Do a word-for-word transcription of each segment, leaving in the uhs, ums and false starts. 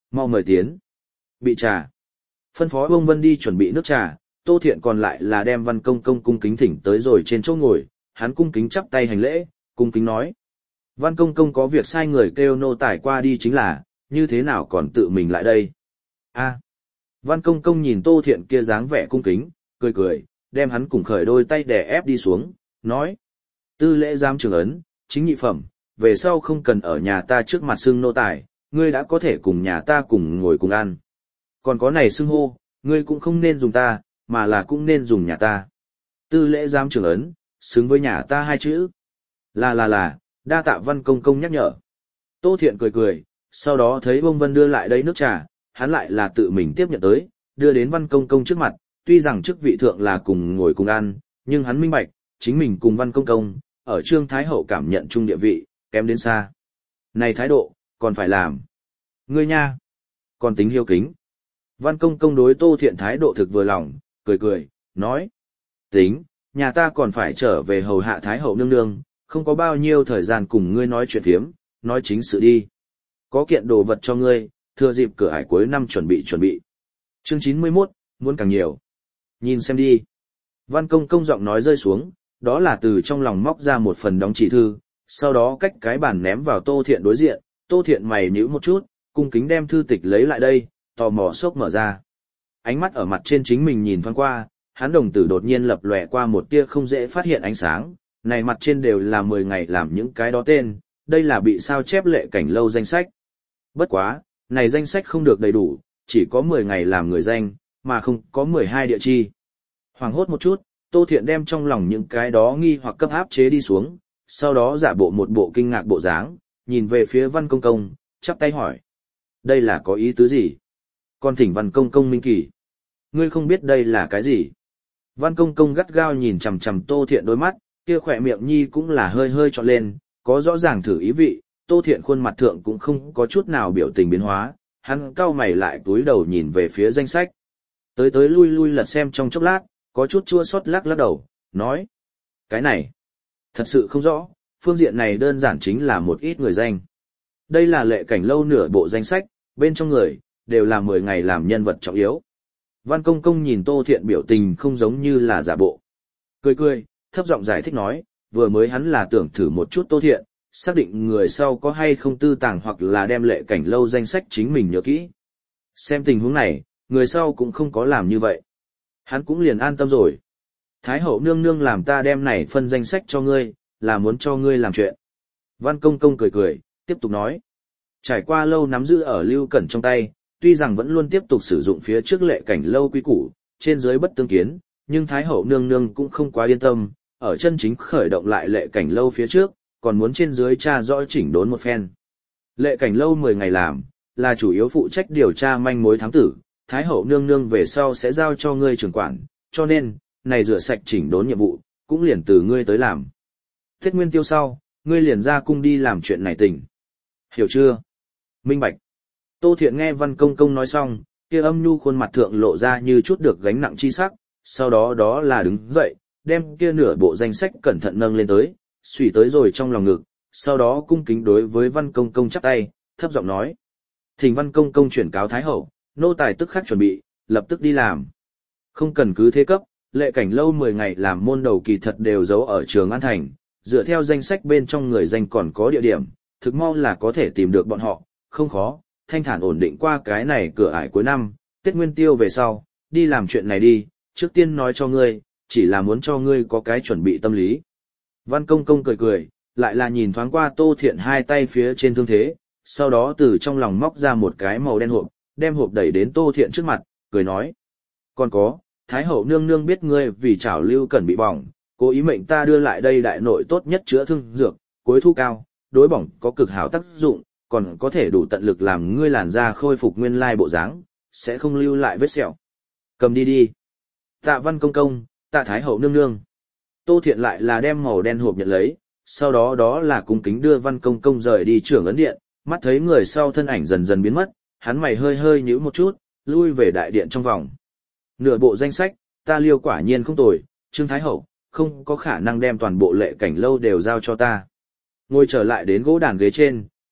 mau mời tiến. Bị trà. Phân phó Vương Vân đi chuẩn bị nước trà, Tô Thiện còn lại là đem Văn Công Công cung kính thỉnh tới rồi trên chỗ ngồi, hắn cung kính chắp tay hành lễ, cung kính nói. Văn Công Công có việc sai người kêu nô tài qua đi chính là, như thế nào còn tự mình lại đây? A. Văn Công Công nhìn Tô Thiện kia dáng vẻ cung kính, cười cười, đem hắn cùng khởi đôi tay đè ép đi xuống, nói. Tư lễ giám trường ấn, chính nhị phẩm, về sau không cần ở nhà ta trước mặt xưng nô tài, ngươi đã có thể cùng nhà ta cùng ngồi cùng ăn. Còn có này xưng hô, ngươi cũng không nên dùng ta, mà là cũng nên dùng nhà ta. Tư lễ giám trường ấn, xứng với nhà ta hai chữ. Là là là, đa tạ Văn Công Công nhắc nhở. Tô Thiện cười cười, sau đó thấy Vương Vân đưa lại đây nước trà, hắn lại là tự mình tiếp nhận tới, đưa đến Văn Công Công trước mặt, tuy rằng chức vị thượng là cùng ngồi cùng ăn, nhưng hắn minh bạch, chính mình cùng Văn Công Công, ở Trương Thái Hậu cảm nhận chung địa vị, kém đến xa. Này thái độ, còn phải làm. Ngươi nha, còn tính hiếu kính. Văn Công Công đối Tô Thiện thái độ thực vừa lòng, cười cười, nói. Tính, nhà ta còn phải trở về hầu hạ Thái Hậu nương nương, không có bao nhiêu thời gian cùng ngươi nói chuyện phiếm, nói chính sự đi. Có kiện đồ vật cho ngươi, thừa dịp cửa ải cuối năm chuẩn bị chuẩn bị. Chương chín mươi mốt, muốn càng nhiều. Nhìn xem đi. Văn Công Công giọng nói rơi xuống, đó là từ trong lòng móc ra một phần đóng chỉ thư, sau đó cách cái bàn ném vào Tô Thiện đối diện, Tô Thiện mày nhíu một chút, cung kính đem thư tịch lấy lại đây, tò mò xốc mở ra. Ánh mắt ở mặt trên chính mình nhìn thoáng qua, hắn đồng tử đột nhiên lập lòe qua một tia không dễ phát hiện ánh sáng, này mặt trên đều là mười ngày làm những cái đó tên, đây là bị sao chép lệ cảnh lâu danh sách. Bất quá, này danh sách không được đầy đủ, chỉ có mười ngày làm người danh, mà không có mười hai địa chi. Hoàng hốt một chút, Tô Thiện đem trong lòng những cái đó nghi hoặc cấp áp chế đi xuống, sau đó giả bộ một bộ kinh ngạc bộ dáng, nhìn về phía Văn Công Công, chắp tay hỏi. Đây là có ý tứ gì? Con thỉnh Văn Công Công minh kỳ. Ngươi không biết đây là cái gì? Văn Công Công gắt gao nhìn chằm chằm Tô Thiện đôi mắt, kia khỏe miệng nhi cũng là hơi hơi trọn lên, có rõ ràng thử ý vị, Tô Thiện khuôn mặt thượng cũng không có chút nào biểu tình biến hóa, hắn cau mày lại túi đầu nhìn về phía danh sách. Tới tới lui lui lật xem trong chốc lát, có chút chua xót lắc lắc đầu, nói. Cái này, thật sự không rõ, phương diện này đơn giản chính là một ít người danh. Đây là lệ cảnh lâu nửa bộ danh sách, bên trong người, đều là mười ngày làm nhân vật trọng yếu. Văn Công Công nhìn Tô Thiện biểu tình không giống như là giả bộ. Cười cười, thấp giọng giải thích nói, vừa mới hắn là tưởng thử một chút Tô Thiện, xác định người sau có hay không tư tàng hoặc là đem lệ cảnh lâu danh sách chính mình nhớ kỹ. Xem tình huống này, người sau cũng không có làm như vậy. Hắn cũng liền an tâm rồi. Thái Hậu nương nương làm ta đem này phân danh sách cho ngươi, là muốn cho ngươi làm chuyện. Văn Công Công cười cười, tiếp tục nói. Trải qua lâu nắm giữ ở Lưu Cẩn trong tay, tuy rằng vẫn luôn tiếp tục sử dụng phía trước lệ cảnh lâu quy củ, trên dưới bất tương kiến, nhưng Thái Hậu nương nương cũng không quá yên tâm, ở chân chính khởi động lại lệ cảnh lâu phía trước, còn muốn trên dưới tra rõ chỉnh đốn một phen. Lệ cảnh lâu mười ngày làm, là chủ yếu phụ trách điều tra manh mối thám tử, Thái Hậu nương nương về sau sẽ giao cho ngươi trưởng quản, cho nên, này rửa sạch chỉnh đốn nhiệm vụ, cũng liền từ ngươi tới làm. Tết Nguyên Tiêu sau, ngươi liền ra cung đi làm chuyện này tình. Hiểu chưa? Minh bạch. Tô Thiện nghe Văn Công Công nói xong, kia âm nhu khuôn mặt thượng lộ ra như chút được gánh nặng chi sắc, sau đó đó là đứng dậy, đem kia nửa bộ danh sách cẩn thận nâng lên tới, xùy tới rồi trong lòng ngực, sau đó cung kính đối với Văn Công Công chắp tay, thấp giọng nói. Thỉnh Văn Công Công chuyển cáo Thái Hậu, nô tài tức khắc chuẩn bị, lập tức đi làm. Không cần cứ thế cấp, lệ cảnh lâu mười ngày làm môn đầu kỳ thật đều giấu ở Trường An Thành, dựa theo danh sách bên trong người danh còn có địa điểm, thực mau là có thể tìm được bọn họ, không khó, thanh thản ổn định qua cái này cửa ải cuối năm, Tết Nguyên Tiêu về sau, đi làm chuyện này đi, trước tiên nói cho ngươi, chỉ là muốn cho ngươi có cái chuẩn bị tâm lý. Văn Công Công cười cười, lại là nhìn thoáng qua Tô Thiện hai tay phía trên thương thế, sau đó từ trong lòng móc ra một cái màu đen hộp, đem hộp đẩy đến Tô Thiện trước mặt, cười nói. Còn có, Thái Hậu nương nương biết ngươi vì chảo Lưu Cẩn bị bỏng, cố ý mệnh ta đưa lại đây đại nội tốt nhất chữa thương dược, cuối thu cao, đối bỏng có cực hảo tác dụng, còn có thể đủ tận lực làm ngươi làn da khôi phục nguyên lai bộ dáng, sẽ không lưu lại vết sẹo. Cầm đi đi. Tạ Văn Công Công, tạ Thái Hậu nương nương. Tô Thiện lại là đem màu đen hộp nhận lấy, sau đó đó là cung kính đưa Văn Công Công rời đi Trưởng Ấn Điện, mắt thấy người sau thân ảnh dần dần biến mất, hắn mày hơi hơi nhíu một chút, lui về đại điện trong vòng. Nửa bộ danh sách, ta Liêu quả nhiên không tồi, Trương Thái Hậu, không có khả năng đem toàn bộ lệ cảnh lâu đều giao cho ta. Ngồi trở lại đến gỗ đàn ghế trên,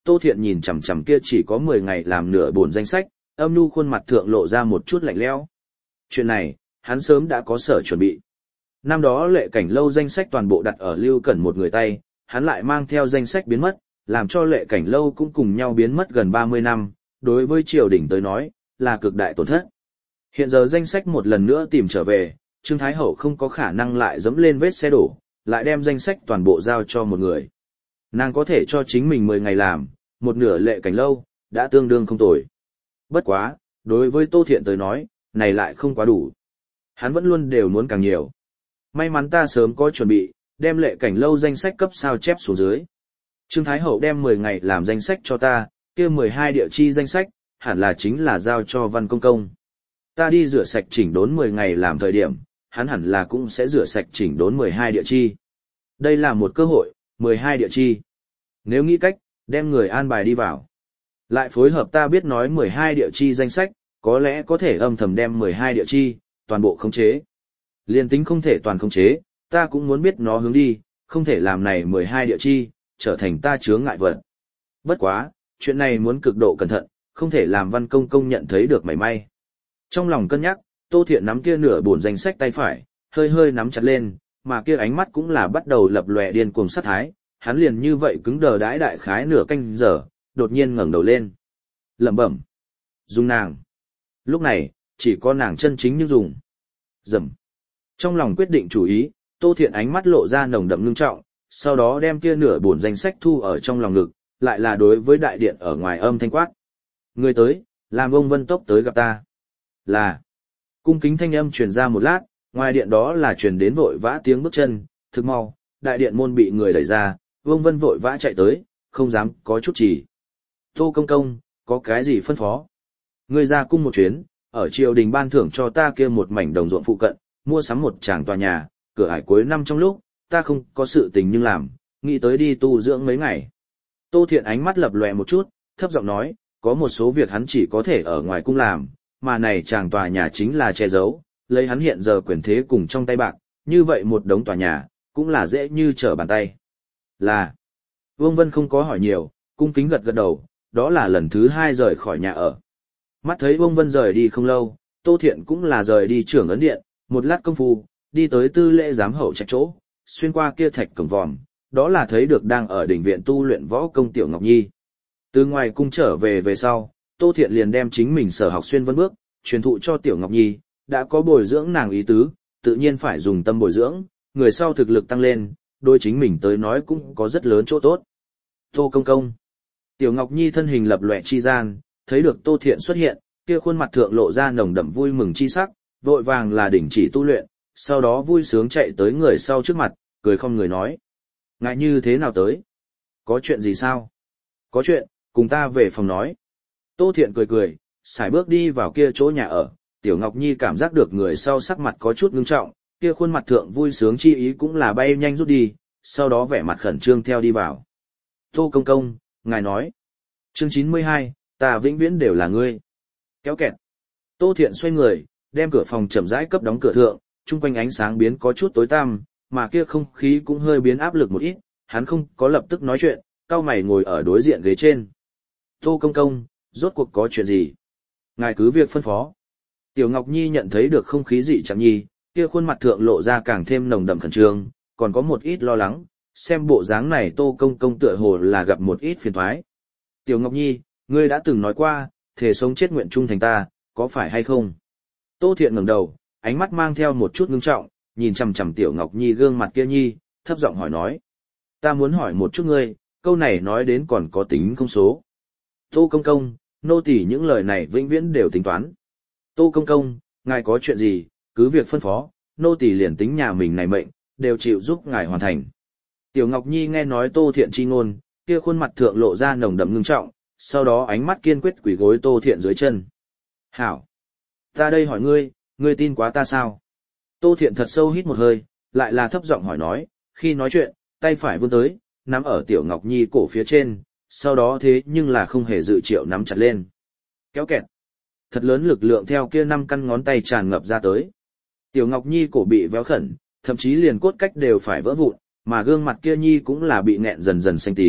Tô Thiện nhìn chằm chằm kia chỉ có mười ngày làm nửa buồn danh sách, âm nhu khuôn mặt thượng lộ ra một chút lạnh lẽo. Chuyện này, hắn sớm đã có sở chuẩn bị. Năm đó Lệ Cảnh Lâu danh sách toàn bộ đặt ở Lưu Cẩn một người tay, hắn lại mang theo danh sách biến mất, làm cho Lệ Cảnh Lâu cũng cùng nhau biến mất gần ba mươi năm, đối với triều đình tới nói, là cực đại tổn thất. Hiện giờ danh sách một lần nữa tìm trở về, Trương Thái Hậu không có khả năng lại dẫm lên vết xe đổ, lại đem danh sách toàn bộ giao cho một người. Nàng có thể cho chính mình mười ngày làm, một nửa Lệ Cảnh Lâu, đã tương đương không tồi. Bất quá, đối với Tô Thiện tới nói, này lại không quá đủ. Hắn vẫn luôn đều muốn càng nhiều. May mắn ta sớm có chuẩn bị, đem Lệ Cảnh Lâu danh sách cấp sao chép xuống dưới. Trương Thái Hậu đem mười ngày làm danh sách cho ta, kia mười hai địa chi danh sách, hẳn là chính là giao cho Văn Công Công. Ta đi rửa sạch chỉnh đốn mười ngày làm thời điểm, hắn hẳn là cũng sẽ rửa sạch chỉnh đốn mười hai địa chi. Đây là một cơ hội, mười hai địa chi. Nếu nghĩ cách, đem người an bài đi vào. Lại phối hợp ta biết nói mười hai địa chi danh sách, có lẽ có thể âm thầm đem mười hai địa chi, toàn bộ khống chế. Liên tính không thể toàn khống chế, ta cũng muốn biết nó hướng đi, không thể làm này mười hai địa chi, trở thành ta chướng ngại vật. Bất quá, chuyện này muốn cực độ cẩn thận, không thể làm Văn Công Công nhận thấy được mảy may. Trong lòng cân nhắc, Tô Thiện nắm kia nửa buồn danh sách tay phải, hơi hơi nắm chặt lên, mà kia ánh mắt cũng là bắt đầu lập lòe điên cuồng sát thái, hắn liền như vậy cứng đờ đãi đại khái nửa canh giờ, đột nhiên ngẩng đầu lên. Lẩm bẩm, dùng nàng. Lúc này, chỉ có nàng chân chính như dùng. Dầm. Trong lòng quyết định chủ ý, Tô Thiện ánh mắt lộ ra nồng đậm ngưng trọng, sau đó đem kia nửa buồn danh sách thu ở trong lòng ngực, lại là đối với đại điện ở ngoài âm thanh quát. Người tới, làm ông Vân Tốc tới gặp ta. Là. Cung kính thanh âm truyền ra một lát, ngoài điện đó là truyền đến vội vã tiếng bước chân, thực mau, đại điện môn bị người đẩy ra, Vương Vân vội vã chạy tới, không dám có chút gì. Tô Công Công, có cái gì phân phó? Người ra cung một chuyến, ở triều đình ban thưởng cho ta kia một mảnh đồng ruộng phụ cận, mua sắm một tràng tòa nhà, cửa ải cuối năm trong lúc, ta không có sự tình nhưng làm, nghĩ tới đi tu dưỡng mấy ngày. Tô Thiện ánh mắt lập lòe một chút, thấp giọng nói, có một số việc hắn chỉ có thể ở ngoài cung làm, mà này chàng tòa nhà chính là che giấu, lấy hắn hiện giờ quyền thế cùng trong tay bạc, như vậy một đống tòa nhà, cũng là dễ như trở bàn tay. Là, Vương Vân không có hỏi nhiều, cung kính gật gật đầu, đó là lần thứ hai rời khỏi nhà ở. Mắt thấy Vương Vân rời đi không lâu, Tô Thiện cũng là rời đi trưởng ấn điện, một lát công phu, đi tới tư lễ giám hậu trạch chỗ, xuyên qua kia thạch cổng vòm, đó là thấy được đang ở đỉnh viện tu luyện võ công Tiểu Ngọc Nhi. Từ ngoài cung trở về về sau, Tô Thiện liền đem chính mình sở học xuyên vân bước, truyền thụ cho Tiểu Ngọc Nhi, đã có bồi dưỡng nàng ý tứ, tự nhiên phải dùng tâm bồi dưỡng, người sau thực lực tăng lên, đôi chính mình tới nói cũng có rất lớn chỗ tốt. Tô Công Công. Tiểu Ngọc Nhi thân hình lập lòe chi gian, thấy được Tô Thiện xuất hiện, kia khuôn mặt thượng lộ ra nồng đậm vui mừng chi sắc, vội vàng là đình chỉ tu luyện, sau đó vui sướng chạy tới người sau trước mặt, cười không người nói. Ngại như thế nào tới? Có chuyện gì sao? Có chuyện, cùng ta về phòng nói. Tô Thiện cười cười, sải bước đi vào kia chỗ nhà ở, Tiểu Ngọc Nhi cảm giác được người sau sắc mặt có chút ngưng trọng, kia khuôn mặt thượng vui sướng chi ý cũng là bay nhanh rút đi, sau đó vẻ mặt khẩn trương theo đi vào. Tô Công Công, ngài nói. Chương chín mươi hai, ta vĩnh viễn đều là ngươi. Kéo kẹt. Tô Thiện xoay người, đem cửa phòng chậm rãi cấp đóng cửa thượng, chung quanh ánh sáng biến có chút tối tăm, mà kia không khí cũng hơi biến áp lực một ít, hắn không có lập tức nói chuyện, cau mày ngồi ở đối diện ghế trên. Tô Công Công, rốt cuộc có chuyện gì? Ngài cứ việc phân phó. Tiểu Ngọc Nhi nhận thấy được không khí dị chẳng nhi, kia khuôn mặt thượng lộ ra càng thêm nồng đậm khẩn trương, còn có một ít lo lắng, xem bộ dáng này Tô Công Công tựa hồ là gặp một ít phiền toái. Tiểu Ngọc Nhi, ngươi đã từng nói qua, thề sống chết nguyện trung thành ta, có phải hay không? Tô Thiện ngẩng đầu, ánh mắt mang theo một chút ngưng trọng, nhìn chằm chằm Tiểu Ngọc Nhi gương mặt kia nhi, thấp giọng hỏi nói. Ta muốn hỏi một chút ngươi, câu này nói đến còn có tính không số. Tô Công Công, nô tỳ những lời này vĩnh viễn đều tính toán. Tô Công Công, ngài có chuyện gì, cứ việc phân phó, nô tỳ liền tính nhà mình này mệnh, đều chịu giúp ngài hoàn thành. Tiểu Ngọc Nhi nghe nói Tô Thiện chi ngôn, kia khuôn mặt thượng lộ ra nồng đậm ngưng trọng, sau đó ánh mắt kiên quyết quỳ gối Tô Thiện dưới chân. Hảo! Ta đây hỏi ngươi, ngươi tin quá ta sao? Tô Thiện thật sâu hít một hơi, lại là thấp giọng hỏi nói, khi nói chuyện, tay phải vươn tới, nắm ở Tiểu Ngọc Nhi cổ phía trên, sau đó thế nhưng là không hề dự triệu nắm chặt lên. Kéo kẹt. Thật lớn lực lượng theo kia năm căn ngón tay tràn ngập ra tới. Tiểu Ngọc Nhi cổ bị véo khẩn, thậm chí liền cốt cách đều phải vỡ vụn, mà gương mặt kia Nhi cũng là bị nghẹn dần dần xanh tím,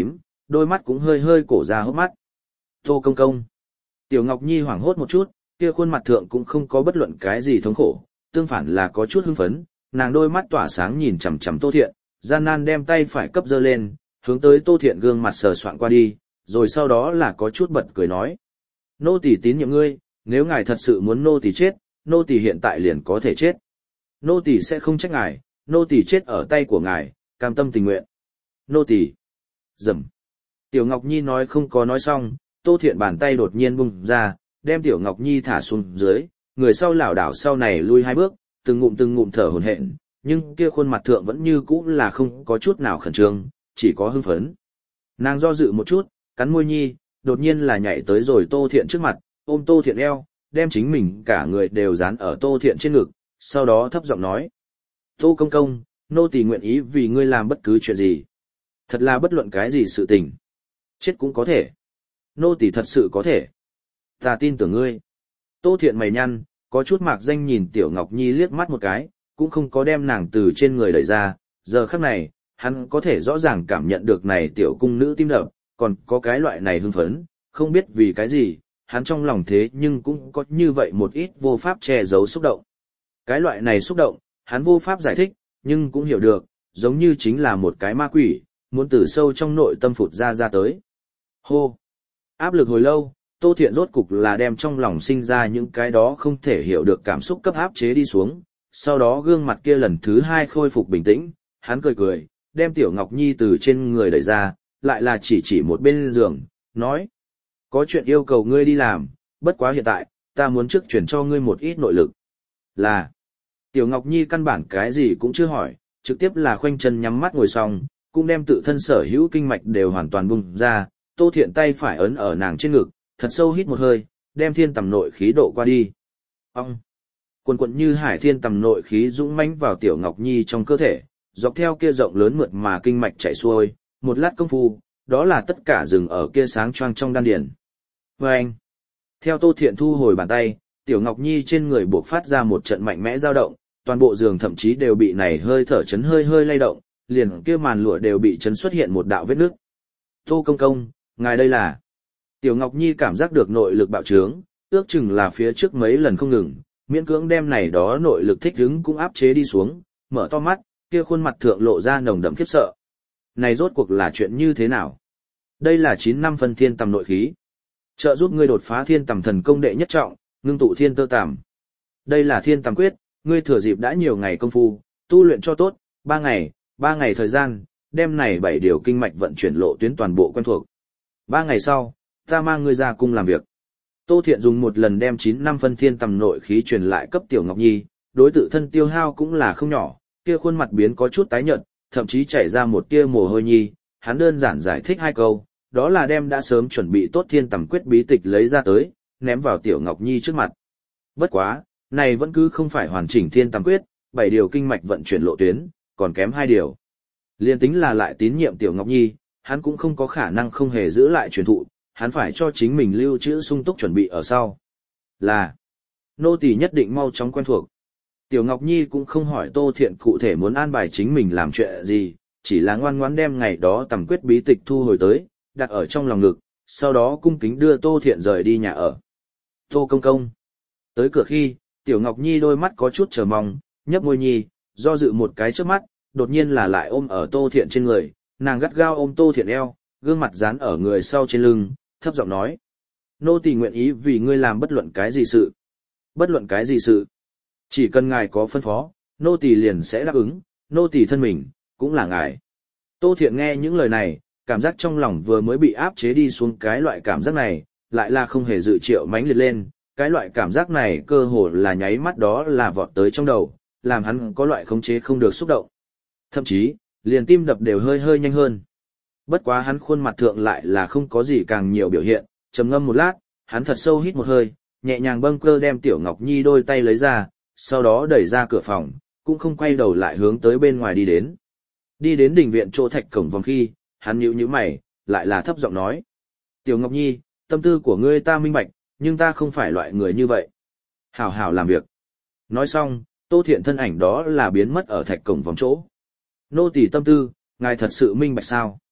đôi mắt cũng hơi hơi cổ ra hốc mắt. Tô công công. Tiểu Ngọc Nhi hoảng hốt một chút, kia khuôn mặt thượng cũng không có bất luận cái gì thống khổ, tương phản là có chút hưng phấn, nàng đôi mắt tỏa sáng nhìn chằm chằm Tô Thiện, gian nan đem tay phải cấp giơ lên, hướng tới Tô Thiện gương mặt sờ soạng qua đi, rồi sau đó là có chút bật cười nói: "Nô tỳ tín nhiệm ngươi, nếu ngài thật sự muốn nô tỳ chết, nô tỳ hiện tại liền có thể chết. Nô tỳ sẽ không trách ngài, nô tỳ chết ở tay của ngài, cam tâm tình nguyện. Nô tỳ." Rầm. Tiểu Ngọc Nhi nói không có nói xong, Tô Thiện bàn tay đột nhiên bung ra, đem Tiểu Ngọc Nhi thả xuống dưới, người sau lảo đảo sau này lui hai bước, từng ngụm từng ngụm thở hổn hển, nhưng kia khuôn mặt thượng vẫn như cũ là không có chút nào khẩn trương, chỉ có hưng phấn. Nàng do dự một chút, cắn môi nhi, đột nhiên là nhảy tới rồi Tô Thiện trước mặt, ôm Tô Thiện eo, đem chính mình cả người đều dán ở Tô Thiện trên ngực, sau đó thấp giọng nói: "Tô công công, nô tỳ nguyện ý vì ngươi làm bất cứ chuyện gì. Thật là bất luận cái gì sự tình. Chết cũng có thể. Nô tỳ thật sự có thể. Ta tin tưởng ngươi." Tô Thiện mày nhăn, có chút mạc danh nhìn Tiểu Ngọc Nhi liếc mắt một cái, cũng không có đem nàng từ trên người đẩy ra, giờ khắc này, hắn có thể rõ ràng cảm nhận được này tiểu cung nữ tim đập, còn có cái loại này hưng phấn, không biết vì cái gì, hắn trong lòng thế nhưng cũng có như vậy một ít vô pháp che giấu xúc động. Cái loại này xúc động, hắn vô pháp giải thích, nhưng cũng hiểu được, giống như chính là một cái ma quỷ, muốn từ sâu trong nội tâm phụt ra ra tới. Hô! Áp lực hồi lâu, Tô Thiện rốt cục là đem trong lòng sinh ra những cái đó không thể hiểu được cảm xúc cấp áp chế đi xuống, sau đó gương mặt kia lần thứ hai khôi phục bình tĩnh, hắn cười cười, đem Tiểu Ngọc Nhi từ trên người đẩy ra, lại là chỉ chỉ một bên giường, nói: "Có chuyện yêu cầu ngươi đi làm, bất quá hiện tại, ta muốn trước chuyển cho ngươi một ít nội lực." Là, Tiểu Ngọc Nhi căn bản cái gì cũng chưa hỏi, trực tiếp là khoanh chân nhắm mắt ngồi xong, cũng đem tự thân sở hữu kinh mạch đều hoàn toàn bung ra, Tô Thiện tay phải ấn ở nàng trên ngực, thật sâu hít một hơi, đem thiên tầm nội khí độ qua đi. Ông! Quần quần như hải thiên tầm nội khí dũng mãnh vào Tiểu Ngọc Nhi trong cơ thể, dọc theo kia rộng lớn mượt mà kinh mạch chảy xuôi, một lát công phu, đó là tất cả dừng ở kia sáng choang trong đan điền. Vâng! Theo Tô Thiện thu hồi bàn tay, Tiểu Ngọc Nhi trên người buộc phát ra một trận mạnh mẽ dao động, toàn bộ giường thậm chí đều bị này hơi thở chấn hơi hơi lay động, liền kia màn lụa đều bị chấn xuất hiện một đạo vết nước. "Tô công công, ngài đây là..." Tiểu Ngọc Nhi cảm giác được nội lực bạo trướng, ước chừng là phía trước mấy lần không ngừng, miễn cưỡng đem này đó nội lực thích ứng cũng áp chế đi xuống, mở to mắt, kia khuôn mặt thượng lộ ra nồng đậm khiếp sợ. Này rốt cuộc là chuyện như thế nào? Đây là chín năm phân thiên tầm nội khí, trợ giúp ngươi đột phá thiên tầm thần công đệ nhất trọng, ngưng tụ thiên tơ tằm. Đây là thiên tầm quyết, ngươi thừa dịp đã nhiều ngày công phu, tu luyện cho tốt, ba ngày, ba ngày thời gian, đem này bảy điều kinh mạch vận chuyển lộ tuyến toàn bộ quen thuộc. Ba ngày sau, ta mang ngươi ra cung làm việc. Tô Thiện dùng một lần đem chín năm phân thiên tầm nội khí truyền lại cấp Tiểu Ngọc Nhi, đối tự thân tiêu hao cũng là không nhỏ, kia khuôn mặt biến có chút tái nhợt, thậm chí chảy ra một tia mồ hôi nhi, hắn đơn giản giải thích hai câu, đó là đem đã sớm chuẩn bị tốt thiên tầm quyết bí tịch lấy ra tới, ném vào Tiểu Ngọc Nhi trước mặt. Bất quá, này vẫn cứ không phải hoàn chỉnh thiên tầm quyết, bảy điều kinh mạch vận chuyển lộ tuyến, còn kém hai điều. Liên tính là lại tín nhiệm Tiểu Ngọc Nhi, hắn cũng không có khả năng không hề giữ lại truyền thụ, hắn phải cho chính mình lưu trữ sung túc chuẩn bị ở sau. Là, nô tỳ nhất định mau chóng quen thuộc. Tiểu Ngọc Nhi cũng không hỏi Tô Thiện cụ thể muốn an bài chính mình làm chuyện gì, chỉ là ngoan ngoãn đem ngày đó tầm quyết bí tịch thu hồi tới, đặt ở trong lòng ngực, sau đó cung kính đưa Tô Thiện rời đi nhà ở. Tô công công. Tới cửa khi, Tiểu Ngọc Nhi đôi mắt có chút chờ mong, nhấp môi nhi, do dự một cái trước mắt, đột nhiên là lại ôm ở Tô Thiện trên người, nàng gắt gao ôm Tô Thiện eo, gương mặt dán ở người sau trên lưng, thấp giọng nói: "Nô tỳ nguyện ý vì ngươi làm bất luận cái gì sự." "Bất luận cái gì sự?" "Chỉ cần ngài có phân phó, nô tỳ liền sẽ đáp ứng, nô tỳ thân mình, cũng là ngài." Tô Thiện nghe những lời này, cảm giác trong lòng vừa mới bị áp chế đi xuống cái loại cảm giác này, lại là không hề dự triệu mãnh liệt lên, cái loại cảm giác này cơ hồ là nháy mắt đó là vọt tới trong đầu, làm hắn có loại khống chế không được xúc động. Thậm chí, liền tim đập đều hơi hơi nhanh hơn. Bất quá hắn khuôn mặt thượng lại là không có gì càng nhiều biểu hiện, trầm ngâm một lát, hắn thật sâu hít một hơi, nhẹ nhàng bâng cơ đem Tiểu Ngọc Nhi đôi tay lấy ra, sau đó đẩy ra cửa phòng, cũng không quay đầu lại hướng tới bên ngoài đi đến. Đi đến đình viện chỗ thạch cổng vòng khi, hắn nhíu nhíu mày, lại là thấp giọng nói: "Tiểu Ngọc Nhi, tâm tư của ngươi ta minh bạch, nhưng ta không phải loại người như vậy. Hảo hảo làm việc." Nói xong, Tô Thiện thân ảnh đó là biến mất ở thạch cổng vòng chỗ. "Nô tỳ tâm tư, ngài thật sự minh bạch sao?"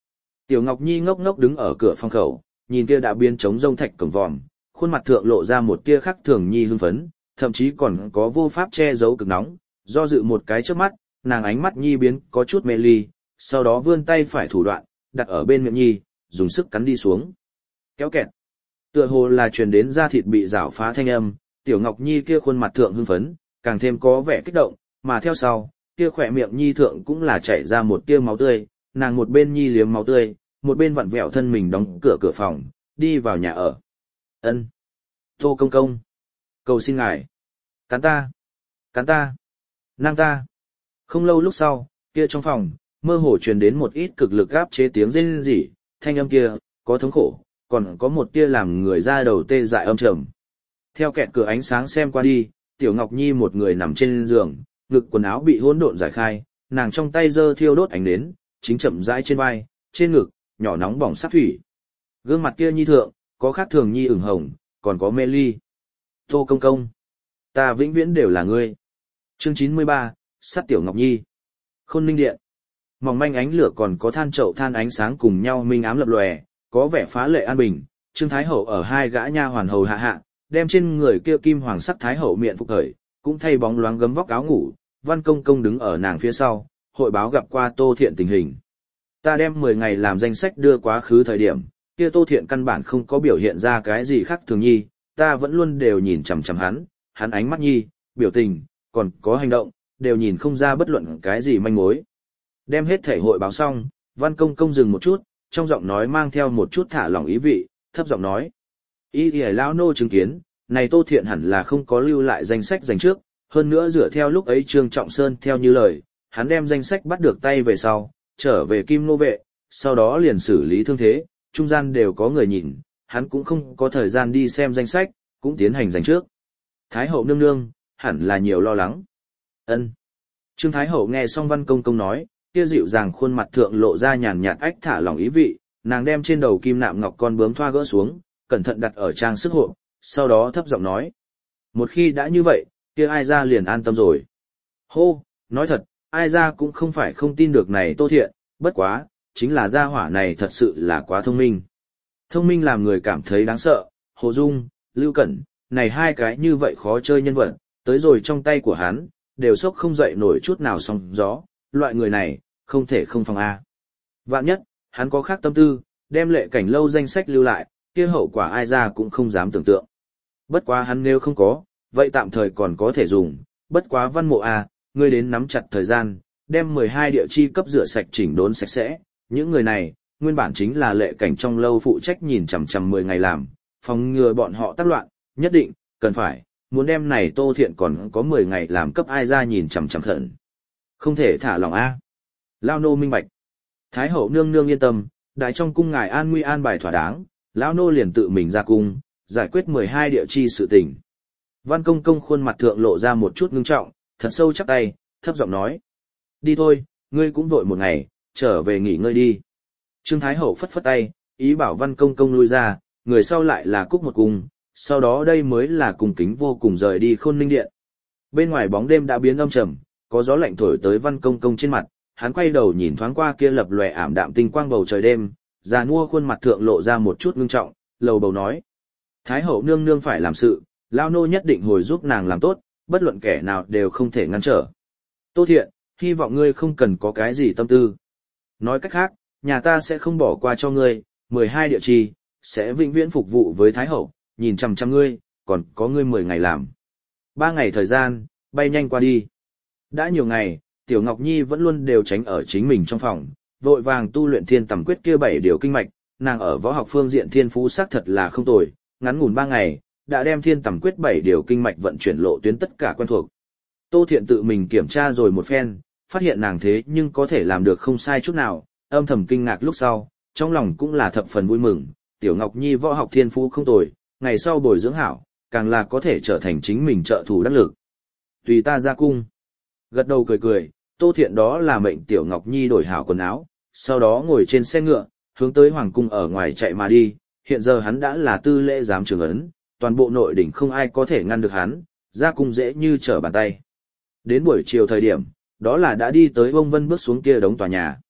Tiểu Ngọc Nhi ngốc ngốc đứng ở cửa phòng khẩu, nhìn kia đã biến trống rông thạch cổng vòm, khuôn mặt thượng lộ ra một tia khắc thường nhi hưng phấn, thậm chí còn có vô pháp che giấu cực nóng, do dự một cái trước mắt, nàng ánh mắt nhi biến có chút mê ly, sau đó vươn tay phải thủ đoạn, đặt ở bên miệng nhi, dùng sức cắn đi xuống. Kéo kẹt. Tựa hồ là truyền đến da thịt bị rảo phá thanh âm, Tiểu Ngọc Nhi kia khuôn mặt thượng hưng phấn, càng thêm có vẻ kích động, mà theo sau, kia khỏe miệng nhi thượng cũng là chảy ra một tia máu tươi, nàng một bên nhi liếm máu tươi, một bên vặn vẹo thân mình đóng cửa cửa phòng, đi vào nhà ở. Ân, Tô công công, cầu xin ngài, cắn ta, cắn ta, năng ta. Không lâu lúc sau, kia trong phòng, mơ hồ truyền đến một ít cực lực áp chế tiếng rên rỉ, thanh âm kia, có thống khổ, còn có một tia làm người ra đầu tê dại âm trầm. Theo kẹt cửa ánh sáng xem qua đi, Tiểu Ngọc Nhi một người nằm trên giường, ngực quần áo bị hỗn độn giải khai, nàng trong tay giơ thiêu đốt ánh nến, chính chậm rãi trên vai, trên ngực, nhỏ nóng bỏng sắp thủy. Gương mặt kia nhi thượng, có khác thường nhi ửng hồng, còn có mê ly. Tô công công, ta vĩnh viễn đều là ngươi. Chương chín mươi ba, sát Tiểu Ngọc Nhi. Khôn Ninh Điện. Mỏng manh ánh lửa còn có than chậu than ánh sáng cùng nhau minh ám lập lòe, có vẻ phá lệ an bình. Trương Thái Hậu ở hai gã nha hoàn hầu hạ hạ, đem trên người kia kim hoàng sắc Thái Hậu miệng phục khởi, cũng thay bóng loáng gấm vóc áo ngủ. Văn Công Công đứng ở nàng phía sau, hội báo gặp qua Tô Thiện tình hình. Ta đem mười ngày làm danh sách đưa quá khứ thời điểm, kia Tô Thiện căn bản không có biểu hiện ra cái gì khác thường nhi, ta vẫn luôn đều nhìn chằm chằm hắn, hắn ánh mắt nhi, biểu tình, còn có hành động, đều nhìn không ra bất luận cái gì manh mối. Đem hết thể hội báo xong, Văn Công Công dừng một chút, trong giọng nói mang theo một chút thả lỏng ý vị, thấp giọng nói. Ý thì lão nô chứng kiến, này Tô Thiện hẳn là không có lưu lại danh sách dành trước, hơn nữa dựa theo lúc ấy Trương Trọng Sơn theo như lời, hắn đem danh sách bắt được tay về sau, trở về Kim Nô Vệ, sau đó liền xử lý thương thế, trung gian đều có người nhìn, hắn cũng không có thời gian đi xem danh sách, cũng tiến hành dành trước. Thái Hậu nương nương, hẳn là nhiều lo lắng. Ân. Trương Thái Hậu nghe xong Văn Công Công nói, kia dịu dàng khuôn mặt thượng lộ ra nhàn nhạt ách thả lòng ý vị, nàng đem trên đầu kim nạm ngọc con bướm thoa gỡ xuống, cẩn thận đặt ở trang sức hộp, sau đó thấp giọng nói. Một khi đã như vậy, kia ai ra liền an tâm rồi. Hô, nói thật, ai ra cũng không phải không tin được này Tô Thiện, bất quá, chính là gia hỏa này thật sự là quá thông minh. Thông minh làm người cảm thấy đáng sợ, Hồ Dung, Lưu Cẩn, này hai cái như vậy khó chơi nhân vật, tới rồi trong tay của hắn, đều sốc không dậy nổi chút nào sóng gió, loại người này, không thể không phòng A. Vạn nhất, hắn có khác tâm tư, đem Lệ Cảnh Lâu danh sách lưu lại, kia hậu quả ai ra cũng không dám tưởng tượng. Bất quá hắn nếu không có, vậy tạm thời còn có thể dùng, bất quá Văn Mộ A, ngươi đến nắm chặt thời gian, đem mười hai địa chi cấp rửa sạch chỉnh đốn sạch sẽ, những người này, nguyên bản chính là Lệ Cảnh trong lâu phụ trách nhìn chằm chằm mười ngày làm, phòng ngừa bọn họ tác loạn, nhất định, cần phải, muốn đem này Tô Thiện còn có mười ngày làm cấp ai ra nhìn chằm chằm khẩn. Không thể thả lòng A. Lao nô minh bạch. Thái Hậu nương nương yên tâm, đại trong cung ngài an nguy an bài thỏa đáng, lão nô liền tự mình ra cung, giải quyết mười hai địa chi sự tình. Văn Công Công khuôn mặt thượng lộ ra một chút ngưng trọng, thật sâu chắp tay, thấp giọng nói. Đi thôi, ngươi cũng vội một ngày, trở về nghỉ ngơi đi. Trương Thái Hậu phất phất tay, ý bảo Văn Công Công lui ra, người sau lại là cúc một cung, sau đó đây mới là cung kính vô cùng rời đi Khôn Ninh Điện. Bên ngoài bóng đêm đã biến âm trầm, có gió lạnh thổi tới Văn Công Công trên mặt, hắn quay đầu nhìn thoáng qua kia lập lòe ảm đạm tinh quang bầu trời đêm, già nua khuôn mặt thượng lộ ra một chút ngưng trọng, lầu bầu nói. Thái Hậu nương nương phải làm sự, lao nô nhất định hồi giúp nàng làm tốt, bất luận kẻ nào đều không thể ngăn trở. Tô Thiện, hy vọng ngươi không cần có cái gì tâm tư. Nói cách khác, nhà ta sẽ không bỏ qua cho ngươi, mười hai địa chi, sẽ vĩnh viễn phục vụ với Thái Hậu, nhìn chằm chằm ngươi, còn có ngươi mười ngày làm. Ba ngày thời gian, bay nhanh qua đi. Đã nhiều ngày, Tiểu Ngọc Nhi vẫn luôn đều tránh ở chính mình trong phòng, vội vàng tu luyện thiên tầm quyết kia bảy điều kinh mạch, nàng ở võ học phương diện thiên phú xác thật là không tồi, ngắn ngủn ba ngày, đã đem thiên tầm quyết bảy điều kinh mạch vận chuyển lộ tuyến tất cả quen thuộc. Tô Thiện tự mình kiểm tra rồi một phen, phát hiện nàng thế nhưng có thể làm được không sai chút nào, âm thầm kinh ngạc lúc sau, trong lòng cũng là thập phần vui mừng, Tiểu Ngọc Nhi võ học thiên phú không tồi, ngày sau bồi dưỡng hảo, càng là có thể trở thành chính mình trợ thủ đắc lực. Tùy ta ra cung. Gật đầu cười cười, Tô Thiện đó là mệnh Tiểu Ngọc Nhi đổi hảo quần áo, sau đó ngồi trên xe ngựa, hướng tới hoàng cung ở ngoài chạy mà đi, hiện giờ hắn đã là tư lễ giám trường ấn, toàn bộ nội đỉnh không ai có thể ngăn được hắn, ra cung dễ như trở bàn tay. Đến buổi chiều thời điểm, đó là đã đi tới Bông Vân bước xuống kia đống tòa nhà.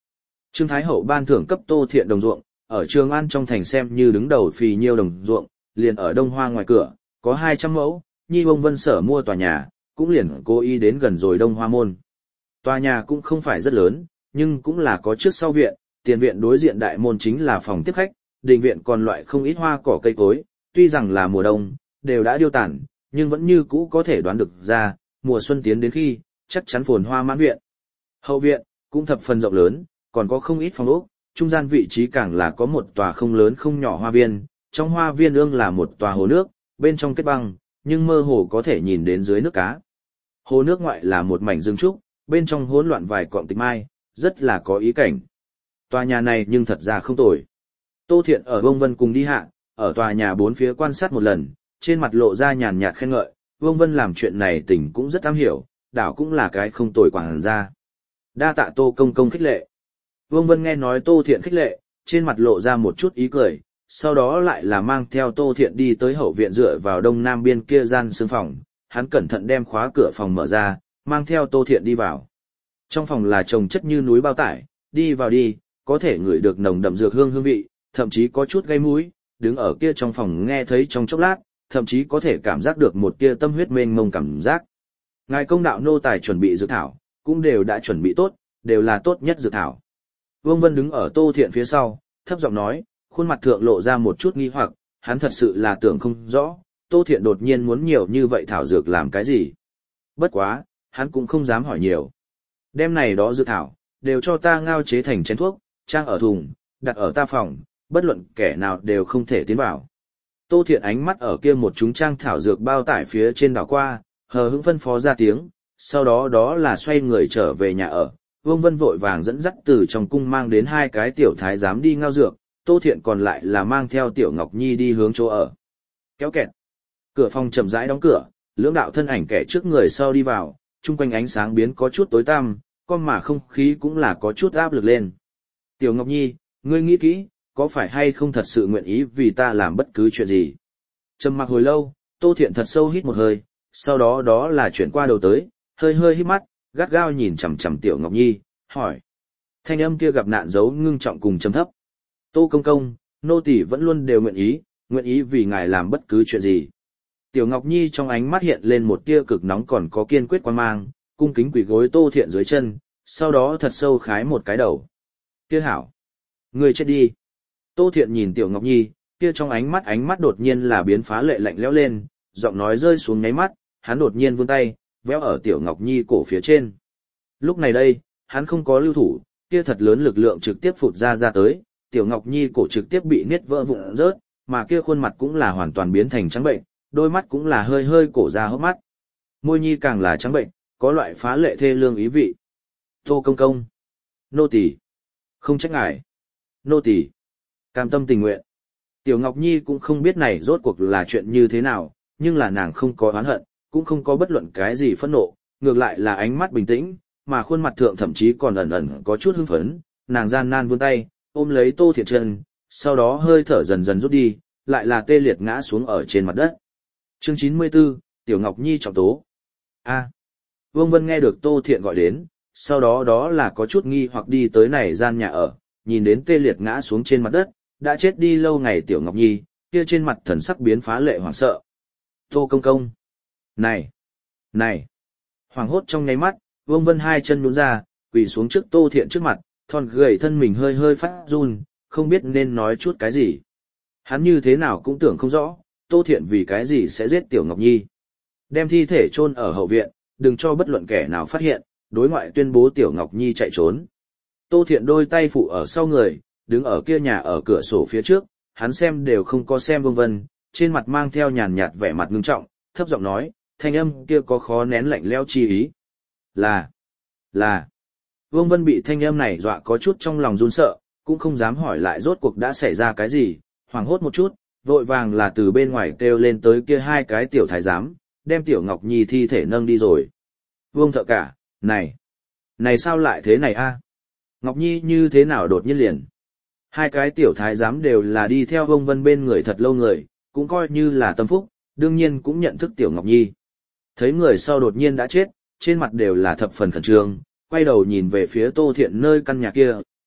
Trương Thái Hậu ban thưởng cấp Tô Thiện đồng ruộng, ở Trường An trong thành xem như đứng đầu phì nhiêu đồng ruộng, liền ở Đông Hoa ngoài cửa, có hai trăm mẫu, Nhi Bông Vân Sở mua tòa nhà, cũng liền cố ý đến gần rồi Đông Hoa môn. Tòa nhà cũng không phải rất lớn, nhưng cũng là có trước sau viện, tiền viện đối diện đại môn chính là phòng tiếp khách, đình viện còn loại không ít hoa cỏ cây cối, tuy rằng là mùa đông, đều đã điêu tàn, nhưng vẫn như cũ có thể đoán được ra, mùa xuân tiến đến khi, chắc chắn phồn hoa mãn viện. Hậu viện, cũng thập phần rộng lớn, còn có không ít phòng ốc, trung gian vị trí càng là có một tòa không lớn không nhỏ hoa viên, trong hoa viên ương là một tòa hồ nước, bên trong kết băng, nhưng mơ hồ có thể nhìn đến dưới nước cá. Hồ nước ngoại là một mảnh rừng trúc, bên trong hỗn loạn vài cọng tịch mai, rất là có ý cảnh. Tòa nhà này nhưng thật ra không tồi. Tô Thiện ở Vông Vân cùng đi hạ, ở tòa nhà bốn phía quan sát một lần, trên mặt lộ ra nhàn nhạt khen ngợi, Vông Vân làm chuyện này tình cũng rất am hiểu, đảo cũng là cái không tồi quảng ra. Đa tạ Tô công công khích lệ. Vông Vân nghe nói Tô Thiện khích lệ, trên mặt lộ ra một chút ý cười, sau đó lại là mang theo Tô Thiện đi tới hậu viện dựa vào đông nam biên kia gian sương phòng, hắn cẩn thận đem khóa cửa phòng mở ra, mang theo Tô Thiện đi vào. Trong phòng là trồng chất như núi bao tải, đi vào đi, có thể ngửi được nồng đậm dược hương hương vị, thậm chí có chút gây mũi, đứng ở kia trong phòng nghe thấy trong chốc lát, thậm chí có thể cảm giác được một tia tâm huyết mênh mông cảm giác. Ngài công đạo nô tài chuẩn bị dược thảo, cũng đều đã chuẩn bị tốt, đều là tốt nhất dược thảo. Vương Vân đứng ở Tô Thiện phía sau, thấp giọng nói, khuôn mặt thượng lộ ra một chút nghi hoặc, hắn thật sự là tưởng không rõ, Tô Thiện đột nhiên muốn nhiều như vậy thảo dược làm cái gì. Bất quá, hắn cũng không dám hỏi nhiều. Đêm này đó dược thảo, đều cho ta ngao chế thành chén thuốc, trang ở thùng, đặt ở ta phòng, bất luận kẻ nào đều không thể tiến vào. Tô Thiện ánh mắt ở kia một chúng trang thảo dược bao tải phía trên đảo qua, hờ hững phân phó ra tiếng, sau đó đó là xoay người trở về nhà ở. Vương Vân vội vàng dẫn dắt từ trong cung mang đến hai cái tiểu thái giám đi ngao dược, Tô Thiện còn lại là mang theo tiểu Ngọc Nhi đi hướng chỗ ở. Kéo kẹt. Cửa phòng chậm rãi đóng cửa, lưỡng đạo thân ảnh kẻ trước người sau đi vào, chung quanh ánh sáng biến có chút tối tăm, con mà không khí cũng là có chút áp lực lên. Tiểu Ngọc Nhi, ngươi nghĩ kỹ, có phải hay không thật sự nguyện ý vì ta làm bất cứ chuyện gì? Trầm mặc hồi lâu, Tô Thiện thật sâu hít một hơi, sau đó đó là chuyển qua đầu tới, hơi hơi hít mắt, gắt gao nhìn chằm chằm Tiểu Ngọc Nhi, hỏi. Thanh âm kia gặp nạn giấu ngưng trọng cùng trầm thấp. Tô công công, nô tỳ vẫn luôn đều nguyện ý, nguyện ý vì ngài làm bất cứ chuyện gì. Tiểu Ngọc Nhi trong ánh mắt hiện lên một tia cực nóng còn có kiên quyết quan mang, cung kính quỳ gối Tô Thiện dưới chân, sau đó thật sâu khái một cái đầu. Kia hảo, ngươi chết đi. Tô Thiện nhìn Tiểu Ngọc Nhi, kia trong ánh mắt ánh mắt đột nhiên là biến phá lệ lạnh lẽo lên, giọng nói rơi xuống nháy mắt, hắn đột nhiên vươn tay, véo ở Tiểu Ngọc Nhi cổ phía trên. Lúc này đây, hắn không có lưu thủ, kia thật lớn lực lượng trực tiếp phụt ra ra tới, Tiểu Ngọc Nhi cổ trực tiếp bị niết vỡ vụn rớt, mà kia khuôn mặt cũng là hoàn toàn biến thành trắng bệnh, đôi mắt cũng là hơi hơi cổ ra hốc mắt. Môi nhi càng là trắng bệnh, có loại phá lệ thê lương ý vị. Tô công công, nô tỳ, không trách ngài, nô tỳ, cam tâm tình nguyện. Tiểu Ngọc Nhi cũng không biết này rốt cuộc là chuyện như thế nào, nhưng là nàng không có oán hận, cũng không có bất luận cái gì phẫn nộ, ngược lại là ánh mắt bình tĩnh, mà khuôn mặt thượng thậm chí còn ẩn ẩn có chút hưng phấn, nàng gian nan vươn tay, ôm lấy Tô Thiện chân, sau đó hơi thở dần dần rút đi, lại là tê liệt ngã xuống ở trên mặt đất. Chương chín mươi tư, Tiểu Ngọc Nhi trọng tố. A. Vương Vân nghe được Tô Thiện gọi đến, sau đó đó là có chút nghi hoặc đi tới này gian nhà ở, nhìn đến tê liệt ngã xuống trên mặt đất, đã chết đi lâu ngày Tiểu Ngọc Nhi, kia trên mặt thần sắc biến phá lệ hoảng sợ. Tô công công. Này. Này. Hoàng hốt trong nháy mắt, Vương Vân hai chân nhún ra, quỳ xuống trước Tô Thiện trước mặt, thon gầy thân mình hơi hơi phát run, không biết nên nói chút cái gì. Hắn như thế nào cũng tưởng không rõ, Tô Thiện vì cái gì sẽ giết Tiểu Ngọc Nhi. Đem thi thể chôn ở hậu viện, đừng cho bất luận kẻ nào phát hiện, đối ngoại tuyên bố Tiểu Ngọc Nhi chạy trốn. Tô Thiện đôi tay phụ ở sau người, đứng ở kia nhà ở cửa sổ phía trước, hắn xem đều không có xem Vương Vân, trên mặt mang theo nhàn nhạt vẻ mặt ngưng trọng, thấp giọng nói, thanh âm kia có khó nén lạnh lẽo chi ý. Là, là, Vương Vân bị thanh âm này dọa có chút trong lòng run sợ, cũng không dám hỏi lại rốt cuộc đã xảy ra cái gì, hoảng hốt một chút, vội vàng là từ bên ngoài kêu lên tới kia hai cái tiểu thái giám, đem Tiểu Ngọc Nhi thi thể nâng đi rồi. Vương thợ cả, này, này sao lại thế này a? Ngọc Nhi như thế nào đột nhiên liền? Hai cái tiểu thái giám đều là đi theo Vương Vân bên người thật lâu người, cũng coi như là tâm phúc, đương nhiên cũng nhận thức Tiểu Ngọc Nhi. Thấy người sau đột nhiên đã chết, trên mặt đều là thập phần khẩn trương, quay đầu nhìn về phía Tô Thiện nơi căn nhà kia,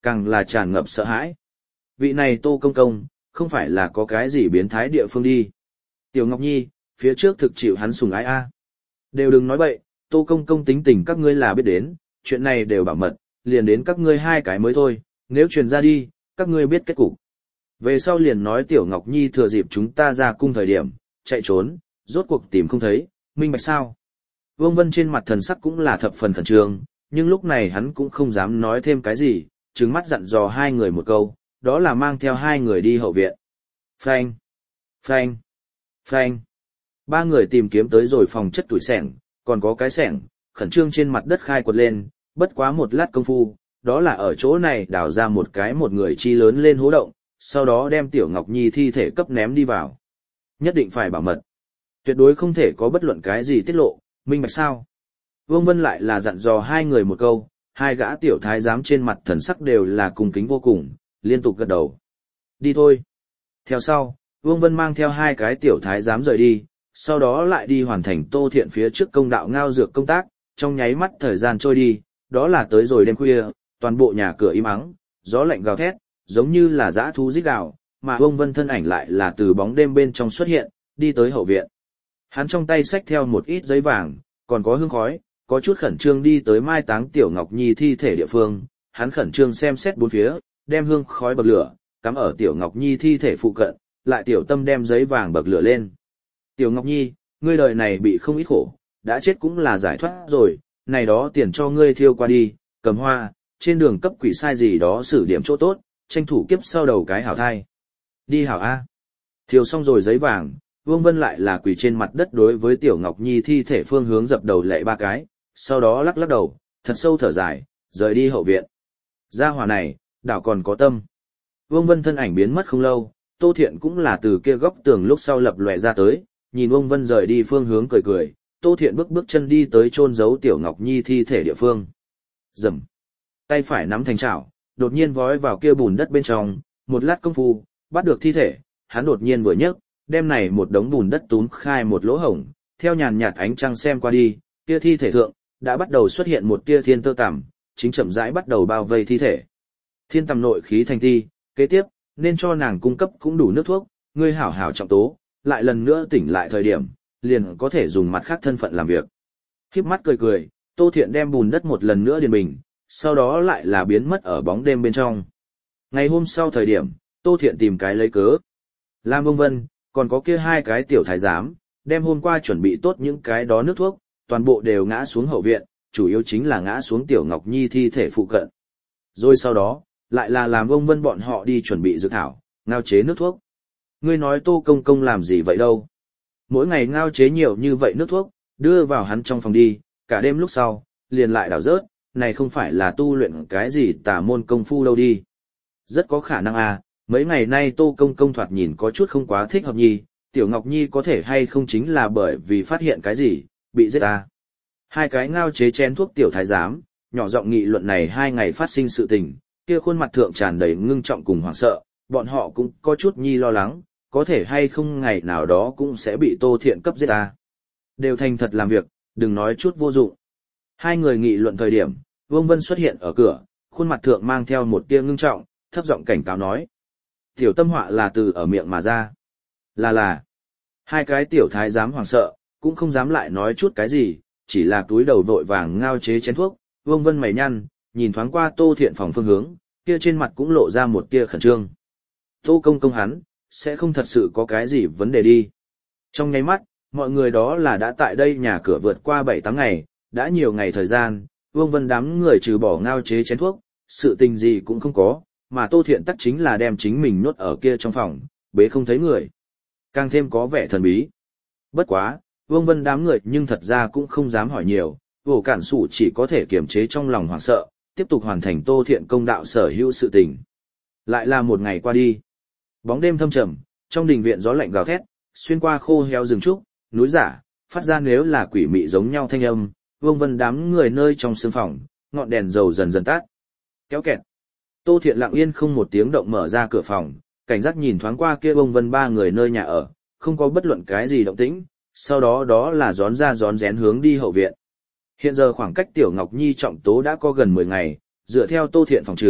càng là tràn ngập sợ hãi. Vị này Tô Công Công, không phải là có cái gì biến thái địa phương đi. Tiểu Ngọc Nhi, phía trước thực chịu hắn sủng ái a. Đều đừng nói bậy, Tô Công Công tính tình các ngươi là biết đến, chuyện này đều bảo mật, liền đến các ngươi hai cái mới thôi, nếu truyền ra đi, các ngươi biết kết cục. Về sau liền nói Tiểu Ngọc Nhi thừa dịp chúng ta ra cung thời điểm, chạy trốn, rốt cuộc tìm không thấy, minh bạch sao. Vương Vân trên mặt thần sắc cũng là thập phần khẩn trương, nhưng lúc này hắn cũng không dám nói thêm cái gì, trừng mắt dặn dò hai người một câu, đó là mang theo hai người đi hậu viện. Phanh, phanh, phanh. Ba người tìm kiếm tới rồi phòng chất tuổi sẻng, còn có cái sẻng, khẩn trương trên mặt đất khai quật lên, bất quá một lát công phu, đó là ở chỗ này đào ra một cái một người chi lớn lên hố động, sau đó đem Tiểu Ngọc Nhi thi thể cấp ném đi vào. Nhất định phải bảo mật. Tuyệt đối không thể có bất luận cái gì tiết lộ, minh bạch sao. Vương Vân lại là dặn dò hai người một câu, hai gã tiểu thái giám trên mặt thần sắc đều là cung kính vô cùng, liên tục gật đầu. Đi thôi. Theo sau, Vương Vân mang theo hai cái tiểu thái giám rời đi, sau đó lại đi hoàn thành Tô Thiện phía trước công đạo ngao dược công tác, trong nháy mắt thời gian trôi đi, đó là tới rồi đêm khuya, toàn bộ nhà cửa im ắng, gió lạnh gào thét, giống như là dã thú rít gào, mà Vương Vân thân ảnh lại là từ bóng đêm bên trong xuất hiện, đi tới hậu viện. Hắn trong tay xách theo một ít giấy vàng, còn có hương khói, có chút khẩn trương đi tới mai táng Tiểu Ngọc Nhi thi thể địa phương, hắn khẩn trương xem xét bốn phía, đem hương khói bậc lửa, cắm ở Tiểu Ngọc Nhi thi thể phụ cận, lại tiểu tâm đem giấy vàng bậc lửa lên. Tiểu Ngọc Nhi, ngươi đời này bị không ít khổ, đã chết cũng là giải thoát rồi, này đó tiền cho ngươi thiêu qua đi, cầm hoa, trên đường cấp quỷ sai gì đó xử điểm chỗ tốt, tranh thủ kiếp sau đầu cái hảo thai. Đi hảo A. Thiêu xong rồi giấy vàng, Vương Vân lại là quỳ trên mặt đất đối với Tiểu Ngọc Nhi thi thể phương hướng dập đầu lệ ba cái, sau đó lắc lắc đầu, thật sâu thở dài, rời đi hậu viện. Gia hỏa này, đảo còn có tâm. Vương Vân thân ảnh biến mất không lâu, Tô Thiện cũng là từ kia góc tường lúc sau lập lòe ra tới, nhìn Vương Vân rời đi phương hướng cười cười, Tô Thiện bước bước chân đi tới chôn giấu Tiểu Ngọc Nhi thi thể địa phương. Rầm. Tay phải nắm thành chảo, đột nhiên vói vào kia bùn đất bên trong, một lát công phu, bắt được thi thể, hắn đột nhiên vừa nhấc, đem này một đống bùn đất túm khai một lỗ hổng, theo nhàn nhạt ánh trăng xem qua đi, kia thi thể thượng đã bắt đầu xuất hiện một tia thiên tơ tằm, chính chậm rãi bắt đầu bao vây thi thể. Thiên tằm nội khí thành ti, kế tiếp, nên cho nàng cung cấp cũng đủ nước thuốc, ngươi hảo hảo trọng tố, lại lần nữa tỉnh lại thời điểm, liền có thể dùng mặt khác thân phận làm việc. Khiếp mắt cười cười, Tô Thiện đem bùn đất một lần nữa điền bình, sau đó lại là biến mất ở bóng đêm bên trong. Ngày hôm sau thời điểm, Tô Thiện tìm cái lấy cớ. Lam Vương Vân, còn có kia hai cái tiểu thái giám, đem hôm qua chuẩn bị tốt những cái đó nước thuốc, toàn bộ đều ngã xuống hậu viện, chủ yếu chính là ngã xuống Tiểu Ngọc Nhi thi thể phụ cận. Rồi sau đó, lại là làm Vương Vân bọn họ đi chuẩn bị dược thảo, ngao chế nước thuốc. Ngươi nói Tô Công Công làm gì vậy đâu? Mỗi ngày ngao chế nhiều như vậy nước thuốc, đưa vào hắn trong phòng đi, cả đêm lúc sau, liền lại đảo rớt, này không phải là tu luyện cái gì tà môn công phu đâu đi. Rất có khả năng à, mấy ngày nay Tô Công Công thoạt nhìn có chút không quá thích hợp nhi, Tiểu Ngọc Nhi có thể hay không chính là bởi vì phát hiện cái gì, bị giết à. Hai cái ngao chế chén thuốc tiểu thái giám, nhỏ giọng nghị luận này hai ngày phát sinh sự tình, kia khuôn mặt thượng tràn đầy ngưng trọng cùng hoảng sợ, bọn họ cũng có chút nhi lo lắng, có thể hay không ngày nào đó cũng sẽ bị Tô Thiện cấp giết à. Đều thành thật làm việc, đừng nói chút vô dụng. Hai người nghị luận thời điểm, Vương Vân xuất hiện ở cửa, khuôn mặt thượng mang theo một tia ngưng trọng, thấp giọng cảnh cáo nói. Tiểu tâm họa là từ ở miệng mà ra. Là là. Hai cái tiểu thái giám hoảng sợ, cũng không dám lại nói chút cái gì, chỉ là túi đầu vội vàng ngao chế chén thuốc. Vương Vân mày nhăn, nhìn thoáng qua Tô Thiện phòng phương hướng, kia trên mặt cũng lộ ra một tia khẩn trương. Tô Công Công hắn, sẽ không thật sự có cái gì vấn đề đi. Trong nháy mắt, mọi người đó là đã tại đây nhà cửa vượt qua bảy tám ngày, đã nhiều ngày thời gian, Vương Vân đám người trừ bỏ ngao chế chén thuốc, sự tình gì cũng không có, mà Tô Thiện tắc chính là đem chính mình nhốt ở kia trong phòng, bế không thấy người. Càng thêm có vẻ thần bí. Bất quá, Vương Vân đám người nhưng thật ra cũng không dám hỏi nhiều, Vô Cản Sủ chỉ có thể kiềm chế trong lòng hoảng sợ, tiếp tục hoàn thành Tô Thiện công đạo sở hữu sự tình. Lại là một ngày qua đi. Bóng đêm thâm trầm, trong đình viện gió lạnh gào thét, xuyên qua khô héo rừng trúc, núi giả, phát ra nếu là quỷ mị giống nhau thanh âm, Vương Vân đám người nơi trong sương phòng, ngọn đèn dầu dần dần tắt. Kéo kẹt. Tô Thiện lặng yên không một tiếng động mở ra cửa phòng, cảnh giác nhìn thoáng qua kia Vương Vân ba người nơi nhà ở, không có bất luận cái gì động tĩnh, sau đó đó là gión ra gión rén hướng đi hậu viện. Hiện giờ khoảng cách Tiểu Ngọc Nhi trọng tố đã có gần mười ngày, dựa theo Tô Thiện phòng trường,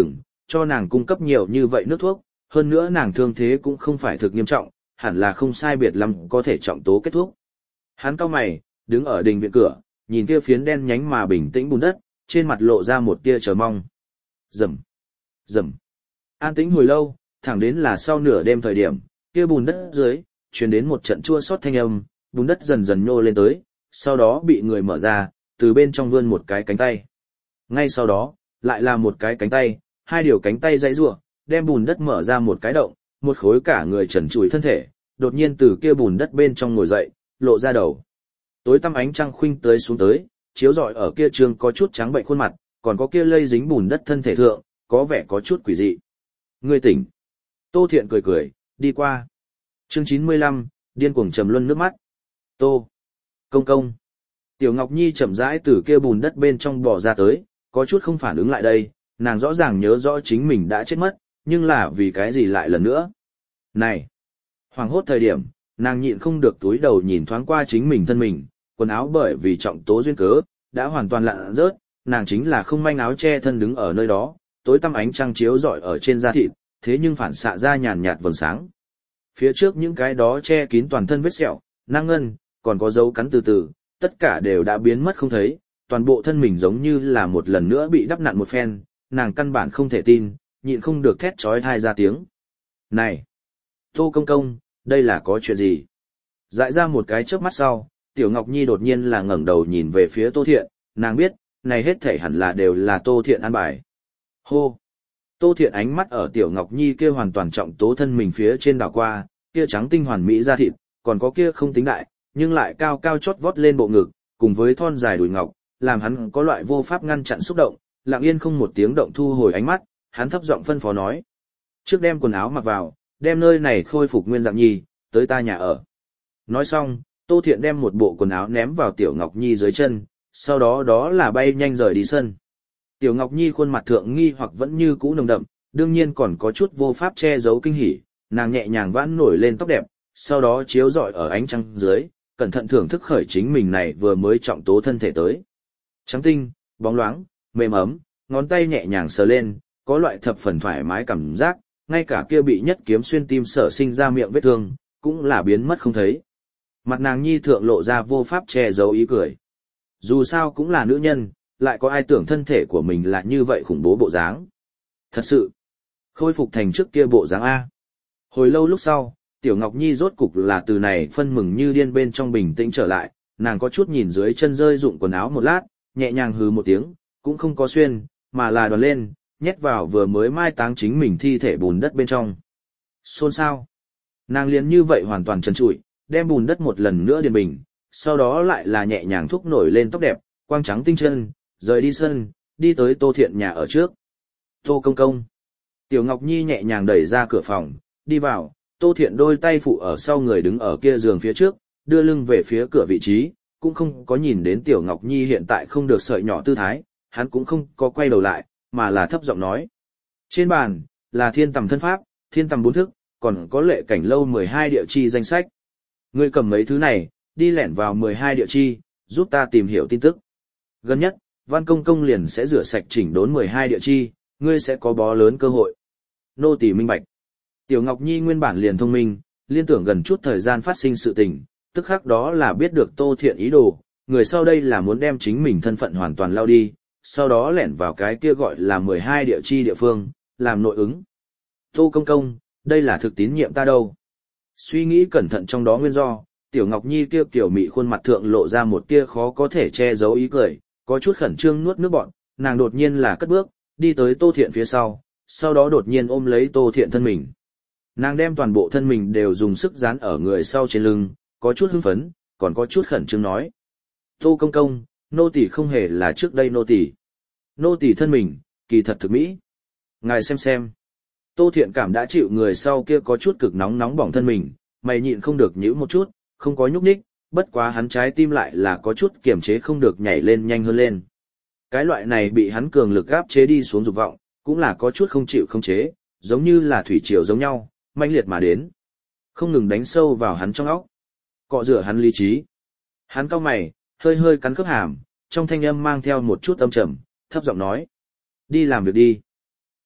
cho nàng cung cấp nhiều như vậy nước thuốc, hơn nữa nàng thương thế cũng không phải thực nghiêm trọng, hẳn là không sai biệt lắm có thể trọng tố kết thúc. Hắn cau mày, đứng ở đình viện cửa, nhìn kia phiến đen nhánh mà bình tĩnh bùn đất, trên mặt lộ ra một tia chờ mong. Rầm, rầm. An tĩnh hồi lâu, thẳng đến là sau nửa đêm thời điểm, kia bùn đất dưới truyền đến một trận chua xót thanh âm, bùn đất dần dần nhô lên tới, sau đó bị người mở ra, từ bên trong vươn một cái cánh tay. Ngay sau đó, lại là một cái cánh tay, hai điều cánh tay giãy giụa, đem bùn đất mở ra một cái động, một khối cả người trần trụi thân thể, đột nhiên từ kia bùn đất bên trong ngồi dậy, lộ ra đầu. Tối tăm ánh trăng khuynh tới xuống tới, chiếu rọi ở kia trường có chút trắng bệnh khuôn mặt, còn có kia lây dính bùn đất thân thể thượng, có vẻ có chút quỷ dị. Ngươi tỉnh. Tô Thiện cười cười, đi qua. Chương chín mươi lăm, điên cuồng trầm luân nước mắt. Tô. Công công. Tiểu Ngọc Nhi chậm rãi từ kia bùn đất bên trong bò ra tới, có chút không phản ứng lại đây, nàng rõ ràng nhớ rõ chính mình đã chết mất, nhưng là vì cái gì lại lần nữa. Này. Hoàng hốt thời điểm, nàng nhịn không được túi đầu nhìn thoáng qua chính mình thân mình, quần áo bởi vì trọng tố duyên cớ, đã hoàn toàn lặn rớt, nàng chính là không manh áo che thân đứng ở nơi đó, tối tăm ánh trăng chiếu rọi ở trên da thịt, thế nhưng phản xạ ra nhàn nhạt vầng sáng. Phía trước những cái đó che kín toàn thân vết sẹo, nang ngân, còn có dấu cắn từ từ, tất cả đều đã biến mất không thấy, toàn bộ thân mình giống như là một lần nữa bị đắp nặn một phen, nàng căn bản không thể tin, nhịn không được thét chói tai ra tiếng. Này! Tô công công, đây là có chuyện gì? Dại ra một cái chớp mắt sau, Tiểu Ngọc Nhi đột nhiên là ngẩng đầu nhìn về phía Tô Thiện, nàng biết, này hết thảy hẳn là đều là Tô Thiện an bài. Hô! Tô Thiện ánh mắt ở Tiểu Ngọc Nhi kia hoàn toàn trọng tố thân mình phía trên đảo qua, kia trắng tinh hoàn mỹ da thịt, còn có kia không tính đại, nhưng lại cao cao chót vót lên bộ ngực, cùng với thon dài đùi ngọc, làm hắn có loại vô pháp ngăn chặn xúc động, lặng yên không một tiếng động thu hồi ánh mắt, hắn thấp giọng phân phó nói: "Trước đem quần áo mặc vào, đem nơi này khôi phục nguyên dạng nhi, tới ta nhà ở." Nói xong, Tô Thiện đem một bộ quần áo ném vào Tiểu Ngọc Nhi dưới chân, sau đó đó là bay nhanh rời đi sân. Tiểu Ngọc Nhi khuôn mặt thượng nghi hoặc vẫn như cũ nồng đậm, đương nhiên còn có chút vô pháp che giấu kinh hỉ, nàng nhẹ nhàng vãn nổi lên tóc đẹp, sau đó chiếu rọi ở ánh trăng dưới, cẩn thận thưởng thức khởi chính mình này vừa mới trọng tố thân thể tới. Trắng tinh, bóng loáng, mềm ấm, ngón tay nhẹ nhàng sờ lên, có loại thập phần thoải mái cảm giác, ngay cả kia bị nhất kiếm xuyên tim sở sinh ra miệng vết thương, cũng là biến mất không thấy. Mặt nàng nhi thượng lộ ra vô pháp che giấu ý cười. Dù sao cũng là nữ nhân, lại có ai tưởng thân thể của mình là như vậy khủng bố bộ dáng. Thật sự, khôi phục thành trước kia bộ dáng A. Hồi lâu lúc sau, Tiểu Ngọc Nhi rốt cục là từ này phân mừng như điên bên trong bình tĩnh trở lại, nàng có chút nhìn dưới chân rơi dụng quần áo một lát, nhẹ nhàng hừ một tiếng, cũng không có xuyên, mà là đoàn lên, nhét vào vừa mới mai táng chính mình thi thể bùn đất bên trong. Xôn xao. Nàng liền như vậy hoàn toàn trần trụi, đem bùn đất một lần nữa điền bình, sau đó lại là nhẹ nhàng thúc nổi lên tóc đẹp, quang trắng tinh chân, rời đi sân, đi tới Tô Thiện nhà ở trước. Tô công công. Tiểu Ngọc Nhi nhẹ nhàng đẩy ra cửa phòng, đi vào, Tô Thiện đôi tay phụ ở sau người đứng ở kia giường phía trước, đưa lưng về phía cửa vị trí, cũng không có nhìn đến Tiểu Ngọc Nhi hiện tại không được sợi nhỏ tư thái, hắn cũng không có quay đầu lại, mà là thấp giọng nói. Trên bàn, là thiên tầm thân pháp, thiên tầm bốn thức, còn có lệ cảnh lâu mười hai địa chi danh sách. Ngươi cầm mấy thứ này, đi lẻn vào mười hai địa chi, giúp ta tìm hiểu tin tức. Gần nhất, Văn Công Công liền sẽ rửa sạch chỉnh đốn mười hai địa chi, ngươi sẽ có bó lớn cơ hội. Nô tỳ minh bạch. Tiểu Ngọc Nhi nguyên bản liền thông minh, liên tưởng gần chút thời gian phát sinh sự tình, tức khắc đó là biết được Tô Thiện ý đồ, người sau đây là muốn đem chính mình thân phận hoàn toàn lao đi, sau đó lẻn vào cái kia gọi là mười hai địa chi địa phương, làm nội ứng. Tô công công, đây là thực tín nhiệm ta đâu. Suy nghĩ cẩn thận trong đó nguyên do, Tiểu Ngọc Nhi kia kiểu mị khuôn mặt thượng lộ ra một tia khó có thể che giấu ý cười, có chút khẩn trương nuốt nước bọt, nàng đột nhiên là cất bước, đi tới Tô Thiện phía sau, sau đó đột nhiên ôm lấy Tô Thiện thân mình. Nàng đem toàn bộ thân mình đều dùng sức dán ở người sau trên lưng, có chút hưng phấn, còn có chút khẩn trương nói. Tô công công, nô tỳ không hề là trước đây nô tỳ. Nô tỳ thân mình, kỳ thật thực mỹ. Ngài xem xem. Tô Thiện cảm đã chịu người sau kia có chút cực nóng nóng bỏng thân mình, mày nhịn không được nhíu một chút, không có nhúc nhích, bất quá hắn trái tim lại là có chút kiềm chế không được nhảy lên nhanh hơn lên. Cái loại này bị hắn cường lực áp chế đi xuống dục vọng, cũng là có chút không chịu không chế, giống như là thủy triều giống nhau, mãnh liệt mà đến. Không ngừng đánh sâu vào hắn trong óc, cọ rửa hắn lý trí. Hắn cau mày, hơi hơi cắn khớp hàm, trong thanh âm mang theo một chút âm trầm, thấp giọng nói. Đi làm việc đi.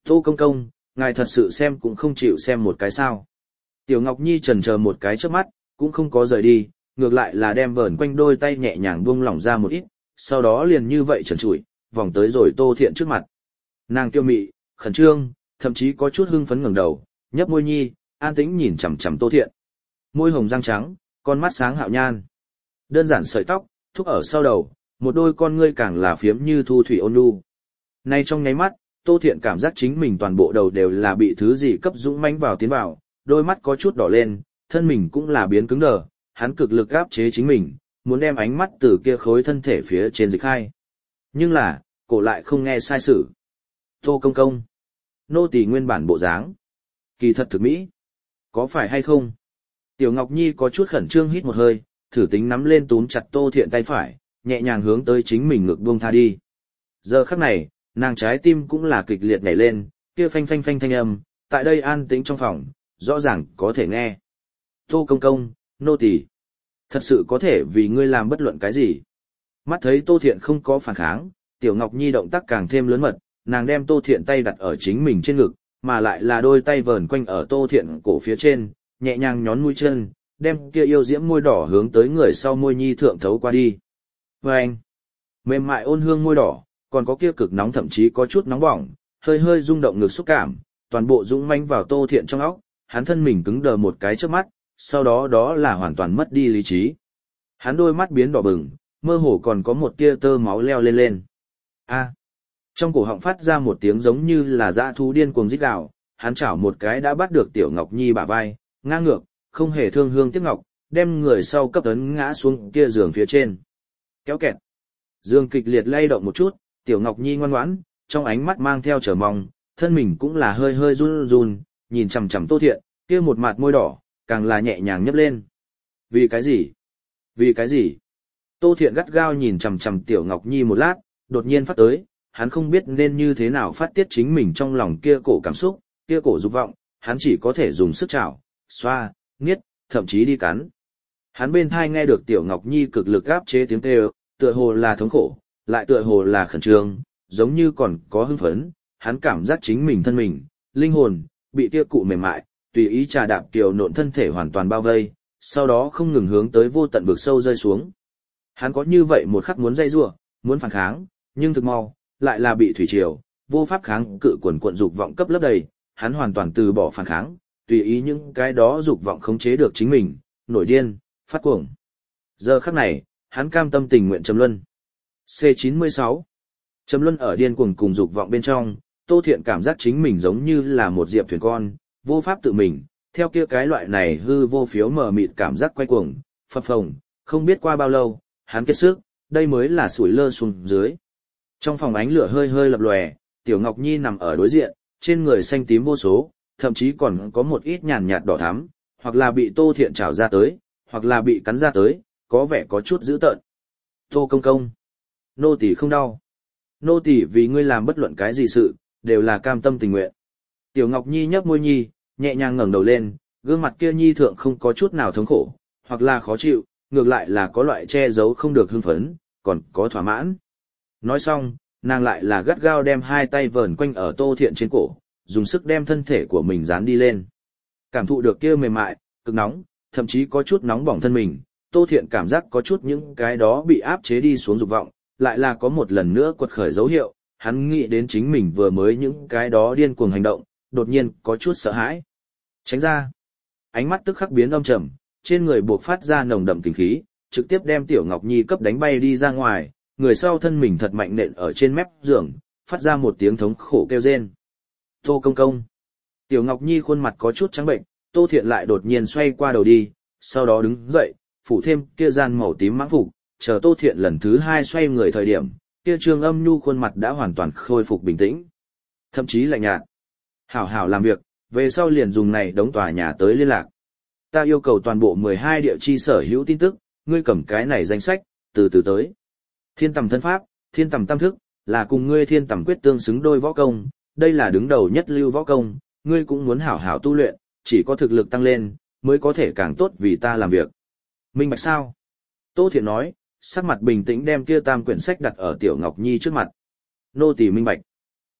Tô công công, ngài thật sự xem cũng không chịu xem một cái sao. Tiểu Ngọc Nhi chần chờ một cái trước mắt, cũng không có rời đi, ngược lại là đem vờn quanh đôi tay nhẹ nhàng buông lỏng ra một ít, sau đó liền như vậy trần trụi, vòng tới rồi Tô Thiện trước mặt. Nàng kiêu mị, khẩn trương, thậm chí có chút hưng phấn ngẩng đầu, nhấp môi nhi, an tĩnh nhìn chằm chằm Tô Thiện. Môi hồng răng trắng, con mắt sáng hạo nhan. Đơn giản sợi tóc, thúc ở sau đầu, một đôi con ngươi càng là phiếm như thu thủy ôn nhu. Nay trong nháy mắt, Tô Thiện cảm giác chính mình toàn bộ đầu đều là bị thứ gì cấp dũng mãnh vào tiến vào, đôi mắt có chút đỏ lên, thân mình cũng là biến cứng đờ, hắn cực lực áp chế chính mình, muốn đem ánh mắt từ kia khối thân thể phía trên dịch hai. Nhưng là, cổ lại không nghe sai sự. Tô công công. Nô tỳ nguyên bản bộ dáng. Kỳ thật thực mỹ. Có phải hay không? Tiểu Ngọc Nhi có chút khẩn trương hít một hơi, thử tính nắm lên túm chặt Tô Thiện tay phải, nhẹ nhàng hướng tới chính mình ngực buông tha đi. Giờ khắc này, nàng trái tim cũng là kịch liệt nhảy lên, kia phanh phanh phanh thanh âm, tại đây an tĩnh trong phòng, rõ ràng có thể nghe. Tô công công, nô tỳ, thật sự có thể vì ngươi làm bất luận cái gì. Mắt thấy Tô Thiện không có phản kháng, Tiểu Ngọc Nhi động tác càng thêm lớn mật, nàng đem Tô Thiện tay đặt ở chính mình trên ngực, mà lại là đôi tay vờn quanh ở Tô Thiện cổ phía trên, nhẹ nhàng nhón mũi chân, đem kia yêu diễm môi đỏ hướng tới người sau môi nhi thượng thấu qua đi. Vâng! Mềm mại ôn hương môi đỏ, còn có kia cực nóng thậm chí có chút nóng bỏng, hơi hơi rung động ngực xúc cảm, toàn bộ dũng mãnh vào Tô Thiện trong óc, hắn thân mình cứng đờ một cái trước mắt, sau đó đó là hoàn toàn mất đi lý trí. Hắn đôi mắt biến đỏ bừng, mơ hồ còn có một tia tơ máu leo lên lên. A! Trong cổ họng phát ra một tiếng giống như là dã thú điên cuồng rít gào, hắn chảo một cái đã bắt được Tiểu Ngọc Nhi bả vai, ngang ngược, không hề thương hương tiếc ngọc, đem người sau cấp ấn ngã xuống kia giường phía trên. Kéo kẹt. Giường kịch liệt lay động một chút, Tiểu Ngọc Nhi ngoan ngoãn, trong ánh mắt mang theo chờ mong, thân mình cũng là hơi hơi run run, nhìn chằm chằm Tô Thiện, kia một mặt môi đỏ, càng là nhẹ nhàng nhấp lên. Vì cái gì? Vì cái gì? Tô Thiện gắt gao nhìn chằm chằm Tiểu Ngọc Nhi một lát, đột nhiên phát tới, hắn không biết nên như thế nào phát tiết chính mình trong lòng kia cổ cảm xúc, kia cổ dục vọng, hắn chỉ có thể dùng sức chảo, xoa, nghiết, thậm chí đi cắn. Hắn bên thai nghe được Tiểu Ngọc Nhi cực lực áp chế tiếng kêu, tựa hồ là thống khổ, lại tựa hồ là khẩn trương, giống như còn có hưng phấn, hắn cảm giác chính mình thân mình, linh hồn, bị kia cụ mềm mại, tùy ý trà đạp kiều nộn thân thể hoàn toàn bao vây, sau đó không ngừng hướng tới vô tận vực sâu rơi xuống. Hắn có như vậy một khắc muốn dây rủa, muốn phản kháng, nhưng thực mau, lại là bị thủy triều, vô pháp kháng cự quần quận dục vọng cấp lấp đầy, hắn hoàn toàn từ bỏ phản kháng, tùy ý những cái đó dục vọng khống chế được chính mình, nổi điên, phát cuồng. Giờ khắc này, hắn cam tâm tình nguyện trầm luân. C chín mươi sáu. Trầm luân ở điên cuồng cùng dục vọng bên trong, Tô Thiện cảm giác chính mình giống như là một diệp thuyền con, vô pháp tự mình, theo kia cái loại này hư vô phiếu mờ mịt cảm giác quay cuồng, phập phồng, không biết qua bao lâu, hắn kết sức, đây mới là sủi lơ xuống dưới. Trong phòng ánh lửa hơi hơi lập lòe, Tiểu Ngọc Nhi nằm ở đối diện, trên người xanh tím vô số, thậm chí còn có một ít nhàn nhạt đỏ thắm, hoặc là bị Tô Thiện trào ra tới, hoặc là bị cắn ra tới, có vẻ có chút dữ tợn. Tô công công, nô tỳ không đau. Nô tỳ vì ngươi làm bất luận cái gì sự, đều là cam tâm tình nguyện. Tiểu Ngọc Nhi nhấp môi nhi, nhẹ nhàng ngẩng đầu lên, gương mặt kia nhi thượng không có chút nào thống khổ, hoặc là khó chịu, ngược lại là có loại che giấu không được hưng phấn, còn có thỏa mãn. Nói xong, nàng lại là gắt gao đem hai tay vờn quanh ở Tô Thiện trên cổ, dùng sức đem thân thể của mình dán đi lên. Cảm thụ được kia mềm mại, cực nóng, thậm chí có chút nóng bỏng thân mình, Tô Thiện cảm giác có chút những cái đó bị áp chế đi xuống dục vọng, lại là có một lần nữa quật khởi dấu hiệu, hắn nghĩ đến chính mình vừa mới những cái đó điên cuồng hành động, đột nhiên có chút sợ hãi. Tránh ra. Ánh mắt tức khắc biến âm trầm, trên người buộc phát ra nồng đậm kinh khí, trực tiếp đem Tiểu Ngọc Nhi cấp đánh bay đi ra ngoài, người sau thân mình thật mạnh nện ở trên mép giường, phát ra một tiếng thống khổ kêu rên. Tô công công. Tiểu Ngọc Nhi khuôn mặt có chút trắng bệnh, Tô Thiện lại đột nhiên xoay qua đầu đi, sau đó đứng dậy, phủ thêm kia gian màu tím mãng phục, chờ Tô Thiện lần thứ hai xoay người thời điểm, kia Trương Âm Nhu khuôn mặt đã hoàn toàn khôi phục bình tĩnh, thậm chí lạnh nhạt. Hảo hảo làm việc, về sau liền dùng này đóng tòa nhà tới liên lạc. Ta yêu cầu toàn bộ mười hai địa chi sở hữu tin tức, ngươi cầm cái này danh sách, từ từ tới. Thiên tầm thân pháp, thiên tầm tam thức, là cùng ngươi thiên tầm quyết tương xứng đôi võ công, đây là đứng đầu nhất lưu võ công, ngươi cũng muốn hảo hảo tu luyện, chỉ có thực lực tăng lên, mới có thể càng tốt vì ta làm việc. Minh bạch sao? Tô Thiện nói, sắc mặt bình tĩnh đem kia tam quyển sách đặt ở Tiểu Ngọc Nhi trước mặt. Nô tỳ minh bạch.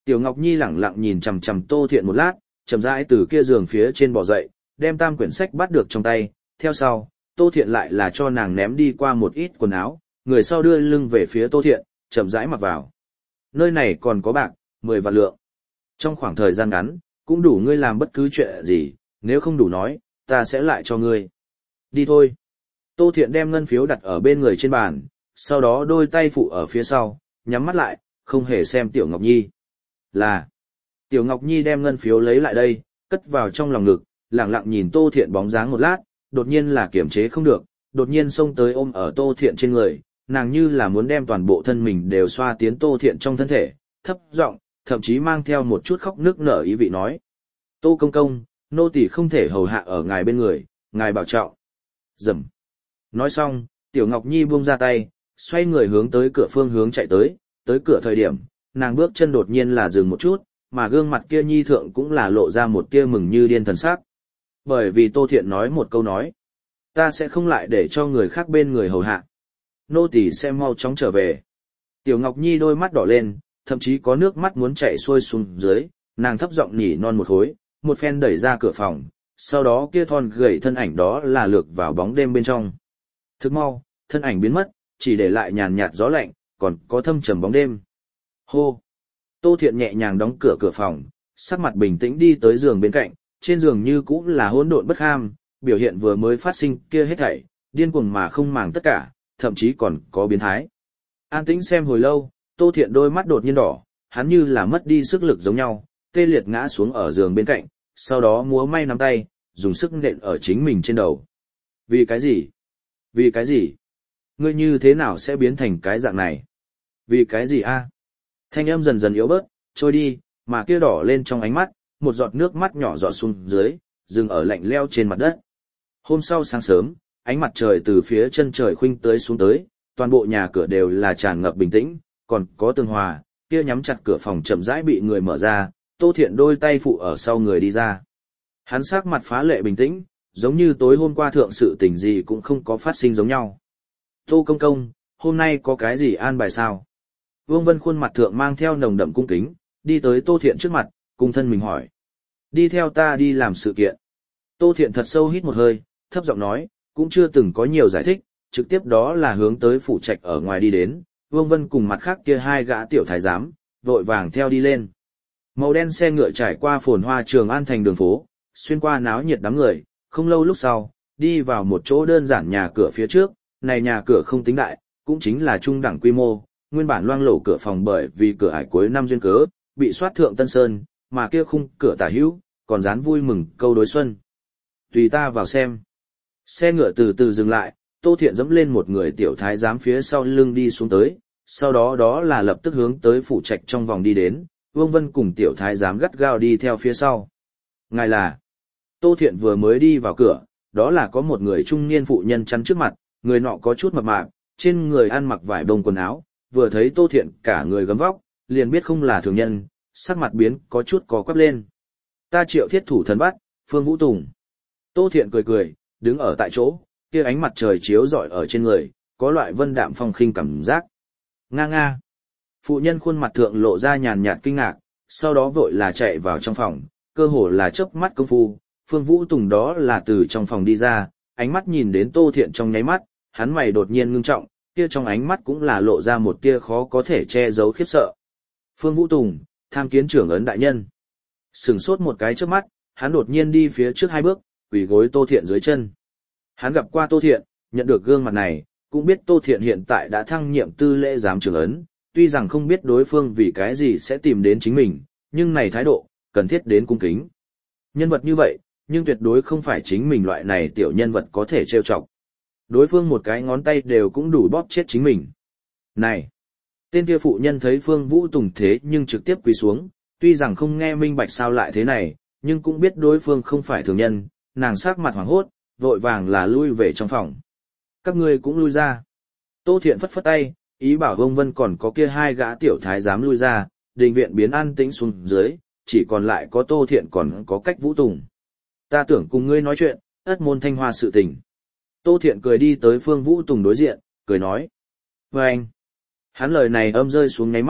Tiểu Ngọc Nhi lẳng lặng nhìn chằm chằm Tô Thiện một lát, chậm rãi từ kia giường phía trên bò dậy, đem tam quyển sách bắt được trong tay, theo sau, Tô Thiện lại là cho nàng ném đi qua một ít quần áo, người sau đưa lưng về phía Tô Thiện, chậm rãi mặc vào. Nơi này còn có bạc, mười vạn lượng. Trong khoảng thời gian ngắn, cũng đủ ngươi làm bất cứ chuyện gì, nếu không đủ nói, ta sẽ lại cho ngươi. Đi thôi. Tô Thiện đem ngân phiếu đặt ở bên người trên bàn, sau đó đôi tay phụ ở phía sau, nhắm mắt lại, không hề xem Tiểu Ngọc Nhi. Là. Tiểu Ngọc Nhi đem ngân phiếu lấy lại đây, cất vào trong lòng ngực, lặng lặng nhìn Tô Thiện bóng dáng một lát, đột nhiên là kiềm chế không được, đột nhiên xông tới ôm ở Tô Thiện trên người, nàng như là muốn đem toàn bộ thân mình đều xoa tiến Tô Thiện trong thân thể, thấp giọng, thậm chí mang theo một chút khóc nước nở ý vị nói. Tô công công, nô tỳ không thể hầu hạ ở ngài bên người, ngài bảo trọng. Dầm. Nói xong, Tiểu Ngọc Nhi buông ra tay, xoay người hướng tới cửa phương hướng chạy tới, tới cửa thời điểm, nàng bước chân đột nhiên là dừng một chút, mà gương mặt kia nhi thượng cũng là lộ ra một tia mừng như điên thần sắc. Bởi vì Tô Thiện nói một câu nói, ta sẽ không lại để cho người khác bên người hầu hạ. Nô tỳ sẽ mau chóng trở về. Tiểu Ngọc Nhi đôi mắt đỏ lên, thậm chí có nước mắt muốn chảy xuôi xuống dưới, nàng thấp giọng nhỉ non một hối, một phen đẩy ra cửa phòng, sau đó kia thon gầy thân ảnh đó là lược vào bóng đêm bên trong. Thức mau, thân ảnh biến mất, chỉ để lại nhàn nhạt gió lạnh, còn có thâm trầm bóng đêm. Hô! Tô Thiện nhẹ nhàng đóng cửa cửa phòng, sắc mặt bình tĩnh đi tới giường bên cạnh, trên giường như cũ là hỗn độn bất ham, biểu hiện vừa mới phát sinh kia hết thảy, điên cuồng mà không màng tất cả, thậm chí còn có biến thái. An tĩnh xem hồi lâu, Tô Thiện đôi mắt đột nhiên đỏ, hắn như là mất đi sức lực giống nhau, tê liệt ngã xuống ở giường bên cạnh, sau đó múa may nắm tay, dùng sức nện ở chính mình trên đầu. Vì cái gì? Vì cái gì? Ngươi như thế nào sẽ biến thành cái dạng này? Vì cái gì a? Thanh âm dần dần yếu bớt, trôi đi, mà kia đỏ lên trong ánh mắt, một giọt nước mắt nhỏ giọt xuống dưới, dừng ở lạnh leo trên mặt đất. Hôm sau sáng sớm, ánh mặt trời từ phía chân trời khuynh tới xuống tới, toàn bộ nhà cửa đều là tràn ngập bình tĩnh, còn có tường hòa, kia nhắm chặt cửa phòng chậm rãi bị người mở ra, Tô Thiện đôi tay phụ ở sau người đi ra. Hắn sắc mặt phá lệ bình tĩnh, giống như tối hôm qua thượng sự tình gì cũng không có phát sinh giống nhau. Tô công công, hôm nay có cái gì an bài sao? Vương Vân khuôn mặt thượng mang theo nồng đậm cung kính, đi tới Tô Thiện trước mặt, cung thân mình hỏi. Đi theo ta đi làm sự kiện. Tô Thiện thật sâu hít một hơi, thấp giọng nói, cũng chưa từng có nhiều giải thích, trực tiếp đó là hướng tới phủ trạch ở ngoài đi đến, Vương Vân cùng mặt khác kia hai gã tiểu thái giám, vội vàng theo đi lên. Màu đen xe ngựa trải qua phồn hoa Trường An thành đường phố, xuyên qua náo nhiệt đám người, không lâu lúc sau, đi vào một chỗ đơn giản nhà cửa phía trước, này nhà cửa không tính đại, cũng chính là trung đẳng quy mô, nguyên bản loang lổ cửa phòng bởi vì cửa ải cuối năm duyên cớ, bị soát thượng Tân Sơn, mà kia khung cửa tả hữu, còn dán vui mừng câu đối xuân. Tùy ta vào xem. Xe ngựa từ từ dừng lại, Tô Thiện dẫm lên một người tiểu thái giám phía sau lưng đi xuống tới, sau đó đó là lập tức hướng tới phủ trạch trong vòng đi đến, Vương Vân cùng tiểu thái giám gắt gao đi theo phía sau. Ngài là, Tô Thiện vừa mới đi vào cửa, đó là có một người trung niên phụ nhân chắn trước mặt, người nọ có chút mập mạp, trên người ăn mặc vải bông quần áo, vừa thấy Tô Thiện cả người gấm vóc, liền biết không là thường nhân, sắc mặt biến có chút có quắp lên. Ta Triệu Thiết Thủ thần bắt, Phương Vũ Tùng. Tô Thiện cười cười, đứng ở tại chỗ, kia ánh mặt trời chiếu rọi ở trên người, có loại vân đạm phong khinh cảm giác. Nga nga. Phụ nhân khuôn mặt thượng lộ ra nhàn nhạt kinh ngạc, sau đó vội là chạy vào trong phòng, cơ hồ là chớp mắt công phu, Phương Vũ Tùng đó là từ trong phòng đi ra, ánh mắt nhìn đến Tô Thiện trong nháy mắt, hắn mày đột nhiên ngưng trọng, kia trong ánh mắt cũng là lộ ra một tia khó có thể che giấu khiếp sợ. Phương Vũ Tùng, tham kiến trưởng ấn đại nhân. Sừng sốt một cái trước mắt, hắn đột nhiên đi phía trước hai bước, quỳ gối Tô Thiện dưới chân. Hắn gặp qua Tô Thiện, nhận được gương mặt này, cũng biết Tô Thiện hiện tại đã thăng nhiệm tư lễ giám trưởng ấn, tuy rằng không biết đối phương vì cái gì sẽ tìm đến chính mình, nhưng này thái độ, cần thiết đến cung kính. Nhân vật như vậy, nhưng tuyệt đối không phải chính mình loại này tiểu nhân vật có thể trêu chọc. Đối phương một cái ngón tay đều cũng đủ bóp chết chính mình. Này! Tên kia phụ nhân thấy Phương Vũ Tùng thế nhưng trực tiếp quỳ xuống, tuy rằng không nghe minh bạch sao lại thế này, nhưng cũng biết đối phương không phải thường nhân, nàng sắc mặt hoảng hốt, vội vàng là lui về trong phòng. Các ngươi cũng lui ra. Tô Thiện phất phất tay, ý bảo Vông Vân còn có kia hai gã tiểu thái giám lui ra, đình viện biến an tĩnh xuống dưới, chỉ còn lại có Tô Thiện còn có Cách Vũ Tùng. Ta tưởng cùng ngươi nói chuyện, ất môn thanh hoa sự tình. Tô Thiện cười đi tới Phương Vũ Tùng đối diện, cười nói. Và anh, hắn lời này âm rơi xuống ngáy mắt,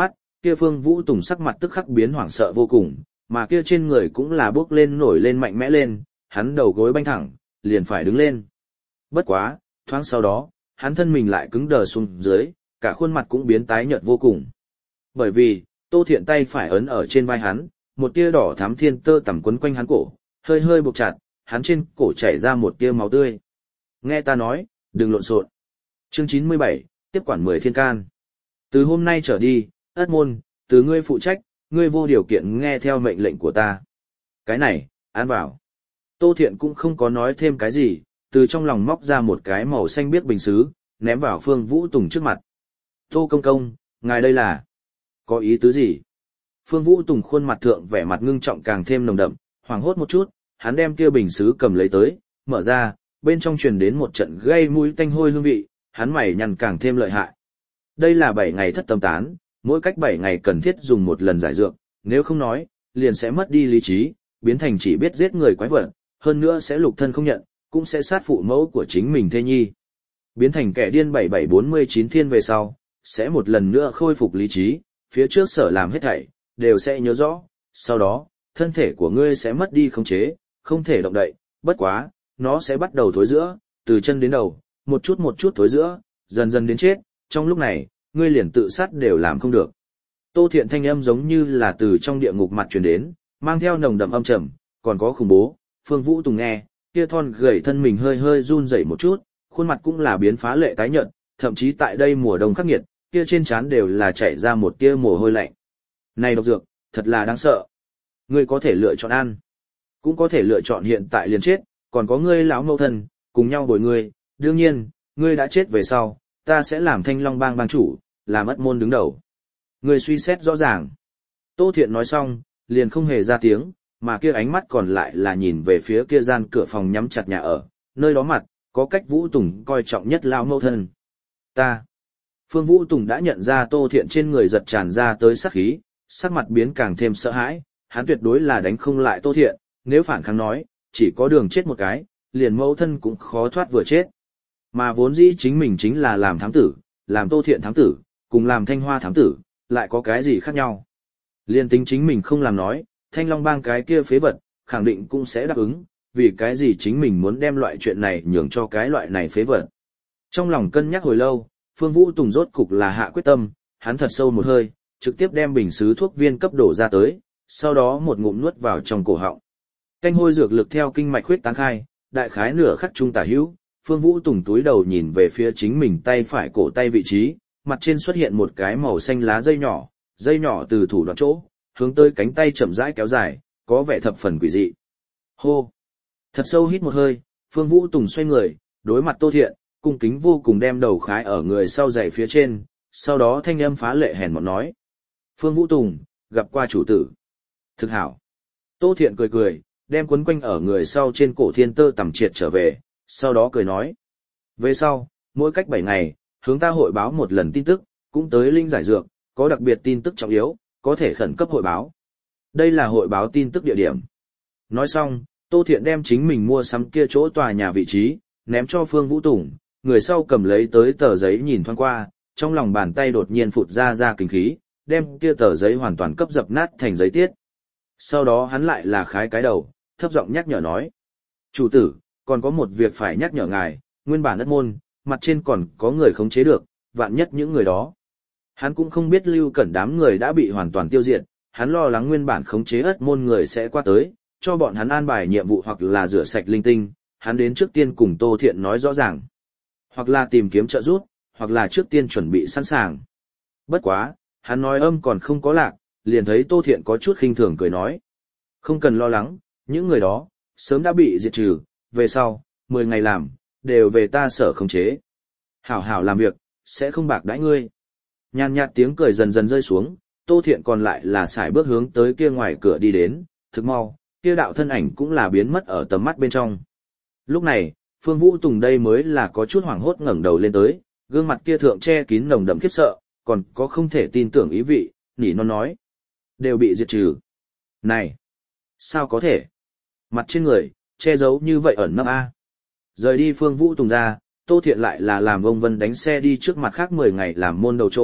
kia Phương Vũ Tùng sắc mặt tức khắc biến hoảng sợ vô cùng, mà kia trên người cũng là bước lên nổi lên mạnh mẽ lên, hắn đầu gối banh thẳng, liền phải đứng lên. Bất quá, thoáng sau đó, hắn thân mình lại cứng đờ xuống dưới, cả khuôn mặt cũng biến tái nhợt vô cùng. Bởi vì, Tô Thiện tay phải ấn ở trên vai hắn, một tia đỏ thắm thiên tơ tẩm quấn quanh hắn cổ, hơi hơi buộc chặt, hắn trên cổ chảy ra một tia máu tươi. Nghe ta nói, đừng lộn xộn. Chương chín mươi bảy, tiếp quản mười thiên can. Từ hôm nay trở đi, Ất Môn, từ ngươi phụ trách, ngươi vô điều kiện nghe theo mệnh lệnh của ta. Cái này, an vào. Tô Thiện cũng không có nói thêm cái gì, từ trong lòng móc ra một cái màu xanh biếc bình sứ, ném vào Phương Vũ Tùng trước mặt. Tô công công, ngài đây là... Có ý tứ gì? Phương Vũ Tùng khuôn mặt thượng vẻ mặt ngưng trọng càng thêm nồng đậm, hoảng hốt một chút, hắn đem kia bình sứ cầm lấy tới, mở ra, bên trong truyền đến một trận gây mũi tanh hôi hương vị, hắn mày nhăn càng thêm lợi hại. Đây là bảy ngày thất tâm tán, mỗi cách bảy ngày cần thiết dùng một lần giải dược, nếu không nói, liền sẽ mất đi lý trí, biến thành chỉ biết giết người quái vật, hơn nữa sẽ lục thân không nhận, cũng sẽ sát phụ mẫu của chính mình thê nhi. Biến thành kẻ điên bảy bảy bốn mươi chín thiên về sau, sẽ một lần nữa khôi phục lý trí, phía trước sở làm hết thảy, đều sẽ nhớ rõ, sau đó, thân thể của ngươi sẽ mất đi khống chế, không thể động đậy, bất quá, nó sẽ bắt đầu thối rữa, từ chân đến đầu, một chút một chút thối rữa, dần dần đến chết, trong lúc này, ngươi liền tự sát đều làm không được. Tô Thiện thanh âm giống như là từ trong địa ngục mặt truyền đến, mang theo nồng đậm âm trầm, còn có khủng bố. Phương Vũ Tùng nghe, kia thon gầy thân mình hơi hơi run rẩy một chút, khuôn mặt cũng là biến phá lệ tái nhợt, thậm chí tại đây mùa đông khắc nghiệt, kia trên trán đều là chảy ra một tia mồ hôi lạnh. Này độc dược, thật là đáng sợ. Ngươi có thể lựa chọn ăn, cũng có thể lựa chọn hiện tại liền chết, còn có ngươi lão mẫu thân, cùng nhau bồi ngươi, đương nhiên, ngươi đã chết về sau, ta sẽ làm Thanh Long Bang bang chủ, làm Ất Môn đứng đầu. Ngươi suy xét rõ ràng. Tô Thiện nói xong, liền không hề ra tiếng, mà kia ánh mắt còn lại là nhìn về phía kia gian cửa phòng nhắm chặt nhà ở, nơi đó mặt, có cách Vũ Tùng coi trọng nhất lão mẫu thân. Ta. Phương Vũ Tùng đã nhận ra Tô Thiện trên người giật tràn ra tới sát khí, sắc mặt biến càng thêm sợ hãi, hắn tuyệt đối là đánh không lại Tô Thiện, nếu phản kháng nói, chỉ có đường chết một cái, liền mẫu thân cũng khó thoát vừa chết. Mà vốn dĩ chính mình chính là làm thám tử, làm Tô Thiện thám tử, cùng làm Thanh Hoa thám tử, lại có cái gì khác nhau. Liên tính chính mình không làm nói, Thanh Long Bang cái kia phế vật, khẳng định cũng sẽ đáp ứng, vì cái gì chính mình muốn đem loại chuyện này nhường cho cái loại này phế vật. Trong lòng cân nhắc hồi lâu, Phương Vũ Tùng rốt cục là hạ quyết tâm, hắn thật sâu một hơi, trực tiếp đem bình sứ thuốc viên cấp đổ ra tới, sau đó một ngụm nuốt vào trong cổ họng. Canh hôi dược lực theo kinh mạch huyết tán khai, đại khái nửa khắc trung tả hữu, Phương Vũ Tùng túi đầu nhìn về phía chính mình tay phải cổ tay vị trí, mặt trên xuất hiện một cái màu xanh lá dây nhỏ, dây nhỏ từ thủ đoạn chỗ, hướng tới cánh tay chậm rãi kéo dài, có vẻ thập phần quỷ dị. Hô! Thật sâu hít một hơi, Phương Vũ Tùng xoay người, đối mặt Tô Thiện, cung kính vô cùng đem đầu khái ở người sau giày phía trên, sau đó thanh âm phá lệ hèn mọn nói. Phương Vũ Tùng, gặp qua chủ tử. Thực hảo. Tô Thiện cười cười, đem quấn quanh ở người sau trên cổ thiên tơ tầm triệt trở về, sau đó cười nói. Về sau, mỗi cách bảy ngày, hướng ta hội báo một lần tin tức, cũng tới linh giải dược, có đặc biệt tin tức trọng yếu, có thể khẩn cấp hội báo. Đây là hội báo tin tức địa điểm. Nói xong, Tô Thiện đem chính mình mua sắm kia chỗ tòa nhà vị trí, ném cho Phương Vũ Tùng, người sau cầm lấy tới tờ giấy nhìn thoáng qua, trong lòng bàn tay đột nhiên phụt ra ra kinh khí, đem kia tờ giấy hoàn toàn cấp dập nát thành giấy tiết. Sau đó hắn lại là khái cái đầu, thấp giọng nhắc nhở nói. Chủ tử, còn có một việc phải nhắc nhở ngài, nguyên bản Ất Môn, mặt trên còn có người khống chế được, vạn nhất những người đó. Hắn cũng không biết Lưu Cẩn đám người đã bị hoàn toàn tiêu diệt, hắn lo lắng nguyên bản khống chế Ất Môn người sẽ qua tới, cho bọn hắn an bài nhiệm vụ hoặc là rửa sạch linh tinh, hắn đến trước tiên cùng Tô Thiện nói rõ ràng. Hoặc là tìm kiếm trợ giúp, hoặc là trước tiên chuẩn bị sẵn sàng. Bất quá, hắn nói âm còn không có lạc, liền thấy Tô Thiện có chút khinh thường cười nói. Không cần lo lắng, những người đó, sớm đã bị diệt trừ, về sau, mười ngày làm, đều về ta sở khống chế. Hảo hảo làm việc, sẽ không bạc đãi ngươi. Nhàn nhạt tiếng cười dần dần rơi xuống, Tô Thiện còn lại là sải bước hướng tới kia ngoài cửa đi đến, thực mau, kia đạo thân ảnh cũng là biến mất ở tầm mắt bên trong. Lúc này, Phương Vũ Tùng đây mới là có chút hoảng hốt ngẩng đầu lên tới, gương mặt kia thượng che kín nồng đậm khiếp sợ, còn có không thể tin tưởng ý vị, nỉ non nói. Đều bị diệt trừ. Này! Sao có thể? Mặt trên người, che giấu như vậy ẩn nấp a. Rời đi Phương Vũ Tùng ra, Tô Thiện lại là làm ông Vân đánh xe đi trước mặt khác mười ngày làm môn đầu chỗ,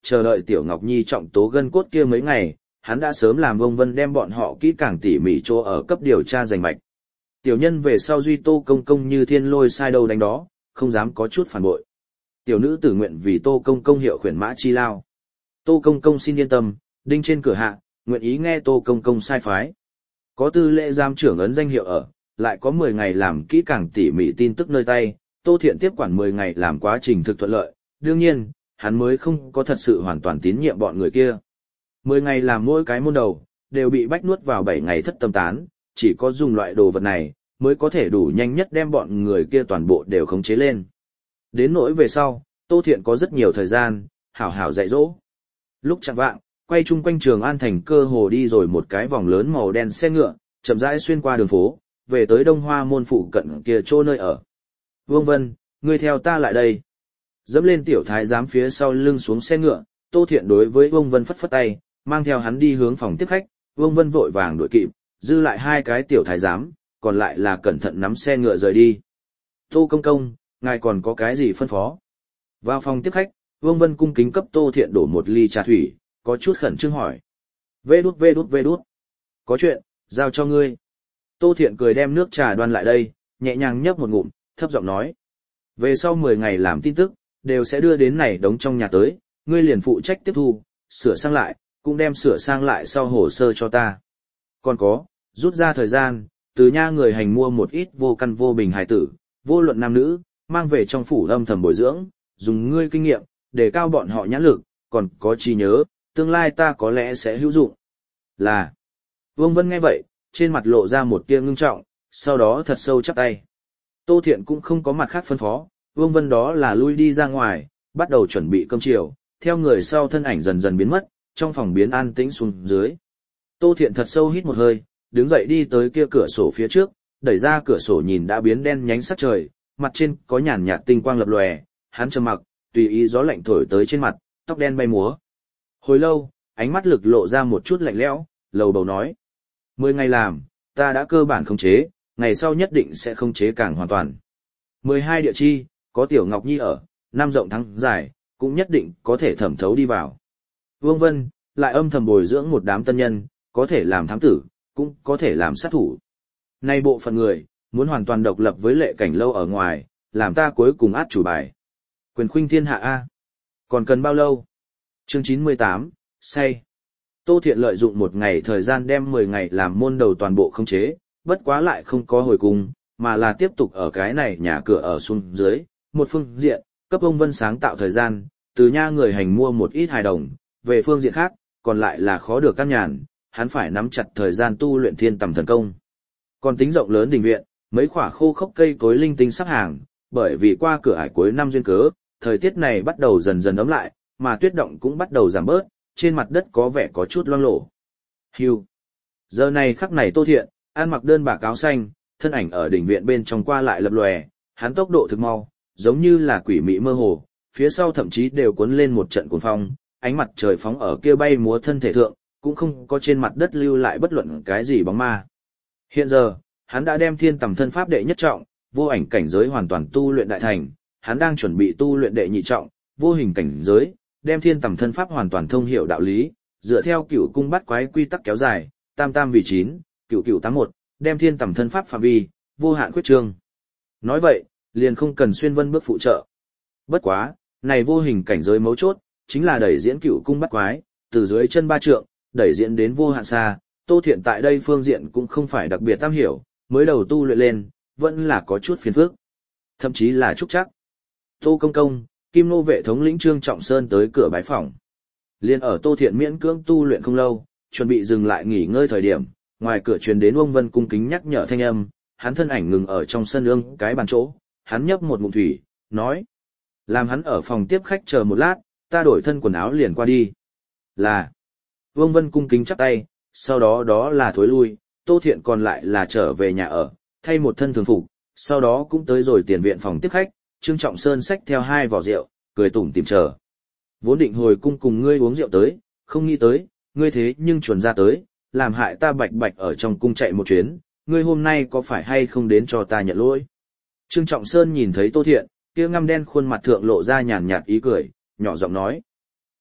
chờ đợi Tiểu Ngọc Nhi trọng tố gân cốt kia mấy ngày, hắn đã sớm làm Vương Vân đem bọn họ kỹ càng tỉ mỉ chỗ ở cấp điều tra rành mạch. Tiểu nhân về sau duy Tô Công Công như thiên lôi sai đâu đánh đó, không dám có chút phản bội. Tiểu nữ tử nguyện vì Tô Công Công hiệu khuyển mã chi lao. Tô Công Công xin yên tâm, đinh trên cửa hạ, nguyện ý nghe Tô Công Công sai phái. Có tư lễ giám trưởng ấn danh hiệu ở, lại có mười ngày làm kỹ càng tỉ mỉ tin tức nơi tay, Tô Thiện tiếp quản mười ngày làm quá trình thực thuận lợi, đương nhiên, hắn mới không có thật sự hoàn toàn tín nhiệm bọn người kia. mười ngày làm mỗi cái môn đầu, đều bị bách nuốt vào bảy ngày thất tâm tán, chỉ có dùng loại đồ vật này, mới có thể đủ nhanh nhất đem bọn người kia toàn bộ đều khống chế lên. Đến nỗi về sau, Tô Thiện có rất nhiều thời gian, hảo hảo dạy dỗ. Lúc chẳng vạng, quay chung quanh Trường An thành cơ hồ đi rồi một cái vòng lớn màu đen xe ngựa, chậm rãi xuyên qua đường phố, về tới Đông Hoa môn phụ cận kia chỗ nơi ở. Vương Vân, ngươi theo ta lại đây. Dẫm lên tiểu thái giám phía sau lưng xuống xe ngựa, Tô Thiện đối với Vương Vân phất phất tay, mang theo hắn đi hướng phòng tiếp khách, Vương Vân vội vàng đuổi kịp, dư lại hai cái tiểu thái giám, còn lại là cẩn thận nắm xe ngựa rời đi. Tô Công Công, ngài còn có cái gì phân phó? Vào phòng tiếp khách, Vương Vân cung kính cấp Tô Thiện đổ một ly trà thủy, có chút khẩn trương hỏi. Vê đút vê đút vê đút. Có chuyện, giao cho ngươi. Tô Thiện cười đem nước trà đoan lại đây, nhẹ nhàng nhấp một ngụm, thấp giọng nói. Về sau mười ngày làm tin tức, đều sẽ đưa đến này đống trong nhà tới, ngươi liền phụ trách tiếp thu, sửa sang lại, cũng đem sửa sang lại sau hồ sơ cho ta. Còn có, rút ra thời gian, từ nha người hành mua một ít vô căn vô bình hài tử, vô luận nam nữ, mang về trong phủ âm thầm bồi dưỡng, dùng ngươi kinh nghiệm, để cao bọn họ nhãn lực, còn có trí nhớ, tương lai ta có lẽ sẽ hữu dụng. Là. Vương Vân nghe vậy, trên mặt lộ ra một tia ngưng trọng, sau đó thật sâu chắp tay. Tô Thiện cũng không có mặt khác phân phó, Vương Vân đó là lui đi ra ngoài, bắt đầu chuẩn bị cơm chiều, theo người sau thân ảnh dần dần biến mất, trong phòng biến an tĩnh xuống dưới. Tô Thiện thật sâu hít một hơi, đứng dậy đi tới kia cửa sổ phía trước, đẩy ra cửa sổ nhìn đã biến đen nhánh sắc trời, mặt trên có nhàn nhạt tinh quang lập lòe, hắn trầm mặc, tùy ý gió lạnh thổi tới trên mặt, tóc đen bay múa. Hồi lâu, ánh mắt lực lộ ra một chút lạnh lẽo, lầu bầu nói: "Mười ngày làm, ta đã cơ bản khống chế, ngày sau nhất định sẽ khống chế càng hoàn toàn. Mười hai địa chi, có Tiểu Ngọc Nhi ở, năm rộng thắng dài, cũng nhất định có thể thẩm thấu đi vào. Vương Vân, lại âm thầm bồi dưỡng một đám tân nhân, có thể làm thám tử, cũng có thể làm sát thủ. Nay bộ phận người, muốn hoàn toàn độc lập với lệ cảnh lâu ở ngoài, làm ta cuối cùng át chủ bài. Quyền khuynh thiên hạ A. Còn cần bao lâu?" Chương chín mươi tám, say. Tô Thiện lợi dụng một ngày thời gian đem mười ngày làm môn đầu toàn bộ khống chế, bất quá lại không có hồi cung, mà là tiếp tục ở cái này nhà cửa ở xuống dưới, một phương diện, cấp ông Vân sáng tạo thời gian, từ nha người hành mua một ít hài đồng, về phương diện khác, còn lại là khó được căn nhàn, hắn phải nắm chặt thời gian tu luyện thiên tầm thần công. Còn tính rộng lớn đình viện, mấy khỏa khô khốc cây cối linh tinh sắp hàng, bởi vì qua cửa ải cuối năm duyên cớ, thời tiết này bắt đầu dần dần ấm lại, mà tuyết động cũng bắt đầu giảm bớt, trên mặt đất có vẻ có chút loang lổ. Hưu. Giờ này khắc này Tô Thiện, ăn mặc đơn bạc áo xanh, thân ảnh ở đỉnh viện bên trong qua lại lập lòe, hắn tốc độ thực mau, giống như là quỷ mị mơ hồ, phía sau thậm chí đều cuốn lên một trận cuồng phong, ánh mặt trời phóng ở kia bay múa thân thể thượng, cũng không có trên mặt đất lưu lại bất luận cái gì bóng ma. Hiện giờ, hắn đã đem thiên tầm thân pháp đệ nhất trọng, vô ảnh cảnh giới hoàn toàn tu luyện đại thành, hắn đang chuẩn bị tu luyện đệ nhị trọng, vô hình cảnh giới, đem thiên tầm thân pháp hoàn toàn thông hiểu đạo lý, dựa theo cửu cung bắt quái quy tắc kéo dài, tam tam vì chín, cửu cửu tám một, đem thiên tầm thân pháp phạm vi, vô hạn khuyết trương. Nói vậy, liền không cần xuyên vân bước phụ trợ. Bất quá, này vô hình cảnh giới mấu chốt, chính là đẩy diễn cửu cung bắt quái, từ dưới chân ba trượng, đẩy diễn đến vô hạn xa, Tô Thiện tại đây phương diện cũng không phải đặc biệt tam hiểu, mới đầu tu luyện lên, vẫn là có chút phiền phức, thậm chí là trúc chắc. Tô Công Công, Kim Nô vệ thống lĩnh Trương Trọng Sơn tới cửa bái phòng. Liên ở Tô Thiện miễn cưỡng tu luyện không lâu, chuẩn bị dừng lại nghỉ ngơi thời điểm, ngoài cửa truyền đến Ông Vân cung kính nhắc nhở thanh âm, hắn thân ảnh ngừng ở trong sân ương cái bàn chỗ, hắn nhấp một ngụm thủy, nói: "Làm hắn ở phòng tiếp khách chờ một lát, ta đổi thân quần áo liền qua đi." Là. Ông Vân cung kính chắp tay, sau đó đó là thối lui, Tô Thiện còn lại là trở về nhà ở, thay một thân thường phục, sau đó cũng tới rồi tiền viện phòng tiếp khách, Trương Trọng Sơn xách theo hai vỏ rượu, cười tủm tỉm chờ. Vốn định hồi cung cùng ngươi uống rượu tới, không nghĩ tới, ngươi thế nhưng chuồn ra tới, làm hại ta bạch bạch ở trong cung chạy một chuyến, ngươi hôm nay có phải hay không đến cho ta nhận lỗi? Trương Trọng Sơn nhìn thấy Tô Thiện, kia ngăm đen khuôn mặt thượng lộ ra nhàn nhạt ý cười, nhỏ giọng nói: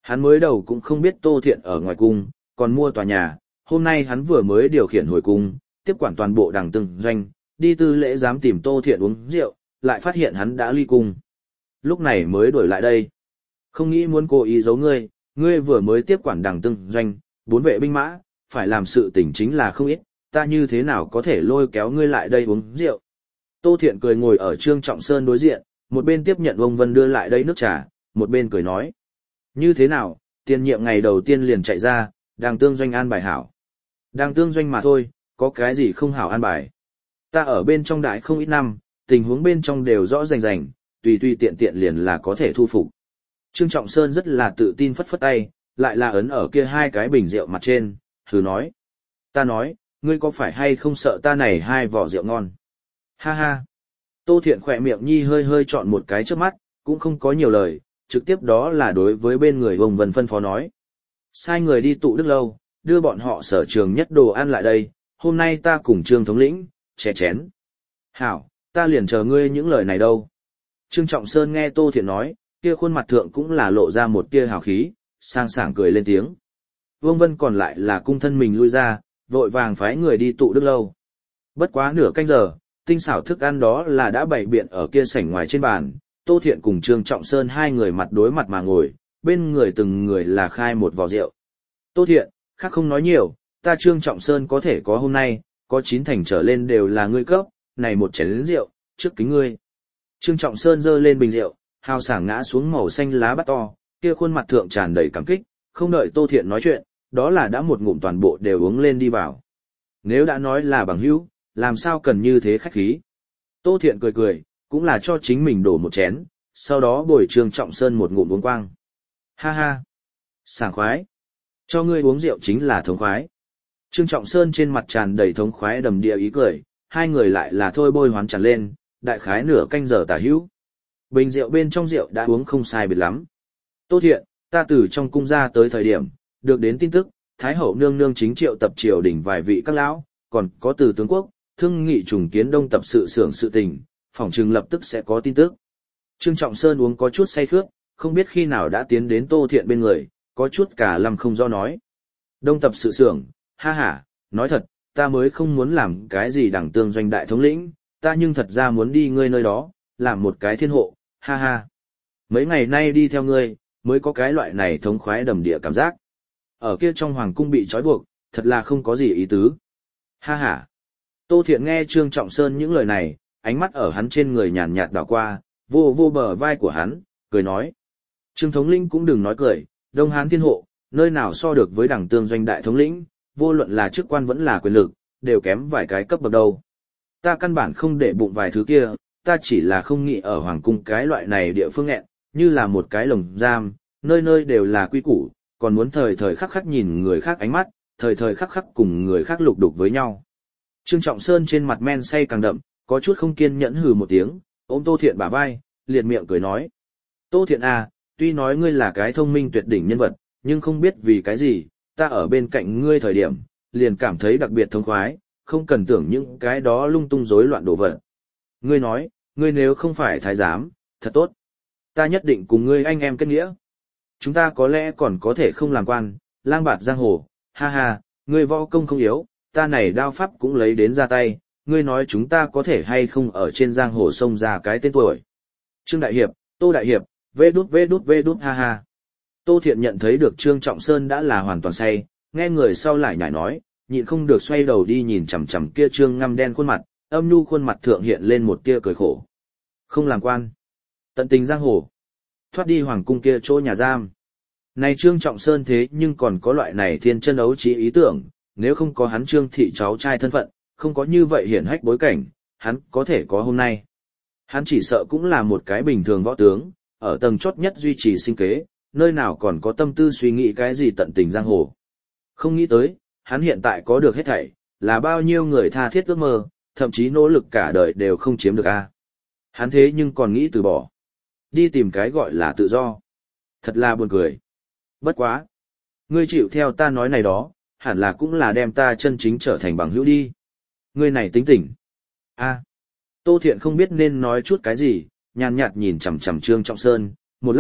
Hắn mới đầu cũng không biết Tô Thiện ở ngoài cung, còn mua tòa nhà, hôm nay hắn vừa mới điều khiển hồi cung, tiếp quản toàn bộ đằng từng doanh, đi tư lễ dám tìm Tô Thiện uống rượu, lại phát hiện hắn đã ly cung. Lúc này mới đuổi lại đây. Không nghĩ muốn cố ý giấu ngươi, ngươi vừa mới tiếp quản đằng từng doanh, bốn vệ binh mã, phải làm sự tình chính là không ít, ta như thế nào có thể lôi kéo ngươi lại đây uống rượu. Tô Thiện cười ngồi ở Trương Trọng Sơn đối diện, một bên tiếp nhận ông Vân đưa lại đây nước trà, một bên cười nói. Như thế nào, tiền nhiệm ngày đầu tiên liền chạy ra, đang tương doanh an bài hảo. Đang tương doanh mà thôi, có cái gì không hảo an bài. Ta ở bên trong đại không ít năm, tình huống bên trong đều rõ rành rành, tùy tùy tiện tiện liền là có thể thu phục. Trương Trọng Sơn rất là tự tin phất phất tay, lại là ấn ở kia hai cái bình rượu mặt trên, thử nói. Ta nói, ngươi có phải hay không sợ ta này hai vỏ rượu ngon? Ha ha. Tô Thiện khỏe miệng nhi hơi hơi chọn một cái trước mắt, cũng không có nhiều lời, trực tiếp đó là đối với bên người Vông Vân phân phó nói. Sai người đi tụ đức lâu, đưa bọn họ sở trường nhất đồ ăn lại đây, hôm nay ta cùng Trương thống lĩnh, chè chén. Hảo, ta liền chờ ngươi những lời này đâu. Trương Trọng Sơn nghe Tô Thiện nói, kia khuôn mặt thượng cũng là lộ ra một tia hào khí, sang sảng cười lên tiếng. Vương Vân còn lại là cung thân mình lui ra, vội vàng phái người đi tụ đức lâu. Bất quá nửa canh giờ, tinh xảo thức ăn đó là đã bày biện ở kia sảnh ngoài trên bàn, Tô Thiện cùng Trương Trọng Sơn hai người mặt đối mặt mà ngồi, bên người từng người là khai một vò rượu. Tô Thiện, khác không nói nhiều, ta Trương Trọng Sơn có thể có hôm nay, có chín thành trở lên đều là ngươi cấp, này một chén rượu, trước kính ngươi. Trương Trọng Sơn giơ lên bình rượu, hào sảng ngã xuống màu xanh lá bát to, kia khuôn mặt thượng tràn đầy cảm kích, không đợi Tô Thiện nói chuyện, đó là đã một ngụm toàn bộ đều uống lên đi vào. Nếu đã nói là bằng hữu, làm sao cần như thế khách khí. Tô Thiện cười cười, cũng là cho chính mình đổ một chén, sau đó bồi Trương Trọng Sơn một ngụm uống quang. Ha ha, sảng khoái. Cho ngươi uống rượu chính là thống khoái. Trương Trọng Sơn trên mặt tràn đầy thống khoái đầm địa ý cười, hai người lại là thôi bôi hoán tràn lên, đại khái nửa canh giờ tả hữu. Bình rượu bên trong rượu đã uống không sai biệt lắm. Tô Thiện, ta từ trong cung ra tới thời điểm, được đến tin tức, Thái hậu nương nương chính triệu tập triều đình vài vị các lão, còn có từ tướng quốc, thương nghị trùng kiến đông tập sự xưởng sự tình, phỏng chừng lập tức sẽ có tin tức. Trương Trọng Sơn uống có chút say khướt, không biết khi nào đã tiến đến Tô Thiện bên người, có chút cả lăm không do nói. Đông tập sự xưởng, ha ha, nói thật, ta mới không muốn làm cái gì đẳng tương doanh đại thống lĩnh, ta nhưng thật ra muốn đi ngươi nơi đó, làm một cái thiên hộ, ha ha. Mấy ngày nay đi theo ngươi, mới có cái loại này thống khoái đầm địa cảm giác. Ở kia trong hoàng cung bị trói buộc, thật là không có gì ý tứ. Ha ha. Tô Thiện nghe Trương Trọng Sơn những lời này, ánh mắt ở hắn trên người nhàn nhạt đảo qua, vô vô bờ vai của hắn, cười nói. Trương thống lĩnh cũng đừng nói cười, Đông Hán thiên hộ, nơi nào so được với đẳng tương doanh đại thống lĩnh, vô luận là chức quan vẫn là quyền lực, đều kém vài cái cấp bậc đâu. Ta căn bản không để bụng vài thứ kia, ta chỉ là không nghĩ ở hoàng cung cái loại này địa phương nghẹn, như là một cái lồng giam, nơi nơi đều là quy củ, còn muốn thời thời khắc khắc nhìn người khác ánh mắt, thời thời khắc khắc cùng người khác lục đục với nhau. Trương Trọng Sơn trên mặt men say càng đậm, có chút không kiên nhẫn hừ một tiếng, ôm Tô Thiện bả vai, liệt miệng cười nói. Tô Thiện à, tuy nói ngươi là cái thông minh tuyệt đỉnh nhân vật, nhưng không biết vì cái gì, ta ở bên cạnh ngươi thời điểm, liền cảm thấy đặc biệt thông khoái, không cần tưởng những cái đó lung tung rối loạn đồ vật. Ngươi nói, ngươi nếu không phải thái giám, thật tốt. Ta nhất định cùng ngươi anh em kết nghĩa. Chúng ta có lẽ còn có thể không làm quan, lang bạt giang hồ, ha ha, ngươi võ công không yếu, ta này đao pháp cũng lấy đến ra tay, ngươi nói chúng ta có thể hay không ở trên giang hồ xông ra cái tên tuổi. Trương Đại Hiệp, Tô Đại Hiệp, vê đút vê đút vê đút ha ha. Tô Thiện nhận thấy được Trương Trọng Sơn đã là hoàn toàn say, nghe người sau lại nhảy nói, nhịn không được xoay đầu đi nhìn chằm chằm kia Trương ngăm đen khuôn mặt, âm nhu khuôn mặt thượng hiện lên một tia cười khổ. Không làm quan, tận tình giang hồ, thoát đi hoàng cung kia chỗ nhà giam. Này Trương Trọng Sơn thế nhưng còn có loại này thiên chân ấu trí ý tưởng, nếu không có hắn Trương thị cháu trai thân phận, không có như vậy hiển hách bối cảnh, hắn có thể có hôm nay. Hắn chỉ sợ cũng là một cái bình thường võ tướng, ở tầng chót nhất duy trì sinh kế, nơi nào còn có tâm tư suy nghĩ cái gì tận tình giang hồ. Không nghĩ tới, hắn hiện tại có được hết thảy, là bao nhiêu người tha thiết ước mơ, thậm chí nỗ lực cả đời đều không chiếm được a. Hắn thế nhưng còn nghĩ từ bỏ, đi tìm cái gọi là tự do. Thật là buồn cười. Bất quá, ngươi chịu theo ta nói này đó, hẳn là cũng là đem ta chân chính trở thành bằng hữu đi. Ngươi này tính tỉnh. A. Tô Thiện không biết nên nói chút cái gì, nhàn nhạt nhìn chằm chằm Trương Trọng Sơn, một lát,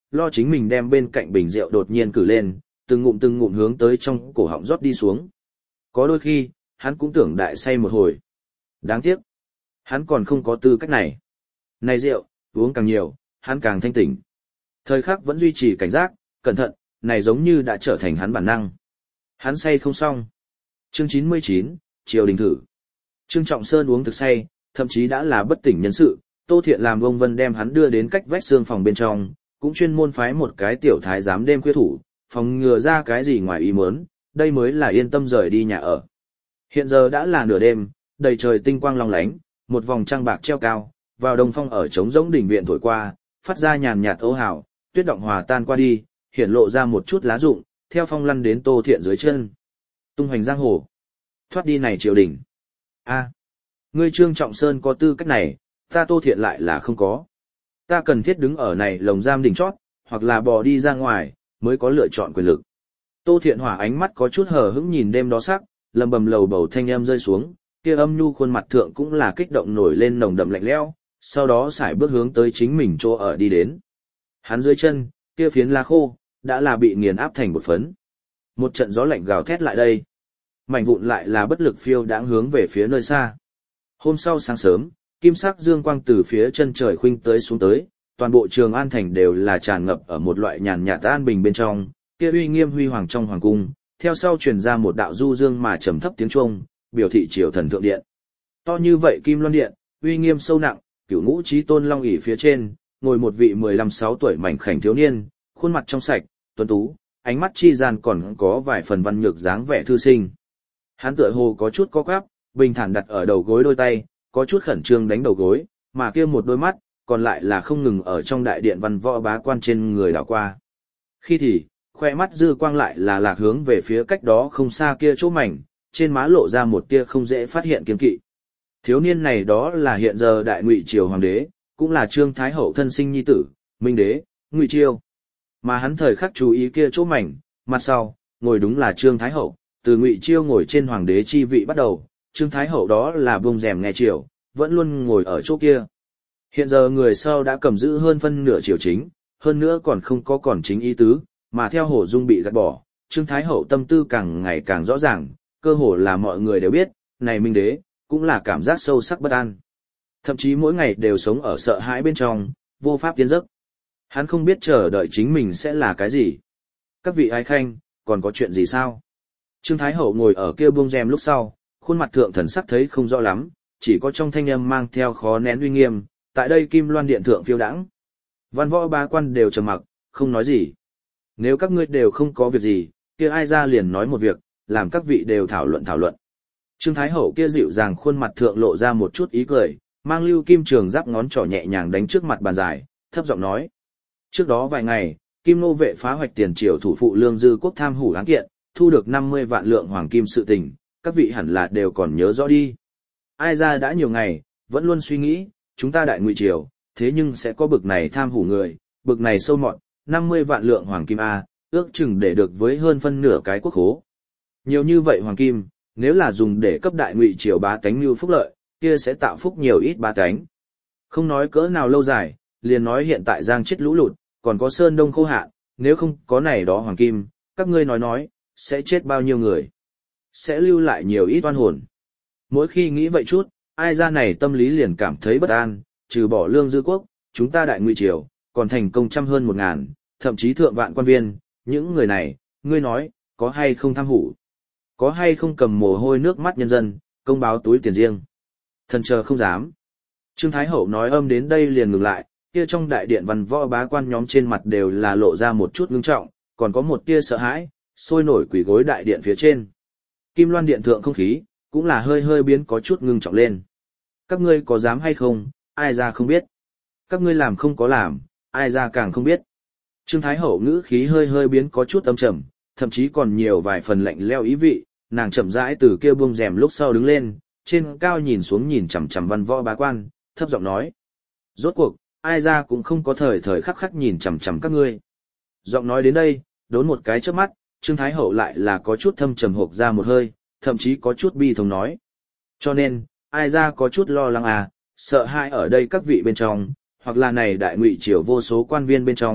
lo chính mình đem bên cạnh bình rượu đột nhiên cử lên, từng ngụm từng ngụm hướng tới trong cổ họng rót đi xuống. Có đôi khi, hắn cũng tưởng đại say một hồi. Đáng tiếc, hắn còn không có tư cách này. Này rượu, uống càng nhiều, hắn càng thanh tỉnh. Thời khắc vẫn duy trì cảnh giác, cẩn thận, này giống như đã trở thành hắn bản năng. Hắn say không xong. Chương chín mươi chín, Triều Đình thử. Trương Trọng Sơn uống thực say, thậm chí đã là bất tỉnh nhân sự, Tô Thiện làm ông Vân đem hắn đưa đến cách vách xương phòng bên trong, cũng chuyên môn phái một cái tiểu thái giám đêm khuya thủ, phòng ngừa ra cái gì ngoài ý muốn, đây mới là yên tâm rời đi nhà ở. Hiện giờ đã là nửa đêm, đầy trời tinh quang long lánh, một vòng trăng bạc treo cao, vào đông phong ở trống rỗng đỉnh viện thổi qua, phát ra nhàn nhạt ố hào, tuyết động hòa tan qua đi, hiển lộ ra một chút lá rụng, theo phong lăn đến Tô Thiện dưới chân. Tung hoành giang hồ, thoát đi này triều đình. A, ngươi Trương Trọng Sơn có tư cách này, ta Tô Thiện lại là không có. Ta cần thiết đứng ở này lồng giam đỉnh chót, hoặc là bò đi ra ngoài, mới có lựa chọn quyền lực. Tô Thiện Hỏa ánh mắt có chút hờ hững nhìn đêm đó sắc, lầm bầm lầu bầu thanh âm rơi xuống, kia âm nhu khuôn mặt thượng cũng là kích động nổi lên nồng đậm lạnh lẽo, sau đó sải bước hướng tới chính mình chỗ ở đi đến. Hắn dưới chân, kia phiến lá khô, đã là bị nghiền áp thành bột phấn. Một trận gió lạnh gào thét lại đây. Mảnh vụn lại là bất lực phiêu đãng hướng về phía nơi xa. Hôm sau sáng sớm, kim sắc dương quang từ phía chân trời khuynh tới xuống tới, toàn bộ Trường An thành đều là tràn ngập ở một loại nhàn nhạt an bình bên trong, kia uy nghiêm huy hoàng trong hoàng cung, theo sau truyền ra một đạo du dương mà trầm thấp tiếng chuông, biểu thị triều thần thượng điện. To như vậy Kim Loan điện, uy nghiêm sâu nặng, cửu ngũ chí tôn long ỷ phía trên, ngồi một vị mười lăm sáu tuổi mảnh khảnh thiếu niên, khuôn mặt trong sạch, tuấn tú, ánh mắt chi gian còn có vài phần văn nhược dáng vẻ thư sinh. Hắn tựa hồ có chút co quắp, bình thản đặt ở đầu gối đôi tay, có chút khẩn trương đánh đầu gối, mà kia một đôi mắt, còn lại là không ngừng ở trong đại điện văn võ bá quan trên người đảo qua. Khi thì, khoe mắt dư quang lại là lạc hướng về phía cách đó không xa kia chỗ mảnh, trên má lộ ra một tia không dễ phát hiện kiên kỵ. Thiếu niên này đó là hiện giờ đại ngụy triều hoàng đế, cũng là Trương Thái Hậu thân sinh nhi tử, Minh đế, Ngụy Chiêu. Mà hắn thời khắc chú ý kia chỗ mảnh, mặt sau, ngồi đúng là Trương Thái Hậu, từ Ngụy Chiêu ngồi trên hoàng đế chi vị bắt đầu, Trương Thái Hậu đó là buông rèm nghe triều, vẫn luôn ngồi ở chỗ kia. Hiện giờ người sau đã cầm giữ hơn phân nửa triều chính, hơn nữa còn không có còn chính ý tứ, mà theo Hổ Dung bị gạt bỏ, Trương Thái Hậu tâm tư càng ngày càng rõ ràng, cơ hồ là mọi người đều biết, này Minh đế, cũng là cảm giác sâu sắc bất an. Thậm chí mỗi ngày đều sống ở sợ hãi bên trong, vô pháp tiến giấc. Hắn không biết chờ đợi chính mình sẽ là cái gì. Các vị ái khanh, còn có chuyện gì sao? Trương Thái Hậu ngồi ở kia buông rèm lúc sau, khuôn mặt thượng thần sắc thấy không rõ lắm, chỉ có trong thanh âm mang theo khó nén uy nghiêm, tại đây Kim Loan điện thượng phiêu đãng. Văn võ bá quan đều trầm mặc, không nói gì. Nếu các ngươi đều không có việc gì, kia ai ra liền nói một việc, làm các vị đều thảo luận thảo luận. Trương Thái Hậu kia dịu dàng khuôn mặt thượng lộ ra một chút ý cười, mang lưu kim trường giáp ngón trỏ nhẹ nhàng đánh trước mặt bàn dài, thấp giọng nói. Trước đó vài ngày, Kim Nô vệ phá hoạch tiền triều thủ phụ Lương Dư Quốc tham hủ án kiện, thu được năm mươi vạn lượng hoàng kim sự tình, các vị hẳn là đều còn nhớ rõ đi. Ai ra đã nhiều ngày, vẫn luôn suy nghĩ, chúng ta đại ngụy triều, thế nhưng sẽ có bực này tham hủ người, bực này sâu mọt, năm mươi vạn lượng hoàng kim A, ước chừng để được với hơn phân nửa cái quốc khố. Nhiều như vậy hoàng kim, nếu là dùng để cấp đại ngụy triều bá tánh như phúc lợi, kia sẽ tạo phúc nhiều ít bá tánh. Không nói cỡ nào lâu dài, liền nói hiện tại giang chết lũ lụt, còn có sơn đông khô hạn, nếu không có này đó hoàng kim, các ngươi nói nói, sẽ chết bao nhiêu người, sẽ lưu lại nhiều ít oan hồn. Mỗi khi nghĩ vậy chút, ai ra này tâm lý liền cảm thấy bất an, trừ bỏ Lương Dư Quốc, chúng ta đại ngụy triều, còn thành công trăm hơn một ngàn, thậm chí thượng vạn quan viên, những người này, ngươi nói, có hay không tham hủ, có hay không cầm mồ hôi nước mắt nhân dân, công báo túi tiền riêng. Thần chờ không dám. Trương Thái Hậu nói âm đến đây liền ngừng lại, kia trong đại điện văn võ bá quan nhóm trên mặt đều là lộ ra một chút ngưng trọng, còn có một tia sợ hãi, sôi nổi quỳ gối đại điện phía trên. Kim Loan điện thượng không khí, cũng là hơi hơi biến có chút ngưng trọng lên. Các ngươi có dám hay không, ai ra không biết. Các ngươi làm không có làm, ai ra càng không biết. Trương Thái Hậu ngữ khí hơi hơi biến có chút âm trầm, thậm chí còn nhiều vài phần lạnh lẽo ý vị, nàng chậm rãi từ kia buông rèm lúc sau đứng lên, trên cao nhìn xuống nhìn chằm chằm văn võ bá quan, thấp giọng nói. Rốt cuộc, ai ra cũng không có thời thời khắc khắc nhìn chằm chằm các ngươi. Giọng nói đến đây, đốn một cái trước mắt, Trương Thái Hậu lại là có chút thâm trầm hộc ra một hơi, thậm chí có chút bi thống nói. Cho nên, ai ra có chút lo lắng à, sợ hãi ở đây các vị bên trong, hoặc là này đại ngụy triều vô số quan viên bên trong,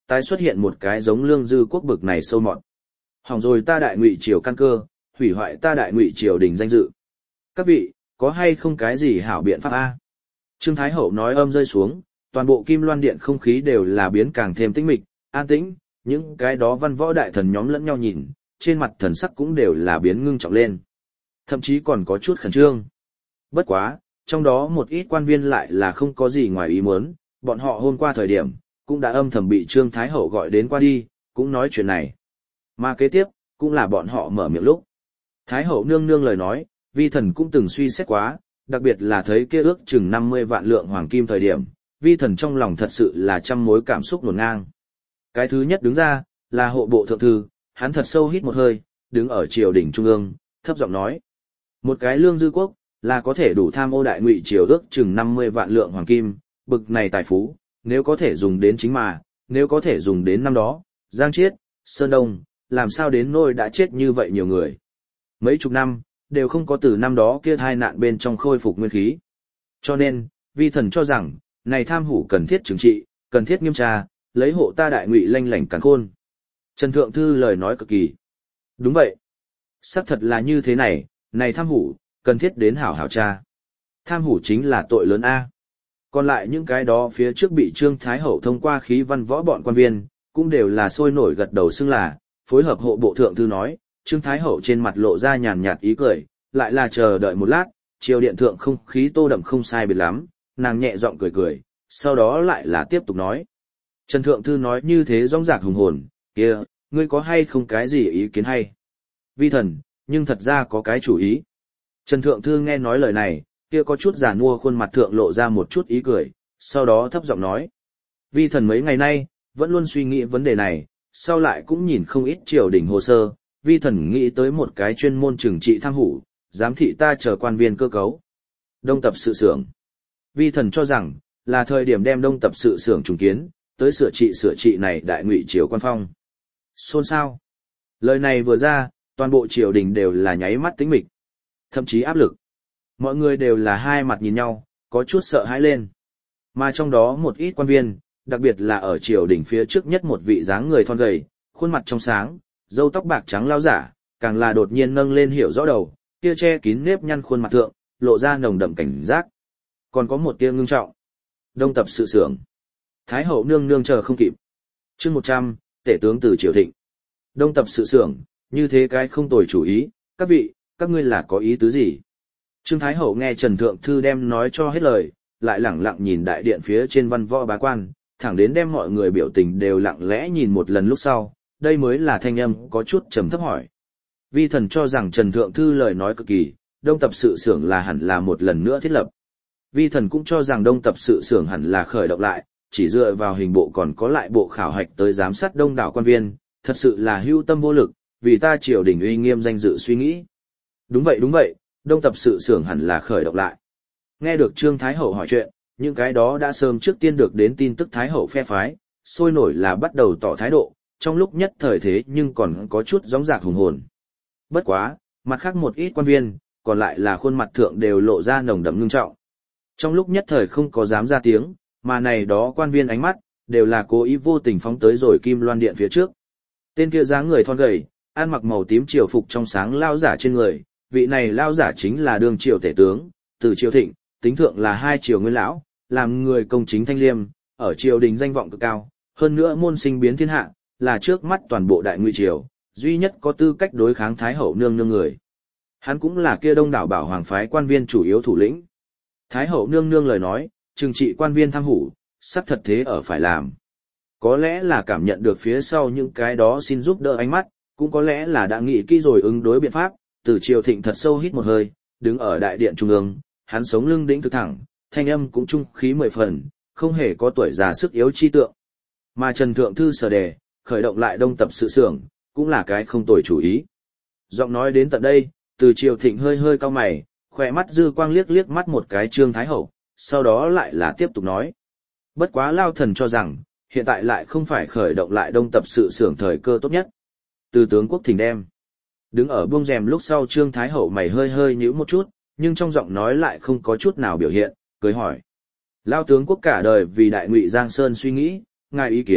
tái xuất hiện một cái giống Lương Dư Quốc bực này sâu mọt. Hỏng rồi ta đại ngụy triều căn cơ, hủy hoại ta đại ngụy triều đình danh dự. Các vị, có hay không cái gì hảo biện pháp a? Trương Thái Hậu nói âm rơi xuống, toàn bộ Kim Loan Điện không khí đều là biến càng thêm tĩnh mịch, an tĩnh, những cái đó văn võ đại thần nhóm lẫn nhau nhìn, trên mặt thần sắc cũng đều là biến ngưng trọng lên. Thậm chí còn có chút khẩn trương. Bất quá, trong đó một ít quan viên lại là không có gì ngoài ý muốn, bọn họ hôm qua thời điểm, cũng đã âm thầm bị Trương Thái Hậu gọi đến qua đi, cũng nói chuyện này. Mà kế tiếp, cũng là bọn họ mở miệng lúc. Thái Hậu nương nương lời nói, vi thần cũng từng suy xét quá, đặc biệt là thấy kia ước chừng năm mươi vạn lượng hoàng kim thời điểm, vi thần trong lòng thật sự là trăm mối cảm xúc nổn ngang. Cái thứ nhất đứng ra, là hộ bộ thượng thư, hắn thật sâu hít một hơi, đứng ở triều đình trung ương, thấp giọng nói. Một cái Lương Dư Quốc, là có thể đủ tham ô đại ngụy triều ước chừng năm mươi vạn lượng hoàng kim, bực này tài phú, nếu có thể dùng đến chính mà, nếu có thể dùng đến năm đó, Giang Chiết, Sơn Đông, làm sao đến nỗi đã chết như vậy nhiều người. Mấy chục năm, đều không có từ năm đó kia hai nạn bên trong khôi phục nguyên khí. Cho nên, vi thần cho rằng, này tham hủ cần thiết trừng trị, cần thiết nghiêm tra, lấy hộ ta đại ngụy lanh lảnh càn khôn. Trần Thượng Thư lời nói cực kỳ. Đúng vậy. Xác thật là như thế này, này tham hủ, cần thiết đến hảo hảo tra. Tham hủ chính là tội lớn A. Còn lại những cái đó phía trước bị Trương Thái Hậu thông qua khí văn võ bọn quan viên, cũng đều là sôi nổi gật đầu xưng là, phối hợp hộ bộ thượng thư nói, Trương Thái Hậu trên mặt lộ ra nhàn nhạt ý cười, lại là chờ đợi một lát, triều điện thượng không khí tô đậm không sai biệt lắm, nàng nhẹ giọng cười cười, sau đó lại là tiếp tục nói. Trần Thượng Thư nói như thế rong rạc hùng hồn, kia, ngươi có hay không cái gì ý kiến hay? Vi thần, nhưng thật ra có cái chủ ý. Trần Thượng Thư nghe nói lời này, kia có chút giả nua khuôn mặt thượng lộ ra một chút ý cười, sau đó thấp giọng nói. Vi thần mấy ngày nay, vẫn luôn suy nghĩ vấn đề này, sau lại cũng nhìn không ít triều đình hồ sơ, vi thần nghĩ tới một cái chuyên môn trừng trị tham hủ, giám thị ta chờ quan viên cơ cấu. Đông tập sự xưởng. Vi thần cho rằng, là thời điểm đem đông tập sự xưởng trùng kiến, tới sửa trị sửa trị này đại ngụy triều quan phong. Xôn xao. Lời này vừa ra, toàn bộ triều đình đều là nháy mắt tĩnh mịch, thậm chí áp lực. Mọi người đều là hai mặt nhìn nhau, có chút sợ hãi lên. Mà trong đó một ít quan viên, đặc biệt là ở triều đình phía trước nhất một vị dáng người thon gầy, khuôn mặt trong sáng, râu tóc bạc trắng lao giả, càng là đột nhiên nâng lên hiểu rõ đầu, kia che kín nếp nhăn khuôn mặt thượng, lộ ra nồng đậm cảnh giác. Còn có một tia ngưng trọng. Đông tập sự xưởng. Thái hậu nương nương chờ không kịp. Chương một trăm, tể tướng từ triều thịnh. Đông tập sự xưởng, như thế cái không tồi chủ ý, các vị, các ngươi là có ý tứ gì? Trương Thái hậu nghe Trần Thượng Thư đem nói cho hết lời, lại lẳng lặng nhìn đại điện phía trên văn võ bá quan, thẳng đến đem mọi người biểu tình đều lặng lẽ nhìn một lần lúc sau, đây mới là thanh âm có chút trầm thấp hỏi. Vi thần cho rằng Trần Thượng Thư lời nói cực kỳ, đông tập sự xưởng là hẳn là một lần nữa thiết lập. Vi thần cũng cho rằng đông tập sự xưởng hẳn là khởi động lại, chỉ dựa vào hình bộ còn có lại bộ khảo hạch tới giám sát đông đảo quan viên, thật sự là hưu tâm vô lực, vì ta triều đình uy nghiêm danh dự suy nghĩ. Đúng vậy đúng vậy, đông tập sự xưởng hẳn là khởi động lại. Nghe được Trương Thái Hậu hỏi chuyện, những cái đó đã sớm trước tiên được đến tin tức Thái Hậu phe phái, sôi nổi là bắt đầu tỏ thái độ, trong lúc nhất thời thế nhưng còn có chút gióng giạc hùng hồn. Bất quá, mặt khác một ít quan viên, còn lại là khuôn mặt thượng đều lộ ra nồng đậm ngưng trọng. Trong lúc nhất thời không có dám ra tiếng, mà này đó quan viên ánh mắt, đều là cố ý vô tình phóng tới rồi Kim Loan Điện phía trước. Tên kia dáng người thon gầy, ăn mặc màu tím triều phục trong sáng lao giả trên người, vị này lao giả chính là đương triều tể tướng, từ triều thịnh, tính thượng là hai triều nguyên lão, làm người công chính thanh liêm, ở triều đình danh vọng cực cao, hơn nữa môn sinh biến thiên hạ, là trước mắt toàn bộ đại ngụy triều, duy nhất có tư cách đối kháng Thái Hậu nương nương người. Hắn cũng là kia đông đảo bảo hoàng phái quan viên chủ yếu thủ lĩnh. Thái Hậu nương nương lời nói, trừng trị quan viên tham hủ, sắp thật thế ở phải làm. Có lẽ là cảm nhận được phía sau những cái đó xin giúp đỡ ánh mắt, cũng có lẽ là đã nghĩ kỹ rồi ứng đối biện pháp, từ triều thịnh thật sâu hít một hơi, đứng ở đại điện trung ương, hắn sống lưng đĩnh thực thẳng, thanh âm cũng trung khí mười phần, không hề có tuổi già sức yếu chi tượng. Mà Trần Thượng Thư sở đề, khởi động lại đông tập sự xưởng, cũng là cái không tồi chủ ý. Giọng nói đến tận đây, từ triều thịnh hơi hơi cau mày, khỏe mắt dư quang liếc liếc mắt một cái Trương Thái Hậu, sau đó lại là tiếp tục nói. Bất quá lao thần cho rằng, hiện tại lại không phải khởi động lại đông tập sự xưởng thời cơ tốt nhất. Từ tướng quốc thỉnh đem. Đứng ở buông rèm lúc sau Trương Thái Hậu mày hơi hơi nhíu một chút, nhưng trong giọng nói lại không có chút nào biểu hiện, cười hỏi. Lao tướng quốc cả đời vì đại ngụy Giang Sơn suy nghĩ, ngài ý kiến,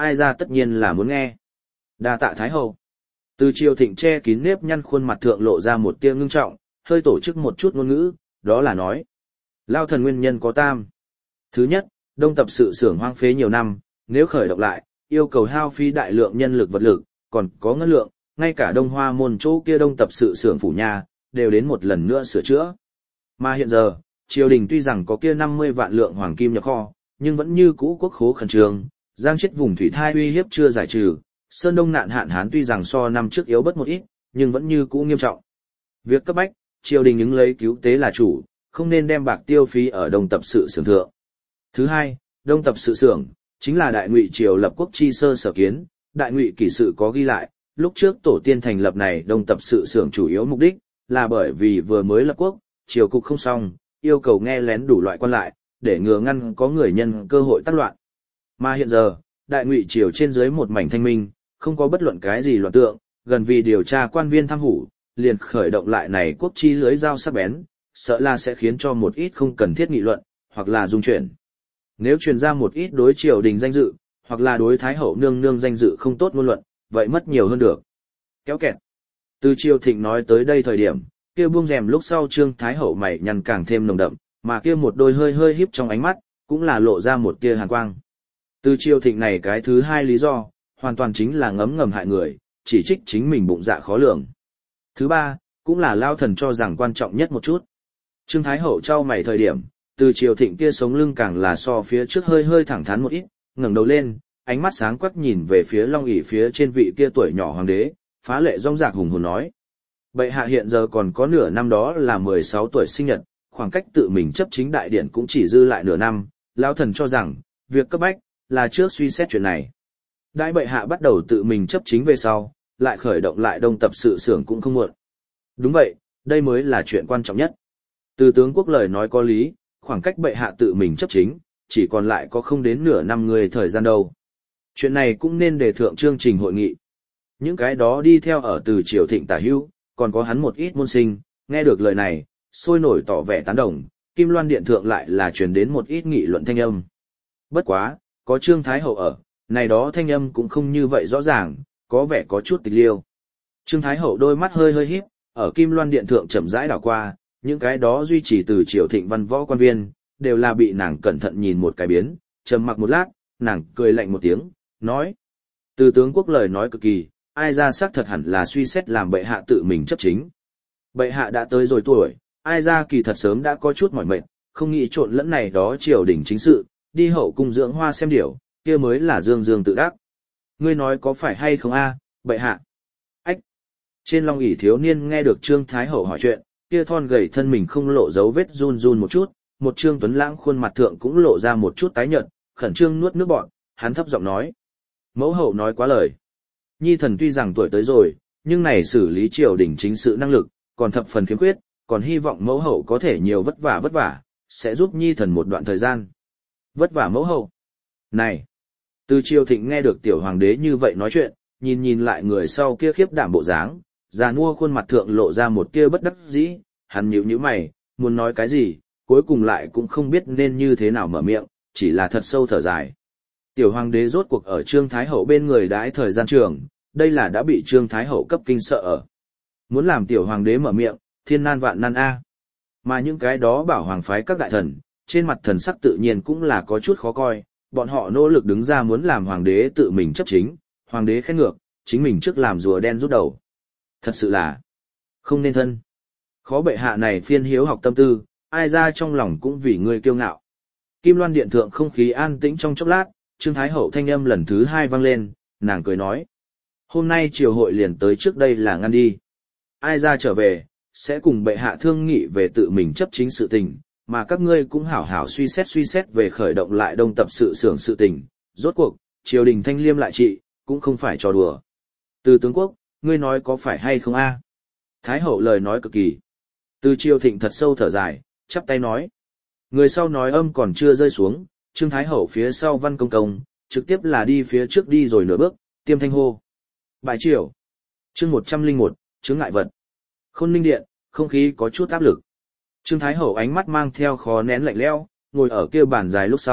ai ra tất nhiên là muốn nghe. Đa tạ Thái Hậu. Từ Triều Thịnh che kín nếp nhăn khuôn mặt thượng lộ ra một tia ngưng trọng, hơi tổ chức một chút ngôn ngữ, đó là nói. Lao thần nguyên nhân có tam. Thứ nhất, đông tập sự xưởng hoang phế nhiều năm, nếu khởi động lại, yêu cầu hao phí đại lượng nhân lực vật lực, còn có ngân lượng, ngay cả Đông Hoa môn chỗ kia đông tập sự xưởng phủ nhà, đều đến một lần nữa sửa chữa. Mà hiện giờ, triều đình tuy rằng có kia năm mươi vạn lượng hoàng kim nhập kho, nhưng vẫn như cũ quốc khố khẩn trương, giang chết vùng thủy thai uy hiếp chưa giải trừ, sơn đông nạn hạn hán tuy rằng so năm trước yếu bớt một ít, nhưng vẫn như cũ nghiêm trọng. Việc cấp bách, triều đình ứng lấy cứu tế là chủ, không nên đem bạc tiêu phí ở đông tập sự xưởng thượng. Thứ hai, đông tập sự xưởng chính là đại ngụy triều lập quốc chi sơ sở kiến, đại ngụy kỷ sự có ghi lại, lúc trước tổ tiên thành lập này đông tập sự xưởng chủ yếu mục đích là bởi vì vừa mới lập quốc, triều cục không xong, yêu cầu nghe lén đủ loại quan lại, để ngừa ngăn có người nhân cơ hội tác loạn. Mà hiện giờ, đại ngụy triều trên dưới một mảnh thanh minh, không có bất luận cái gì loạn tượng, gần vì điều tra quan viên tham hủ, liền khởi động lại này quốc chi lưới dao sắc bén, sợ là sẽ khiến cho một ít không cần thiết nghị luận, hoặc là dung chuyển. Nếu truyền ra một ít đối triều đình danh dự, hoặc là đối thái hậu nương nương danh dự không tốt ngôn luận, vậy mất nhiều hơn được. Kéo kẹt. Từ Triều Thịnh nói tới đây thời điểm, kia buông rèm lúc sau Trương Thái hậu mày nhăn càng thêm nồng đậm, mà kia một đôi hơi hơi híp trong ánh mắt, cũng là lộ ra một tia hàn quang. Từ Triều Thịnh này cái thứ hai lý do, hoàn toàn chính là ngấm ngầm hại người, chỉ trích chính mình bụng dạ khó lường. Thứ ba, cũng là lao thần cho rằng quan trọng nhất một chút. Trương Thái hậu trao mày thời điểm, Từ Triều Thịnh kia sống lưng càng là so phía trước hơi hơi thẳng thắn một ít, ngẩng đầu lên, ánh mắt sáng quắc nhìn về phía long ỷ phía trên vị kia tuổi nhỏ hoàng đế, phá lệ rong rạc hùng hồn nói. Bệ hạ hiện giờ còn có nửa năm đó là mười sáu tuổi sinh nhật, khoảng cách tự mình chấp chính đại điển cũng chỉ dư lại nửa năm, lão thần cho rằng, việc cấp bách, là trước suy xét chuyện này. Đại bệ hạ bắt đầu tự mình chấp chính về sau, lại khởi động lại đông tập sự xưởng cũng không muộn. Đúng vậy, đây mới là chuyện quan trọng nhất. Từ tướng quốc lời nói có lý, khoảng cách bệ hạ tự mình chấp chính, chỉ còn lại có không đến nửa năm người thời gian đâu. Chuyện này cũng nên đề thượng chương trình hội nghị. Những cái đó đi theo ở Từ Triều Thịnh tả hữu, còn có hắn một ít môn sinh, nghe được lời này, sôi nổi tỏ vẻ tán đồng, Kim Loan Điện thượng lại là truyền đến một ít nghị luận thanh âm. Bất quá, có Trương Thái hậu ở, này đó thanh âm cũng không như vậy rõ ràng, có vẻ có chút tịch liêu. Trương Thái hậu đôi mắt hơi hơi híp, ở Kim Loan Điện thượng chậm rãi đảo qua, những cái đó duy trì Từ Triều Thịnh văn võ quan viên, đều là bị nàng cẩn thận nhìn một cái biến, trầm mặc một lát, nàng cười lạnh một tiếng, nói: Từ tướng quốc lời nói cực kỳ, ai ra xác thật hẳn là suy xét làm bệ hạ tự mình chấp chính. Bệ hạ đã tới rồi tuổi, ai ra kỳ thật sớm đã có chút mỏi mệt, không nghĩ trộn lẫn này đó triều đình chính sự, đi hậu cung dưỡng hoa xem điểu, kia mới là dương dương tự đắc. Ngươi nói có phải hay không a, bệ hạ? Ách! Trên long ỷ thiếu niên nghe được Trương Thái hậu hỏi chuyện, kia thon gầy thân mình không lộ dấu vết run run một chút, một Trương tuấn lãng khuôn mặt thượng cũng lộ ra một chút tái nhợt, khẩn trương nuốt nước bọt, hắn thấp giọng nói: Mẫu hậu nói quá lời. Nhi thần tuy rằng tuổi tới rồi, nhưng này xử lý triều đình chính sự năng lực, còn thập phần khiếm khuyết, còn hy vọng mẫu hậu có thể nhiều vất vả vất vả, sẽ giúp Nhi thần một đoạn thời gian. Vất vả mẫu hậu. Này! Từ Triều Thịnh nghe được tiểu hoàng đế như vậy nói chuyện, nhìn nhìn lại người sau kia khiếp đảm bộ dáng, già nua khuôn mặt thượng lộ ra một tia bất đắc dĩ, hắn nhíu nhíu mày, muốn nói cái gì, cuối cùng lại cũng không biết nên như thế nào mở miệng, chỉ là thật sâu thở dài. Tiểu hoàng đế rốt cuộc ở Trương Thái hậu bên người đãi thời gian trường, đây là đã bị Trương Thái hậu cấp kinh sợ ở. Muốn làm tiểu hoàng đế mở miệng, thiên nan vạn nan a. Mà những cái đó bảo hoàng phái các đại thần, trên mặt thần sắc tự nhiên cũng là có chút khó coi, bọn họ nỗ lực đứng ra muốn làm hoàng đế tự mình chấp chính, hoàng đế khen ngược, chính mình trước làm rùa đen rút đầu. Thật sự là không nên thân. Khó bệ hạ này phiên hiếu học tâm tư, ai ra trong lòng cũng vì ngươi kiêu ngạo. Kim Loan Điện thượng không khí an tĩnh trong chốc lát, Trương Thái hậu thanh âm lần thứ hai vang lên, nàng cười nói: Hôm nay triều hội liền tới trước đây là ngăn đi. Ai ra trở về, sẽ cùng bệ hạ thương nghị về tự mình chấp chính sự tình, mà các ngươi cũng hảo hảo suy xét suy xét về khởi động lại đông tập sự xưởng sự tình. Rốt cuộc, triều đình thanh liêm lại trị, cũng không phải trò đùa. Từ tướng quốc, ngươi nói có phải hay không a? Thái hậu lời nói cực kỳ. Từ Triều Thịnh thật sâu thở dài, chắp tay nói. Người sau nói âm còn chưa rơi xuống, Trương Thái hậu phía sau Văn Công Công, trực tiếp là đi phía trước đi rồi nửa bước, tiêm thanh hô. Bài triều. Chương một trăm linh một, chướng ngại vật. Khôn Ninh Điện, không khí có chút áp lực. Trương Thái hậu ánh mắt mang theo khó nén lạnh lẽo, ngồi ở kia bàn dài lúc sau,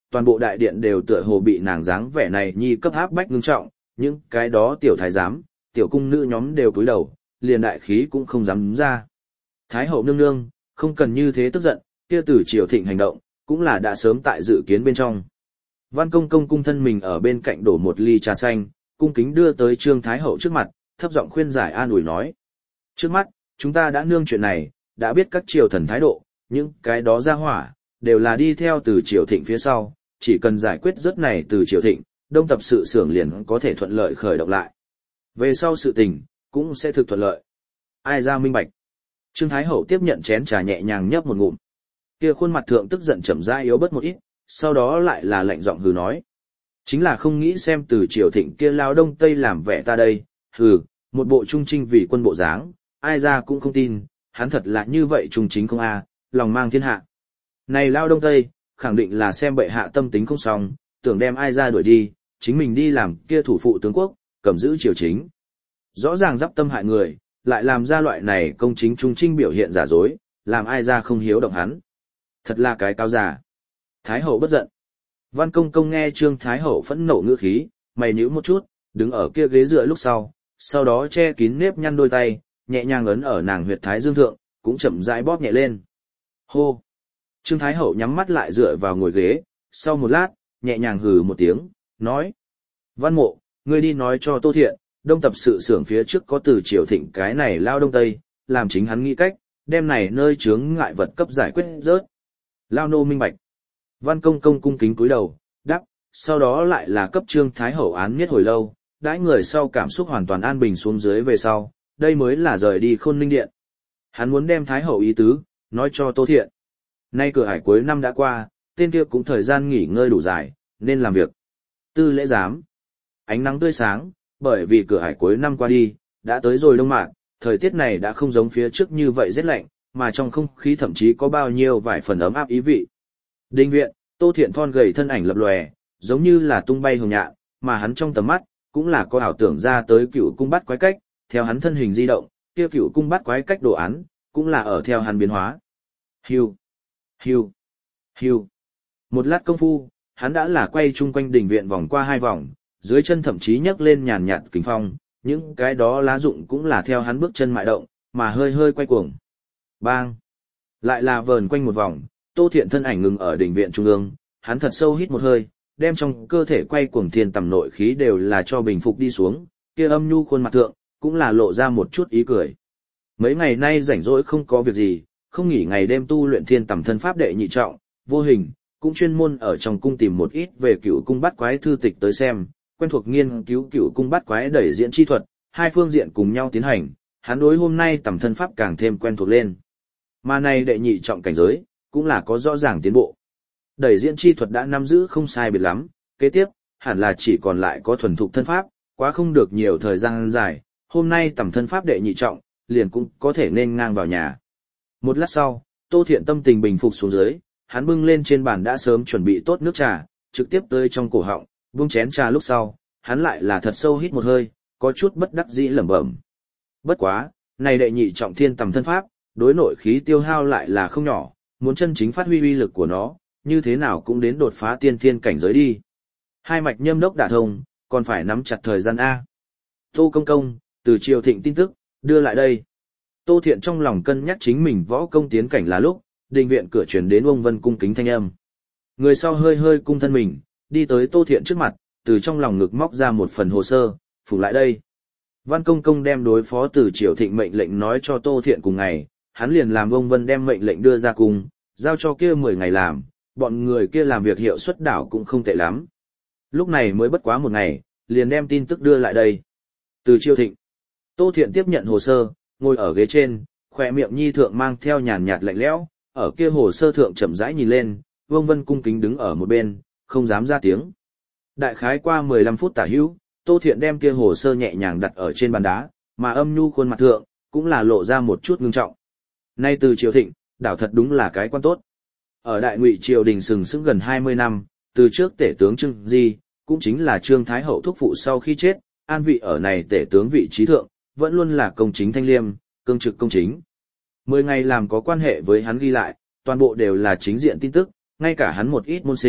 toàn bộ đại điện đều tựa hồ bị nàng dáng vẻ này nhi cấp áp bách ngưng trọng, những cái đó tiểu thái giám, tiểu cung nữ nhóm đều cúi đầu, liền đại khí cũng không dám ra. Thái hậu nương nương, không cần như thế tức giận, kia Từ Triều Thịnh hành động, cũng là đã sớm tại dự kiến bên trong. Văn Công Công cung thân mình ở bên cạnh đổ một ly trà xanh, cung kính đưa tới Trương Thái hậu trước mặt, thấp giọng khuyên giải an ủi nói: "Trước mắt, chúng ta đã nương chuyện này, đã biết các triều thần thái độ, những cái đó ra hỏa, đều là đi theo Từ Triều Thịnh phía sau, chỉ cần giải quyết rất này Từ Triều Thịnh, Đông tập sự xưởng liền có thể thuận lợi khởi động lại. Về sau sự tình, cũng sẽ thực thuận lợi." Ai ra minh bạch. Trương Thái hậu tiếp nhận chén trà nhẹ nhàng nhấp một ngụm. Kia khuôn mặt thượng tức giận chậm rãi yếu bớt một ít, sau đó lại là lạnh giọng hừ nói: "Chính là không nghĩ xem Từ Triều Thịnh kia lao đông tây làm vẻ ta đây, hừ, một bộ trung trinh vì quân bộ dáng, ai ra cũng không tin, hắn thật là như vậy trung chính không a, lòng mang thiên hạ. Này lao đông tây, khẳng định là xem bệ hạ tâm tính không xong, tưởng đem ai ra đuổi đi, chính mình đi làm kia thủ phụ tướng quốc, cầm giữ triều chính. Rõ ràng giáp tâm hại người, lại làm ra loại này công chính trung trinh biểu hiện giả dối, làm ai ra không hiếu động hắn. Thật là cái cao giả." Thái hậu bất giận. Văn Công Công nghe Trương Thái hậu phẫn nộ ngữ khí, mày nhíu một chút, đứng ở kia ghế dựa lúc sau, sau đó che kín nếp nhăn đôi tay, nhẹ nhàng ấn ở nàng huyệt thái dương thượng, cũng chậm rãi bóp nhẹ lên. Hô. Trương Thái hậu nhắm mắt lại dựa vào ngồi ghế, sau một lát, nhẹ nhàng hừ một tiếng, nói: "Văn Mộ, ngươi đi nói cho Tô Thiện, Đông tập sự xưởng phía trước có Từ Triều Thịnh cái này lao đông tây, làm chính hắn nghĩ cách, đem này nơi chướng ngại vật cấp giải quyết rớt." Lao nô minh bạch. Văn Công Công cung kính cúi đầu, đáp, sau đó lại là cấp Trương Thái hậu án miết hồi lâu, đãi người sau cảm xúc hoàn toàn an bình xuống dưới về sau, đây mới là rời đi Khôn Ninh điện. Hắn muốn đem Thái hậu ý tứ nói cho Tô Thiện. Nay cửa hải cuối năm đã qua, tên kia cũng thời gian nghỉ ngơi đủ dài, nên làm việc. Tư lễ giám. Ánh nắng tươi sáng, bởi vì cửa hải cuối năm qua đi, đã tới rồi đông mạc, thời tiết này đã không giống phía trước như vậy rét lạnh, mà trong không khí thậm chí có bao nhiêu vài phần ấm áp ý vị. Đình viện, Tô Thiện thon gầy thân ảnh lập lòe, giống như là tung bay hồng nhạn, mà hắn trong tầm mắt, cũng là có ảo tưởng ra tới cựu cung bắt quái cách, theo hắn thân hình di động, kia cựu cung bắt quái cách đồ án, cũng là ở theo hắn biến hóa. Hiu, hiu, hiu. Một lát công phu, hắn đã là quay chung quanh đình viện vòng qua hai vòng, dưới chân thậm chí nhấc lên nhàn nhạt kình phong, những cái đó lá rụng cũng là theo hắn bước chân mại động, mà hơi hơi quay cuồng. Bang! Lại là vờn quanh một vòng, Tô Thiện thân ảnh ngừng ở đỉnh viện trung ương, hắn thật sâu hít một hơi, đem trong cơ thể quay cuồng thiên tầm nội khí đều là cho bình phục đi xuống, kia âm nhu khuôn mặt thượng, cũng là lộ ra một chút ý cười. Mấy ngày nay rảnh rỗi không có việc gì, không nghỉ ngày đêm tu luyện thiên tầm thân pháp đệ nhị trọng, vô hình, cũng chuyên môn ở trong cung tìm một ít về cửu cung bắt quái thư tịch tới xem, quen thuộc nghiên cứu cửu cung bắt quái đẩy diễn chi thuật, hai phương diện cùng nhau tiến hành, hắn đối hôm nay tầm thân pháp càng thêm quen thuộc lên. Mà này đệ nhị trọng cảnh giới, cũng là có rõ ràng tiến bộ. Đẩy diễn chi thuật đã nắm giữ không sai biệt lắm, kế tiếp, hẳn là chỉ còn lại có thuần thục thân pháp, quá không được nhiều thời gian dài, hôm nay tầm thân pháp đệ nhị trọng, liền cũng có thể nên ngang vào nhà. Một lát sau, Tô Thiện tâm tình bình phục xuống dưới, hắn bưng lên trên bàn đã sớm chuẩn bị tốt nước trà, trực tiếp tới trong cổ họng, buông chén trà lúc sau, hắn lại là thật sâu hít một hơi, có chút bất đắc dĩ lẩm bẩm. Bất quá, này đệ nhị trọng thiên tầm thân pháp, đối nội khí tiêu hao lại là không nhỏ, muốn chân chính phát huy uy lực của nó, như thế nào cũng đến đột phá tiên thiên cảnh giới đi. Hai mạch nhâm đốc đả thông, còn phải nắm chặt thời gian A. Tô Công Công, từ Triều Thịnh tin tức, đưa lại đây. Tô Thiện trong lòng cân nhắc chính mình võ công tiến cảnh là lúc, đình viện cửa truyền đến Ông Vân cung kính thanh âm. Người sau hơi hơi cung thân mình, đi tới Tô Thiện trước mặt, từ trong lòng ngực móc ra một phần hồ sơ, phủ lại đây. Văn Công Công đem đối phó từ Triều Thịnh mệnh lệnh nói cho Tô Thiện cùng ngày, hắn liền làm Ông Vân đem mệnh lệnh đưa ra cùng, giao cho kia mười ngày làm, bọn người kia làm việc hiệu suất đảo cũng không tệ lắm. Lúc này mới bất quá một ngày, liền đem tin tức đưa lại đây. Từ Triều Thịnh. Tô Thiện tiếp nhận hồ sơ, ngồi ở ghế trên, khỏe miệng nhi thượng mang theo nhàn nhạt lạnh lẽo, ở kia hồ sơ thượng chậm rãi nhìn lên, Vương Vân cung kính đứng ở một bên, không dám ra tiếng. Đại khái qua mười lăm phút tả hữu, Tô Thiện đem kia hồ sơ nhẹ nhàng đặt ở trên bàn đá, mà âm nhu khuôn mặt thượng, cũng là lộ ra một chút ngưng trọng. Nay từ Triều Thịnh, đảo thật đúng là cái quan tốt. Ở Đại Ngụy triều đình sừng sững gần hai mươi năm, từ trước tể tướng Trương Di, cũng chính là Trương Thái hậu thúc phụ sau khi chết, an vị ở này tể tướng vị trí thượng, vẫn luôn là công chính thanh liêm, cương trực công chính. Mười ngày làm có quan hệ với hắn ghi lại, toàn bộ đều là chính diện tin tức, ngay cả hắn một ít môn sinh,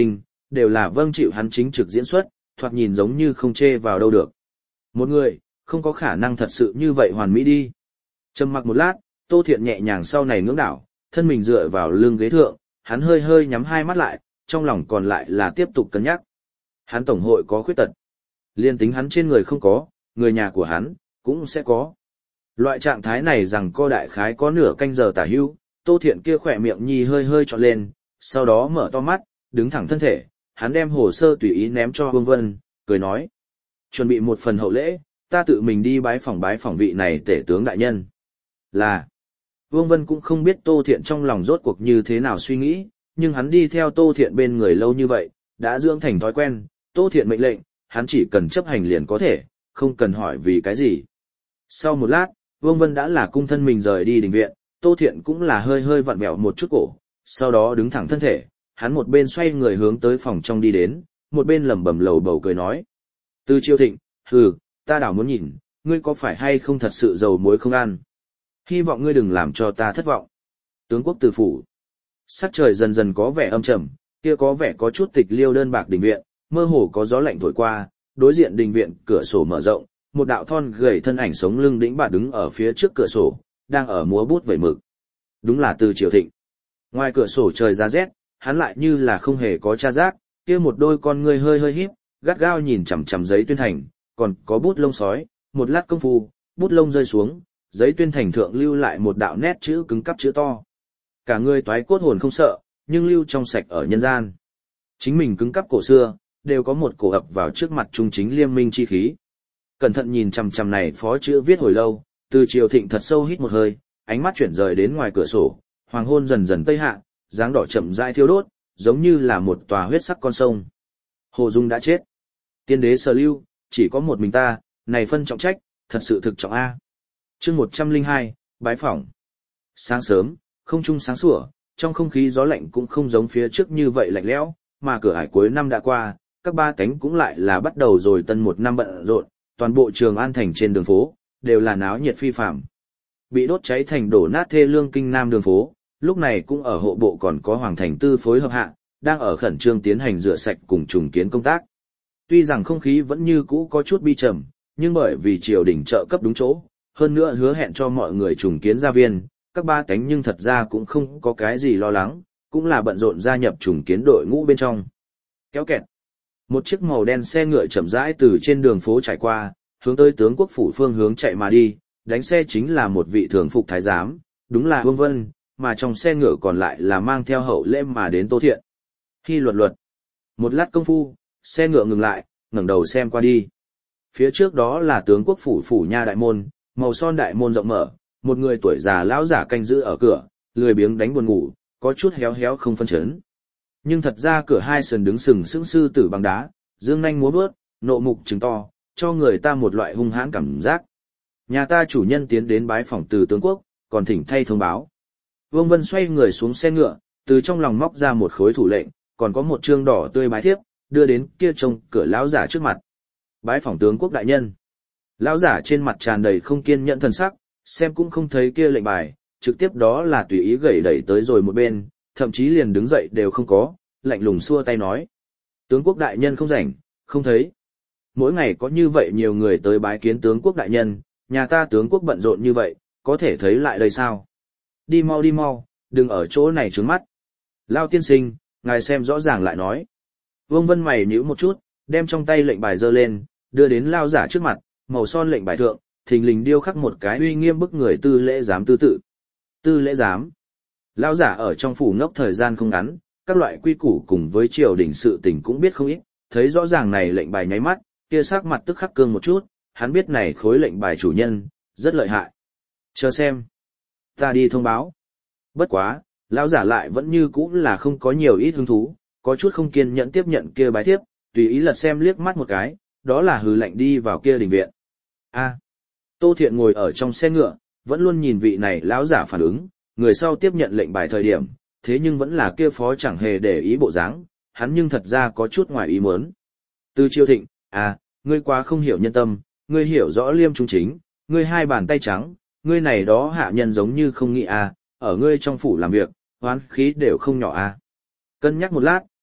đều là vâng chịu hắn chính trực diễn xuất, thoạt nhìn giống như không chê vào đâu được. Một người, không có khả năng thật sự như vậy hoàn mỹ đi. Trầm mặc một lát, Tô Thiện nhẹ nhàng sau này ngưỡng đảo, thân mình dựa vào lưng ghế thượng, hắn hơi hơi nhắm hai mắt lại, trong lòng còn lại là tiếp tục cân nhắc. Hắn tổng hội có khuyết tật. Liên tính hắn trên người không có, người nhà của hắn cũng sẽ có. Loại trạng thái này rằng co đại khái có nửa canh giờ tả hưu, Tô Thiện kia khỏe miệng nhi hơi hơi trọn lên, sau đó mở to mắt, đứng thẳng thân thể, hắn đem hồ sơ tùy ý ném cho Vương Vân, cười nói. Chuẩn bị một phần hậu lễ, ta tự mình đi bái phỏng bái phỏng vị này tể tướng đại nhân. Là, Vương Vân cũng không biết Tô Thiện trong lòng rốt cuộc như thế nào suy nghĩ, nhưng hắn đi theo Tô Thiện bên người lâu như vậy, đã dưỡng thành thói quen, Tô Thiện mệnh lệnh, hắn chỉ cần chấp hành liền có thể, không cần hỏi vì cái gì. Sau một lát, Vương Vân đã là cung thân mình rời đi đình viện, Tô Thiện cũng là hơi hơi vặn vẹo một chút cổ, sau đó đứng thẳng thân thể, hắn một bên xoay người hướng tới phòng trong đi đến, một bên lẩm bẩm lầu bầu cười nói. Từ Chiêu Thịnh, hừ, ta đảo muốn nhìn, ngươi có phải hay không thật sự dầu muối không ăn. Hy vọng ngươi đừng làm cho ta thất vọng. Tướng quốc từ phủ. Sắc trời dần dần có vẻ âm trầm, kia có vẻ có chút tịch liêu đơn bạc đình viện, mơ hồ có gió lạnh thổi qua, đối diện đình viện cửa sổ mở rộng, một đạo thon gầy thân ảnh sống lưng đĩnh bạt đứng ở phía trước cửa sổ, đang ở múa bút vẩy mực. Đúng là Từ Chiêu Thịnh. Ngoài cửa sổ trời giá rét, hắn lại như là không hề có tra giác, kia một đôi con ngươi hơi hơi híp, gắt gao nhìn chằm chằm giấy tuyên thành, còn có bút lông sói, một lát công phu, bút lông rơi xuống, giấy tuyên thành thượng lưu lại một đạo nét chữ cứng cắp chữ to. Cả người toái cốt hồn không sợ, nhưng lưu trong sạch ở nhân gian. Chính mình cứng cắp cổ xưa, đều có một cổ ập vào trước mặt trung chính liêm minh chi khí. Cẩn thận nhìn chằm chằm này phó chữ viết hồi lâu, Từ Chiêu Thịnh thật sâu hít một hơi, ánh mắt chuyển rời đến ngoài cửa sổ, hoàng hôn dần dần tây hạ, dáng đỏ chậm rãi thiêu đốt, giống như là một tòa huyết sắc con sông. Hồ Dung đã chết. Tiên đế Sở Lưu, chỉ có một mình ta, này phân trọng trách, thật sự thực trọng a. Chương một trăm lẻ hai, bái phỏng. Sáng sớm, không trung sáng sủa, trong không khí gió lạnh cũng không giống phía trước như vậy lạnh lẽo, mà cửa ải cuối năm đã qua, các ba cánh cũng lại là bắt đầu rồi tân một năm bận rộn, toàn bộ Trường An thành trên đường phố đều là náo nhiệt phi phàm. Bị đốt cháy thành đổ nát thê lương kinh nam đường phố, lúc này cũng ở hộ bộ còn có Hoàng Thành Tư phối hợp hạ, đang ở khẩn trương tiến hành rửa sạch cùng trùng kiến công tác. Tuy rằng không khí vẫn như cũ có chút bi trầm, nhưng bởi vì triều đình trợ cấp đúng chỗ, hơn nữa hứa hẹn cho mọi người trùng kiến gia viên, các ba cánh nhưng thật ra cũng không có cái gì lo lắng, cũng là bận rộn gia nhập trùng kiến đội ngũ bên trong. Kéo kẹt. Một chiếc màu đen xe ngựa chậm rãi từ trên đường phố trải qua, hướng tới tướng quốc phủ phương hướng chạy mà đi, đánh xe chính là một vị thường phục thái giám, đúng là Vương Vân, mà trong xe ngựa còn lại là mang theo hậu lễ mà đến Tô Thiện. Khi luật luật. Một lát công phu, xe ngựa ngừng lại, ngẩng đầu xem qua đi. Phía trước đó là tướng quốc phủ phủ nha đại môn, màu son đại môn rộng mở, một người tuổi già lão giả canh giữ ở cửa, lười biếng đánh buồn ngủ, có chút héo héo không phân chấn. Nhưng thật ra cửa hai sườn đứng sừng sững sư tử bằng đá, dương nanh múa bước, nộ mục trừng to, cho người ta một loại hung hãn cảm giác. Nhà ta chủ nhân tiến đến bái phỏng từ tướng quốc, còn thỉnh thay thông báo. Vương Vân xoay người xuống xe ngựa, từ trong lòng móc ra một khối thủ lệnh, còn có một trương đỏ tươi bái thiếp, đưa đến kia trông cửa lão giả trước mặt. Bái phỏng tướng quốc đại nhân. Lão giả trên mặt tràn đầy không kiên nhẫn thần sắc, xem cũng không thấy kia lệnh bài, trực tiếp đó là tùy ý gẩy đẩy tới rồi một bên, thậm chí liền đứng dậy đều không có, lạnh lùng xua tay nói. Tướng quốc đại nhân không rảnh, không thấy. Mỗi ngày có như vậy nhiều người tới bái kiến tướng quốc đại nhân, nhà ta tướng quốc bận rộn như vậy, có thể thấy lại đây sao? Đi mau đi mau, đừng ở chỗ này trướng mắt. Lao tiên sinh, ngài xem rõ ràng lại nói. Vương Vân mày nhíu một chút, đem trong tay lệnh bài giơ lên, đưa đến Lao giả trước mặt, màu son lệnh bài thượng, thình lình điêu khắc một cái uy nghiêm bức người tư lễ giám tư tự. Tư lễ giám. Lao giả ở trong phủ ngốc thời gian không ngắn, các loại quy củ cùng với triều đình sự tình cũng biết không ít, thấy rõ ràng này lệnh bài nháy mắt, kia sắc mặt tức khắc cương một chút, hắn biết này khối lệnh bài chủ nhân, rất lợi hại. Chờ xem. Ta đi thông báo. Bất quá, lão giả lại vẫn như cũ là không có nhiều ít hứng thú, có chút không kiên nhẫn tiếp nhận kia bái thiếp, tùy ý lật xem liếc mắt một cái, đó là hừ lạnh đi vào kia đình viện. A. Tô Thiện ngồi ở trong xe ngựa, vẫn luôn nhìn vị này lão giả phản ứng, người sau tiếp nhận lệnh bài thời điểm, thế nhưng vẫn là kia phó chẳng hề để ý bộ dáng, hắn nhưng thật ra có chút ngoài ý muốn. Từ Chiêu Thịnh, à, ngươi quá không hiểu nhân tâm, ngươi hiểu rõ liêm trung chính, ngươi hai bàn tay trắng, ngươi này đó hạ nhân giống như không nghĩ à, ở ngươi trong phủ làm việc, hoán khí đều không nhỏ à. Cân nhắc một lát,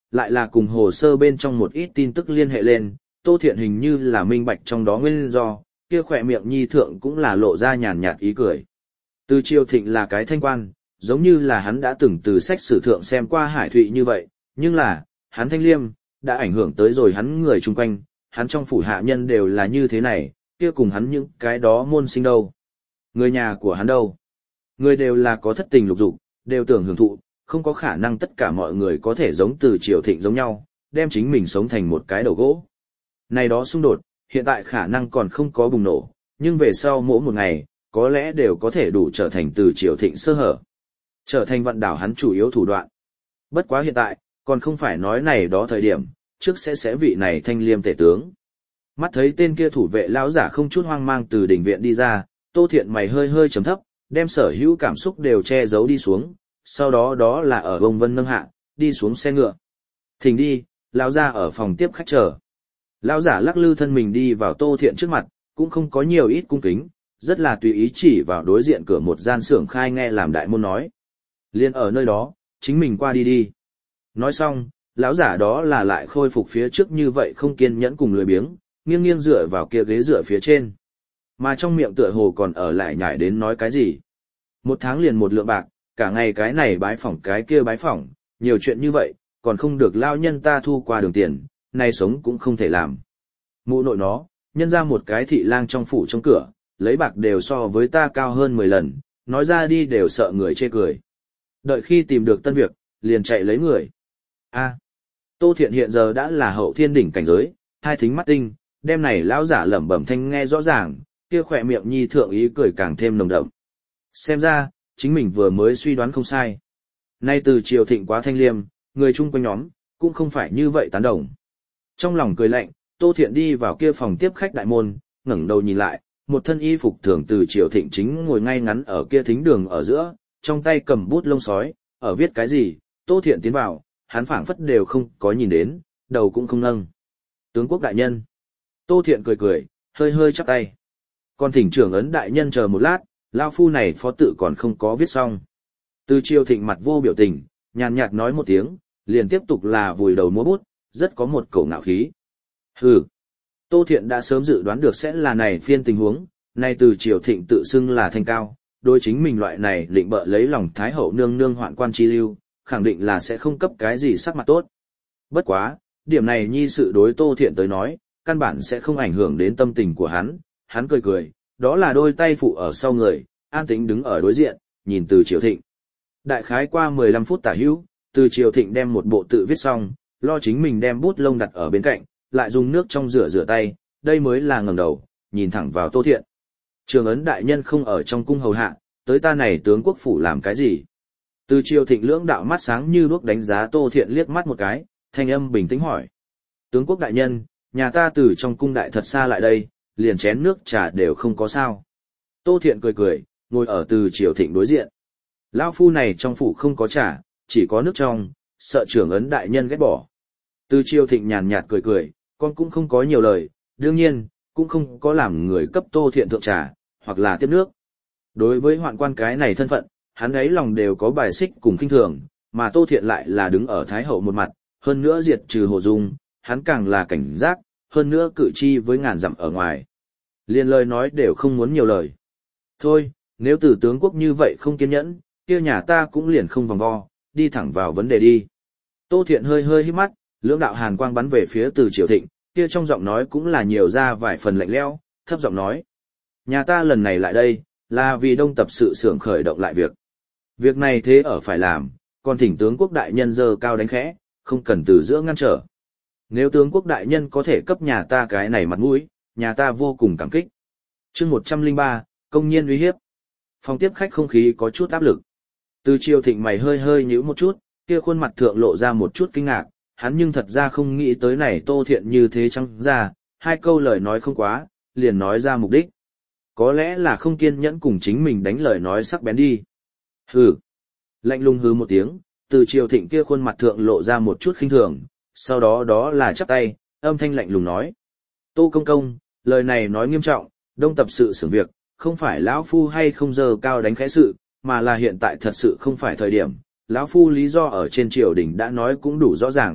lại là cùng hồ sơ bên trong một ít tin tức liên hệ lên, Tô Thiện hình như là minh bạch trong đó nguyên do, kia khỏe miệng nhi thượng cũng là lộ ra nhàn nhạt ý cười. Từ Triều Thịnh là cái thanh quan, giống như là hắn đã từng từ sách sử thượng xem qua Hải Thụy như vậy, nhưng là, hắn thanh liêm, đã ảnh hưởng tới rồi hắn người chung quanh, hắn trong phủ hạ nhân đều là như thế này, kia cùng hắn những cái đó môn sinh đâu. Người nhà của hắn đâu. Người đều là có thất tình lục dục, đều tưởng hưởng thụ, không có khả năng tất cả mọi người có thể giống Từ Triều Thịnh giống nhau, đem chính mình sống thành một cái đầu gỗ. Này đó xung đột, hiện tại khả năng còn không có bùng nổ, nhưng về sau mỗi một ngày, có lẽ đều có thể đủ trở thành Từ Triều Thịnh sơ hở. Trở thành vận đảo hắn chủ yếu thủ đoạn. Bất quá hiện tại, còn không phải nói này đó thời điểm, trước sẽ sẽ vị này thanh liêm tể tướng. Mắt thấy tên kia thủ vệ lão giả không chút hoang mang từ đỉnh viện đi ra, Tô Thiện mày hơi hơi trầm thấp, đem sở hữu cảm xúc đều che giấu đi xuống, sau đó đó là ở bông vân nâng hạ, đi xuống xe ngựa. Thỉnh đi, lão giả ở phòng tiếp khách chờ. Lão giả lắc lư thân mình đi vào Tô Thiện trước mặt, cũng không có nhiều ít cung kính, rất là tùy ý chỉ vào đối diện cửa một gian xưởng khai nghe làm đại môn nói. Liên ở nơi đó, chính mình qua đi đi. Nói xong, lão giả đó là lại khôi phục phía trước như vậy không kiên nhẫn cùng lười biếng, nghiêng nghiêng dựa vào kia ghế dựa phía trên. Mà trong miệng tựa hồ còn ở lại nhải đến nói cái gì. Một tháng liền một lượng bạc, cả ngày cái này bái phỏng cái kia bái phỏng, nhiều chuyện như vậy, còn không được lao nhân ta thu qua đường tiền, nay sống cũng không thể làm. Mụ nội nó, nhân ra một cái thị lang trong phủ trong cửa, lấy bạc đều so với ta cao hơn mười lần, nói ra đi đều sợ người chê cười. Đợi khi tìm được tân việc, liền chạy lấy người. A, Tô Thiện hiện giờ đã là hậu thiên đỉnh cảnh giới, hai thính mắt tinh, đêm này lão giả lẩm bẩm thanh nghe rõ ràng, kia khỏe miệng nhi thượng ý cười càng thêm nồng đậm. Xem ra, chính mình vừa mới suy đoán không sai. Nay Từ Triều Thịnh quá thanh liêm, người chung quanh nhóm, cũng không phải như vậy tán đồng. Trong lòng cười lạnh, Tô Thiện đi vào kia phòng tiếp khách đại môn, ngẩng đầu nhìn lại, một thân y phục thường Từ Triều Thịnh chính ngồi ngay ngắn ở kia thính đường ở giữa, trong tay cầm bút lông sói, ở viết cái gì, Tô Thiện tiến vào, hắn phảng phất đều không có nhìn đến, đầu cũng không nâng. Tướng quốc đại nhân. Tô Thiện cười cười, hơi hơi chắp tay. Còn thỉnh trưởng ấn đại nhân chờ một lát, lao phu này phó tự còn không có viết xong. Từ Triều Thịnh mặt vô biểu tình, nhàn nhạt nói một tiếng, liền tiếp tục là vùi đầu múa bút, rất có một cổ ngạo khí. Hừ. Tô Thiện đã sớm dự đoán được sẽ là này phiên tình huống, nay Từ Triều Thịnh tự xưng là thanh cao, đối chính mình loại này định bợ lấy lòng thái hậu nương nương hoạn quan chi lưu, khẳng định là sẽ không cấp cái gì sắc mặt tốt. Bất quá, điểm này nhi sự đối Tô Thiện tới nói, căn bản sẽ không ảnh hưởng đến tâm tình của hắn, hắn cười cười, đó là đôi tay phụ ở sau người, an tĩnh đứng ở đối diện, nhìn Từ Triều Thịnh. Đại khái qua mười lăm phút tả hữu, Từ Triều Thịnh đem một bộ tự viết xong, lo chính mình đem bút lông đặt ở bên cạnh, lại dùng nước trong rửa rửa tay, đây mới là ngẩng đầu, nhìn thẳng vào Tô Thiện. Trường ấn đại nhân không ở trong cung hầu hạ, tới ta này tướng quốc phủ làm cái gì? Từ Triều Thịnh lưỡng đạo mắt sáng như đuốc đánh giá Tô Thiện liếc mắt một cái, thanh âm bình tĩnh hỏi. Tướng quốc đại nhân, nhà ta từ trong cung đại thật xa lại đây, liền chén nước trà đều không có sao. Tô Thiện cười cười, ngồi ở Từ Triều Thịnh đối diện. Lão phu này trong phủ không có trà, chỉ có nước trong, sợ trưởng ấn đại nhân ghét bỏ. Từ Triều Thịnh nhàn nhạt cười cười, con cũng không có nhiều lời, đương nhiên, cũng không có làm người cấp Tô Thiện thượng trà, hoặc là tiếp nước. Đối với hoạn quan cái này thân phận, hắn ấy lòng đều có bài xích cùng khinh thường, mà Tô Thiện lại là đứng ở Thái Hậu một mặt, hơn nữa diệt trừ Hồ Dung, hắn càng là cảnh giác, hơn nữa cử chi với ngàn dặm ở ngoài. Liên lời nói đều không muốn nhiều lời. Thôi, nếu từ tướng quốc như vậy không kiên nhẫn, kia nhà ta cũng liền không vòng vo, đi thẳng vào vấn đề đi. Tô Thiện hơi hơi hít mắt, lưỡng đạo hàn quang bắn về phía Từ Triều Thịnh, kia trong giọng nói cũng là nhiều ra vài phần lạnh lẽo, thấp giọng nói: "Nhà ta lần này lại đây, là vì Đông tập sự xưởng khởi động lại việc. Việc này thế ở phải làm, còn thỉnh tướng quốc đại nhân giơ cao đánh khẽ, không cần từ giữa ngăn trở. Nếu tướng quốc đại nhân có thể cấp nhà ta cái này mặt mũi, nhà ta vô cùng cảm kích." Chương một trăm lẻ ba, công nhiên uy hiếp. Phòng tiếp khách không khí có chút áp lực. Từ Triều Thịnh mày hơi hơi nhíu một chút, kia khuôn mặt thượng lộ ra một chút kinh ngạc, hắn nhưng thật ra không nghĩ tới này Tô Thiện như thế trắng ra, hai câu lời nói không quá, liền nói ra mục đích. Có lẽ là không kiên nhẫn cùng chính mình đánh lời nói sắc bén đi. Hừ. Lạnh lùng hừ một tiếng, Từ Triều Thịnh kia khuôn mặt thượng lộ ra một chút khinh thường, sau đó đó là chắp tay, âm thanh lạnh lùng nói: "Tô công công, lời này nói nghiêm trọng, Đông tập sự xưởng việc, không phải lão phu hay không giờ cao đánh khẽ sự, mà là hiện tại thật sự không phải thời điểm. Lão phu lý do ở trên triều đình đã nói cũng đủ rõ ràng,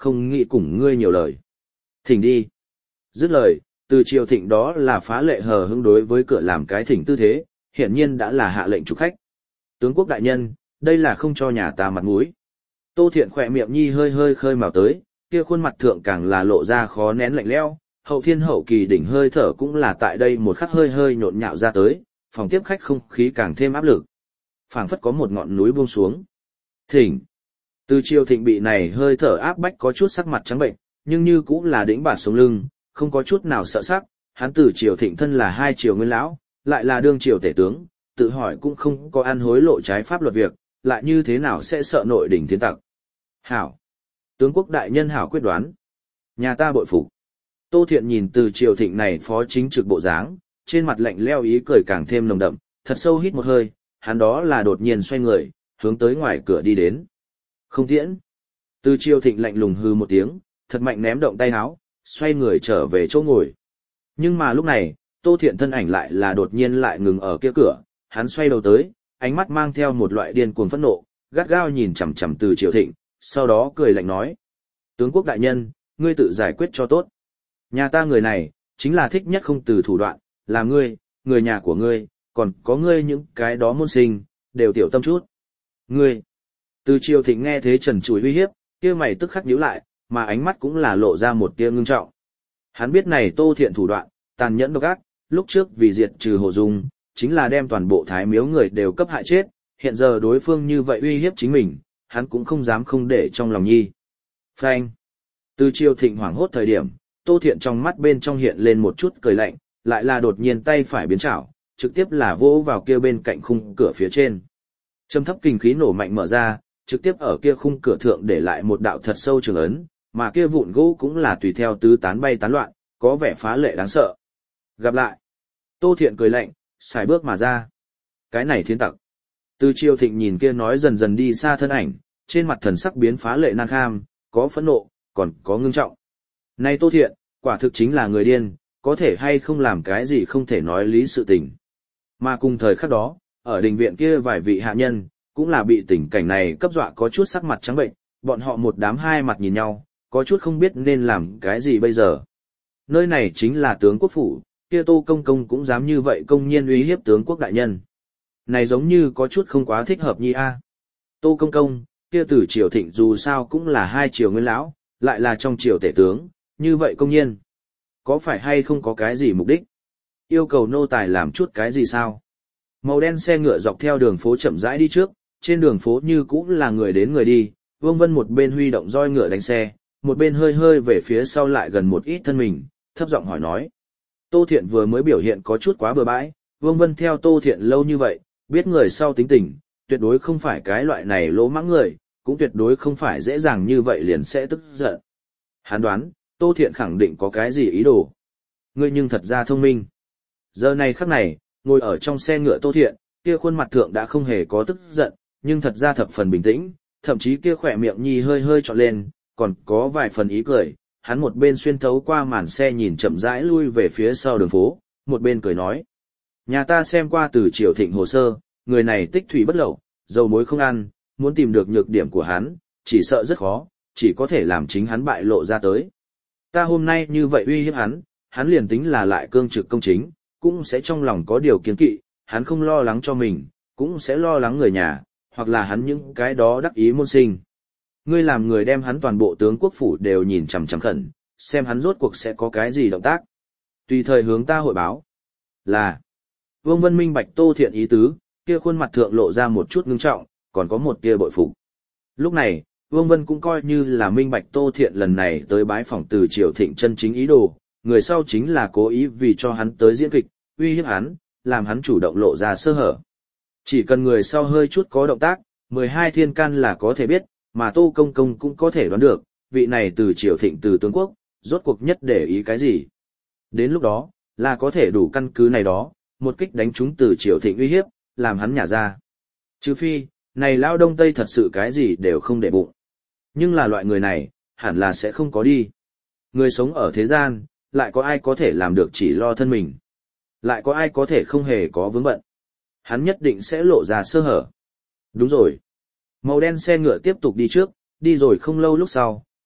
không nghĩ cùng ngươi nhiều lời. Thỉnh đi. Dứt lời, Từ Triều Thịnh đó là phá lệ hờ hững đối với cửa làm cái thỉnh tư thế, hiển nhiên đã là hạ lệnh chủ khách. Tướng quốc đại nhân, đây là không cho nhà ta mặt mũi. Tô Thiện khỏe miệng nhi hơi hơi khơi mào tới, kia khuôn mặt thượng càng là lộ ra khó nén lạnh lẽo, hậu thiên hậu kỳ đỉnh hơi thở cũng là tại đây một khắc hơi hơi nhộn nhạo ra tới, phòng tiếp khách không khí càng thêm áp lực. Phảng phất có một ngọn núi buông xuống. Thỉnh. Từ Triều Thịnh bị này hơi thở áp bách có chút sắc mặt trắng bệnh, nhưng như cũng là đĩnh bản sống lưng, không có chút nào sợ sắc, hắn Từ Triều Thịnh thân là hai triều nguyên lão, lại là đương triều tể tướng, tự hỏi cũng không có ăn hối lộ trái pháp luật việc, lại như thế nào sẽ sợ nội đỉnh thiên tặc. Hảo. Tướng quốc đại nhân hảo quyết đoán. Nhà ta bội phục. Tô Thiện nhìn Từ Triều Thịnh này phó chính trực bộ dáng, trên mặt lạnh leo ý cười càng thêm nồng đậm, thật sâu hít một hơi, hắn đó là đột nhiên xoay người, hướng tới ngoài cửa đi đến. Không tiễn. Từ Triều Thịnh lạnh lùng hư một tiếng, thật mạnh ném động tay háo, xoay người trở về chỗ ngồi. Nhưng mà lúc này, Tô Thiện thân ảnh lại là đột nhiên lại ngừng ở kia cửa, hắn xoay đầu tới, ánh mắt mang theo một loại điên cuồng phẫn nộ, gắt gao nhìn chằm chằm Từ Triều Thịnh, sau đó cười lạnh nói: "Tướng quốc đại nhân, ngươi tự giải quyết cho tốt. Nhà ta người này, chính là thích nhất không từ thủ đoạn, là ngươi, người nhà của ngươi, còn có ngươi những cái đó môn sinh, đều tiểu tâm chút." Ngươi. Từ Triều Thịnh nghe thế trần trụi uy hiếp, kia mày tức khắc nhíu lại, mà ánh mắt cũng là lộ ra một tia ngưng trọng. Hắn biết này Tô Thiện thủ đoạn, tàn nhẫn độc ác, lúc trước vì diệt trừ Hồ Dung, chính là đem toàn bộ Thái Miếu người đều cấp hại chết, hiện giờ đối phương như vậy uy hiếp chính mình, hắn cũng không dám không để trong lòng nhi. Phanh. Từ Triều Thịnh hoảng hốt thời điểm, Tô Thiện trong mắt bên trong hiện lên một chút cười lạnh, lại là đột nhiên tay phải biến chảo, trực tiếp là vỗ vào kia bên cạnh khung cửa phía trên. Trầm thấp kình khí nổ mạnh mở ra, trực tiếp ở kia khung cửa thượng để lại một đạo thật sâu trường ấn, mà kia vụn gỗ cũng là tùy theo tứ tán bay tán loạn, có vẻ phá lệ đáng sợ. Gặp lại. Tô Thiện cười lạnh, xài bước mà ra. Cái này thiên tặc. Từ Triều Thịnh nhìn kia nói dần dần đi xa thân ảnh, trên mặt thần sắc biến phá lệ nan kham, có phẫn nộ, còn có ngưng trọng. Này Tô Thiện, quả thực chính là người điên, có thể hay không làm cái gì không thể nói lý sự tình. Mà cùng thời khắc đó, ở đình viện kia vài vị hạ nhân, cũng là bị tình cảnh này cấp dọa có chút sắc mặt trắng bệnh, bọn họ một đám hai mặt nhìn nhau, có chút không biết nên làm cái gì bây giờ. Nơi này chính là tướng quốc phủ, kia Tô Công Công cũng dám như vậy công nhiên uy hiếp tướng quốc đại nhân. Này giống như có chút không quá thích hợp nhi a. Tô Công Công, kia Từ Triều Thịnh dù sao cũng là hai triều nguyên lão, lại là trong triều tể tướng, như vậy công nhiên. Có phải hay không có cái gì mục đích? Yêu cầu nô tài làm chút cái gì sao? Màu đen xe ngựa dọc theo đường phố chậm rãi đi trước, trên đường phố như cũng là người đến người đi, Vương Vân một bên huy động roi ngựa đánh xe, một bên hơi hơi về phía sau lại gần một ít thân mình, thấp giọng hỏi nói. Tô Thiện vừa mới biểu hiện có chút quá bừa bãi, Vương Vân theo Tô Thiện lâu như vậy, biết người sau tính tình, tuyệt đối không phải cái loại này lỗ mãng người, cũng tuyệt đối không phải dễ dàng như vậy liền sẽ tức giận. Hắn đoán, Tô Thiện khẳng định có cái gì ý đồ. Ngươi nhưng thật ra thông minh. Giờ này khắc này, ngồi ở trong xe ngựa Tô Thiện, kia khuôn mặt thượng đã không hề có tức giận, nhưng thật ra thập phần bình tĩnh, thậm chí kia khỏe miệng nhi hơi hơi trọn lên, còn có vài phần ý cười. Hắn một bên xuyên thấu qua màn xe nhìn chậm rãi lui về phía sau đường phố, một bên cười nói. Nhà ta xem qua Từ Triều Thịnh hồ sơ, người này tích thủy bất lậu, dầu muối không ăn, muốn tìm được nhược điểm của hắn, chỉ sợ rất khó, chỉ có thể làm chính hắn bại lộ ra tới. Ta hôm nay như vậy uy hiếp hắn, hắn liền tính là lại cương trực công chính, cũng sẽ trong lòng có điều kiêng kỵ, hắn không lo lắng cho mình, cũng sẽ lo lắng người nhà, hoặc là hắn những cái đó đắc ý môn sinh. Ngươi làm người đem hắn toàn bộ tướng quốc phủ đều nhìn chằm chằm khẩn, xem hắn rốt cuộc sẽ có cái gì động tác. Tùy thời hướng ta hội báo. Là. Vương Vân minh bạch Tô Thiện ý tứ, kia khuôn mặt thượng lộ ra một chút ngưng trọng, còn có một tia bội phục. Lúc này, Vương Vân cũng coi như là minh bạch Tô Thiện lần này tới bái phỏng Từ Triều Thịnh chân chính ý đồ, người sau chính là cố ý vì cho hắn tới diễn kịch, uy hiếp hắn, làm hắn chủ động lộ ra sơ hở. Chỉ cần người sau hơi chút có động tác, mười hai thiên can là có thể biết, mà Tô Công Công cũng có thể đoán được, vị này Từ Triều Thịnh từ tướng quốc, rốt cuộc nhất để ý cái gì. Đến lúc đó, là có thể đủ căn cứ này đó, một kích đánh trúng Từ Triều Thịnh uy hiếp, làm hắn nhả ra. Trừ phi, này lao đông tây thật sự cái gì đều không để bụng. Nhưng là loại người này, hẳn là sẽ không có đi. Người sống ở thế gian, lại có ai có thể làm được chỉ lo thân mình. Lại có ai có thể không hề có vướng bận. Hắn nhất định sẽ lộ ra sơ hở. Đúng rồi. Màu đen xe ngựa tiếp tục đi trước, đi rồi không lâu lúc sau,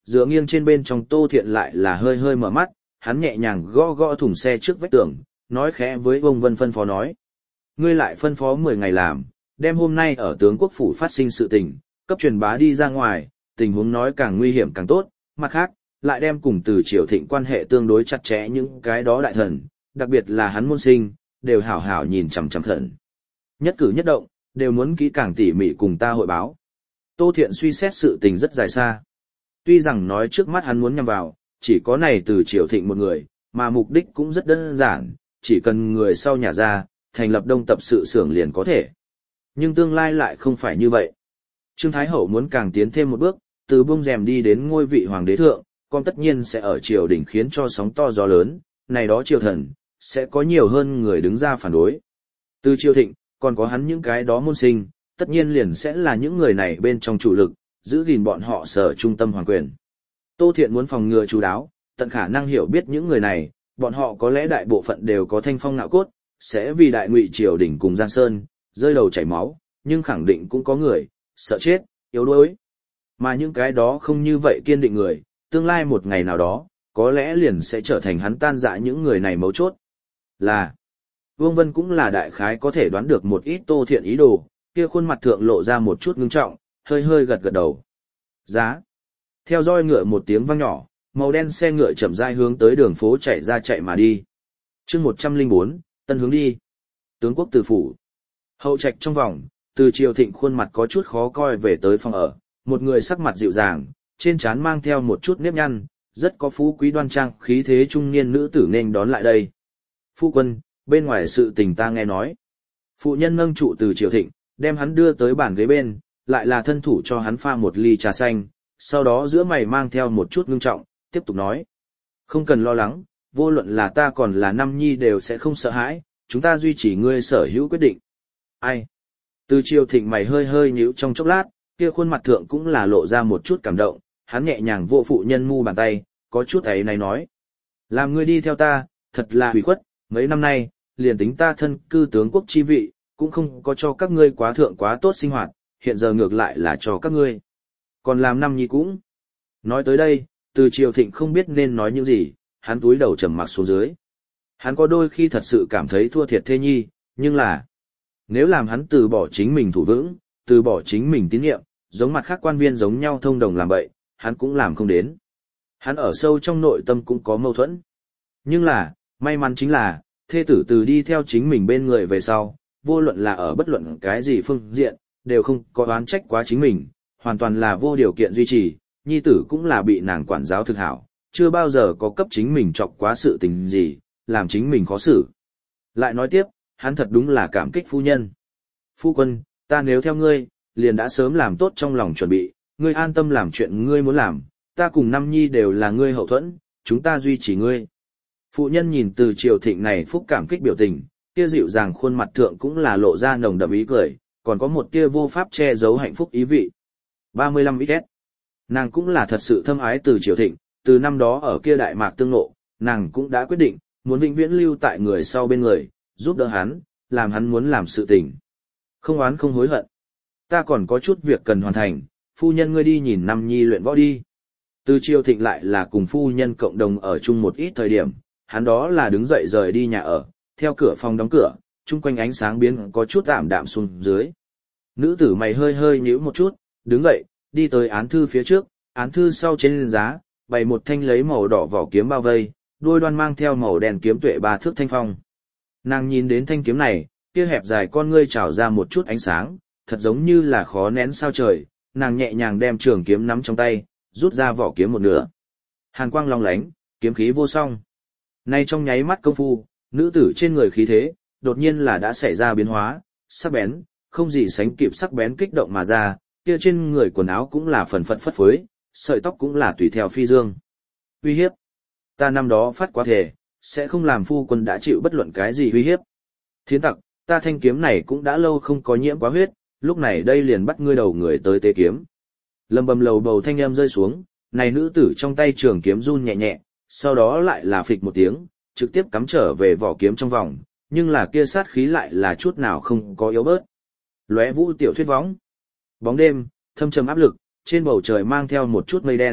dựa nghiêng trên bên trong Tô Thiện lại là hơi hơi mở mắt, hắn nhẹ nhàng gõ gõ thùng xe trước vách tường, nói khẽ với Vương Vân phân phó nói. Ngươi lại phân phó mười ngày làm, đem hôm nay ở tướng quốc phủ phát sinh sự tình, cấp truyền bá đi ra ngoài, tình huống nói càng nguy hiểm càng tốt, mặt khác, lại đem cùng Từ Triều Thịnh quan hệ tương đối chặt chẽ những cái đó đại thần, đặc biệt là hắn môn sinh, đều hảo hảo nhìn chằm chằm thần. Nhất cử nhất động, đều muốn kỹ càng tỉ mỉ cùng ta hội báo. Tô Thiện suy xét sự tình rất dài xa. Tuy rằng nói trước mắt hắn muốn nhằm vào, chỉ có này Từ Triều Thịnh một người, mà mục đích cũng rất đơn giản, chỉ cần người sau nhà ra, thành lập đông tập sự xưởng liền có thể. Nhưng tương lai lại không phải như vậy. Trương Thái Hậu muốn càng tiến thêm một bước, từ bông rèm đi đến ngôi vị hoàng đế thượng, con tất nhiên sẽ ở triều đình khiến cho sóng to gió lớn, này đó triều thần, sẽ có nhiều hơn người đứng ra phản đối. Từ Triều Thịnh, còn có hắn những cái đó môn sinh, tất nhiên liền sẽ là những người này bên trong chủ lực, giữ gìn bọn họ sở trung tâm hoàng quyền. Tô Thiện muốn phòng ngừa chú đáo, tận khả năng hiểu biết những người này, bọn họ có lẽ đại bộ phận đều có thanh phong ngạo cốt, sẽ vì đại ngụy triều đình cùng Giang Sơn, rơi đầu chảy máu, nhưng khẳng định cũng có người, sợ chết, yếu đuối. Mà những cái đó không như vậy kiên định người, tương lai một ngày nào đó, có lẽ liền sẽ trở thành hắn tan dã những người này mấu chốt. Là, Vương Vân cũng là đại khái có thể đoán được một ít Tô Thiện ý đồ, kia khuôn mặt thượng lộ ra một chút ngưng trọng, hơi hơi gật gật đầu. Giá. Theo roi ngựa một tiếng vang nhỏ, màu đen xe ngựa chậm rãi hướng tới đường phố chạy ra chạy mà đi. Chương một trăm lẻ bốn, tân hướng đi. Tướng quốc Từ phủ. Hậu trạch trong vòng, Từ Triều Thịnh khuôn mặt có chút khó coi về tới phòng ở, một người sắc mặt dịu dàng, trên trán mang theo một chút nếp nhăn, rất có phú quý đoan trang khí thế trung niên nữ tử nên đón lại đây. Phu quân, bên ngoài sự tình ta nghe nói. Phụ nhân nâng trụ Từ Triều Thịnh, đem hắn đưa tới bàn ghế bên, lại là thân thủ cho hắn pha một ly trà xanh, sau đó giữa mày mang theo một chút ngưng trọng, tiếp tục nói. Không cần lo lắng, vô luận là ta còn là Nam Nhi đều sẽ không sợ hãi, chúng ta duy trì ngươi sở hữu quyết định. Ai? Từ Triều Thịnh mày hơi hơi nhíu trong chốc lát, kia khuôn mặt thượng cũng là lộ ra một chút cảm động, hắn nhẹ nhàng vỗ phụ nhân mu bàn tay, có chút ấy này nói. Làm ngươi đi theo ta, thật là hủy khuất, mấy năm nay, liền tính ta thân cư tướng quốc chi vị, cũng không có cho các ngươi quá thượng quá tốt sinh hoạt, hiện giờ ngược lại là cho các ngươi. Còn làm Nam Nhi cũng. Nói tới đây, Từ Triều Thịnh không biết nên nói những gì, hắn túi đầu trầm mặc xuống dưới. Hắn có đôi khi thật sự cảm thấy thua thiệt thê nhi, nhưng là, nếu làm hắn từ bỏ chính mình thủ vững, từ bỏ chính mình tín nhiệm, giống mặt khác quan viên giống nhau thông đồng làm bậy, hắn cũng làm không đến. Hắn ở sâu trong nội tâm cũng có mâu thuẫn. Nhưng là, may mắn chính là, thê tử từ đi theo chính mình bên người về sau, vô luận là ở bất luận cái gì phương diện, đều không có oán trách quá chính mình, hoàn toàn là vô điều kiện duy trì, nhi tử cũng là bị nàng quản giáo thực hảo, chưa bao giờ có cấp chính mình chọc quá sự tình gì, làm chính mình khó xử. Lại nói tiếp, hắn thật đúng là cảm kích phu nhân. Phu quân, ta nếu theo ngươi, liền đã sớm làm tốt trong lòng chuẩn bị, ngươi an tâm làm chuyện ngươi muốn làm, ta cùng Nam Nhi đều là ngươi hậu thuẫn, chúng ta duy trì ngươi. Phụ nhân nhìn Từ Triều Thịnh này phúc cảm kích biểu tình, kia dịu dàng khuôn mặt thượng cũng là lộ ra nồng đậm ý cười, còn có một tia vô pháp che giấu hạnh phúc ý vị. ba mươi lăm ít ét. Nàng cũng là thật sự thâm ái Từ Triều Thịnh, từ năm đó ở kia đại mạc tương ngộ, nàng cũng đã quyết định, muốn vĩnh viễn lưu tại người sau bên người, giúp đỡ hắn, làm hắn muốn làm sự tình. Không oán không hối hận. Ta còn có chút việc cần hoàn thành, phu nhân ngươi đi nhìn Nam Nhi luyện võ đi. Từ Triều Thịnh lại là cùng phu nhân cộng đồng ở chung một ít thời điểm, hắn đó là đứng dậy rời đi nhà ở, theo cửa phòng đóng cửa, chung quanh ánh sáng biến có chút ảm đạm xuống dưới. Nữ tử mày hơi hơi nhíu một chút, đứng dậy, đi tới án thư phía trước, án thư sau trên giá, bày một thanh lấy màu đỏ vỏ kiếm bao vây, đuôi đoan mang theo màu đen kiếm tuệ ba thước thanh phong. Nàng nhìn đến thanh kiếm này, kia hẹp dài con ngươi trào ra một chút ánh sáng, thật giống như là khó nén sao trời, nàng nhẹ nhàng đem trường kiếm nắm trong tay, rút ra vỏ kiếm một nửa. Hàn quang long lánh, kiếm khí vô song. Nay trong nháy mắt công phu, nữ tử trên người khí thế, đột nhiên là đã xảy ra biến hóa, sắc bén, không gì sánh kịp sắc bén kích động mà ra, kia trên người quần áo cũng là phần phật phất phới, sợi tóc cũng là tùy theo phi dương. Uy hiếp. Ta năm đó phát quá thể, sẽ không làm phu quân đã chịu bất luận cái gì uy hiếp. Thiến tặc, ta thanh kiếm này cũng đã lâu không có nhiễm quá huyết, lúc này đây liền bắt ngươi đầu người tới tế kiếm. Lầm bầm lầu bầu thanh âm rơi xuống, này nữ tử trong tay trường kiếm run nhẹ nhẹ, sau đó lại là phịch một tiếng, trực tiếp cắm trở về vỏ kiếm trong vòng, nhưng là kia sát khí lại là chút nào không có yếu bớt. Lóe vũ tiểu thuyết võng. Bóng đêm, thâm trầm áp lực, trên bầu trời mang theo một chút mây đen,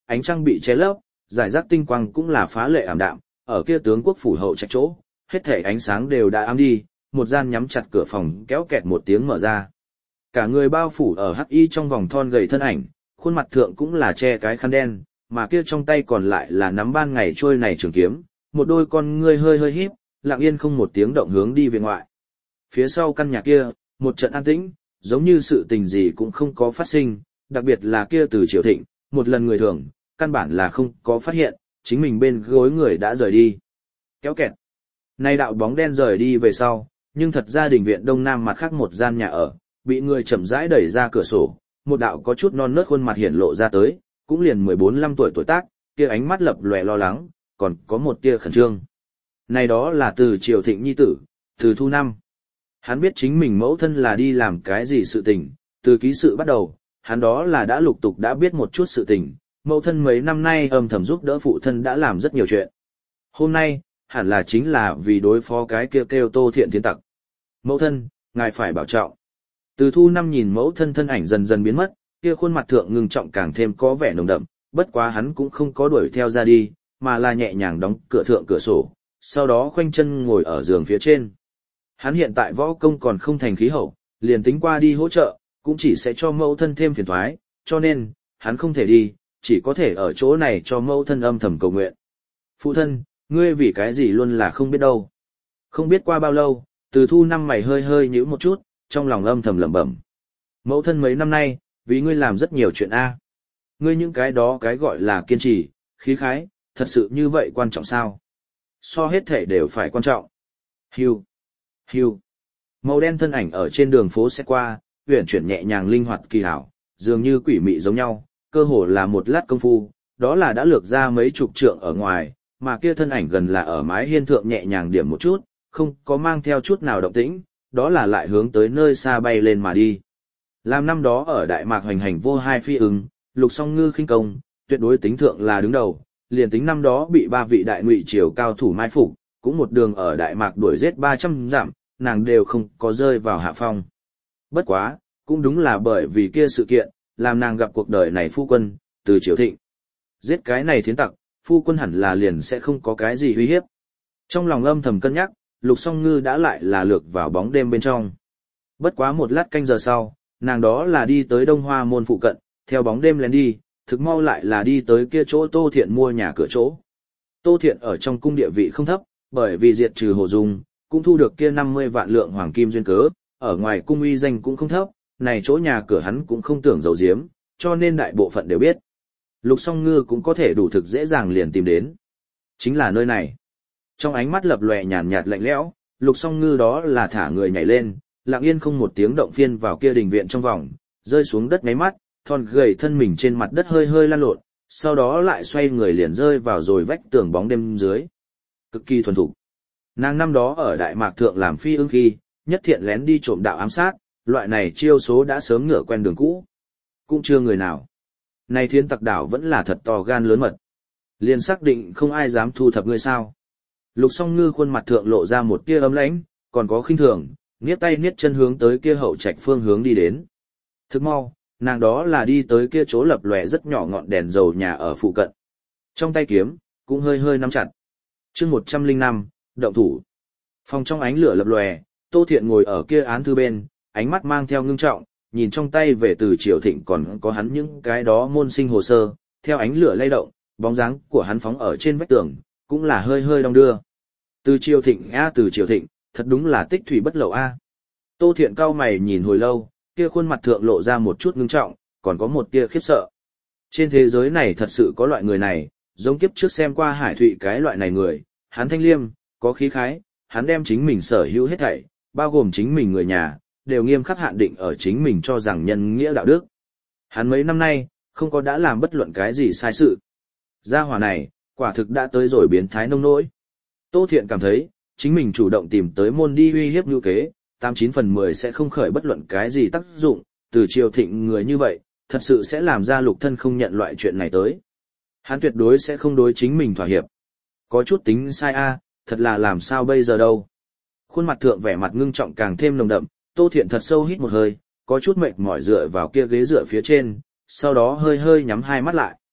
ánh trăng bị che lấp, giải rác tinh quang cũng là phá lệ ảm đạm, ở kia tướng quốc phủ hậu trạch chỗ, hết thể ánh sáng đều đã ám đi, một gian nhắm chặt cửa phòng kéo kẹt một tiếng mở ra. Cả người bao phủ ở hắc y trong vòng thon gầy thân ảnh, khuôn mặt thượng cũng là che cái khăn đen, mà kia trong tay còn lại là nắm ban ngày trôi này trường kiếm, một đôi con ngươi hơi hơi híp, lặng yên không một tiếng động hướng đi về ngoại. Phía sau căn nhà kia, một trận an tĩnh, giống như sự tình gì cũng không có phát sinh, đặc biệt là kia Từ Triều Thịnh, một lần người thường, căn bản là không có phát hiện, chính mình bên gối người đã rời đi. Kéo kẹt. Nay đạo bóng đen rời đi về sau, nhưng thật ra đình viện đông nam mặt khác một gian nhà ở, bị người chậm rãi đẩy ra cửa sổ, một đạo có chút non nớt khuôn mặt hiển lộ ra tới, cũng liền mười bốn lăm tuổi tuổi tác, kia ánh mắt lập lòe lo lắng, còn có một tia khẩn trương. Này đó là Từ Triều Thịnh nhi tử, Từ Thu Năm. Hắn biết chính mình mẫu thân là đi làm cái gì sự tình, từ ký sự bắt đầu, hắn đó là đã lục tục đã biết một chút sự tình, mẫu thân mấy năm nay âm thầm giúp đỡ phụ thân đã làm rất nhiều chuyện. Hôm nay, hẳn là chính là vì đối phó cái kia kêu Tô Thiện tiến tặc. Mẫu thân, ngài phải bảo trọng. Từ Thu Năm nhìn mẫu thân thân ảnh dần dần biến mất, kia khuôn mặt thượng ngưng trọng càng thêm có vẻ nồng đậm, bất quá hắn cũng không có đuổi theo ra đi, mà là nhẹ nhàng đóng cửa thượng cửa sổ, sau đó khoanh chân ngồi ở giường phía trên. Hắn hiện tại võ công còn không thành khí hậu, liền tính qua đi hỗ trợ, cũng chỉ sẽ cho mẫu thân thêm phiền toái, cho nên, hắn không thể đi, chỉ có thể ở chỗ này cho mẫu thân âm thầm cầu nguyện. Phụ thân, ngươi vì cái gì luôn là không biết đâu. Không biết qua bao lâu, Từ Thu Năm mày hơi hơi nhíu một chút, trong lòng âm thầm lẩm bẩm. Mẫu thân mấy năm nay, vì ngươi làm rất nhiều chuyện a. Ngươi những cái đó cái gọi là kiên trì, khí khái, thật sự như vậy quan trọng sao? So hết thể đều phải quan trọng. Hưu, hưu. Màu đen thân ảnh ở trên đường phố xét qua, uyển chuyển nhẹ nhàng linh hoạt kỳ hảo, dường như quỷ mị giống nhau, cơ hồ là một lát công phu, đó là đã lược ra mấy chục trượng ở ngoài, mà kia thân ảnh gần là ở mái hiên thượng nhẹ nhàng điểm một chút, không có mang theo chút nào động tĩnh, đó là lại hướng tới nơi xa bay lên mà đi. Làm năm đó ở Đại Mạc hoành hành vô hai phi ứng, Lục Song Ngư khinh công, tuyệt đối tính thượng là đứng đầu, liền tính năm đó bị ba vị đại ngụy triều cao thủ mai phục, cũng một đường ở Đại Mạc đuổi giết ba trăm dặm, nàng đều không có rơi vào hạ phong. Bất quá, cũng đúng là bởi vì kia sự kiện, làm nàng gặp cuộc đời này phu quân, Từ Triều Thịnh. Giết cái này thiến tặc, phu quân hẳn là liền sẽ không có cái gì uy hiếp. Trong lòng âm thầm cân nhắc, Lục Song Ngư đã lại là lược vào bóng đêm bên trong. Bất quá một lát canh giờ sau, nàng đó là đi tới Đông Hoa môn phụ cận, theo bóng đêm lén đi, thực mau lại là đi tới kia chỗ Tô Thiện mua nhà cửa chỗ. Tô Thiện ở trong cung địa vị không thấp, bởi vì diệt trừ Hồ Dung, cũng thu được kia năm mươi vạn lượng hoàng kim duyên cớ, ở ngoài cung uy danh cũng không thấp, này chỗ nhà cửa hắn cũng không tưởng giấu giếm, cho nên đại bộ phận đều biết. Lục Song Ngư cũng có thể đủ thực dễ dàng liền tìm đến. Chính là nơi này. Trong ánh mắt lập lòe nhàn nhạt lạnh lẽo, Lục Song Ngư đó là thả người nhảy lên, lặng yên không một tiếng động phiên vào kia đình viện trong vòng, rơi xuống đất ngáy mắt, thon gầy thân mình trên mặt đất hơi hơi lăn lộn, sau đó lại xoay người liền rơi vào rồi vách tường bóng đêm dưới. Cực kỳ thuần thục. Nàng năm đó ở Đại Mạc thượng làm phi ưng khi, nhất thiện lén đi trộm đạo ám sát, loại này chiêu số đã sớm ngửa quen đường cũ. Cũng chưa người nào. Này thiên tặc đảo vẫn là thật to gan lớn mật. Liền xác định không ai dám thu thập ngươi sao. Lục Song Ngư khuôn mặt thượng lộ ra một tia ấm lãnh, còn có khinh thường, niết tay niết chân hướng tới kia hậu trạch phương hướng đi đến. Thức mau, nàng đó là đi tới kia chỗ lập lòe rất nhỏ ngọn đèn dầu nhà ở phụ cận. Trong tay kiếm, cũng hơi hơi nắm chặt. chương một trăm linh năm, động thủ. Phòng trong ánh lửa lập lòe, Tô Thiện ngồi ở kia án thư bên, ánh mắt mang theo ngưng trọng, nhìn trong tay về Từ Triều Thịnh còn có hắn những cái đó môn sinh hồ sơ, theo ánh lửa lay động, bóng dáng của hắn phóng ở trên vách tường, cũng là hơi hơi đong đưa. Từ Triều Thịnh a Từ Triều Thịnh, thật đúng là tích thủy bất lậu a. Tô Thiện cau mày nhìn hồi lâu, kia khuôn mặt thượng lộ ra một chút ngưng trọng, còn có một tia khiếp sợ. Trên thế giới này thật sự có loại người này, giống kiếp trước xem qua Hải Thụy cái loại này người, hắn thanh liêm, có khí khái, hắn đem chính mình sở hữu hết thảy, bao gồm chính mình người nhà, đều nghiêm khắc hạn định ở chính mình cho rằng nhân nghĩa đạo đức. Hắn mấy năm nay, không có đã làm bất luận cái gì sai sự. Gia hỏa này, quả thực đã tới rồi biến thái nông nỗi. Tô Thiện cảm thấy, chính mình chủ động tìm tới môn đi uy hiếp nhu kế, tám chín phần mười sẽ không khởi bất luận cái gì tác dụng, Từ Triều Thịnh người như vậy, thật sự sẽ làm ra Lục thân không nhận loại chuyện này tới. Hắn tuyệt đối sẽ không đối chính mình thỏa hiệp. Có chút tính sai a, thật là làm sao bây giờ đâu. Khuôn mặt thượng vẻ mặt ngưng trọng càng thêm nồng đậm, Tô Thiện thật sâu hít một hơi, có chút mệt mỏi dựa vào kia ghế dựa phía trên, sau đó hơi hơi nhắm hai mắt lại.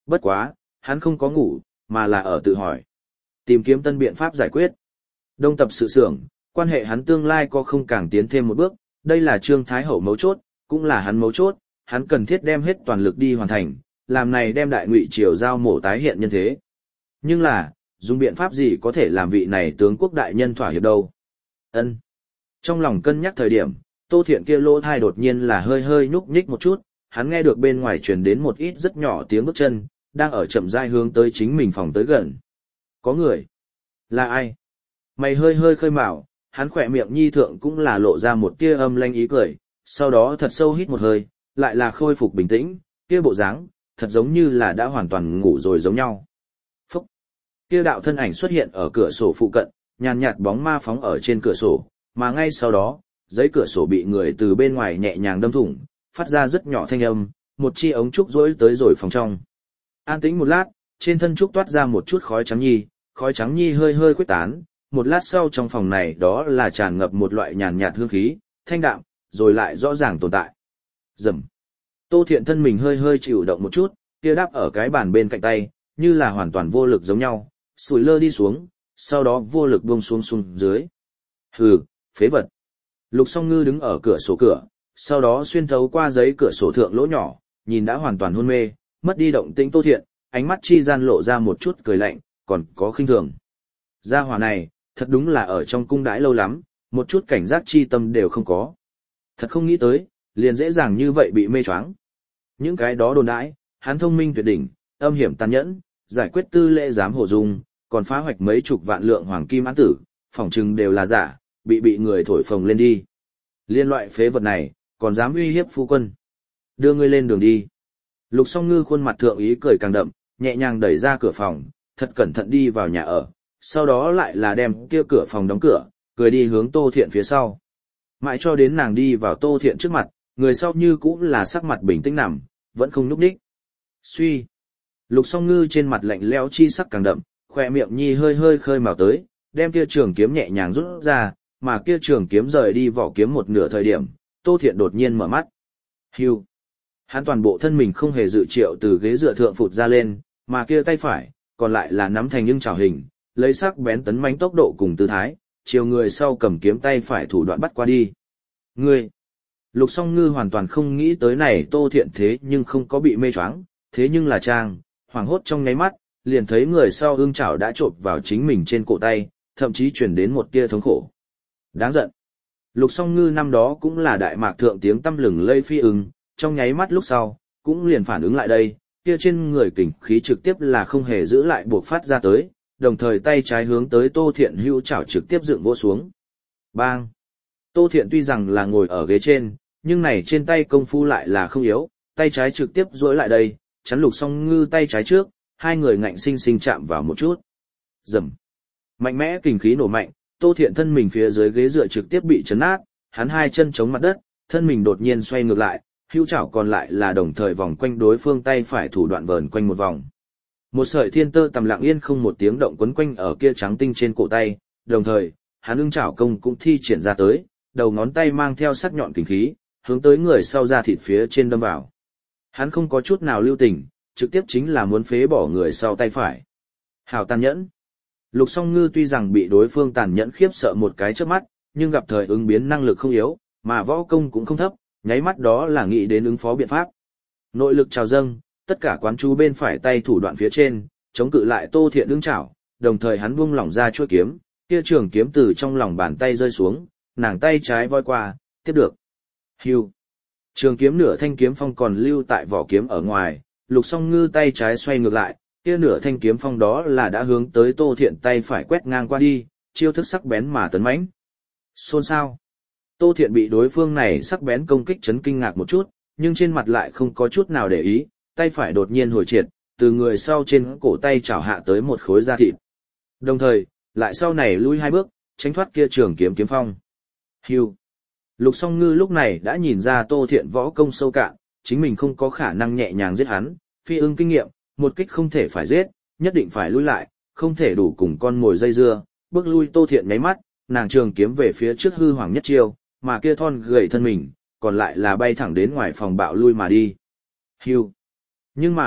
Bất quá, hắn không có ngủ, mà là ở tự hỏi. Tìm kiếm tân biện pháp giải quyết. Đông tập sự xưởng, quan hệ hắn tương lai có không càng tiến thêm một bước, đây là Trương Thái Hậu mấu chốt, cũng là hắn mấu chốt, hắn cần thiết đem hết toàn lực đi hoàn thành, làm này đem đại ngụy triều giao mổ tái hiện nhân thế. Nhưng là, dùng biện pháp gì có thể làm vị này tướng quốc đại nhân thỏa hiệp đâu? Ân. Trong lòng cân nhắc thời điểm, Tô Thiện kia lỗ thai đột nhiên là hơi hơi nhúc nhích một chút, hắn nghe được bên ngoài truyền đến một ít rất nhỏ tiếng bước chân, đang ở chậm rãi hướng tới chính mình phòng tới gần. Có người. Là ai? Mày hơi hơi khơi mào, hắn khỏe miệng nhi thượng cũng là lộ ra một tia âm lanh ý cười, sau đó thật sâu hít một hơi, lại là khôi phục bình tĩnh, kia bộ dáng, thật giống như là đã hoàn toàn ngủ rồi giống nhau. Phúc! Kia đạo thân ảnh xuất hiện ở cửa sổ phụ cận, nhàn nhạt bóng ma phóng ở trên cửa sổ, mà ngay sau đó, giấy cửa sổ bị người từ bên ngoài nhẹ nhàng đâm thủng, phát ra rất nhỏ thanh âm, một chi ống trúc rỗi tới rồi phòng trong. An tĩnh một lát, trên thân trúc toát ra một chút khói trắng nhi, khói trắng nhi hơi hơi khuếch tán, một lát sau trong phòng này đó là tràn ngập một loại nhàn nhạt hương khí, thanh đạm, rồi lại rõ ràng tồn tại. Rầm. Tô Thiện thân mình hơi hơi chịu động một chút, kia đáp ở cái bàn bên cạnh tay, như là hoàn toàn vô lực giống nhau, sủi lơ đi xuống, sau đó vô lực buông xuống xuống dưới. Hừ, phế vật. Lục Song Ngư đứng ở cửa sổ cửa, sau đó xuyên thấu qua giấy cửa sổ thượng lỗ nhỏ, nhìn đã hoàn toàn hôn mê, mất đi động tĩnh Tô Thiện, ánh mắt chi gian lộ ra một chút cười lạnh, còn có khinh thường. Gia hỏa này, thật đúng là ở trong cung đãi lâu lắm, một chút cảnh giác chi tâm đều không có. Thật không nghĩ tới, liền dễ dàng như vậy bị mê choáng. Những cái đó đồn đãi, hắn thông minh tuyệt đỉnh, âm hiểm tàn nhẫn, giải quyết tư lễ dám hổ dung, còn phá hoạch mấy chục vạn lượng hoàng kim án tử, phỏng chừng đều là giả, bị bị người thổi phồng lên đi. Liên loại phế vật này, còn dám uy hiếp phu quân. Đưa ngươi lên đường đi. Lục Song Ngư khuôn mặt thượng ý cười càng đậm, nhẹ nhàng đẩy ra cửa phòng, thật cẩn thận đi vào nhà ở, sau đó lại là đem kia cửa phòng đóng cửa, cười đi hướng Tô Thiện phía sau. Mãi cho đến nàng đi vào Tô Thiện trước mặt, người sau như cũng là sắc mặt bình tĩnh nằm, vẫn không nhúc nhích. Suy. Lục Song Ngư trên mặt lạnh lẽo chi sắc càng đậm, khỏe miệng nhi hơi hơi khơi mào tới, đem kia trường kiếm nhẹ nhàng rút ra, mà kia trường kiếm rời đi vỏ kiếm một nửa thời điểm, Tô Thiện đột nhiên mở mắt. Hưu. Hắn toàn bộ thân mình không hề dự triệu từ ghế dựa thượng phụt ra lên, mà kia tay phải, còn lại là nắm thành những trảo hình, lấy sắc bén tấn mãnh tốc độ cùng tư thái, chiều người sau cầm kiếm tay phải thủ đoạn bắt qua đi. Ngươi! Lục Song Ngư hoàn toàn không nghĩ tới này Tô Thiện thế nhưng không có bị mê choáng, thế nhưng là trang, hoảng hốt trong nháy mắt, liền thấy người sau ương chảo đã chộp vào chính mình trên cổ tay, thậm chí truyền đến một tia thống khổ. Đáng giận! Lục Song Ngư năm đó cũng là đại mạc thượng tiếng tăm lừng lây phi ưng, trong nháy mắt lúc sau, cũng liền phản ứng lại đây, kia trên người kình khí trực tiếp là không hề giữ lại buộc phát ra tới, đồng thời tay trái hướng tới Tô Thiện hữu chảo trực tiếp dựng vỗ xuống. Bang! Tô Thiện tuy rằng là ngồi ở ghế trên, nhưng này trên tay công phu lại là không yếu, tay trái trực tiếp duỗi lại đây, chắn Lục Song Ngư tay trái trước, hai người ngạnh sinh sinh chạm vào một chút. Rầm! Mạnh mẽ kình khí nổ mạnh, Tô Thiện thân mình phía dưới ghế dựa trực tiếp bị chấn nát, hắn hai chân chống mặt đất, thân mình đột nhiên xoay ngược lại, hữu chảo còn lại là đồng thời vòng quanh đối phương tay phải thủ đoạn vờn quanh một vòng. Một sợi thiên tơ tầm lặng yên không một tiếng động quấn quanh ở kia trắng tinh trên cổ tay, đồng thời, hắn ưng chảo công cũng thi triển ra tới, đầu ngón tay mang theo sắc nhọn kình khí, hướng tới người sau ra thịt phía trên đâm vào. Hắn không có chút nào lưu tình, trực tiếp chính là muốn phế bỏ người sau tay phải. Hào tàn nhẫn. Lục Song Ngư tuy rằng bị đối phương tàn nhẫn khiếp sợ một cái trước mắt, nhưng gặp thời ứng biến năng lực không yếu, mà võ công cũng không thấp, nháy mắt đó là nghĩ đến ứng phó biện pháp. Nội lực trào dâng, tất cả quán chú bên phải tay thủ đoạn phía trên, chống cự lại Tô Thiện đứng chảo, đồng thời hắn buông lỏng ra chuôi kiếm, kia trường kiếm từ trong lòng bàn tay rơi xuống, nàng tay trái voi qua, tiếp được. Hưu. Trường kiếm nửa thanh kiếm phong còn lưu tại vỏ kiếm ở ngoài, Lục Song Ngư tay trái xoay ngược lại, kia nửa thanh kiếm phong đó là đã hướng tới Tô Thiện tay phải quét ngang qua đi, chiêu thức sắc bén mà tấn mãnh. Xôn xao. Tô Thiện bị đối phương này sắc bén công kích chấn kinh ngạc một chút, nhưng trên mặt lại không có chút nào để ý, tay phải đột nhiên hồi triệt, từ người sau trên cổ tay chảo hạ tới một khối da thịt. Đồng thời, lại sau này lui hai bước, tránh thoát kia trường kiếm kiếm phong. Hưu. Lục Song Ngư lúc này đã nhìn ra Tô Thiện võ công sâu cạn, chính mình không có khả năng nhẹ nhàng giết hắn, phi ưng kinh nghiệm, một kích không thể phải giết, nhất định phải lui lại, không thể đủ cùng con mồi dây dưa, bước lui Tô Thiện nháy mắt, nàng trường kiếm về phía trước hư hoàng nhất chiêu, mà kia thon gầy thân mình, còn lại là bay thẳng đến ngoài phòng bạo lui mà đi. Hưu. Nhưng mà,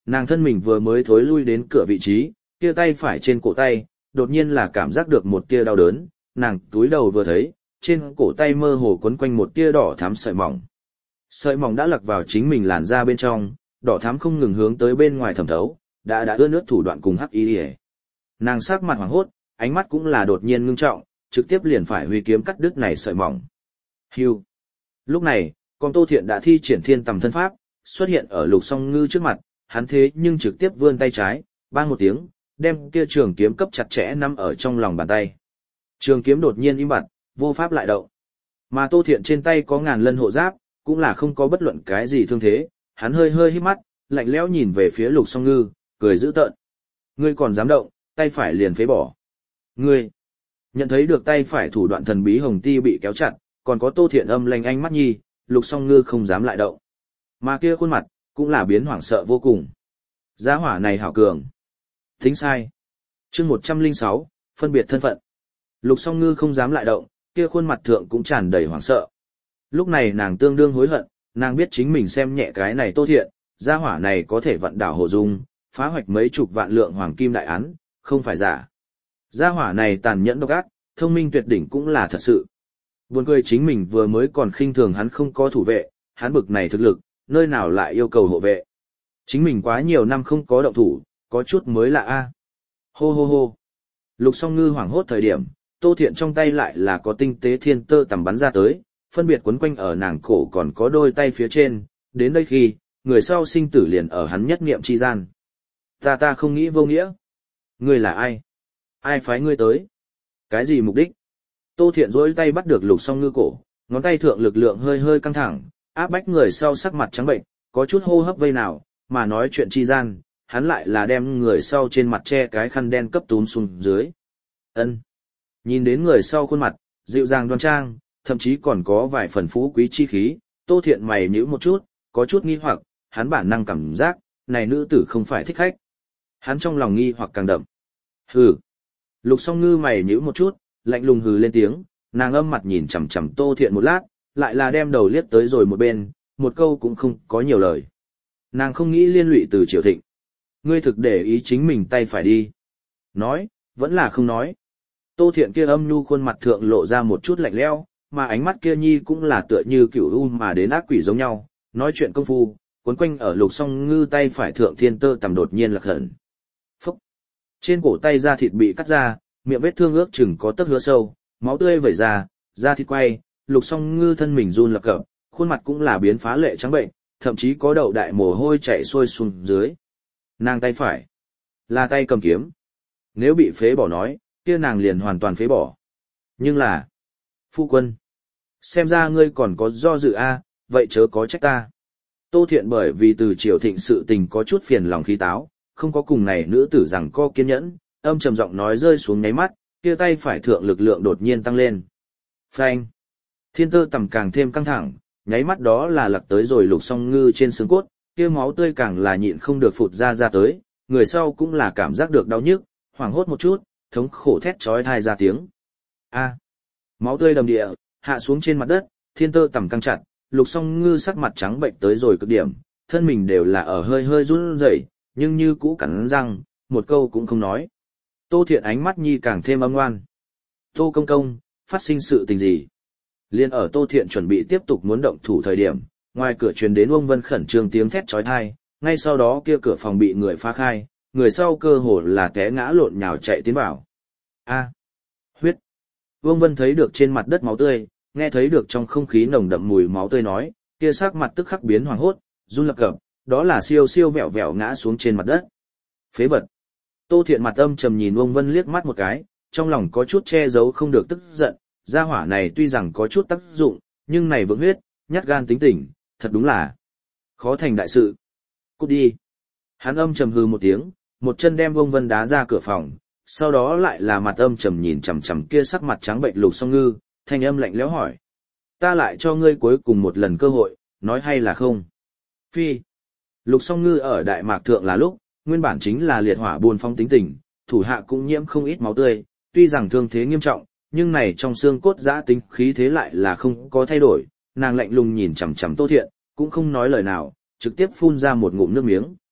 Nàng thân mình vừa mới thối lui đến cửa vị trí, kia tay phải trên cổ tay, đột nhiên là cảm giác được một tia đau đớn, nàng túi đầu vừa thấy, trên cổ tay mơ hồ quấn quanh một tia đỏ thắm sợi mỏng. Sợi mỏng đã lặc vào chính mình làn da bên trong, đỏ thắm không ngừng hướng tới bên ngoài thẩm thấu, đã đã ướt nước thủ đoạn cùng hắc y. Nàng sắc mặt hoảng hốt, ánh mắt cũng là đột nhiên ngưng trọng, trực tiếp liền phải huy kiếm cắt đứt này sợi mỏng. Hưu. Lúc này, con Tô Thiện đã thi triển thiên tầm thân pháp, xuất hiện ở Lục Song Ngư trước mặt, hắn thế nhưng trực tiếp vươn tay trái, bang một tiếng, đem kia trường kiếm cấp chặt chẽ nắm ở trong lòng bàn tay. Trường kiếm đột nhiên im bặt, vô pháp lại động. Mà Tô Thiện trên tay có ngàn lân hộ giáp, cũng là không có bất luận cái gì thương thế, hắn hơi hơi hít mắt, lạnh lẽo nhìn về phía Lục Song Ngư, cười dữ tợn. Ngươi còn dám động, tay phải liền phế bỏ. Ngươi. Nhận thấy được tay phải thủ đoạn thần bí hồng ti bị kéo chặt, còn có Tô Thiện âm lanh ánh mắt nhi, Lục Song Ngư không dám lại động. Mà kia khuôn mặt, cũng là biến hoảng sợ vô cùng. Giá hỏa này hảo cường. Tính sai. chương một trăm lẻ sáu, phân biệt thân phận. Lục Song Ngư không dám lại động, kia khuôn mặt thượng cũng tràn đầy hoảng sợ. Lúc này nàng tương đương hối hận, nàng biết chính mình xem nhẹ cái này Tô Thiện, gia hỏa này có thể vận đảo Hồ Dung, phá hoạch mấy chục vạn lượng hoàng kim đại án, không phải giả. Gia hỏa này tàn nhẫn độc ác, thông minh tuyệt đỉnh cũng là thật sự. Buồn cười chính mình vừa mới còn khinh thường hắn không có thủ vệ, hắn bực này thực lực, nơi nào lại yêu cầu hộ vệ. Chính mình quá nhiều năm không có động thủ, có chút mới lạ a. Hô hô hô. Lục Song Ngư hoảng hốt thời điểm, Tô Thiện trong tay lại là có tinh tế thiên tơ tầm bắn ra tới, phân biệt quấn quanh ở nàng cổ còn có đôi tay phía trên, đến đây khi, người sau sinh tử liền ở hắn nhất niệm chi gian. Ta ta không nghĩ vô nghĩa. Ngươi là ai? Ai phái ngươi tới? Cái gì mục đích? Tô Thiện duỗi tay bắt được Lục Song Ngư cổ, ngón tay thượng lực lượng hơi hơi căng thẳng, áp bách người sau sắc mặt trắng bệnh, có chút hô hấp vây nào, mà nói chuyện chi gian, hắn lại là đem người sau trên mặt che cái khăn đen cấp túm xuống dưới. Ân. Nhìn đến người sau khuôn mặt, dịu dàng đoan trang, thậm chí còn có vài phần phú quý chi khí, Tô Thiện mày nhíu một chút, có chút nghi hoặc, hắn bản năng cảm giác, này nữ tử không phải thích khách. Hắn trong lòng nghi hoặc càng đậm. Hừ. Lục Song Ngư mày nhíu một chút, lạnh lùng hừ lên tiếng, nàng âm mặt nhìn chằm chằm Tô Thiện một lát, lại là đem đầu liếc tới rồi một bên, một câu cũng không có nhiều lời. Nàng không nghĩ liên lụy từ Triều Thịnh. Ngươi thực để ý chính mình tay phải đi. Nói, vẫn là không nói. Tô Thiện kia âm nhu khuôn mặt thượng lộ ra một chút lạnh lẽo, mà ánh mắt kia nhi cũng là tựa như cửu u mà đến ác quỷ giống nhau, nói chuyện công phu, cuốn quanh ở Lục Song Ngư tay phải thượng thiên tơ tầm đột nhiên lạc hẳn. Phúc! Trên cổ tay da thịt bị cắt ra, miệng vết thương ước chừng có tấc hứa sâu, máu tươi vẩy ra, da thịt quay, Lục Song Ngư thân mình run lập cập, khuôn mặt cũng là biến phá lệ trắng bệnh, thậm chí có đậu đại mồ hôi chảy xuôi xuống dưới. Nàng tay phải là tay cầm kiếm. Nếu bị phế bỏ nói, kia nàng liền hoàn toàn phế bỏ. Nhưng là, phu quân, xem ra ngươi còn có do dự a, vậy chớ có trách ta. Tô Thiện bởi vì từ Triều Thịnh sự tình có chút phiền lòng khí táo, không có cùng này nữ tử rằng co kiên nhẫn, âm trầm giọng nói rơi xuống nháy mắt, kia tay phải thượng lực lượng đột nhiên tăng lên. Phanh! Thiên tơ tầm càng thêm căng thẳng, nháy mắt đó là lật tới rồi Lục Song Ngư trên xương cốt, kia máu tươi càng là nhịn không được phụt ra ra tới, người sau cũng là cảm giác được đau nhức, hoảng hốt một chút, thống khổ thét chói tai ra tiếng. A! Máu tươi đầm địa, hạ xuống trên mặt đất, thiên tơ tầm căng chặt, Lục Song Ngư sắc mặt trắng bệnh tới rồi cực điểm, thân mình đều là ở hơi hơi run rẩy, nhưng như cũ cắn răng, một câu cũng không nói. Tô Thiện ánh mắt nhi càng thêm âm ngoan. Tô công công, phát sinh sự tình gì? Liên ở Tô Thiện chuẩn bị tiếp tục muốn động thủ thời điểm, ngoài cửa truyền đến Ông Vân khẩn trương tiếng thét chói tai, ngay sau đó kia cửa phòng bị người phá khai, người sau cơ hồ là té ngã lộn nhào chạy tiến vào. A, huyết. Vương Vân thấy được trên mặt đất máu tươi, nghe thấy được trong không khí nồng đậm mùi máu tươi nói, kia sắc mặt tức khắc biến hoàng hốt, run lập cập, đó là siêu siêu vẹo vẹo ngã xuống trên mặt đất. Phế vật. Tô Thiện mặt âm trầm nhìn Vương Vân liếc mắt một cái, trong lòng có chút che giấu không được tức giận, gia hỏa này tuy rằng có chút tác dụng, nhưng này vững huyết, nhát gan tính tình, thật đúng là khó thành đại sự. Cút đi. Hắn âm trầm hừ một tiếng, một chân đem Vương Vân đá ra cửa phòng, sau đó lại là mặt âm trầm nhìn chằm chằm kia sắc mặt trắng bệnh Lục Song Ngư, thanh âm lạnh lẽo hỏi: "Ta lại cho ngươi cuối cùng một lần cơ hội, nói hay là không?" Phi. Lục Song Ngư ở Đại Mạc thượng là lúc, nguyên bản chính là liệt hỏa buôn phong tính tình, thủ hạ cũng nhiễm không ít máu tươi, tuy rằng thương thế nghiêm trọng, nhưng này trong xương cốt dã tính khí thế lại là không có thay đổi, nàng lạnh lùng nhìn chằm chằm Tô Thiện, cũng không nói lời nào, trực tiếp phun ra một ngụm nước miếng.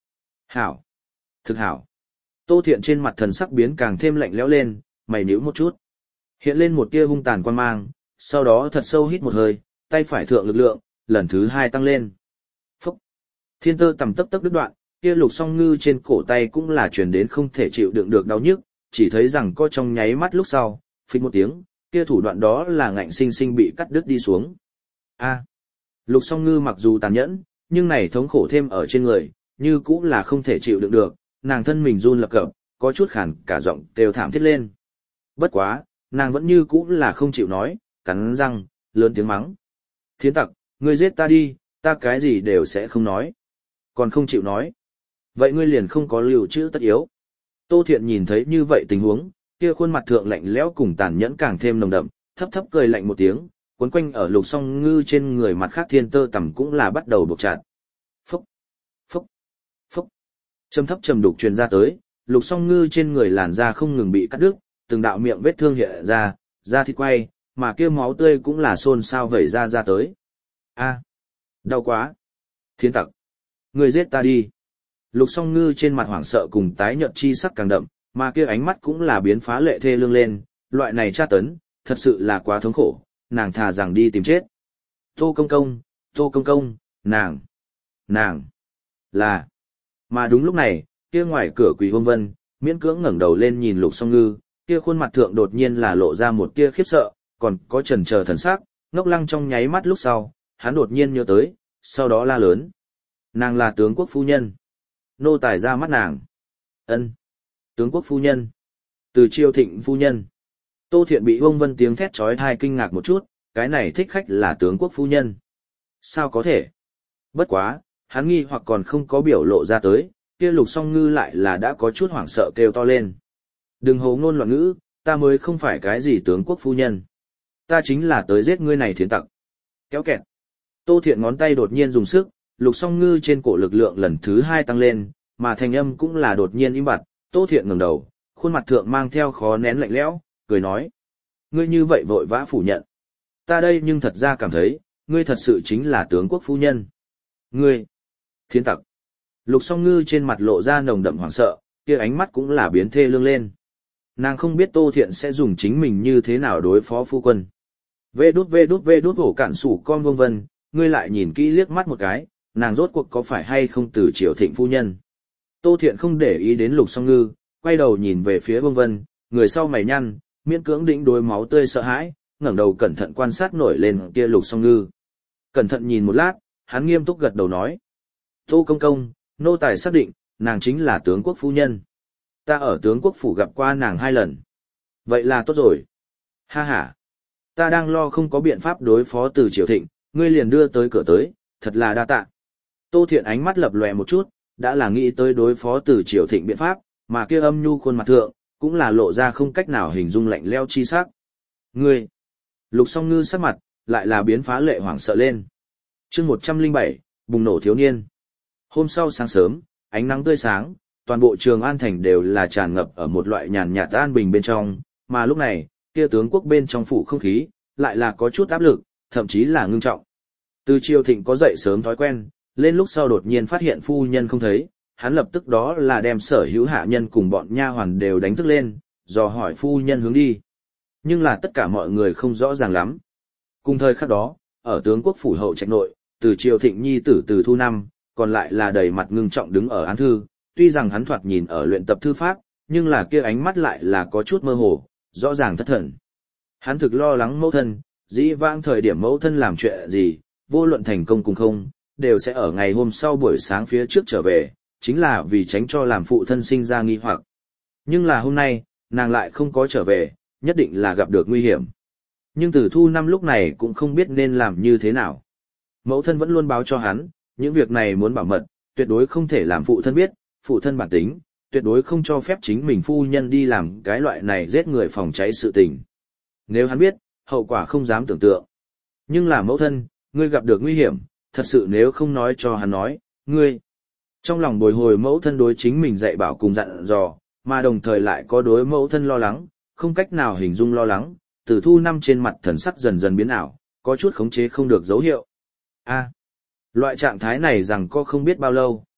Hảo. Thực hảo. Tô Thiện trên mặt thần sắc biến càng thêm lạnh lẽo lên, mày nhíu một chút. Hiện lên một tia hung tàn quan mang, sau đó thật sâu hít một hơi, tay phải thượng lực lượng, lần thứ hai tăng lên. Phúc. Thiên tơ tầm tấp tấp đứt đoạn, kia Lục Song Ngư trên cổ tay cũng là truyền đến không thể chịu đựng được đau nhức, chỉ thấy rằng có trong nháy mắt lúc sau, phịch một tiếng, kia thủ đoạn đó là ngạnh sinh sinh bị cắt đứt đi xuống. A. Lục Song Ngư mặc dù tàn nhẫn, nhưng này thống khổ thêm ở trên người, như cũng là không thể chịu đựng được, nàng thân mình run lập cập, có chút khàn cả giọng kêu thảm thiết lên. Bất quá, nàng vẫn như cũng là không chịu nói, cắn răng, lớn tiếng mắng. Thiến tặc, ngươi giết ta đi, ta cái gì đều sẽ không nói. Còn không chịu nói. Vậy ngươi liền không có lưu trữ tất yếu. Tô Thiện nhìn thấy như vậy tình huống, kia khuôn mặt thượng lạnh lẽo cùng tàn nhẫn càng thêm nồng đậm, thấp thấp cười lạnh một tiếng, cuốn quanh ở Lục Song Ngư trên người mặt khác thiên tơ tầm cũng là bắt đầu buộc chặt. Phúc, phúc, phúc. Trầm thấp trầm đục truyền ra tới, Lục Song Ngư trên người làn da không ngừng bị cắt đứt, từng đạo miệng vết thương hiện ra, da thịt quay, mà kia máu tươi cũng là xôn xao vẩy ra ra tới. A, đau quá. Thiên tặc, ngươi giết ta đi. Lục Song Ngư trên mặt hoảng sợ cùng tái nhợt chi sắc càng đậm, mà kia ánh mắt cũng là biến phá lệ thê lương lên, loại này tra tấn, thật sự là quá thống khổ, nàng thà rằng đi tìm chết. Tô công công, Tô công công, nàng, nàng, là. Mà đúng lúc này, kia ngoài cửa Quỳ Vương Vân, miễn cưỡng ngẩng đầu lên nhìn Lục Song Ngư, kia khuôn mặt thượng đột nhiên là lộ ra một tia khiếp sợ, còn có chần chờ thần sắc, ngốc lăng trong nháy mắt lúc sau, hắn đột nhiên nhớ tới, sau đó la lớn. Nàng là tướng quốc phu nhân. Nô tài ra mắt nàng. Ân, tướng quốc phu nhân. Từ Triều Thịnh phu nhân. Tô Thiện bị Vương Vân tiếng thét chói tai kinh ngạc một chút, cái này thích khách là tướng quốc phu nhân. Sao có thể? Bất quá, hắn nghi hoặc còn không có biểu lộ ra tới, kia Lục Song Ngư lại là đã có chút hoảng sợ kêu to lên. Đừng hồ ngôn loạn ngữ, ta mới không phải cái gì tướng quốc phu nhân. Ta chính là tới giết ngươi này thiến tặc. Kéo kẹt. Tô Thiện ngón tay đột nhiên dùng sức, Lục Song Ngư trên cổ lực lượng lần thứ hai tăng lên, mà thanh âm cũng là đột nhiên im bặt. Tô Thiện ngẩng đầu, khuôn mặt thượng mang theo khó nén lạnh lẽo, cười nói. Ngươi như vậy vội vã phủ nhận. Ta đây nhưng thật ra cảm thấy, ngươi thật sự chính là tướng quốc phu nhân. Ngươi, thiến tặc. Lục Song Ngư trên mặt lộ ra nồng đậm hoảng sợ, kia ánh mắt cũng là biến thê lương lên. Nàng không biết Tô Thiện sẽ dùng chính mình như thế nào đối phó phu quân. Vê đút vê đút vê đút hổ cản sủ con Vương Vân, ngươi lại nhìn kỹ liếc mắt một cái, nàng rốt cuộc có phải hay không từ Triều Thịnh phu nhân. Tô Thiện không để ý đến Lục Song Ngư, quay đầu nhìn về phía Vương Vân, người sau mày nhăn, miễn cưỡng định đối máu tươi sợ hãi, ngẩng đầu cẩn thận quan sát nổi lên kia Lục Song Ngư. Cẩn thận nhìn một lát, hắn nghiêm túc gật đầu nói. Tô công công, nô tài xác định, nàng chính là tướng quốc phu nhân. Ta ở tướng quốc phủ gặp qua nàng hai lần. Vậy là tốt rồi. Ha ha. Ta đang lo không có biện pháp đối phó từ Triều Thịnh, ngươi liền đưa tới cửa tới, thật là đa tạ. Tô Thiện ánh mắt lập lòe một chút, đã là nghĩ tới đối phó từ Triều Thịnh biện pháp, mà kia âm nhu khuôn mặt thượng, cũng là lộ ra không cách nào hình dung lạnh lẽo chi sắc. Ngươi. Lục Song Ngư sắc mặt, lại là biến phá lệ hoảng sợ lên. Chương một trăm lẻ bảy, bùng nổ thiếu niên. Hôm sau sáng sớm, ánh nắng tươi sáng, toàn bộ Trường An thành đều là tràn ngập ở một loại nhàn nhạt an bình bên trong, mà lúc này, kia tướng quốc bên trong phủ không khí, lại là có chút áp lực, thậm chí là ngưng trọng. Từ Triều Thịnh có dậy sớm thói quen, lên lúc sau đột nhiên phát hiện phu nhân không thấy, hắn lập tức đó là đem sở hữu hạ nhân cùng bọn nha hoàn đều đánh thức lên, dò hỏi phu nhân hướng đi. Nhưng là tất cả mọi người không rõ ràng lắm. Cùng thời khắc đó, ở tướng quốc phủ hậu trạch nội, Từ Triều Thịnh nhi tử Từ Thu Năm, còn lại là đầy mặt ngưng trọng đứng ở án thư, tuy rằng hắn thoạt nhìn ở luyện tập thư pháp, nhưng là kia ánh mắt lại là có chút mơ hồ, rõ ràng thất thần. Hắn thực lo lắng mẫu thân, dĩ vãng thời điểm mẫu thân làm chuyện gì, vô luận thành công cùng không, đều sẽ ở ngày hôm sau buổi sáng phía trước trở về, chính là vì tránh cho làm phụ thân sinh ra nghi hoặc. Nhưng là hôm nay, nàng lại không có trở về, nhất định là gặp được nguy hiểm. Nhưng Từ Thu Năm lúc này cũng không biết nên làm như thế nào. Mẫu thân vẫn luôn báo cho hắn, những việc này muốn bảo mật, tuyệt đối không thể làm phụ thân biết, phụ thân bản tính, tuyệt đối không cho phép chính mình phu nhân đi làm cái loại này giết người phòng cháy sự tình. Nếu hắn biết, hậu quả không dám tưởng tượng. Nhưng là mẫu thân, ngươi gặp được nguy hiểm, thật sự nếu không nói cho hắn nói, ngươi. Trong lòng bồi hồi mẫu thân đối chính mình dạy bảo cùng dặn dò, mà đồng thời lại có đối mẫu thân lo lắng, không cách nào hình dung lo lắng, Từ Thu Năm trên mặt thần sắc dần dần biến ảo, có chút khống chế không được dấu hiệu. A. Loại trạng thái này rằng có không biết bao lâu,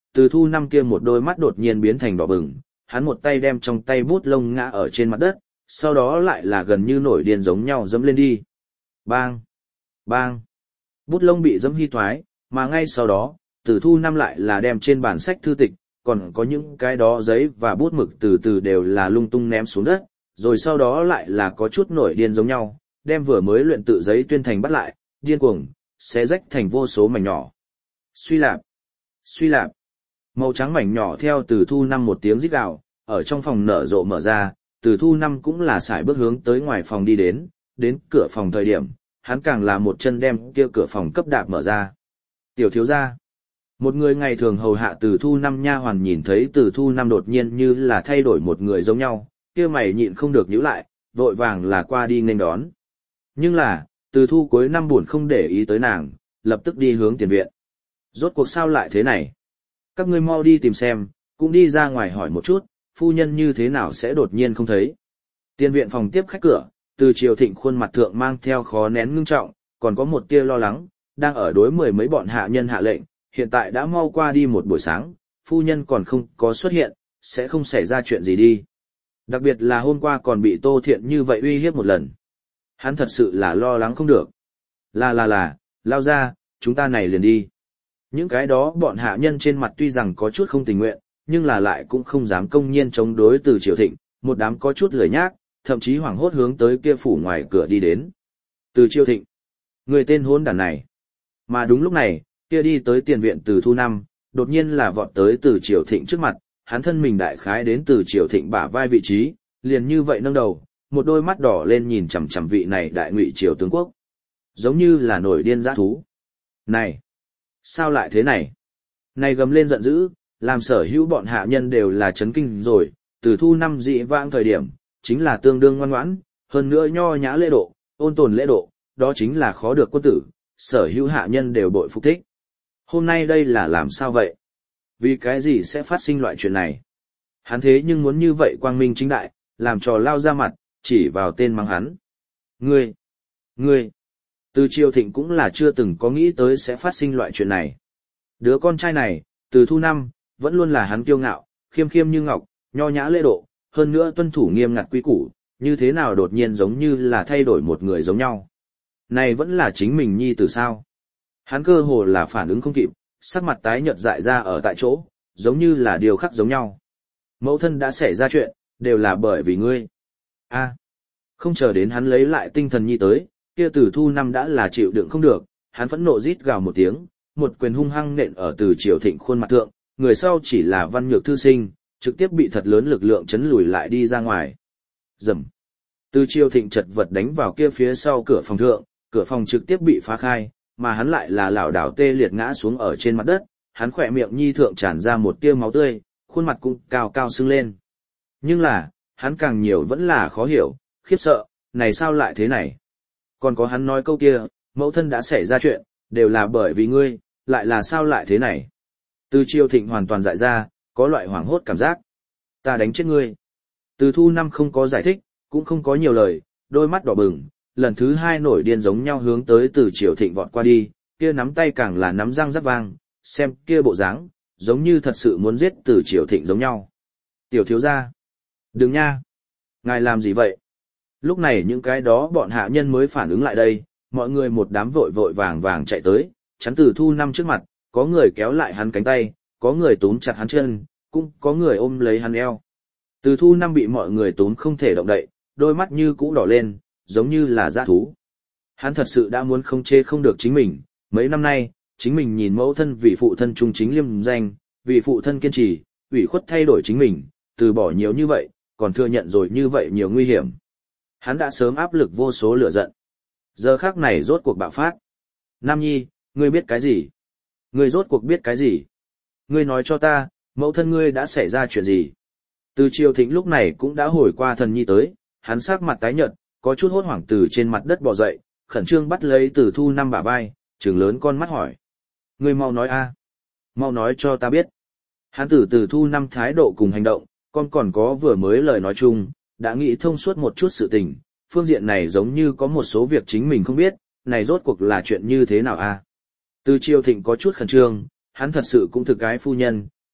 Từ Thu Năm kia một đôi mắt đột nhiên biến thành đỏ bừng, hắn một tay đem trong tay bút lông ngã ở trên mặt đất, sau đó lại là gần như nổi điên giống nhau dẫm lên đi. Bang! Bang! Bút lông bị dẫm hy thoái, mà ngay sau đó, Từ Thu Năm lại là đem trên bản sách thư tịch, còn có những cái đó giấy và bút mực từ từ đều là lung tung ném xuống đất, rồi sau đó lại là có chút nổi điên giống nhau, đem vừa mới luyện tự giấy tuyên thành bắt lại, điên cuồng, xé rách thành vô số mảnh nhỏ. Suy lạp! Suy lạp! Màu trắng mảnh nhỏ theo Từ Thu Năm một tiếng rít gào, ở trong phòng nở rộ mở ra, Từ Thu Năm cũng là sải bước hướng tới ngoài phòng đi đến, đến cửa phòng thời điểm, hắn càng là một chân đem kia cửa phòng cấp đạp mở ra. Tiểu thiếu gia, một người ngày thường hầu hạ Từ Thu Năm nha hoàn nhìn thấy Từ Thu Năm đột nhiên như là thay đổi một người giống nhau, kia mày nhịn không được nhíu lại, vội vàng là qua đi nghênh đón. Nhưng là, Từ Thu cuối năm buồn không để ý tới nàng, lập tức đi hướng tiền viện. Rốt cuộc sao lại thế này? Các ngươi mau đi tìm xem, cũng đi ra ngoài hỏi một chút, phu nhân như thế nào sẽ đột nhiên không thấy. Tiền viện phòng tiếp khách cửa, Từ Triều Thịnh khuôn mặt thượng mang theo khó nén ngưng trọng, còn có một tia lo lắng, đang ở đối mười mấy bọn hạ nhân hạ lệnh, hiện tại đã mau qua đi một buổi sáng, phu nhân còn không có xuất hiện, sẽ không xảy ra chuyện gì đi. Đặc biệt là hôm qua còn bị Tô Thiện như vậy uy hiếp một lần. Hắn thật sự là lo lắng không được. Là là là, lao ra, chúng ta này liền đi. Những cái đó bọn hạ nhân trên mặt tuy rằng có chút không tình nguyện, nhưng là lại cũng không dám công nhiên chống đối Từ Triều Thịnh, một đám có chút lười nhác, thậm chí hoảng hốt hướng tới kia phủ ngoài cửa đi đến. Từ Triều Thịnh, người tên hôn đàn này. Mà đúng lúc này, kia đi tới tiền viện Từ Thu Năm, đột nhiên là vọt tới Từ Triều Thịnh trước mặt, hắn thân mình đại khái đến Từ Triều Thịnh bả vai vị trí, liền như vậy nâng đầu, một đôi mắt đỏ lên nhìn chằm chằm vị này đại ngụy triều tướng quốc. Giống như là nổi điên dã thú. Này! Sao lại thế này? Này gầm lên giận dữ, làm sở hữu bọn hạ nhân đều là chấn kinh rồi, Từ Thu Năm dị vãng thời điểm, chính là tương đương ngoan ngoãn, hơn nữa nho nhã lễ độ, ôn tồn lễ độ, đó chính là khó được quân tử, sở hữu hạ nhân đều bội phục thích. Hôm nay đây là làm sao vậy? Vì cái gì sẽ phát sinh loại chuyện này? Hắn thế nhưng muốn như vậy quang minh chính đại, làm trò lao ra mặt, chỉ vào tên mắng hắn. Ngươi! Ngươi! Từ Triều Thịnh cũng là chưa từng có nghĩ tới sẽ phát sinh loại chuyện này. Đứa con trai này, Từ Thu Năm, vẫn luôn là hắn kiêu ngạo, khiêm khiêm như ngọc, nho nhã lễ độ, hơn nữa tuân thủ nghiêm ngặt quy củ, như thế nào đột nhiên giống như là thay đổi một người giống nhau. Này vẫn là chính mình nhi tử sao? Hắn cơ hồ là phản ứng không kịp, sắc mặt tái nhợt dại ra ở tại chỗ, giống như là điều khắc giống nhau. Mẫu thân đã xảy ra chuyện, đều là bởi vì ngươi. A, không chờ đến hắn lấy lại tinh thần nhi tới, kia Từ Thu Năm đã là chịu đựng không được, hắn phẫn nộ rít gào một tiếng, một quyền hung hăng nện ở Từ Triều Thịnh khuôn mặt thượng, người sau chỉ là văn nhược thư sinh, trực tiếp bị thật lớn lực lượng chấn lùi lại đi ra ngoài. Rầm. Từ Triều Thịnh chật vật đánh vào kia phía sau cửa phòng thượng, cửa phòng trực tiếp bị phá khai, mà hắn lại là lảo đảo tê liệt ngã xuống ở trên mặt đất, hắn khỏe miệng nhi thượng tràn ra một tia máu tươi, khuôn mặt cũng cao cao sưng lên. Nhưng là, hắn càng nhiều vẫn là khó hiểu, khiếp sợ, này sao lại thế này? Còn có hắn nói câu kia, mẫu thân đã xảy ra chuyện, đều là bởi vì ngươi, lại là sao lại thế này? Từ Triều Thịnh hoàn toàn dại ra, có loại hoảng hốt cảm giác. Ta đánh chết ngươi. Từ Thu Năm không có giải thích, cũng không có nhiều lời, đôi mắt đỏ bừng, lần thứ hai nổi điên giống nhau hướng tới Từ Triều Thịnh vọt qua đi, kia nắm tay càng là nắm răng rất vang, xem kia bộ dáng, giống như thật sự muốn giết Từ Triều Thịnh giống nhau. Tiểu thiếu gia, đừng nha, ngài làm gì vậy? Lúc này những cái đó bọn hạ nhân mới phản ứng lại đây, mọi người một đám vội vội vàng vàng chạy tới, chắn Từ Thu Năm trước mặt, có người kéo lại hắn cánh tay, có người túm chặt hắn chân, cũng có người ôm lấy hắn eo. Từ Thu Năm bị mọi người túm không thể động đậy, đôi mắt như cũ đỏ lên, giống như là dã thú. Hắn thật sự đã muốn không chê không được chính mình, mấy năm nay, chính mình nhìn mẫu thân vì phụ thân trung chính liêm danh, vì phụ thân kiên trì, ủy khuất thay đổi chính mình, từ bỏ nhiều như vậy, còn thừa nhận rồi như vậy nhiều nguy hiểm. Hắn đã sớm áp lực vô số lửa giận. Giờ khắc này rốt cuộc bạo phát. Nam Nhi, ngươi biết cái gì? Ngươi rốt cuộc biết cái gì? Ngươi nói cho ta, mẫu thân ngươi đã xảy ra chuyện gì? Từ Triều Thịnh lúc này cũng đã hồi qua thần nhi tới, hắn sắc mặt tái nhợt, có chút hốt hoảng từ trên mặt đất bò dậy, khẩn trương bắt lấy Từ Thu Năm bả vai, trừng lớn con mắt hỏi. Ngươi mau nói a, mau nói cho ta biết. Hắn từ Từ Thu Năm thái độ cùng hành động, con còn có vừa mới lời nói chung, đã nghĩ thông suốt một chút sự tình, phương diện này giống như có một số việc chính mình không biết, này rốt cuộc là chuyện như thế nào a? Từ Triều Thịnh có chút khẩn trương, hắn thật sự cũng thực cái phu nhân,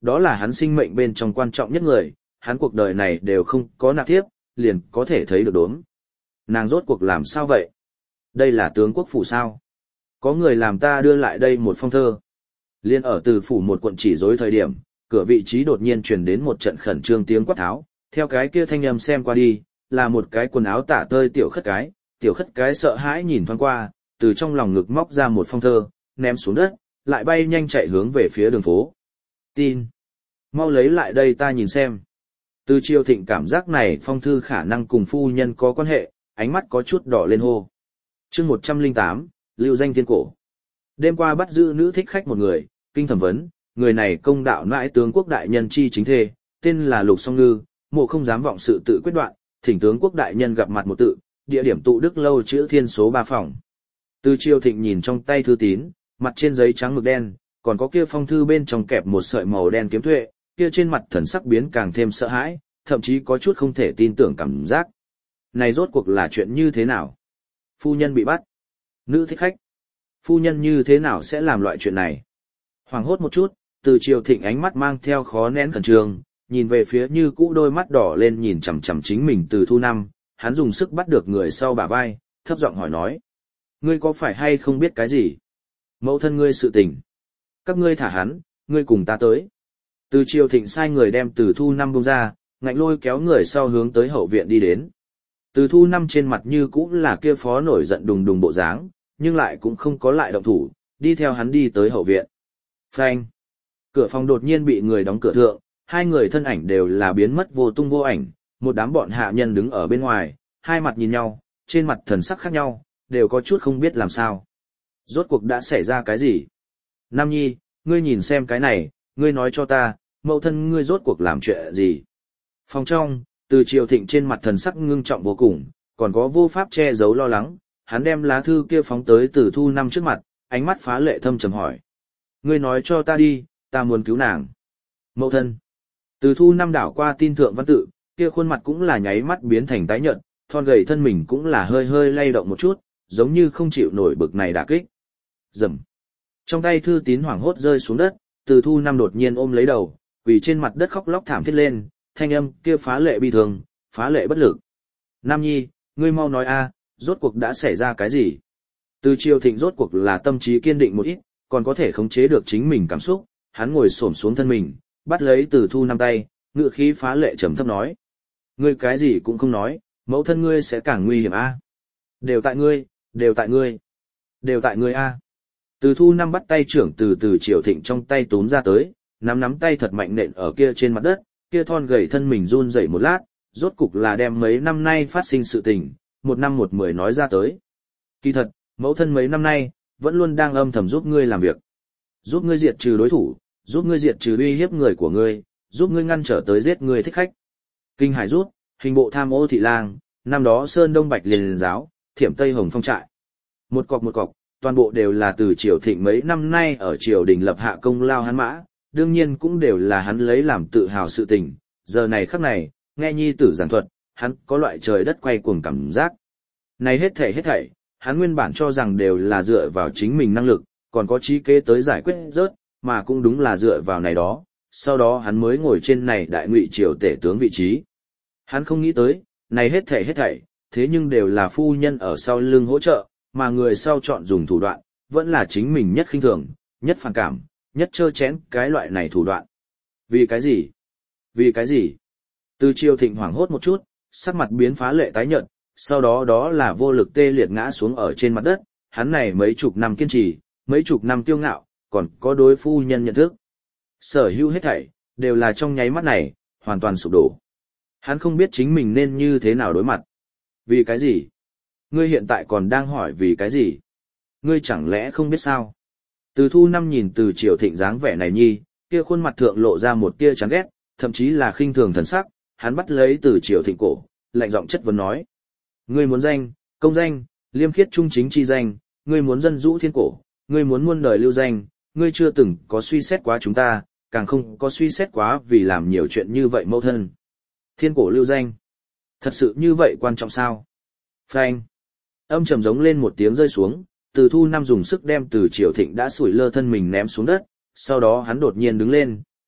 Đó là hắn sinh mệnh bên trong quan trọng nhất người, hắn cuộc đời này đều không có nạp tiếp, liền có thể thấy được đốm. Nàng rốt cuộc làm sao vậy? Đây là tướng quốc phủ sao? Có người làm ta đưa lại đây một phong thơ. Liên ở từ phủ một quận chỉ rối thời điểm, cửa vị trí đột nhiên truyền đến một trận khẩn trương tiếng quát tháo, theo cái kia thanh âm xem qua đi, là một cái quần áo tả tơi tiểu khất cái, tiểu khất cái sợ hãi nhìn thoáng qua, từ trong lòng ngực móc ra một phong thơ, ném xuống đất, lại bay nhanh chạy hướng về phía đường phố. Tin. Mau lấy lại đây ta nhìn xem. Từ Triều Thịnh cảm giác này phong thư khả năng cùng phu nhân có quan hệ, ánh mắt có chút đỏ lên hô. chương một trăm lẻ tám, lưu danh thiên cổ. Đêm qua bắt giữ nữ thích khách một người, kinh thẩm vấn, người này công đạo nãi tướng quốc đại nhân chi chính thê, tên là Lục Song Ngư, mộ không dám vọng sự tự quyết đoạn, thỉnh tướng quốc đại nhân gặp mặt một tự, địa điểm tụ đức lâu chữ thiên số ba phòng. Từ Triều Thịnh nhìn trong tay thư tín, mặt trên giấy trắng mực đen, còn có kia phong thư bên trong kẹp một sợi màu đen kiếm thuệ, kia trên mặt thần sắc biến càng thêm sợ hãi, thậm chí có chút không thể tin tưởng cảm giác. Này rốt cuộc là chuyện như thế nào? Phu nhân bị bắt. Nữ thích khách. Phu nhân như thế nào sẽ làm loại chuyện này? Hoàng hốt một chút, Từ Triều Thịnh ánh mắt mang theo khó nén khẩn trương, nhìn về phía như cũ đôi mắt đỏ lên nhìn chằm chằm chính mình Từ Thu Năm, hắn dùng sức bắt được người sau bả vai, thấp giọng hỏi nói. Ngươi có phải hay không biết cái gì? Mẫu thân ngươi sự tình. Các ngươi thả hắn, ngươi cùng ta tới. Từ Triều Thịnh sai người đem Từ Thu Năm buông ra, ngạnh lôi kéo người sau hướng tới hậu viện đi đến. Từ Thu Năm trên mặt như cũ là kia phó nổi giận đùng đùng bộ dáng, nhưng lại cũng không có lại động thủ, đi theo hắn đi tới hậu viện. Phanh! Cửa phòng đột nhiên bị người đóng cửa thượng, hai người thân ảnh đều là biến mất vô tung vô ảnh, một đám bọn hạ nhân đứng ở bên ngoài, hai mặt nhìn nhau, trên mặt thần sắc khác nhau, đều có chút không biết làm sao. Rốt cuộc đã xảy ra cái gì? Nam Nhi, ngươi nhìn xem cái này, ngươi nói cho ta, mẫu thân ngươi rốt cuộc làm chuyện gì? Phòng trong, Từ Triều Thịnh trên mặt thần sắc ngưng trọng vô cùng, còn có vô pháp che giấu lo lắng, hắn đem lá thư kia phóng tới Từ Thu Năm trước mặt, ánh mắt phá lệ thâm trầm hỏi. Ngươi nói cho ta đi, ta muốn cứu nàng. Mẫu thân. Từ Thu Năm đảo qua tin thượng văn tự, kia khuôn mặt cũng là nháy mắt biến thành tái nhợt, thon gầy thân mình cũng là hơi hơi lay động một chút, giống như không chịu nổi bực này đả kích. Rầm. Trong tay thư tín hoảng hốt rơi xuống đất, Từ Thu Năm đột nhiên ôm lấy đầu, quỳ trên mặt đất khóc lóc thảm thiết lên, thanh âm kia phá lệ bi thương, phá lệ bất lực. Nam Nhi, ngươi mau nói a, rốt cuộc đã xảy ra cái gì? Từ Triều Thịnh rốt cuộc là tâm trí kiên định một ít, còn có thể khống chế được chính mình cảm xúc, hắn ngồi xổm xuống thân mình, bắt lấy Từ Thu Năm tay, ngựa khí phá lệ trầm thấp nói. Ngươi cái gì cũng không nói, mẫu thân ngươi sẽ càng nguy hiểm a. Đều tại ngươi, đều tại ngươi, đều tại ngươi a. Từ Thu Năm bắt tay trưởng từ Từ Triều Thịnh trong tay túm ra tới, nắm nắm tay thật mạnh nện ở kia trên mặt đất, kia thon gầy thân mình run rẩy một lát, rốt cục là đem mấy năm nay phát sinh sự tình, một năm một mười nói ra tới. Kỳ thật, mẫu thân mấy năm nay, vẫn luôn đang âm thầm giúp ngươi làm việc. Giúp ngươi diệt trừ đối thủ, giúp ngươi diệt trừ uy hiếp người của ngươi, giúp ngươi ngăn trở tới giết người thích khách. Kinh Hải rút, hình bộ tham ô thị lang, năm đó Sơn Đông Bạch liền giáo, Thiểm Tây Hồng Phong trại. Một cọc một cọc, toàn bộ đều là từ Triều Thịnh mấy năm nay ở triều đình lập hạ công lao hắn mã, đương nhiên cũng đều là hắn lấy làm tự hào sự tình. Giờ này khắc này, nghe nhi tử giảng thuật, hắn có loại trời đất quay cuồng cảm giác. Này hết thảy hết thảy, hắn nguyên bản cho rằng đều là dựa vào chính mình năng lực, còn có trí kế tới giải quyết rớt, mà cũng đúng là dựa vào này đó, sau đó hắn mới ngồi trên này đại ngụy triều tể tướng vị trí. Hắn không nghĩ tới, này hết thảy hết thảy, thế nhưng đều là phu nhân ở sau lưng hỗ trợ, mà người sau chọn dùng thủ đoạn, vẫn là chính mình nhất khinh thường, nhất phản cảm, nhất trơ chén cái loại này thủ đoạn. Vì cái gì? Vì cái gì? Từ Triều Thịnh hoảng hốt một chút, sắc mặt biến phá lệ tái nhợt, sau đó đó là vô lực tê liệt ngã xuống ở trên mặt đất, hắn này mấy chục năm kiên trì, mấy chục năm tiêu ngạo, còn có đối phu nhân nhận thức. Sở hữu hết thảy, đều là trong nháy mắt này, hoàn toàn sụp đổ. Hắn không biết chính mình nên như thế nào đối mặt. Vì cái gì? Ngươi hiện tại còn đang hỏi vì cái gì? Ngươi chẳng lẽ không biết sao? Từ Thu Năm nhìn Từ Triều Thịnh dáng vẻ này nhi, kia khuôn mặt thượng lộ ra một tia chán ghét, thậm chí là khinh thường thần sắc, hắn bắt lấy Từ Triều Thịnh cổ, lạnh giọng chất vấn nói: "Ngươi muốn danh, công danh, liêm khiết trung chính chi danh, ngươi muốn dân dũ thiên cổ, ngươi muốn muôn đời lưu danh, ngươi chưa từng có suy xét quá chúng ta, càng không có suy xét quá vì làm nhiều chuyện như vậy mâu thân. Thiên cổ lưu danh, thật sự như vậy quan trọng sao?" Phanh. Âm trầm giống lên một tiếng rơi xuống, Từ Thu Năm dùng sức đem Từ Triều Thịnh đã sủi lơ thân mình ném xuống đất, sau đó hắn đột nhiên đứng lên,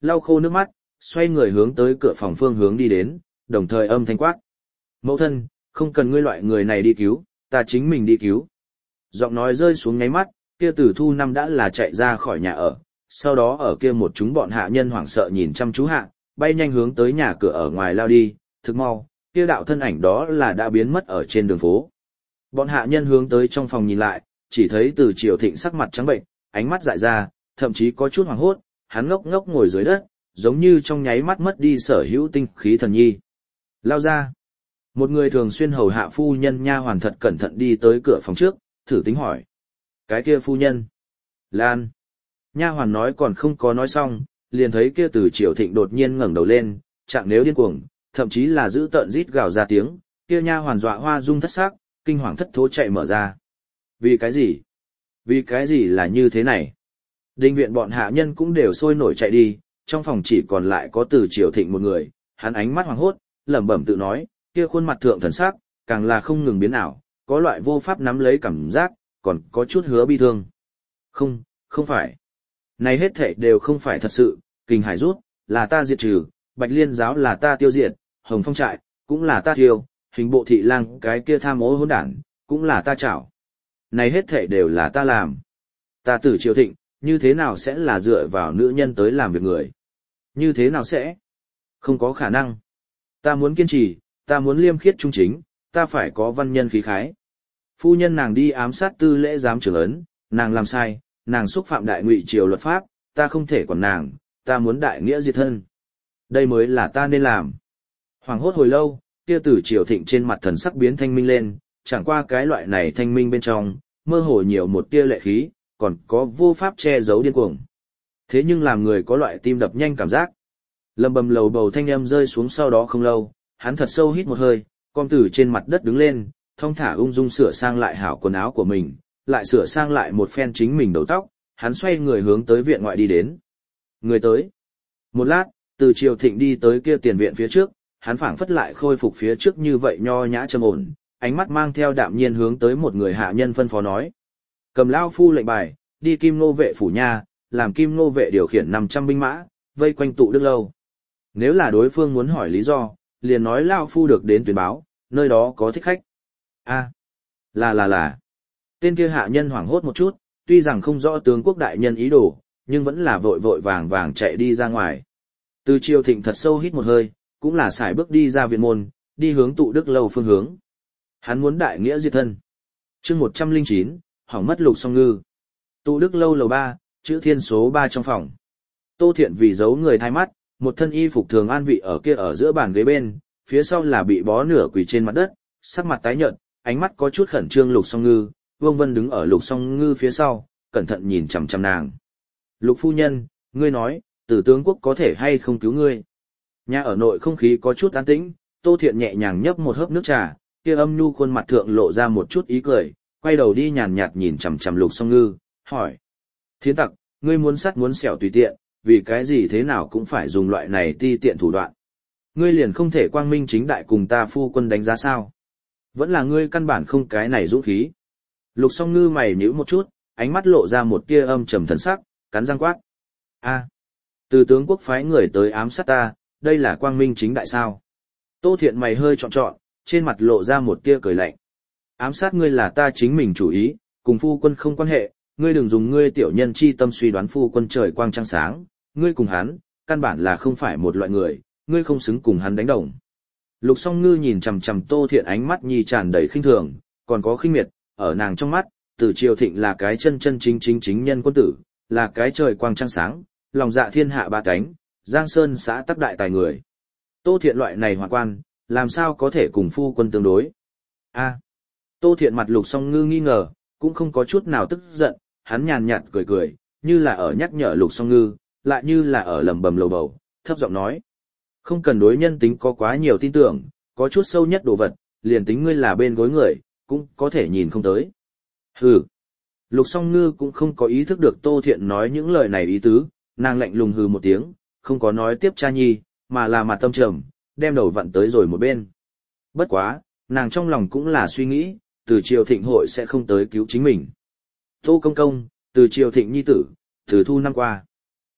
lau khô nước mắt, xoay người hướng tới cửa phòng phương hướng đi đến, đồng thời âm thanh quát. Mẫu thân, không cần ngươi loại người này đi cứu, ta chính mình đi cứu. Giọng nói rơi xuống nháy mắt, kia Từ Thu Năm đã là chạy ra khỏi nhà ở, sau đó ở kia một chúng bọn hạ nhân hoảng sợ nhìn chăm chú hạ, bay nhanh hướng tới nhà cửa ở ngoài lao đi, thực mau, kia đạo thân ảnh đó là đã biến mất ở trên đường phố. Bọn hạ nhân hướng tới trong phòng nhìn lại, chỉ thấy Từ Triều Thịnh sắc mặt trắng bệnh, ánh mắt dại ra, thậm chí có chút hoảng hốt, hắn ngốc ngốc ngồi dưới đất, giống như trong nháy mắt mất đi sở hữu tinh khí thần nhi. Lao ra. Một người thường xuyên hầu hạ phu nhân nha hoàn thật cẩn thận đi tới cửa phòng trước, thử tính hỏi. Cái kia phu nhân. Lan. Nha hoàn nói còn không có nói xong, liền thấy kia Từ Triều Thịnh đột nhiên ngẩng đầu lên, trạng nếu điên cuồng, thậm chí là giữ tợn rít gào ra tiếng, kia nha hoàn dọa hoa dung thất sắc, kinh hoàng thất thố chạy mở ra. Vì cái gì? Vì cái gì là như thế này? Đình viện bọn hạ nhân cũng đều sôi nổi chạy đi, trong phòng chỉ còn lại có Từ Triều Thịnh một người, hắn ánh mắt hoảng hốt, lẩm bẩm tự nói, kia khuôn mặt thượng thần sắc, càng là không ngừng biến ảo, có loại vô pháp nắm lấy cảm giác, còn có chút hứa bi thương. Không, không phải. Này hết thảy đều không phải thật sự, Kình Hải rút, là ta diệt trừ, Bạch Liên giáo là ta tiêu diệt, Hồng Phong trại, cũng là ta thiêu, hình bộ thị lang cái kia tham ô hỗn đản, cũng là ta chảo. Này hết thảy đều là ta làm. Ta Từ Triều Thịnh, như thế nào sẽ là dựa vào nữ nhân tới làm việc người? Như thế nào sẽ? Không có khả năng. Ta muốn kiên trì, ta muốn liêm khiết trung chính, ta phải có văn nhân khí khái. Phu nhân nàng đi ám sát tư lễ giám trưởng ấn, nàng làm sai, nàng xúc phạm đại ngụy triều luật pháp, ta không thể quản nàng, ta muốn đại nghĩa diệt thân. Đây mới là ta nên làm. Hoàng hốt hồi lâu, kia Từ Triều Thịnh trên mặt thần sắc biến thanh minh lên, chẳng qua cái loại này thanh minh bên trong, mơ hồ nhiều một tia lệ khí, còn có vô pháp che giấu điên cuồng. Thế nhưng làm người có loại tim đập nhanh cảm giác. Lầm bầm lầu bầu thanh âm rơi xuống sau đó không lâu, hắn thật sâu hít một hơi, con từ trên mặt đất đứng lên, thong thả ung dung sửa sang lại hảo quần áo của mình, lại sửa sang lại một phen chính mình đầu tóc, hắn xoay người hướng tới viện ngoại đi đến. Người tới. Một lát, Từ Triều Thịnh đi tới kia tiền viện phía trước, hắn phảng phất lại khôi phục phía trước như vậy nho nhã trầm ổn, ánh mắt mang theo đạm nhiên hướng tới một người hạ nhân phân phó nói. Cầm lao phu lệnh bài, đi Kim Nô vệ phủ nha, làm Kim Nô vệ điều khiển năm trăm binh mã, vây quanh tụ đức lâu. Nếu là đối phương muốn hỏi lý do, liền nói lao phu được đến tuyên báo, nơi đó có thích khách. A, là là là. Tên kia hạ nhân hoảng hốt một chút, tuy rằng không rõ tướng quốc đại nhân ý đồ, nhưng vẫn là vội vội vàng vàng chạy đi ra ngoài. Từ Triều Thịnh thật sâu hít một hơi, cũng là xài bước đi ra viện môn, đi hướng tụ đức lâu phương hướng. Hắn muốn đại nghĩa diệt thân. Chương một trăm lẻ chín, hỏng mất Lục Song Ngư. Tụ đức lâu lầu ba, chữ thiên số ba trong phòng. Tô Thiện vì giấu người thay mắt, một thân y phục thường an vị ở kia ở giữa bàn ghế bên, phía sau là bị bó nửa quỳ trên mặt đất, sắc mặt tái nhợt, ánh mắt có chút khẩn trương Lục Song Ngư. Vương Vân đứng ở Lục Song Ngư phía sau, cẩn thận nhìn chằm chằm nàng. Lục phu nhân, ngươi nói, Tử tướng quốc có thể hay không cứu ngươi? Nhà ở nội không khí có chút an tĩnh, Tô Thiện nhẹ nhàng nhấp một hớp nước trà, kia âm nhu khuôn mặt thượng lộ ra một chút ý cười, quay đầu đi nhàn nhạt nhìn chằm chằm Lục Song Ngư, hỏi: Thiến tặc, ngươi muốn sắt muốn xẻo tùy tiện, vì cái gì thế nào cũng phải dùng loại này ti tiện thủ đoạn? Ngươi liền không thể quang minh chính đại cùng ta phu quân đánh giá sao? Vẫn là ngươi căn bản không cái này dũng khí. Lục Song Ngư mày nhíu một chút, ánh mắt lộ ra một tia âm trầm thần sắc, cắn răng quát: A, Từ tướng quốc phái người tới ám sát ta, đây là quang minh chính đại sao? Tô Thiện mày hơi trọn trọn, trên mặt lộ ra một tia cười lạnh. Ám sát ngươi là ta chính mình chủ ý, cùng phu quân không quan hệ, ngươi đừng dùng ngươi tiểu nhân chi tâm suy đoán phu quân trời quang trăng sáng, ngươi cùng hắn, căn bản là không phải một loại người, ngươi không xứng cùng hắn đánh đồng. Lục Song Ngư nhìn chằm chằm Tô Thiện ánh mắt nhi tràn đầy khinh thường, còn có khinh miệt, ở nàng trong mắt, Từ Triều Thịnh là cái chân chân chính chính chính nhân quân tử, là cái trời quang trăng sáng, lòng dạ thiên hạ ba cánh, Giang Sơn xã tắc đại tài người. Tô Thiện loại này hoàn quan, làm sao có thể cùng phu quân tương đối? A. Tô Thiện mặt Lục Song Ngư nghi ngờ, cũng không có chút nào tức giận, hắn nhàn nhạt cười cười, như là ở nhắc nhở Lục Song Ngư, lại như là ở lẩm bẩm lầu bầu, thấp giọng nói: Không cần đối nhân tính có quá nhiều tin tưởng, có chút sâu nhất đồ vật, liền tính ngươi là bên gối người, cũng có thể nhìn không tới. Hừ. Lục Song Ngư cũng không có ý thức được Tô Thiện nói những lời này ý tứ, nàng lạnh lùng hừ một tiếng, không có nói tiếp cha nhi, mà là mặt tâm trầm, đem đầu vặn tới rồi một bên. Bất quá, nàng trong lòng cũng là suy nghĩ, Từ Triều Thịnh hội sẽ không tới cứu chính mình. Tô công công, Từ Triều Thịnh nhi tử, Từ Thu năm qua.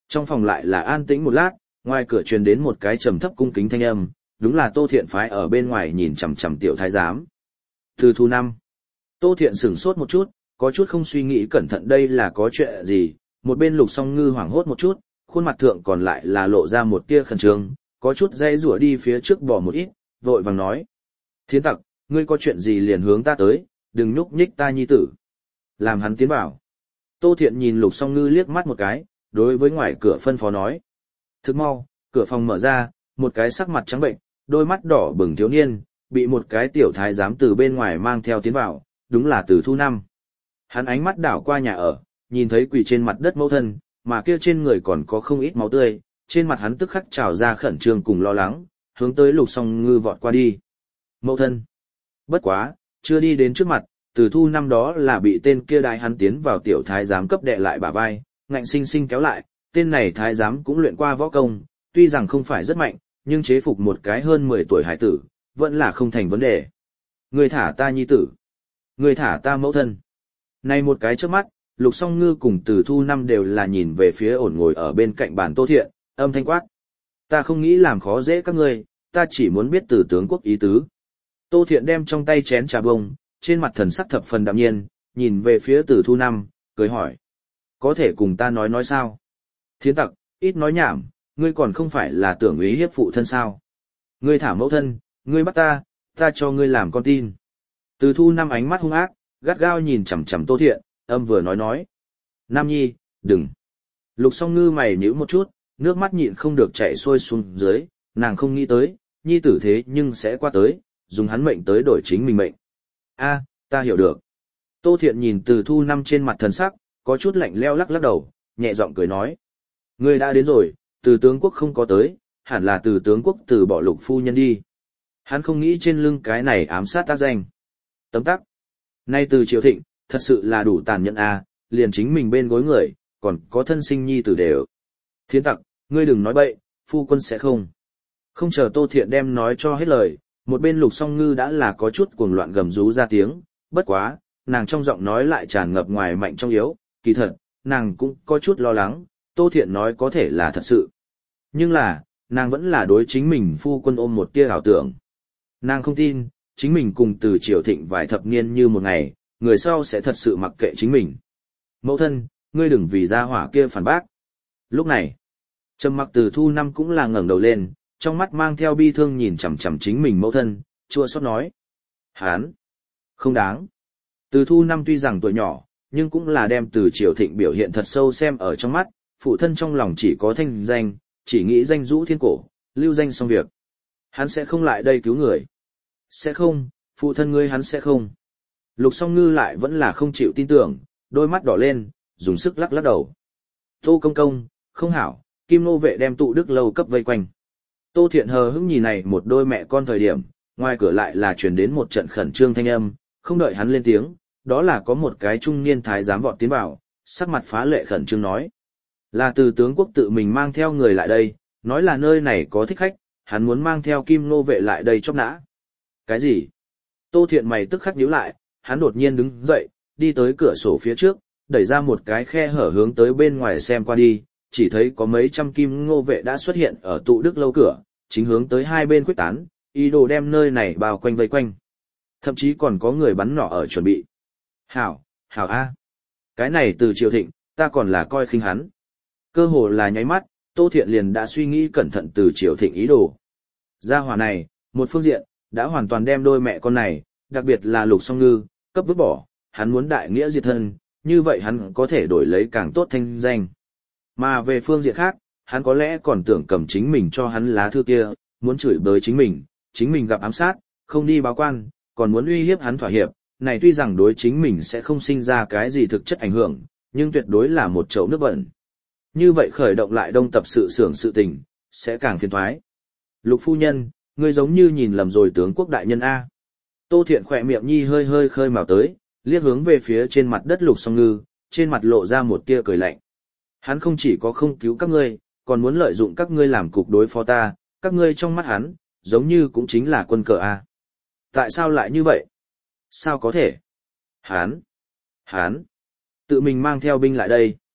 Trong phòng lại là an tĩnh một lát, ngoài cửa truyền đến một cái trầm thấp cung kính thanh âm, đúng là Tô Thiện phái ở bên ngoài nhìn chằm chằm tiểu thái giám. Từ thu năm. Tô Thiện sửng sốt một chút, có chút không suy nghĩ cẩn thận đây là có chuyện gì, một bên Lục Song Ngư hoảng hốt một chút, khuôn mặt thượng còn lại là lộ ra một tia khẩn trương, có chút dây rủa đi phía trước bỏ một ít, vội vàng nói. Thiến tặc, ngươi có chuyện gì liền hướng ta tới, đừng nhúc nhích ta nhi tử. Làm hắn tiến vào. Tô Thiện nhìn Lục Song Ngư liếc mắt một cái, đối với ngoài cửa phân phó nói. Thức mau, cửa phòng mở ra, một cái sắc mặt trắng bệnh, đôi mắt đỏ bừng thiếu niên, bị một cái tiểu thái giám từ bên ngoài mang theo tiến vào, đúng là Từ Thu Năm. Hắn ánh mắt đảo qua nhà ở, nhìn thấy quỳ trên mặt đất mẫu thân, mà kia trên người còn có không ít máu tươi, trên mặt hắn tức khắc trào ra khẩn trương cùng lo lắng, hướng tới Lục Song Ngư vọt qua đi. Mẫu thân. Bất quá, chưa đi đến trước mặt, Từ Thu Năm đó là bị tên kia đại hắn tiến vào tiểu thái giám cấp đệ lại bả vai, ngạnh sinh sinh kéo lại, tên này thái giám cũng luyện qua võ công, tuy rằng không phải rất mạnh, nhưng chế phục một cái hơn mười tuổi hải tử, vẫn là không thành vấn đề. Người thả ta nhi tử. Người thả ta mẫu thân. Này một cái trước mắt, Lục Song Ngư cùng Từ Thu Năm đều là nhìn về phía ổn ngồi ở bên cạnh bàn Tô Thiện, âm thanh quát. Ta không nghĩ làm khó dễ các ngươi, ta chỉ muốn biết Từ tướng quốc ý tứ. Tô Thiện đem trong tay chén trà bông, trên mặt thần sắc thập phần đạm nhiên, nhìn về phía Từ Thu Năm, cười hỏi. Có thể cùng ta nói nói sao? Thiến tặc, ít nói nhảm, ngươi còn không phải là tưởng ý hiếp phụ thân sao? Ngươi thả mẫu thân, ngươi bắt ta, ta cho ngươi làm con tin. Từ Thu Năm ánh mắt hung ác, gắt gao nhìn chằm chằm Tô Thiện, âm vừa nói nói. Nam nhi, đừng. Lục Song Ngư mày nhíu một chút, nước mắt nhịn không được chảy xuôi xuống dưới, nàng không nghĩ tới, nhi tử thế nhưng sẽ qua tới, dùng hắn mệnh tới đổi chính mình mệnh. A, ta hiểu được. Tô Thiện nhìn Từ Thu Năm trên mặt thần sắc, có chút lạnh leo lắc lắc đầu, nhẹ giọng cười nói. Ngươi đã đến rồi, Từ tướng quốc không có tới, hẳn là Từ tướng quốc từ bỏ Lục phu nhân đi. Hắn không nghĩ trên lưng cái này ám sát tác danh. Tấm tắc. Nay Từ Triều Thịnh, thật sự là đủ tàn nhẫn a, liền chính mình bên gối người, còn có thân sinh nhi tử đều. Thiến tặc, ngươi đừng nói bậy, phu quân sẽ không. Không chờ Tô Thiện đem nói cho hết lời, một bên Lục Song Ngư đã là có chút cuồng loạn gầm rú ra tiếng, bất quá, nàng trong giọng nói lại tràn ngập ngoài mạnh trong yếu, kỳ thật, nàng cũng có chút lo lắng, Tô Thiện nói có thể là thật sự. Nhưng là, nàng vẫn là đối chính mình phu quân ôm một tia ảo tưởng. Nàng không tin, chính mình cùng Từ Triều Thịnh vài thập niên như một ngày, người sau sẽ thật sự mặc kệ chính mình. Mẫu thân, ngươi đừng vì gia hỏa kia phản bác. Lúc này, trầm mặc Từ Thu Năm cũng là ngẩng đầu lên, trong mắt mang theo bi thương nhìn chằm chằm chính mình mẫu thân, chua xót nói. Hán, không đáng. Từ Thu Năm tuy rằng tuổi nhỏ, nhưng cũng là đem Từ Triều Thịnh biểu hiện thật sâu xem ở trong mắt, phụ thân trong lòng chỉ có thanh danh, chỉ nghĩ danh dũ thiên cổ, lưu danh xong việc. Hắn sẽ không lại đây cứu người. Sẽ không, phụ thân ngươi hắn sẽ không. Lục Song Ngư lại vẫn là không chịu tin tưởng, đôi mắt đỏ lên, dùng sức lắc lắc đầu. Tô công công, không hảo, Kim Nô vệ đem tụ đức lâu cấp vây quanh. Tô Thiện hờ hững nhìn này một đôi mẹ con thời điểm, ngoài cửa lại là truyền đến một trận khẩn trương thanh âm, không đợi hắn lên tiếng, đó là có một cái trung niên thái giám vọt tiến vào, sắc mặt phá lệ khẩn trương nói. Là Từ tướng quốc tự mình mang theo người lại đây, nói là nơi này có thích khách, hắn muốn mang theo Kim Nô vệ lại đây chóc nã. Cái gì? Tô Thiện mày tức khắc nhíu lại, hắn đột nhiên đứng dậy, đi tới cửa sổ phía trước, đẩy ra một cái khe hở hướng tới bên ngoài xem qua đi, chỉ thấy có mấy trăm Kim Nô vệ đã xuất hiện ở tụ đức lâu cửa, chính hướng tới hai bên quyết tán, ý đồ đem nơi này bao quanh vây quanh. Thậm chí còn có người bắn nỏ ở chuẩn bị. Hảo, hảo a. Cái này Từ Triều Thịnh, ta còn là coi khinh hắn. Cơ hồ là nháy mắt, Tô Thiện liền đã suy nghĩ cẩn thận Từ Triều Thịnh ý đồ. Gia hỏa này, một phương diện, đã hoàn toàn đem đôi mẹ con này, đặc biệt là Lục Song Ngư, cấp vứt bỏ, hắn muốn đại nghĩa diệt thân, như vậy hắn có thể đổi lấy càng tốt thanh danh. Mà về phương diện khác, hắn có lẽ còn tưởng cầm chính mình cho hắn lá thư kia, muốn chửi bới chính mình, chính mình gặp ám sát, không đi báo quan, còn muốn uy hiếp hắn thỏa hiệp, này tuy rằng đối chính mình sẽ không sinh ra cái gì thực chất ảnh hưởng, nhưng tuyệt đối là một chậu nước bẩn. Như vậy khởi động lại đông tập sự xưởng sự tình, sẽ càng phiền toái. Lục phu nhân, ngươi giống như nhìn lầm rồi tướng quốc đại nhân A. Tô Thiện khỏe miệng nhi hơi hơi khơi mào tới, liếc hướng về phía trên mặt đất Lục Song Ngư, trên mặt lộ ra một tia cười lạnh. Hắn không chỉ có không cứu các ngươi, còn muốn lợi dụng các ngươi làm cục đối phó ta, các ngươi trong mắt hắn, giống như cũng chính là quân cờ A. Tại sao lại như vậy? Sao có thể? Hắn! Hắn! Tự mình mang theo binh lại đây.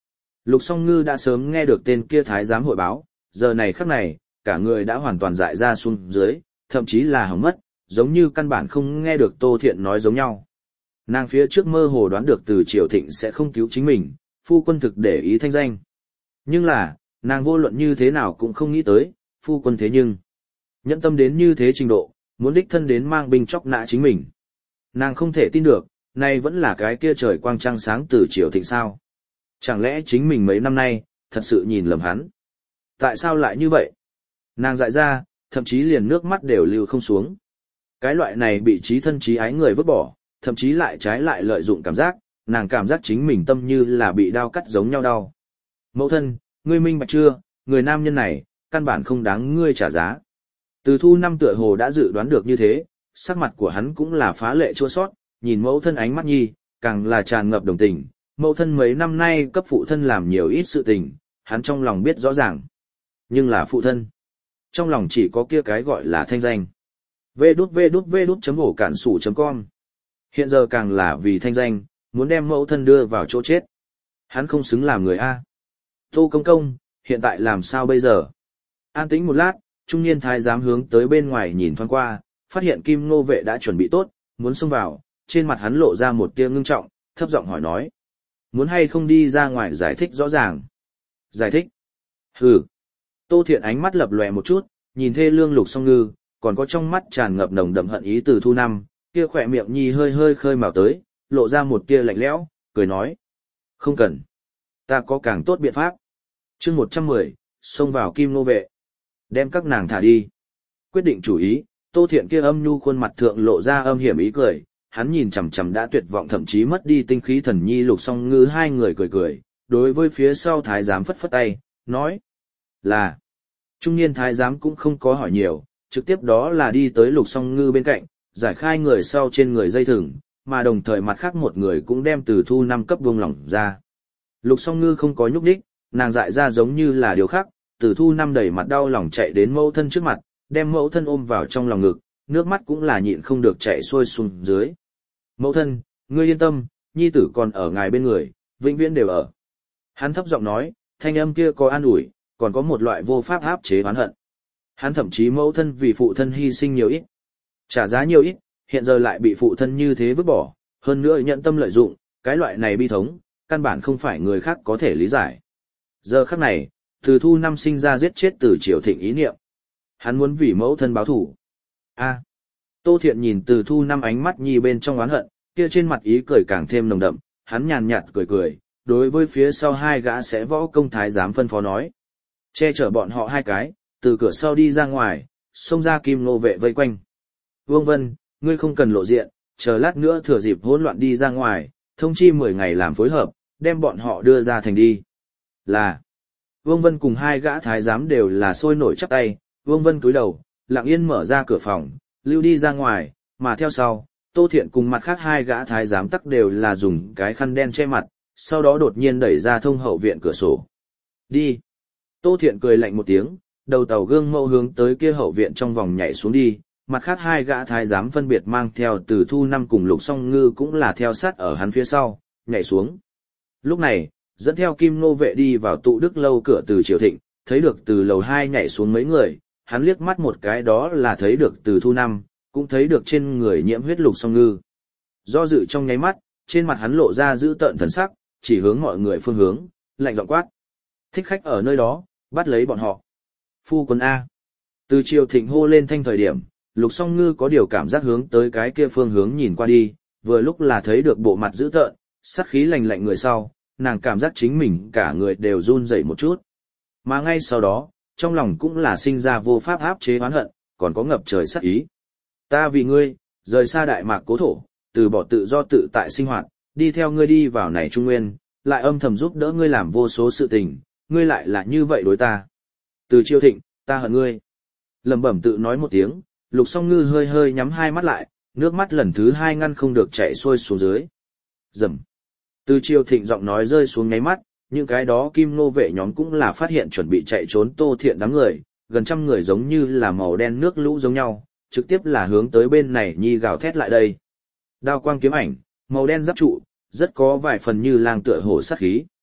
Lục Song Ngư đã sớm nghe được tên kia thái giám hội báo, giờ này khắc này, cả người đã hoàn toàn dại ra xuống dưới, thậm chí là hỏng mất, giống như căn bản không nghe được Tô Thiện nói giống nhau. Nàng phía trước mơ hồ đoán được từ Triều Thịnh sẽ không cứu chính mình, phu quân thực để ý thanh danh. Nhưng là, nàng vô luận như thế nào cũng không nghĩ tới, phu quân thế nhưng nhẫn tâm đến như thế trình độ, muốn đích thân đến mang binh chóc nã chính mình. Nàng không thể tin được, nay vẫn là cái kia trời quang trăng sáng từ Triều Thịnh sao. Chẳng lẽ chính mình mấy năm nay, thật sự nhìn lầm hắn? Tại sao lại như vậy? Nàng dại ra, thậm chí liền nước mắt đều lưu không xuống. Cái loại này bị trí thân trí ái người vứt bỏ, thậm chí lại trái lại lợi dụng cảm giác, nàng cảm giác chính mình tâm như là bị đao cắt giống nhau đau. Mẫu thân, ngươi minh bạch chưa, người nam nhân này, căn bản không đáng ngươi trả giá. Từ Thu Năm tựa hồ đã dự đoán được như thế, sắc mặt của hắn cũng là phá lệ chua sót, nhìn mẫu thân ánh mắt nhi, càng là tràn ngập đồng tình. Mẫu thân mấy năm nay cấp phụ thân làm nhiều ít sự tình, hắn trong lòng biết rõ ràng. Nhưng là phụ thân. Trong lòng chỉ có kia cái gọi là thanh danh. vê đút vê đút vê đút chấm ổ cản sủ chấm com. Hiện giờ càng là vì thanh danh, muốn đem mẫu thân đưa vào chỗ chết. Hắn không xứng làm người A. Tô Công Công, hiện tại làm sao bây giờ? An tĩnh một lát, trung niên thái giám hướng tới bên ngoài nhìn thoáng qua, phát hiện Kim Ngô Vệ đã chuẩn bị tốt, muốn xông vào, trên mặt hắn lộ ra một tia ngưng trọng, thấp giọng hỏi nói. Muốn hay không đi ra ngoài giải thích rõ ràng? Giải thích? Hừ. Tô Thiện ánh mắt lập lòe một chút, nhìn thê lương Lục Song Ngư, còn có trong mắt tràn ngập nồng đậm hận ý từ Thu Năm, kia khỏe miệng nhi hơi hơi khơi mào tới, lộ ra một tia lạnh lẽo, cười nói. Không cần. Ta có càng tốt biện pháp. chương một trăm mười, xông vào Kim Ngô Vệ. Đem các nàng thả đi. Quyết định chủ ý, Tô Thiện kia âm nhu khuôn mặt thượng lộ ra âm hiểm ý cười, hắn nhìn chằm chằm đã tuyệt vọng thậm chí mất đi tinh khí thần nhi Lục Song Ngư hai người cười cười, đối với phía sau thái giám phất phất tay, nói là. Trung niên thái giám cũng không có hỏi nhiều, trực tiếp đó là đi tới Lục Song Ngư bên cạnh, giải khai người sau trên người dây thừng, mà đồng thời mặt khác một người cũng đem từ Thu Năm cấp buông lỏng ra. Lục Song Ngư không có nhúc nhích, nàng dại ra giống như là điều khác, từ Thu Năm đẩy mặt đau lòng chạy đến mẫu thân trước mặt, đem mẫu thân ôm vào trong lòng ngực, nước mắt cũng là nhịn không được chạy xuôi xuống dưới. Mẫu thân, ngươi yên tâm, nhi tử còn ở ngài bên người, vĩnh viễn đều ở. Hắn thấp giọng nói, thanh âm kia có an ủi, còn có một loại vô pháp áp chế oán hận. Hắn thậm chí mẫu thân vì phụ thân hy sinh nhiều ít, trả giá nhiều ít, hiện giờ lại bị phụ thân như thế vứt bỏ, hơn nữa nhận tâm lợi dụng, cái loại này bi thống, căn bản không phải người khác có thể lý giải. Giờ khắc này, từ Thu Năm sinh ra giết chết từ Triều Thịnh ý niệm. Hắn muốn vì mẫu thân báo thù. A. Tô Thiện nhìn từ Thu Năm ánh mắt nhi bên trong oán hận, kia trên mặt ý cười càng thêm nồng đậm, hắn nhàn nhạt cười cười, đối với phía sau hai gã sẽ võ công thái giám phân phó nói. Che chở bọn họ hai cái, từ cửa sau đi ra ngoài, xông ra Kim Ngô Vệ vây quanh. Vương Vân, ngươi không cần lộ diện, chờ lát nữa thừa dịp hỗn loạn đi ra ngoài, thông chi mười ngày làm phối hợp, đem bọn họ đưa ra thành đi. Là. Vương Vân cùng hai gã thái giám đều là sôi nổi chắp tay, Vương Vân cúi đầu, lặng yên mở ra cửa phòng, lưu đi ra ngoài, mà theo sau, Tô Thiện cùng mặt khác hai gã thái giám tắc đều là dùng cái khăn đen che mặt, sau đó đột nhiên đẩy ra thông hậu viện cửa sổ. Đi. Tô Thiện cười lạnh một tiếng, đầu tàu gương mẫu hướng tới kia hậu viện trong vòng nhảy xuống đi, mặt khác hai gã thái giám phân biệt mang theo từ Thu Năm cùng Lục Song Ngư cũng là theo sát ở hắn phía sau, nhảy xuống. Lúc này, dẫn theo Kim Ngô Vệ đi vào tụ đức lâu cửa từ Triều Thịnh, thấy được từ lầu hai nhảy xuống mấy người, hắn liếc mắt một cái đó là thấy được từ Thu Năm, cũng thấy được trên người nhiễm huyết Lục Song Ngư. Do dự trong nháy mắt, trên mặt hắn lộ ra dữ tợn thần sắc, chỉ hướng mọi người phương hướng, lạnh giọng quát. Thích khách ở nơi đó, bắt lấy bọn họ. Phu quân A. Từ Triều Thịnh hô lên thanh thời điểm, Lục Song Ngư có điều cảm giác hướng tới cái kia phương hướng nhìn qua đi, vừa lúc là thấy được bộ mặt dữ tợn, sát khí lạnh lạnh người sau, nàng cảm giác chính mình cả người đều run rẩy một chút. Mà ngay sau đó, trong lòng cũng là sinh ra vô pháp áp chế oán hận, còn có ngập trời sát ý. Ta vì ngươi, rời xa Đại Mạc cố thổ, từ bỏ tự do tự tại sinh hoạt, đi theo ngươi đi vào này Trung Nguyên, lại âm thầm giúp đỡ ngươi làm vô số sự tình, ngươi lại là như vậy đối ta. Từ Triều Thịnh, ta hận ngươi. Lẩm bẩm tự nói một tiếng, Lục Song Ngư hơi hơi nhắm hai mắt lại, nước mắt lần thứ hai ngăn không được chảy xuôi xuống dưới. Rầm. Từ Triều Thịnh giọng nói rơi xuống nháy mắt, những cái đó Kim Ngô Vệ nhóm cũng là phát hiện chuẩn bị chạy trốn Tô Thiện đám người, gần trăm người giống như là màu đen nước lũ giống nhau, trực tiếp là hướng tới bên này nhi gào thét lại đây. Đao quang kiếm ảnh, màu đen giáp trụ, rất có vài phần như lang tựa hổ sát khí.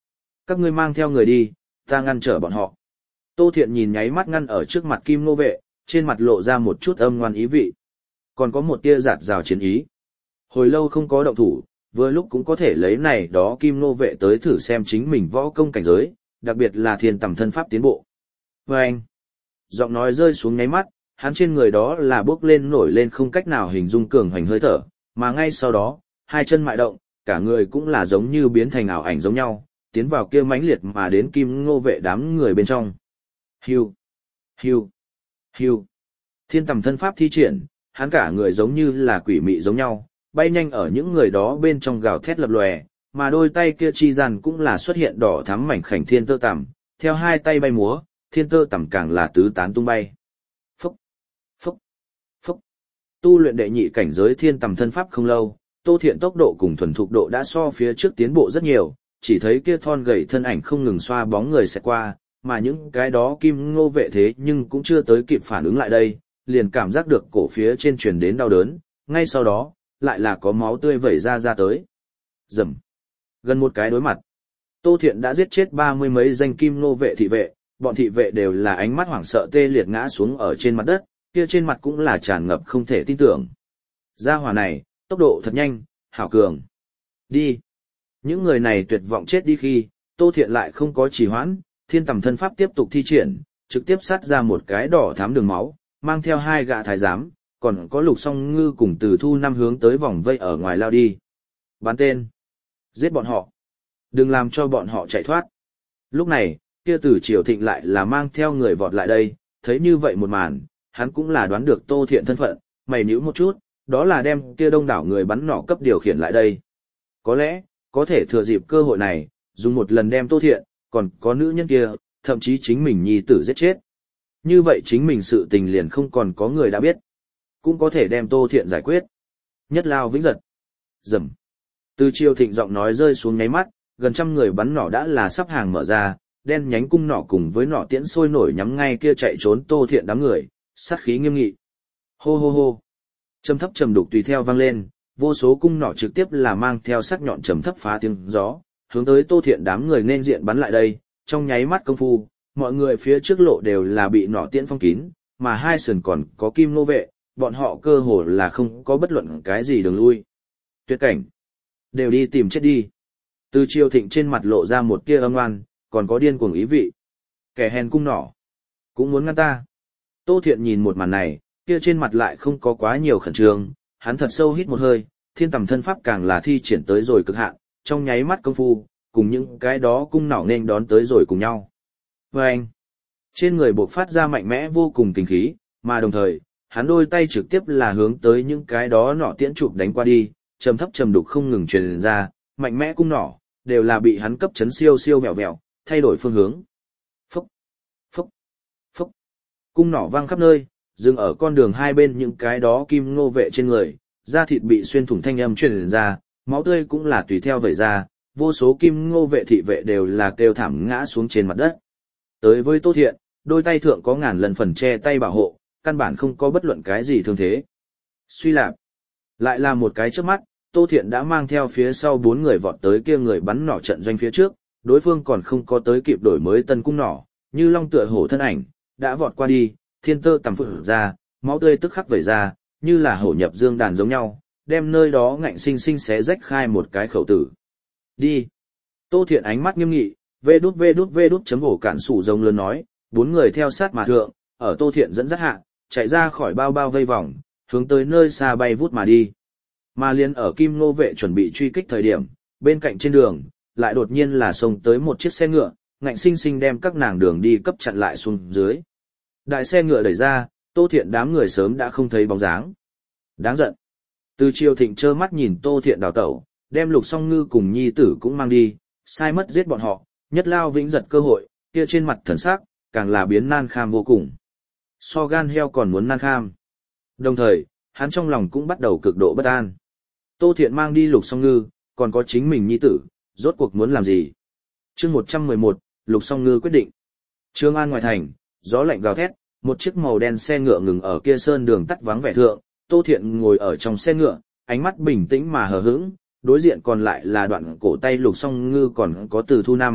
Các ngươi mang theo người đi, ta ngăn trở bọn họ. Tô Thiện nhìn nháy mắt ngăn ở trước mặt Kim Nô vệ, trên mặt lộ ra một chút âm ngoan ý vị. Còn có một tia giạt rào chiến ý. Hồi lâu không có động thủ, vừa lúc cũng có thể lấy này đó Kim Nô vệ tới thử xem chính mình võ công cảnh giới, đặc biệt là thiên tầm thân pháp tiến bộ. Và anh, giọng nói rơi xuống nháy mắt, hắn trên người đó là bước lên nổi lên không cách nào hình dung cường hoành hơi thở, mà ngay sau đó, hai chân mại động, cả người cũng là giống như biến thành ảo ảnh giống nhau, tiến vào kia mãnh liệt mà đến Kim Ngô vệ đám người bên trong. Hiu, hiu, hiu. Thiên tầm thân pháp thi triển, hắn cả người giống như là quỷ mị giống nhau, bay nhanh ở những người đó bên trong gào thét lập lòe, mà đôi tay kia chi gian cũng là xuất hiện đỏ thắm mảnh khảnh thiên tơ tằm, theo hai tay bay múa, thiên tơ tằm càng là tứ tán tung bay. Phúc, phúc, phúc. Tu luyện đệ nhị cảnh giới thiên tầm thân pháp không lâu, Tô Thiện tốc độ cùng thuần thục độ đã so phía trước tiến bộ rất nhiều, chỉ thấy kia thon gầy thân ảnh không ngừng xoa bóng người sẽ qua, mà những cái đó Kim Ngô vệ thế nhưng cũng chưa tới kịp phản ứng lại đây, liền cảm giác được cổ phía trên truyền đến đau đớn, ngay sau đó, lại là có máu tươi vẩy ra ra tới. Rầm. Gần một cái đối mặt, Tô Thiện đã giết chết ba mươi mấy danh Kim Ngô vệ thị vệ, bọn thị vệ đều là ánh mắt hoảng sợ tê liệt ngã xuống ở trên mặt đất, kia trên mặt cũng là tràn ngập không thể tin tưởng. Gia hỏa này, tốc độ thật nhanh, hảo cường. Đi. Những người này tuyệt vọng chết đi khi, Tô Thiện lại không có trì hoãn, thiên tầm thân pháp tiếp tục thi triển, trực tiếp sát ra một cái đỏ thắm đường máu, mang theo hai gã thái giám, còn có Lục Song Ngư cùng Từ Thu Năm hướng tới vòng vây ở ngoài lao đi. Bắn tên. Giết bọn họ. Đừng làm cho bọn họ chạy thoát. Lúc này, kia Từ Triều Thịnh lại là mang theo người vọt lại đây, thấy như vậy một màn, hắn cũng là đoán được Tô Thiện thân phận, mày nhíu một chút, đó là đem kia đông đảo người bắn nỏ cấp điều khiển lại đây. Có lẽ, có thể thừa dịp cơ hội này, dùng một lần đem Tô Thiện, còn có nữ nhân kia, thậm chí chính mình nhi tử giết chết. Như vậy chính mình sự tình liền không còn có người đã biết. Cũng có thể đem Tô Thiện giải quyết. Nhất lao vĩnh giật. Rầm. Từ Triều Thịnh giọng nói rơi xuống nháy mắt, gần trăm người bắn nỏ đã là sắp hàng mở ra, đen nhánh cung nỏ cùng với nỏ tiễn sôi nổi nhắm ngay kia chạy trốn Tô Thiện đám người, sát khí nghiêm nghị. Hô hô hô. Trầm thấp trầm đục tùy theo vang lên, vô số cung nỏ trực tiếp là mang theo sắc nhọn trầm thấp phá tiếng gió, hướng tới Tô Thiện đám người nên diện bắn lại đây, trong nháy mắt công phu, mọi người phía trước lộ đều là bị nỏ tiễn phong kín, mà hai sườn còn có Kim Nô vệ, bọn họ cơ hồ là không có bất luận cái gì đường lui. Tuyệt cảnh. Đều đi tìm chết đi. Từ Triều Thịnh trên mặt lộ ra một tia âm oan, còn có điên cuồng ý vị. Kẻ hèn cung nỏ. Cũng muốn ngăn ta. Tô Thiện nhìn một màn này, kia trên mặt lại không có quá nhiều khẩn trương, hắn thật sâu hít một hơi, thiên tầm thân pháp càng là thi triển tới rồi cực hạn, trong nháy mắt công phu, cùng những cái đó cung nỏ nên đón tới rồi cùng nhau. Và anh, trên người bộc phát ra mạnh mẽ vô cùng kinh khí, mà đồng thời, hắn đôi tay trực tiếp là hướng tới những cái đó nỏ tiễn chụp đánh qua đi, trầm thấp trầm đục không ngừng truyền ra, mạnh mẽ cung nỏ, đều là bị hắn cấp chấn siêu siêu vẹo vẹo, thay đổi phương hướng. Phúc, phúc, phúc, cung nỏ vang khắp nơi, dừng ở con đường hai bên những cái đó Kim Ngô vệ trên người, da thịt bị xuyên thủng thanh âm truyền ra, máu tươi cũng là tùy theo vẩy ra, vô số Kim Ngô vệ thị vệ đều là kêu thảm ngã xuống trên mặt đất. Tới với Tô Thiện, đôi tay thượng có ngàn lần phần che tay bảo hộ, căn bản không có bất luận cái gì thương thế. Suy lạp, lại là một cái chớp mắt, Tô Thiện đã mang theo phía sau bốn người vọt tới kia người bắn nỏ trận doanh phía trước, đối phương còn không có tới kịp đổi mới tân cung nỏ, như long tựa hổ thân ảnh, đã vọt qua đi, thiên tơ tầm phượng ra, máu tươi tức khắc vẩy ra, như là hổ nhập dương đàn giống nhau, đem nơi đó ngạnh sinh sinh xé rách khai một cái khẩu tử. Đi. Tô Thiện ánh mắt nghiêm nghị, vê đút vê đút vê đút chấm hổ cản sủ rồng lớn nói, bốn người theo sát mà thượng, ở Tô Thiện dẫn dắt hạ, chạy ra khỏi bao bao vây vòng, hướng tới nơi xa bay vút mà đi. Mà liên ở Kim Ngô vệ chuẩn bị truy kích thời điểm, bên cạnh trên đường, lại đột nhiên là xông tới một chiếc xe ngựa, ngạnh sinh sinh đem các nàng đường đi cấp chặn lại xuống dưới. Đại xe ngựa đẩy ra, Tô Thiện đám người sớm đã không thấy bóng dáng. Đáng giận. Từ Triều Thịnh trơ mắt nhìn Tô Thiện đào tẩu, đem Lục Song Ngư cùng nhi tử cũng mang đi, sai mất giết bọn họ, nhất lao vĩnh giật cơ hội, kia trên mặt thần sắc, càng là biến nan kham vô cùng. So gan heo còn muốn nan kham. Đồng thời, hắn trong lòng cũng bắt đầu cực độ bất an. Tô Thiện mang đi Lục Song Ngư, còn có chính mình nhi tử, rốt cuộc muốn làm gì? Chương một trăm mười một, Lục Song Ngư quyết định. Trương An ngoài thành, gió lạnh gào thét, một chiếc màu đen xe ngựa ngừng ở kia sơn đường tắt vắng vẻ thượng, Tô Thiện ngồi ở trong xe ngựa, ánh mắt bình tĩnh mà hờ hững, đối diện còn lại là đoạn cổ tay Lục Song Ngư còn có Từ Thu Năm,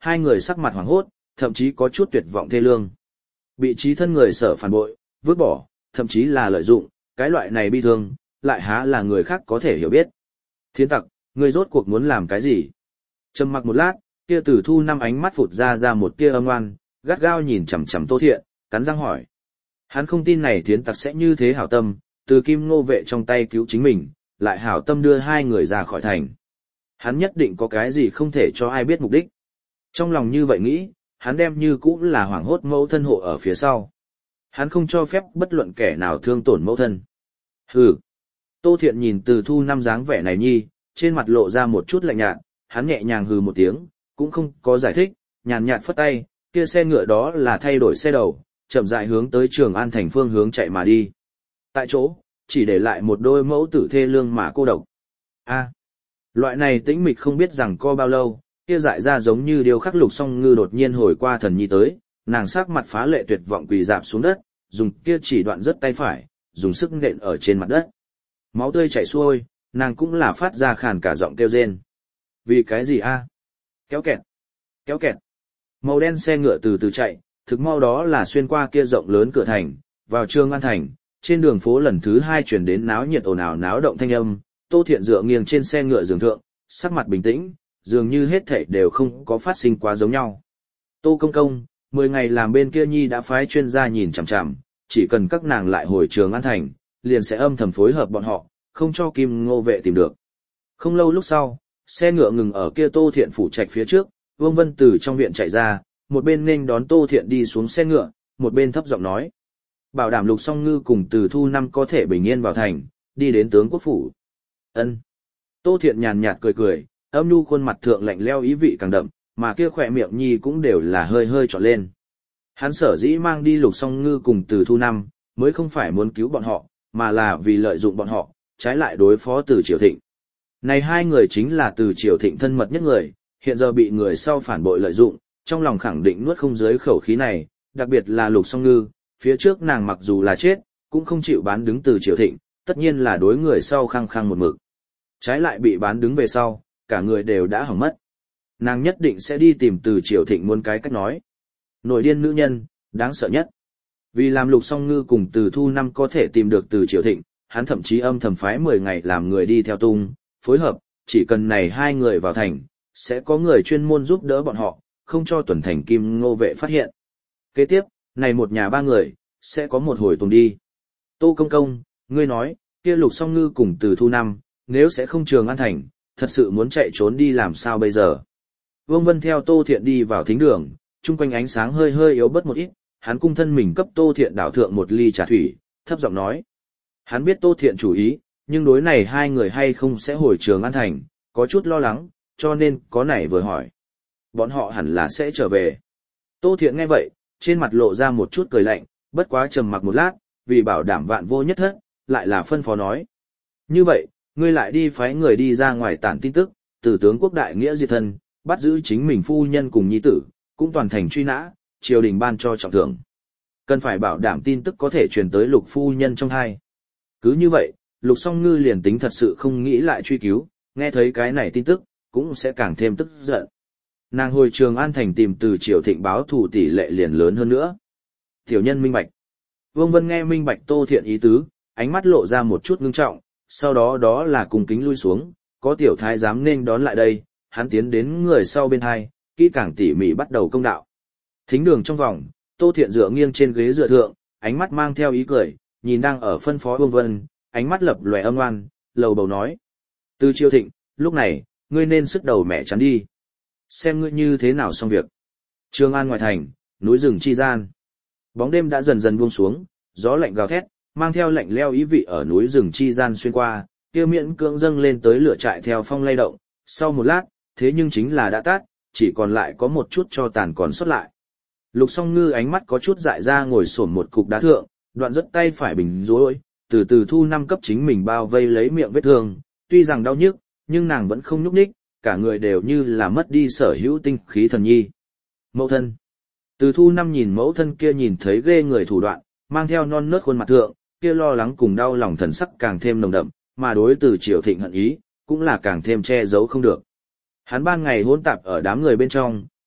hai người sắc mặt hoảng hốt, thậm chí có chút tuyệt vọng thê lương. Bị trí thân người sở phản bội, vứt bỏ, thậm chí là lợi dụng, cái loại này bi thương, lại há là người khác có thể hiểu biết. Thiến tặc, ngươi rốt cuộc muốn làm cái gì? Trầm mặc một lát, kia Từ Thu Năm ánh mắt phụt ra ra một tia âm oan, gắt gao nhìn chằm chằm Tô Thiện, cắn răng hỏi. Hắn không tin này thiến tặc sẽ như thế hảo tâm, từ Kim Ngô vệ trong tay cứu chính mình, lại hảo tâm đưa hai người ra khỏi thành. Hắn nhất định có cái gì không thể cho ai biết mục đích. Trong lòng như vậy nghĩ, hắn đem như cũng là hoảng hốt mẫu thân hộ ở phía sau. Hắn không cho phép bất luận kẻ nào thương tổn mẫu thân. Hừ. Tô Thiện nhìn Từ Thu Năm dáng vẻ này nhi, trên mặt lộ ra một chút lạnh nhạt, hắn nhẹ nhàng hừ một tiếng, cũng không có giải thích, nhàn nhạt phất tay, kia xe ngựa đó là thay đổi xe đầu, chậm rãi hướng tới Trường An thành phương hướng chạy mà đi. Tại chỗ, chỉ để lại một đôi mẫu tử thê lương mà cô độc. A, loại này tĩnh mịch không biết rằng co bao lâu, kia dại ra giống như điều khắc Lục Song Ngư đột nhiên hồi qua thần nhi tới, nàng sắc mặt phá lệ tuyệt vọng quỳ rạp xuống đất, dùng kia chỉ đoạn rất tay phải, dùng sức nện ở trên mặt đất. Máu tươi chảy xuôi, nàng cũng là phát ra khàn cả giọng kêu rên. Vì cái gì a? Kéo kẹt, kéo kẹt. Màu đen xe ngựa từ từ chạy, thực mau đó là xuyên qua kia rộng lớn cửa thành, vào Trường An thành, trên đường phố lần thứ hai chuyển đến náo nhiệt ồn ào náo động thanh âm, Tô Thiện dựa nghiêng trên xe ngựa giường thượng, sắc mặt bình tĩnh, dường như hết thảy đều không có phát sinh quá giống nhau. Tô công công, mười ngày làm bên kia nhi đã phái chuyên gia nhìn chằm chằm, chỉ cần các nàng lại hồi Trường An thành, liền sẽ âm thầm phối hợp bọn họ, không cho Kim Ngô vệ tìm được. Không lâu lúc sau, xe ngựa ngừng ở kia Tô Thiện phủ trạch phía trước, Vương Vân từ trong viện chạy ra, một bên nên đón Tô Thiện đi xuống xe ngựa, một bên thấp giọng nói. Bảo đảm Lục Song Ngư cùng Từ Thu Năm có thể bình yên vào thành, đi đến tướng quốc phủ. Ân. Tô Thiện nhàn nhạt cười cười, âm nhu khuôn mặt thượng lạnh leo ý vị càng đậm, mà kia khỏe miệng nhi cũng đều là hơi hơi trọn lên. Hắn sở dĩ mang đi Lục Song Ngư cùng Từ Thu Năm, mới không phải muốn cứu bọn họ, mà là vì lợi dụng bọn họ, trái lại đối phó Từ Triều Thịnh. Này hai người chính là Từ Triều Thịnh thân mật nhất người, hiện giờ bị người sau phản bội lợi dụng, trong lòng khẳng định nuốt không dưới khẩu khí này, đặc biệt là Lục Song Ngư, phía trước nàng mặc dù là chết, cũng không chịu bán đứng Từ Triều Thịnh, tất nhiên là đối người sau khăng khăng một mực. Trái lại bị bán đứng về sau, cả người đều đã hỏng mất. Nàng nhất định sẽ đi tìm Từ Triều Thịnh muốn cái cách nói. Nội điên nữ nhân, đáng sợ nhất. Vì làm Lục Song Ngư cùng Từ Thu Năm có thể tìm được Từ Triều Thịnh, hắn thậm chí âm thầm phái mười ngày làm người đi theo tung, phối hợp, chỉ cần này hai người vào thành, sẽ có người chuyên môn giúp đỡ bọn họ, không cho tuần thành Kim Ngô vệ phát hiện. Kế tiếp, này một nhà ba người, sẽ có một hồi tuần đi. Tô công công, ngươi nói, kia Lục Song Ngư cùng Từ Thu Năm, nếu sẽ không Trường An thành, thật sự muốn chạy trốn đi làm sao bây giờ? Vương Vân theo Tô Thiện đi vào thính đường, chung quanh ánh sáng hơi hơi yếu bớt một ít, hắn cung thân mình cấp Tô Thiện đảo thượng một ly trà thủy, thấp giọng nói. Hắn biết Tô Thiện chủ ý, nhưng đối này hai người hay không sẽ hồi Trường An thành, có chút lo lắng, cho nên có nảy vừa hỏi. Bọn họ hẳn là sẽ trở về. Tô Thiện nghe vậy, trên mặt lộ ra một chút cười lạnh, bất quá trầm mặc một lát, vì bảo đảm vạn vô nhất thất, lại là phân phó nói. Như vậy, ngươi lại đi phái người đi ra ngoài tản tin tức, từ tướng quốc đại nghĩa diệt thân, bắt giữ chính mình phu nhân cùng nhi tử, cũng toàn thành truy nã, triều đình ban cho trọng thưởng. Cần phải bảo đảm tin tức có thể truyền tới Lục phu nhân trong hai. Cứ như vậy, Lục Song Ngư liền tính thật sự không nghĩ lại truy cứu, nghe thấy cái này tin tức, cũng sẽ càng thêm tức giận. Nàng hồi Trường An thành tìm Từ Triều Thịnh báo thù tỷ lệ liền lớn hơn nữa. Tiểu nhân minh bạch. Vương Vân nghe minh bạch Tô Thiện ý tứ, ánh mắt lộ ra một chút ngưng trọng, sau đó đó là cùng kính lui xuống, có tiểu thái giám nên đón lại đây, hắn tiến đến người sau bên hai, kỹ càng tỉ mỉ bắt đầu công đạo. Thính đường trong vòng, Tô Thiện dựa nghiêng trên ghế dựa thượng, ánh mắt mang theo ý cười, nhìn đang ở phân phó Vương Vân, ánh mắt lập lòe âm oan, lầu bầu nói. Từ Triều Thịnh, lúc này, ngươi nên sức đầu mẹ chắn đi. Xem ngươi như thế nào xong việc. Trường An ngoài thành, núi rừng chi gian. Bóng đêm đã dần dần buông xuống, gió lạnh gào thét, mang theo lạnh leo ý vị ở núi rừng chi gian xuyên qua, kia miễn cưỡng dâng lên tới lửa trại theo phong lay động, sau một lát, thế nhưng chính là đã tắt, chỉ còn lại có một chút cho tàn còn sót lại. Lục Song Ngư ánh mắt có chút dại ra ngồi xổm một cục đá thượng, đoạn rất tay phải bình rối, từ từ thu năm cấp chính mình bao vây lấy miệng vết thương, tuy rằng đau nhức, nhưng nàng vẫn không nhúc nhích, cả người đều như là mất đi sở hữu tinh khí thần nhi. Mẫu thân. Từ thu năm nhìn mẫu thân kia nhìn thấy ghê người thủ đoạn, mang theo non nớt khuôn mặt thượng, kia lo lắng cùng đau lòng thần sắc càng thêm nồng đậm, mà đối từ Triều Thịnh hận ý, cũng là càng thêm che giấu không được. Hắn ban ngày hỗn tạp ở đám người bên trong,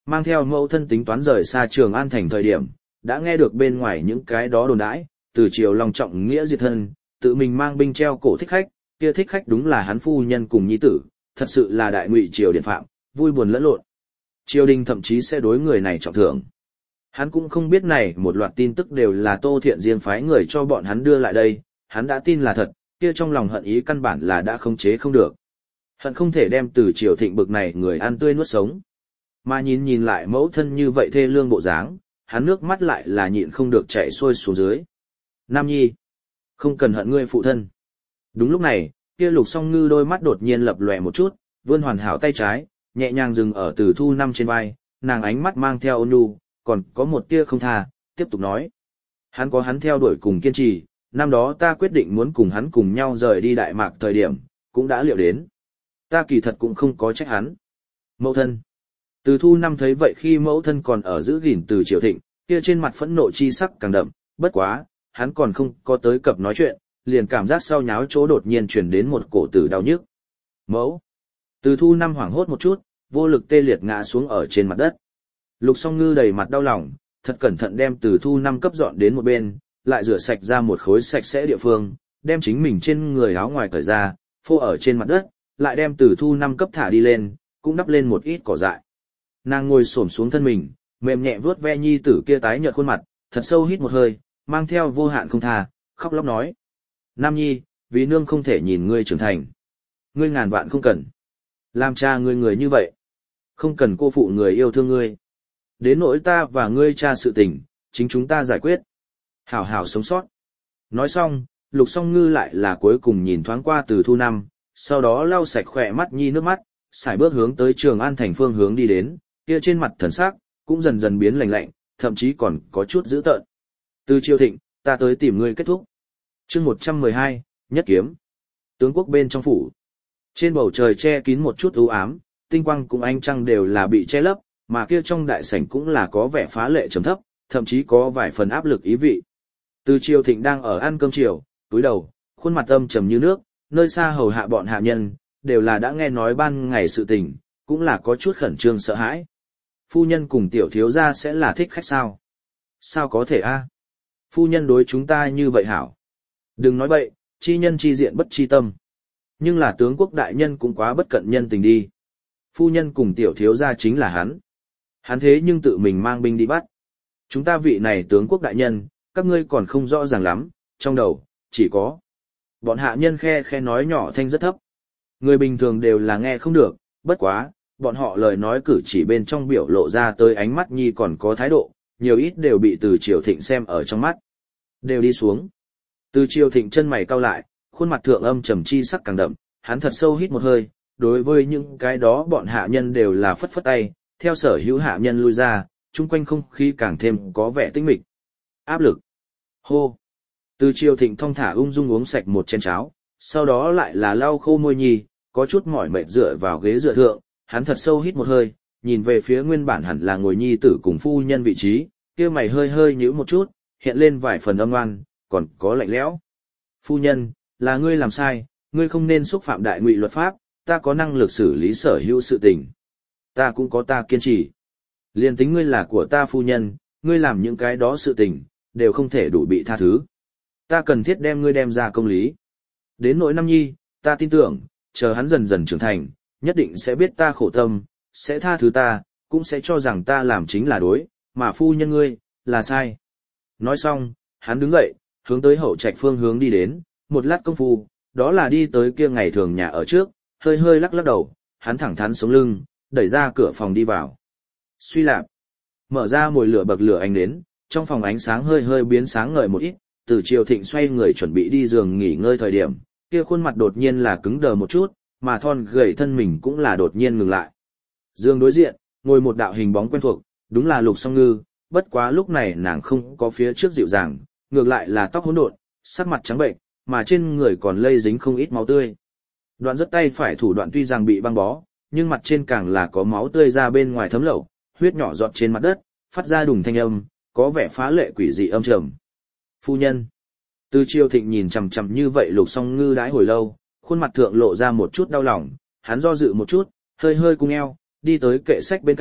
Mang theo mẫu thân tính toán rời xa Trường An thành thời điểm, đã nghe được bên ngoài những cái đó đồn đãi, từ triều lòng trọng nghĩa diệt thân, tự mình mang binh treo cổ thích khách, kia thích khách đúng là hắn phu nhân cùng nhi tử, thật sự là đại ngụy triều điện phạm, vui buồn lẫn lộn. Triều đình thậm chí sẽ đối người này trọng thưởng. Hắn cũng không biết này một loạt tin tức đều là Tô Thiện riêng phái người cho bọn hắn đưa lại đây, hắn đã tin là thật, kia trong lòng hận ý căn bản là đã khống chế không được. Hận không thể đem từ triều thịnh bực này người ăn tươi nuốt sống. Mà nhìn nhìn lại mẫu thân như vậy thê lương bộ dáng, hắn nước mắt lại là nhịn không được chảy xuôi xuống dưới. Nam Nhi, không cần hận ngươi phụ thân. Đúng lúc này, kia Lục Song Ngư đôi mắt đột nhiên lập lòe một chút, vươn hoàn hảo tay trái, nhẹ nhàng dừng ở Từ Thu Năm trên vai, nàng ánh mắt mang theo ôn nhu, còn có một tia không tha, tiếp tục nói. Hắn có hắn theo đuổi cùng kiên trì, năm đó ta quyết định muốn cùng hắn cùng nhau rời đi Đại Mạc thời điểm, cũng đã liệu đến. Ta kỳ thật cũng không có trách hắn. Mẫu thân. Từ Thu Năm thấy vậy khi mẫu thân còn ở giữ gìn Từ Triều Thịnh, kia trên mặt phẫn nộ chi sắc càng đậm, bất quá, hắn còn không có tới cập nói chuyện, liền cảm giác sau nháo chỗ đột nhiên truyền đến một cổ tử đau nhức. Mẫu. Từ Thu Năm hoảng hốt một chút, vô lực tê liệt ngã xuống ở trên mặt đất. Lục Song Ngư đầy mặt đau lòng, thật cẩn thận đem Từ Thu Năm cấp dọn đến một bên, lại rửa sạch ra một khối sạch sẽ địa phương, đem chính mình trên người áo ngoài cởi ra, phô ở trên mặt đất, lại đem Từ Thu Năm cấp thả đi lên, cũng đắp lên một ít cỏ dại. Nàng ngồi xổm xuống thân mình, mềm nhẹ vuốt ve nhi tử kia tái nhợt khuôn mặt, thật sâu hít một hơi, mang theo vô hạn không tha, khóc lóc nói: "Nam Nhi, vì nương không thể nhìn ngươi trưởng thành. Ngươi ngàn vạn không cần. Làm cha ngươi người như vậy. Không cần cô phụ người yêu thương ngươi. Đến nỗi ta và ngươi cha sự tình, chính chúng ta giải quyết. Hảo hảo sống sót." Nói xong, Lục Song Ngư lại là cuối cùng nhìn thoáng qua Từ Thu Năm, sau đó lau sạch khỏe mắt nhi nước mắt, sải bước hướng tới Trường An thành phương hướng đi đến, kia trên mặt thần sắc cũng dần dần biến lạnh lạnh, thậm chí còn có chút dữ tợn. Từ Triều Thịnh, ta tới tìm ngươi kết thúc. Chương một trăm mười hai, Nhất kiếm. Tướng quốc bên trong phủ. Trên bầu trời che kín một chút u ám, tinh quang cùng ánh trăng đều là bị che lấp, mà kia trong đại sảnh cũng là có vẻ phá lệ trầm thấp, thậm chí có vài phần áp lực ý vị. Từ Triều Thịnh đang ở ăn cơm chiều, túi đầu, khuôn mặt âm trầm như nước, nơi xa hầu hạ bọn hạ nhân, đều là đã nghe nói ban ngày sự tình, cũng là có chút khẩn trương sợ hãi. Phu nhân cùng tiểu thiếu gia sẽ là thích khách sao? Sao có thể a? Phu nhân đối chúng ta như vậy hảo. Đừng nói bậy, chi nhân chi diện bất chi tâm. Nhưng là tướng quốc đại nhân cũng quá bất cận nhân tình đi. Phu nhân cùng tiểu thiếu gia chính là hắn. Hắn thế nhưng tự mình mang binh đi bắt. Chúng ta vị này tướng quốc đại nhân, các ngươi còn không rõ ràng lắm, trong đầu, chỉ có. Bọn hạ nhân khe khe nói nhỏ thanh rất thấp. Người bình thường đều là nghe không được, bất quá, bọn họ lời nói cử chỉ bên trong biểu lộ ra tới ánh mắt nhi còn có thái độ, nhiều ít đều bị Từ Triều Thịnh xem ở trong mắt. Đều đi xuống. Từ Triều Thịnh chân mày cau lại, khuôn mặt thượng âm trầm chi sắc càng đậm, hắn thật sâu hít một hơi, đối với những cái đó bọn hạ nhân đều là phất phất tay, theo sở hữu hạ nhân lui ra, chung quanh không khí càng thêm có vẻ tĩnh mịch. Áp lực. Hô. Từ Triều Thịnh thong thả ung dung uống sạch một chén cháo, sau đó lại là lau khô môi nhi, có chút mỏi mệt dựa vào ghế dựa thượng, hắn thật sâu hít một hơi, nhìn về phía nguyên bản hẳn là ngồi nhi tử cùng phu nhân vị trí, kia mày hơi hơi nhíu một chút, hiện lên vài phần âm oan, còn có lạnh lẽo. Phu nhân, là ngươi làm sai, ngươi không nên xúc phạm đại ngụy luật pháp, ta có năng lực xử lý sở hữu sự tình. Ta cũng có ta kiên trì. Liên tính ngươi là của ta phu nhân, ngươi làm những cái đó sự tình, đều không thể đủ bị tha thứ. Ta cần thiết đem ngươi đem ra công lý. Đến nỗi Nam Nhi, ta tin tưởng, chờ hắn dần dần trưởng thành, nhất định sẽ biết ta khổ tâm, sẽ tha thứ ta, cũng sẽ cho rằng ta làm chính là đối, mà phu nhân ngươi, là sai. Nói xong, hắn đứng dậy, hướng tới hậu trạch phương hướng đi đến, một lát công phu, đó là đi tới kia ngày thường nhà ở trước, hơi hơi lắc lắc đầu, hắn thẳng thắn sống lưng, đẩy ra cửa phòng đi vào. Suy lạp, mở ra mồi lửa bậc lửa ánh đến, trong phòng ánh sáng hơi hơi biến sáng ngời một ít, Từ Triều Thịnh xoay người chuẩn bị đi giường nghỉ ngơi thời điểm, kia khuôn mặt đột nhiên là cứng đờ một chút, mà thon gầy thân mình cũng là đột nhiên ngừng lại. Giường đối diện, ngồi một đạo hình bóng quen thuộc, đúng là Lục Song Ngư, bất quá lúc này nàng không có phía trước dịu dàng, ngược lại là tóc hỗn độn, sắc mặt trắng bệnh, mà trên người còn lây dính không ít máu tươi. Đoạn rất tay phải thủ đoạn tuy rằng bị băng bó, nhưng mặt trên càng là có máu tươi ra bên ngoài thấm lậu, huyết nhỏ giọt trên mặt đất, phát ra đùng thanh âm, có vẻ phá lệ quỷ dị âm trầm. Phu nhân. Từ Triều Thịnh nhìn chằm chằm như vậy Lục Song Ngư đãi hồi lâu, khuôn mặt thượng lộ ra một chút đau lòng, hắn do dự một chút, hơi hơi cung eo, đi tới kệ sách bên cạnh,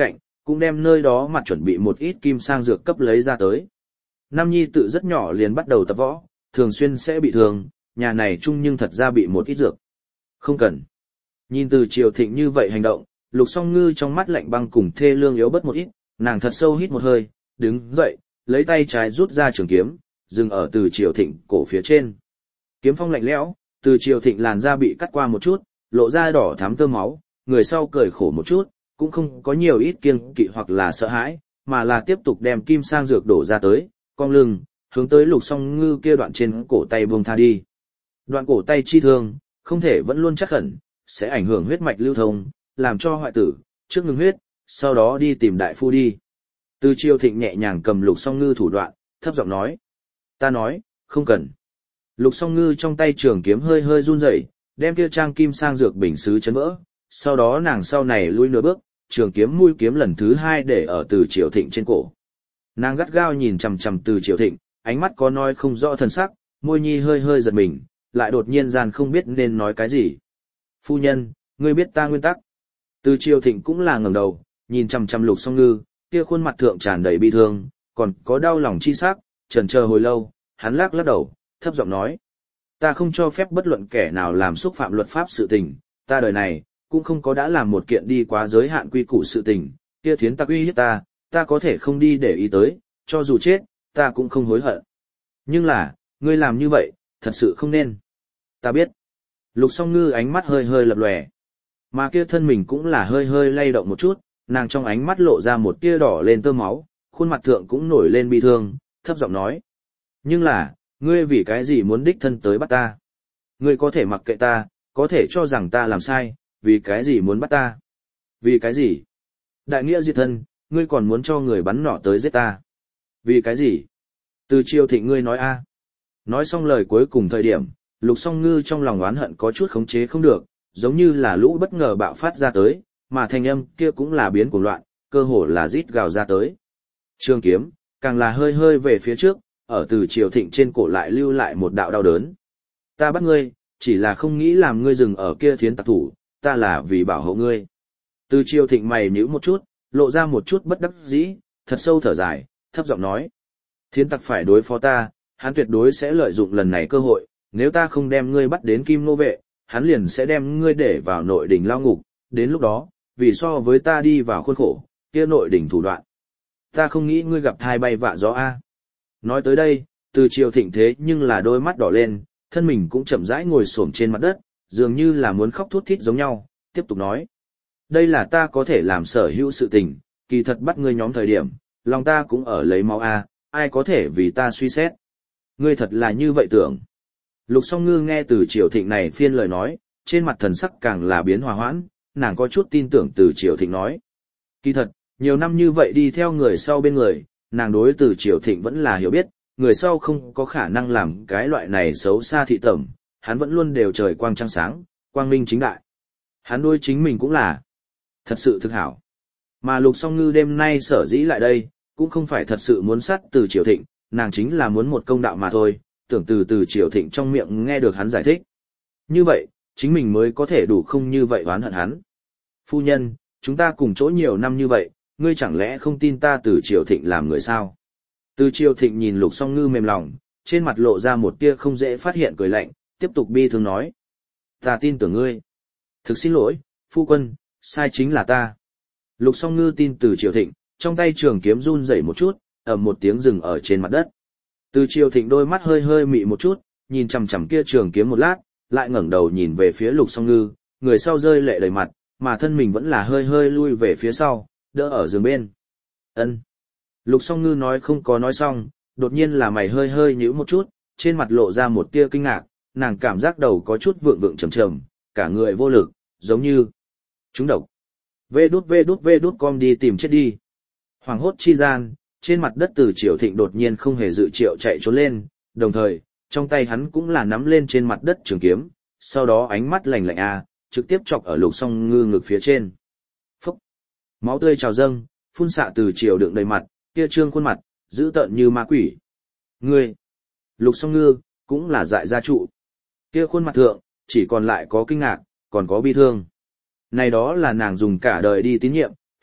cũng đem nơi đó mặt chuẩn bị một ít kim sang dược cấp lấy ra tới. Nam nhi tự rất nhỏ liền bắt đầu tập võ, thường xuyên sẽ bị thương, nhà này chung nhưng thật ra bị một ít dược. Không cần. Nhìn từ Triều Thịnh như vậy hành động, Lục Song Ngư trong mắt lạnh băng cùng thê lương yếu bớt một ít, nàng thật sâu hít một hơi, đứng dậy, lấy tay trái rút ra trường kiếm, dừng ở từ Triều Thịnh cổ phía trên. Kiếm phong lạnh lẽo, từ Triều Thịnh làn da bị cắt qua một chút, lộ ra đỏ thắm tơ máu, người sau cười khổ một chút, cũng không có nhiều ít kiêng kỵ hoặc là sợ hãi, mà là tiếp tục đem kim sang dược đổ ra tới, cong lưng, hướng tới Lục Song Ngư kia đoạn trên cổ tay buông tha đi. Đoạn cổ tay chi thương, không thể vẫn luôn chắc khẩn, sẽ ảnh hưởng huyết mạch lưu thông, làm cho hoại tử, trước ngừng huyết, sau đó đi tìm đại phu đi. Từ Triều Thịnh nhẹ nhàng cầm Lục Song Ngư thủ đoạn, thấp giọng nói. Ta nói, không cần. Lục Song Ngư trong tay trường kiếm hơi hơi run rẩy, đem kia trang kim sang dược bình sứ chấn vỡ. Sau đó nàng sau này lui nửa bước, trường kiếm mũi kiếm lần thứ hai để ở Từ Triều Thịnh trên cổ. Nàng gắt gao nhìn chằm chằm Từ Triều Thịnh, ánh mắt có nói không rõ thần sắc, môi nhi hơi hơi giật mình, lại đột nhiên gian không biết nên nói cái gì. Phu nhân, ngươi biết ta nguyên tắc. Từ Triều Thịnh cũng là ngẩng đầu, nhìn chằm chằm Lục Song Ngư, kia khuôn mặt thượng tràn đầy bi thương, còn có đau lòng chi sắc, chần chờ hồi lâu, hắn lắc lắc đầu, thấp giọng nói: "Ta không cho phép bất luận kẻ nào làm xúc phạm luật pháp sự tình, ta đời này cũng không có đã làm một kiện đi quá giới hạn quy củ sự tình, kia thiến tặc uy hiếp ta, ta có thể không đi để ý tới, cho dù chết, ta cũng không hối hận. Nhưng là, ngươi làm như vậy, thật sự không nên." Ta biết. Lục Song Ngư ánh mắt hơi hơi lập lòe, mà kia thân mình cũng là hơi hơi lay động một chút, nàng trong ánh mắt lộ ra một tia đỏ lên tơ máu, khuôn mặt thượng cũng nổi lên bi thương, thấp giọng nói: "Nhưng là, ngươi vì cái gì muốn đích thân tới bắt ta? Ngươi có thể mặc kệ ta, có thể cho rằng ta làm sai, vì cái gì muốn bắt ta? Vì cái gì? Đại nghĩa diệt thân, ngươi còn muốn cho người bắn nỏ tới giết ta? Vì cái gì?" Từ Triều Thịnh ngươi nói a. Nói xong lời cuối cùng thời điểm, Lục Song Ngư trong lòng oán hận có chút khống chế không được, giống như là lũ bất ngờ bạo phát ra tới, mà thanh âm kia cũng là biến cuồng loạn, cơ hồ là rít gào ra tới. Trường kiếm, càng là hơi hơi về phía trước, ở Từ Triều Thịnh trên cổ lại lưu lại một đạo đau đớn. Ta bắt ngươi, chỉ là không nghĩ làm ngươi dừng ở kia thiến tặc thủ, ta là vì bảo hộ ngươi. Từ Triều Thịnh mày nhíu một chút, lộ ra một chút bất đắc dĩ, thật sâu thở dài, thấp giọng nói: "Thiến tặc phải đối phó ta, hắn tuyệt đối sẽ lợi dụng lần này cơ hội, nếu ta không đem ngươi bắt đến Kim Nô Vệ, hắn liền sẽ đem ngươi để vào nội đỉnh lao ngục, đến lúc đó, vì so với ta đi vào khuôn khổ, kia nội đỉnh thủ đoạn. Ta không nghĩ ngươi gặp thai bay vạ gió a." Nói tới đây, Từ Triều Thịnh thế nhưng là đôi mắt đỏ lên, thân mình cũng chậm rãi ngồi xổm trên mặt đất, dường như là muốn khóc thút thít giống nhau, tiếp tục nói: "Đây là ta có thể làm sở hữu sự tình, kỳ thật bắt ngươi nhóm thời điểm, lòng ta cũng ở lấy máu a, ai có thể vì ta suy xét. Ngươi thật là như vậy tưởng." Lục Song Ngư nghe Từ Triều Thịnh này phiên lời nói, trên mặt thần sắc càng là biến hòa hoãn, nàng có chút tin tưởng Từ Triều Thịnh nói. Kỳ thật, nhiều năm như vậy đi theo người sau bên người, nàng đối Từ Triều Thịnh vẫn là hiểu biết, người sau không có khả năng làm cái loại này xấu xa thị tẩm, hắn vẫn luôn đều trời quang trăng sáng, quang minh chính đại. Hắn đối chính mình cũng là thật sự thực hảo. Mà Lục Song Ngư đêm nay sở dĩ lại đây, cũng không phải thật sự muốn sát Từ Triều Thịnh, nàng chính là muốn một công đạo mà thôi, tưởng từ Từ Triều Thịnh trong miệng nghe được hắn giải thích. Như vậy, chính mình mới có thể đủ không như vậy oán hận hắn. Phu nhân, chúng ta cùng chỗ nhiều năm như vậy, ngươi chẳng lẽ không tin ta Từ Triều Thịnh làm người sao? Từ Triều Thịnh nhìn Lục Song Ngư mềm lòng, trên mặt lộ ra một tia không dễ phát hiện cười lạnh, tiếp tục bi thương nói: "Ta tin tưởng ngươi. Thực xin lỗi, phu quân, sai chính là ta." Lục Song Ngư tin Từ Triều Thịnh, trong tay trường kiếm run rẩy một chút, ầm một tiếng dừng ở trên mặt đất. Từ Triều Thịnh đôi mắt hơi hơi mị một chút, nhìn chằm chằm kia trường kiếm một lát, lại ngẩng đầu nhìn về phía Lục Song Ngư, người sau rơi lệ đầy mặt, mà thân mình vẫn là hơi hơi lui về phía sau, đỡ ở giường bên. "Ân." Lục Song Ngư nói không có nói xong, đột nhiên là mày hơi hơi nhíu một chút, trên mặt lộ ra một tia kinh ngạc, nàng cảm giác đầu có chút vượng vượng trầm trầm, cả người vô lực, giống như trúng độc. Vê đút vê đút vê đút com đi tìm chết đi. Hoàng hốt chi gian, trên mặt đất Từ Triều Thịnh đột nhiên không hề dự triệu chạy trốn lên, đồng thời, trong tay hắn cũng là nắm lên trên mặt đất trường kiếm, sau đó ánh mắt lạnh lạnh a, trực tiếp chọc ở Lục Song Ngư ngực phía trên. Phúc! Máu tươi trào dâng, phun xạ Từ Triều đựng đầy mặt, kia trương khuôn mặt, dữ tợn như ma quỷ. Ngươi! Lục Song Ngư, cũng là dại gia trụ. Kia khuôn mặt thượng, chỉ còn lại có kinh ngạc, còn có bi thương. Này đó là nàng dùng cả đời đi tín nhiệm,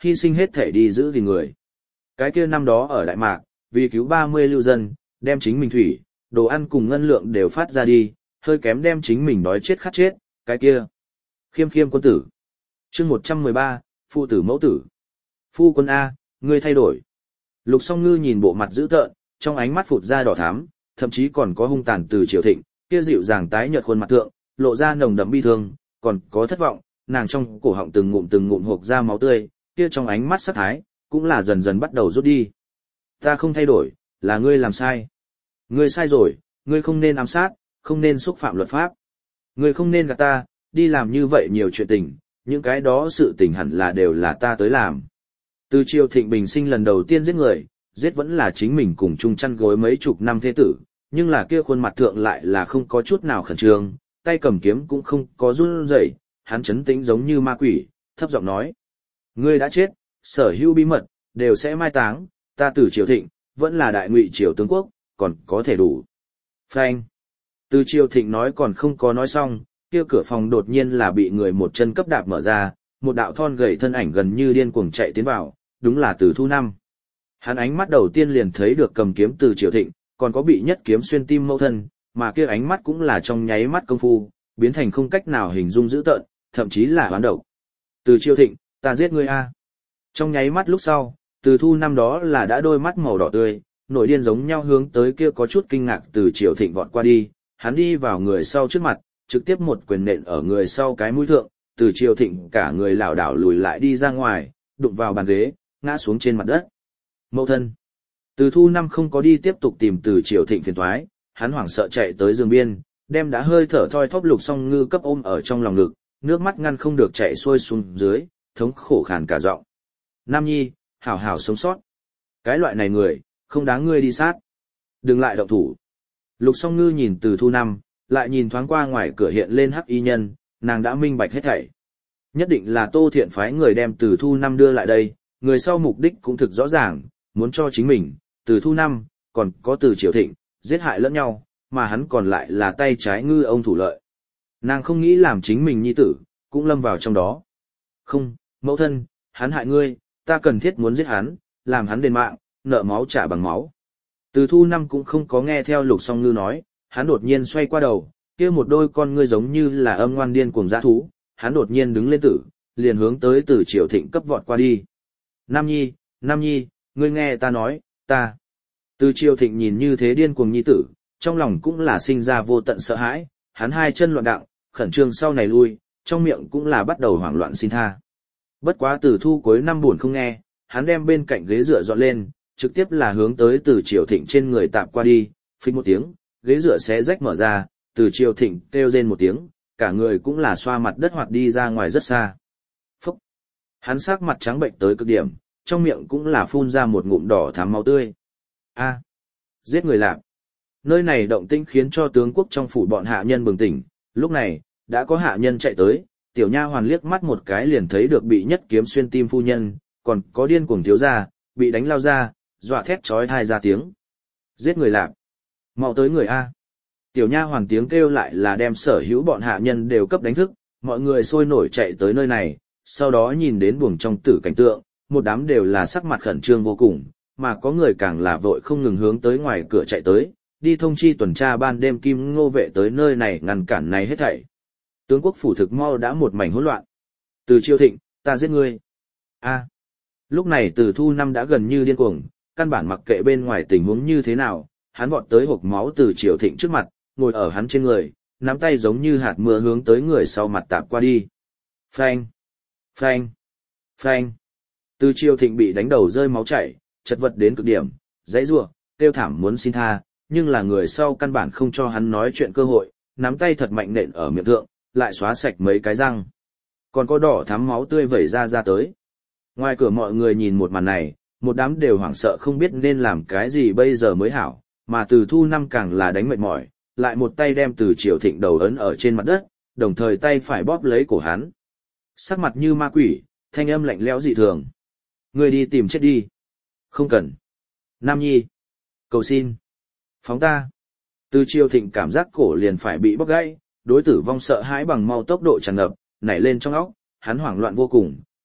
hy sinh hết thể đi giữ gìn người. Cái kia năm đó ở Đại Mạc, vì cứu ba mươi lưu dân, đem chính mình thủy, đồ ăn cùng ngân lượng đều phát ra đi, hơi kém đem chính mình đói chết khát chết, cái kia. Khiêm khiêm quân tử. chương một trăm mười ba, phụ tử mẫu tử. Phu quân A, ngươi thay đổi. Lục Song Ngư nhìn bộ mặt dữ tợn, trong ánh mắt phụt ra đỏ thắm, thậm chí còn có hung tàn từ Triều Thịnh, kia dịu dàng tái nhợt khuôn mặt thượng, lộ ra nồng đậm bi thương, còn có thất vọng, nàng trong cổ họng từng ngụm từng ngụm hộc ra máu tươi, kia trong ánh mắt sát thái, cũng là dần dần bắt đầu rút đi. Ta không thay đổi, là ngươi làm sai. Ngươi sai rồi, ngươi không nên ám sát, không nên xúc phạm luật pháp. Ngươi không nên gạt ta, đi làm như vậy nhiều chuyện tình, những cái đó sự tình hẳn là đều là ta tới làm. Từ Triều Thịnh bình sinh lần đầu tiên giết người, giết vẫn là chính mình cùng chung chăn gối mấy chục năm thế tử, nhưng là kia khuôn mặt thượng lại là không có chút nào khẩn trương, tay cầm kiếm cũng không có run rẩy, hắn trấn tĩnh giống như ma quỷ, thấp giọng nói: "Ngươi đã chết, sở hữu bí mật đều sẽ mai táng, ta Từ Triều Thịnh vẫn là đại ngụy triều tướng quốc, còn có thể đủ." Phanh. Từ Triều Thịnh nói còn không có nói xong, kia cửa phòng đột nhiên là bị người một chân cấp đạp mở ra, một đạo thon gầy thân ảnh gần như điên cuồng chạy tiến vào, đúng là Từ Thu Năm. Hắn ánh mắt đầu tiên liền thấy được cầm kiếm Từ Triều Thịnh, còn có bị nhất kiếm xuyên tim mẫu thân, mà kia ánh mắt cũng là trong nháy mắt công phu, biến thành không cách nào hình dung dữ tợn, thậm chí là hoán độc. Từ Triều Thịnh, ta giết ngươi a. Trong nháy mắt lúc sau, Từ Thu Năm đó là đã đôi mắt màu đỏ tươi, nổi điên giống nhau hướng tới kia có chút kinh ngạc Từ Triều Thịnh vọt qua đi, hắn đi vào người sau trước mặt, trực tiếp một quyền nện ở người sau cái mũi thượng, Từ Triều Thịnh cả người lảo đảo lùi lại đi ra ngoài, đụng vào bàn ghế, ngã xuống trên mặt đất. Mẫu thân. Từ Thu Năm không có đi tiếp tục tìm Từ Triều Thịnh phiền toái, hắn hoảng sợ chạy tới giường biên, đem đã hơi thở thoi thóp Lục Song Ngư cấp ôm ở trong lòng ngực, nước mắt ngăn không được chảy xuôi xuống dưới, thống khổ khàn cả giọng. Nam Nhi, hảo hảo sống sót. Cái loại này người, không đáng ngươi đi sát. Đừng lại động thủ. Lục Song Ngư nhìn Từ Thu Năm, lại nhìn thoáng qua ngoài cửa hiện lên hắc y nhân, nàng đã minh bạch hết thảy. Nhất định là Tô Thiện phái người đem Từ Thu Năm đưa lại đây, người sau mục đích cũng thực rõ ràng, muốn cho chính mình, Từ Thu Năm, còn có Từ Triều Thịnh, giết hại lẫn nhau, mà hắn còn lại là tay trái ngư ông thủ lợi. Nàng không nghĩ làm chính mình nhi tử, cũng lâm vào trong đó. Không, mẫu thân, hắn hại ngươi, ta cần thiết muốn giết hắn, làm hắn đền mạng, nợ máu trả bằng máu. Từ Thu Năm cũng không có nghe theo Lục Song Ngư nói, hắn đột nhiên xoay qua đầu, kia một đôi con ngươi giống như là âm ngoan điên cuồng dã thú, hắn đột nhiên đứng lên tử, liền hướng tới Từ Triều Thịnh cấp vọt qua đi. Nam Nhi, Nam Nhi, ngươi nghe ta nói, ta. Từ Triều Thịnh nhìn như thế điên cuồng nhi tử, trong lòng cũng là sinh ra vô tận sợ hãi, hắn hai chân loạn đặng, khẩn trương sau này lui, trong miệng cũng là bắt đầu hoảng loạn xin tha. Bất quá Từ Thu cuối năm buồn không nghe, hắn đem bên cạnh ghế dựa dọn lên, trực tiếp là hướng tới Từ Triều Thịnh trên người tạp qua đi, phịch một tiếng, ghế dựa xé rách mở ra, Từ Triều Thịnh kêu rên một tiếng, cả người cũng là xoa mặt đất hoạt đi ra ngoài rất xa. Phúc! Hắn sắc mặt trắng bệnh tới cực điểm, trong miệng cũng là phun ra một ngụm đỏ thắm máu tươi. A, giết người lạc. Nơi này động tĩnh khiến cho tướng quốc trong phủ bọn hạ nhân bừng tỉnh, lúc này, đã có hạ nhân chạy tới, tiểu nha hoàn liếc mắt một cái liền thấy được bị nhất kiếm xuyên tim phu nhân, còn có điên cuồng thiếu gia, bị đánh lao ra, dọa thét chói tai ra tiếng. Giết người lạc. Mau tới người A. Tiểu nha hoàn tiếng kêu lại là đem sở hữu bọn hạ nhân đều cấp đánh thức, mọi người sôi nổi chạy tới nơi này, sau đó nhìn đến buồng trong tử cảnh tượng, một đám đều là sắc mặt khẩn trương vô cùng, mà có người càng là vội không ngừng hướng tới ngoài cửa chạy tới, đi thông chi tuần tra ban đêm Kim Ngô vệ tới nơi này ngăn cản này hết thảy. Tướng quốc phủ thực mau đã một mảnh hỗn loạn. Từ Triều Thịnh, ta giết ngươi. A. Lúc này Từ Thu Năm đã gần như điên cuồng, căn bản mặc kệ bên ngoài tình huống như thế nào, hắn vọt tới hộc máu Từ Triều Thịnh trước mặt, ngồi ở hắn trên người, nắm tay giống như hạt mưa hướng tới người sau mặt tạp qua đi. Phanh, phanh, phanh. Từ Triều Thịnh bị đánh đầu rơi máu chảy, chật vật đến cực điểm, dãy rủa, kêu thảm muốn xin tha, nhưng là người sau căn bản không cho hắn nói chuyện cơ hội, nắm tay thật mạnh nện ở miệng thượng, lại xóa sạch mấy cái răng. Còn có đỏ thắm máu tươi vẩy ra ra tới. Ngoài cửa mọi người nhìn một màn này, một đám đều hoảng sợ không biết nên làm cái gì bây giờ mới hảo, mà Từ Thu Năm càng là đánh mệt mỏi, lại một tay đem Từ Triều Thịnh đầu ấn ở trên mặt đất, đồng thời tay phải bóp lấy cổ hắn. Sắc mặt như ma quỷ, thanh âm lạnh lẽo dị thường. Người đi tìm chết đi. Không cần. Nam Nhi. Cầu xin. Phóng ta. Từ Triều Thịnh cảm giác cổ liền phải bị bóc gãy, đối tử vong sợ hãi bằng mau tốc độ tràn ngập, nảy lên trong óc, hắn hoảng loạn vô cùng,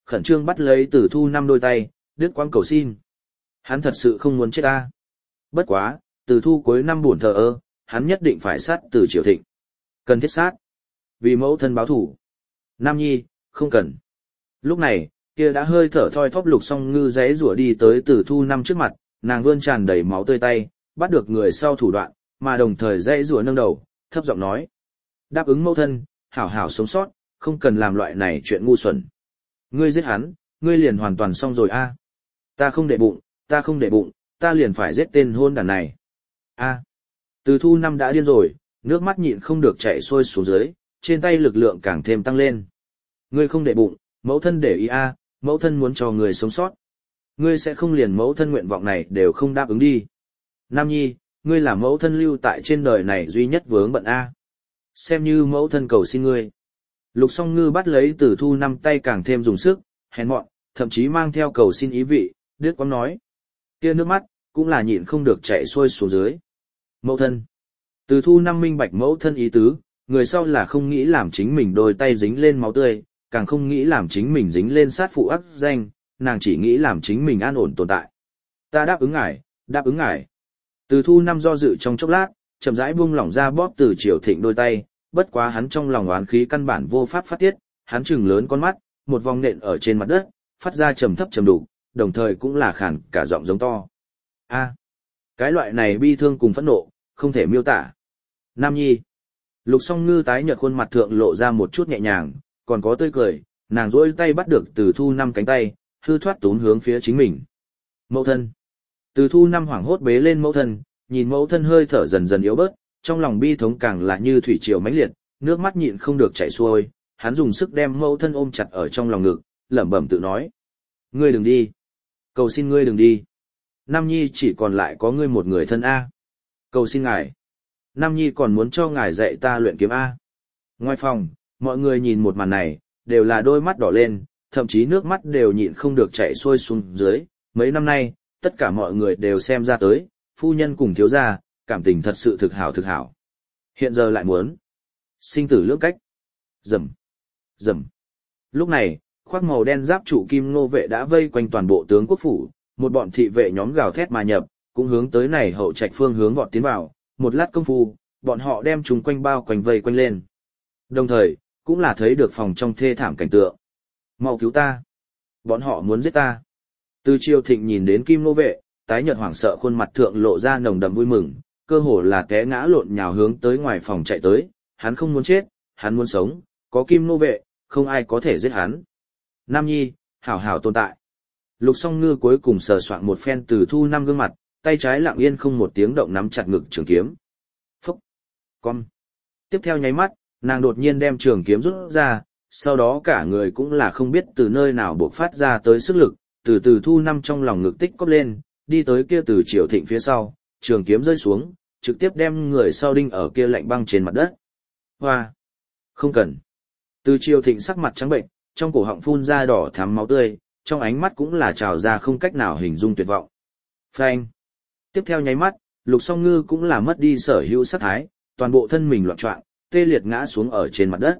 khẩn trương bắt lấy Từ Thu Năm đôi tay, đứt quãng cầu xin. Hắn thật sự không muốn chết ta. Bất quá, Từ Thu cuối năm buồn thờ ơ, hắn nhất định phải sát Từ Triều Thịnh. Cần thiết sát. Vì mẫu thân báo thủ. Nam Nhi, không cần. Lúc này, kia đã hơi thở thoi thóp Lục Song Ngư giãy giụa đi tới Từ Thu Năm trước mặt, nàng vươn tràn đầy máu tươi tay, bắt được người sau thủ đoạn, mà đồng thời giãy giụa nâng đầu, thấp giọng nói: "Đáp ứng mẫu thân, hảo hảo sống sót, không cần làm loại này chuyện ngu xuẩn. Ngươi giết hắn, ngươi liền hoàn toàn xong rồi a." "Ta không để bụng, ta không để bụng, ta liền phải giết tên hôn đản này." A. Từ Thu Năm đã điên rồi, nước mắt nhịn không được chảy xuôi xuống dưới, trên tay lực lượng càng thêm tăng lên. "Ngươi không để bụng, mẫu thân để ý a, mẫu thân muốn cho ngươi sống sót. Ngươi sẽ không liền mẫu thân nguyện vọng này đều không đáp ứng đi. Nam Nhi, ngươi là mẫu thân lưu tại trên đời này duy nhất vướng bận a. Xem như mẫu thân cầu xin ngươi." Lục Song Ngư bắt lấy Từ Thu Năm tay càng thêm dùng sức, hèn mọn, thậm chí mang theo cầu xin ý vị, đứt quãng nói. Kia nước mắt, cũng là nhịn không được chảy xuôi xuống dưới. "Mẫu thân." Từ Thu Năm minh bạch mẫu thân ý tứ, người sau là không nghĩ làm chính mình đôi tay dính lên máu tươi, càng không nghĩ làm chính mình dính lên sát phụ ác danh, nàng chỉ nghĩ làm chính mình an ổn tồn tại. "Ta đáp ứng ngài, đáp ứng ngài." Từ Thu Năm do dự trong chốc lát, chậm rãi buông lỏng ra bóp Từ Triều Thịnh đôi tay, bất quá hắn trong lòng oán khí căn bản vô pháp phát tiết, hắn trừng lớn con mắt, một vòng nện ở trên mặt đất, phát ra trầm thấp trầm đục, đồng thời cũng là khàn cả giọng giống to. A, cái loại này bi thương cùng phẫn nộ, không thể miêu tả. Nam Nhi. Lục Song Ngư tái nhợt khuôn mặt thượng lộ ra một chút nhẹ nhàng, còn có tươi cười, nàng duỗi tay bắt được Từ Thu Năm cánh tay, hư thoát tún hướng phía chính mình. Mẫu thân. Từ Thu Năm hoảng hốt bế lên mẫu thân, nhìn mẫu thân hơi thở dần dần yếu bớt, trong lòng bi thống càng là như thủy triều mãnh liệt, nước mắt nhịn không được chảy xuôi, hắn dùng sức đem mẫu thân ôm chặt ở trong lòng ngực, lẩm bẩm tự nói: "Ngươi đừng đi, cầu xin ngươi đừng đi. Nam Nhi chỉ còn lại có ngươi một người thân a. Cầu xin ngài. Nam Nhi còn muốn cho ngài dạy ta luyện kiếm a." Ngoài phòng, mọi người nhìn một màn này, đều là đôi mắt đỏ lên, thậm chí nước mắt đều nhịn không được chảy xuôi xuống dưới. Mấy năm nay, tất cả mọi người đều xem ra tới, phu nhân cùng thiếu gia, cảm tình thật sự thực hảo thực hảo. Hiện giờ lại muốn sinh tử lưỡng cách. Rầm, rầm. Lúc này, khoác màu đen giáp trụ Kim Ngô vệ đã vây quanh toàn bộ tướng quốc phủ, một bọn thị vệ nhóm gào thét mà nhập, cũng hướng tới này hậu trạch phương hướng vọt tiến vào, một lát công phu, bọn họ đem chúng quanh bao quanh vây quanh lên. Đồng thời, cũng là thấy được phòng trong thê thảm cảnh tượng. "Mau cứu ta! Bọn họ muốn giết ta!" Từ Triều Thịnh nhìn đến Kim Ngô vệ, tái nhợt hoảng sợ khuôn mặt thượng lộ ra nồng đậm vui mừng, cơ hồ là té ngã lộn nhào hướng tới ngoài phòng chạy tới, hắn không muốn chết, hắn muốn sống, có Kim Nô vệ, không ai có thể giết hắn. Nam Nhi, hảo hảo tồn tại. Lục Song Ngư cuối cùng sờ soạn một phen Từ Thu Năm gương mặt, tay trái lặng yên không một tiếng động nắm chặt ngực trường kiếm. Phúc! Con! Tiếp theo nháy mắt, nàng đột nhiên đem trường kiếm rút ra, sau đó cả người cũng là không biết từ nơi nào bộc phát ra tới sức lực, từ Từ Thu Năm trong lòng ngực tích cóp lên, đi tới kia Từ Triều Thịnh phía sau, trường kiếm rơi xuống, trực tiếp đem người sau đinh ở kia lạnh băng trên mặt đất. Hoa! Không cần! Từ Triều Thịnh sắc mặt trắng bệnh, trong cổ họng phun ra đỏ thắm máu tươi, trong ánh mắt cũng là trào ra không cách nào hình dung tuyệt vọng. Phanh! Tiếp theo nháy mắt, Lục Song Ngư cũng là mất đi sở hữu sát thái, toàn bộ thân mình loạn choạng, tê liệt ngã xuống ở trên mặt đất.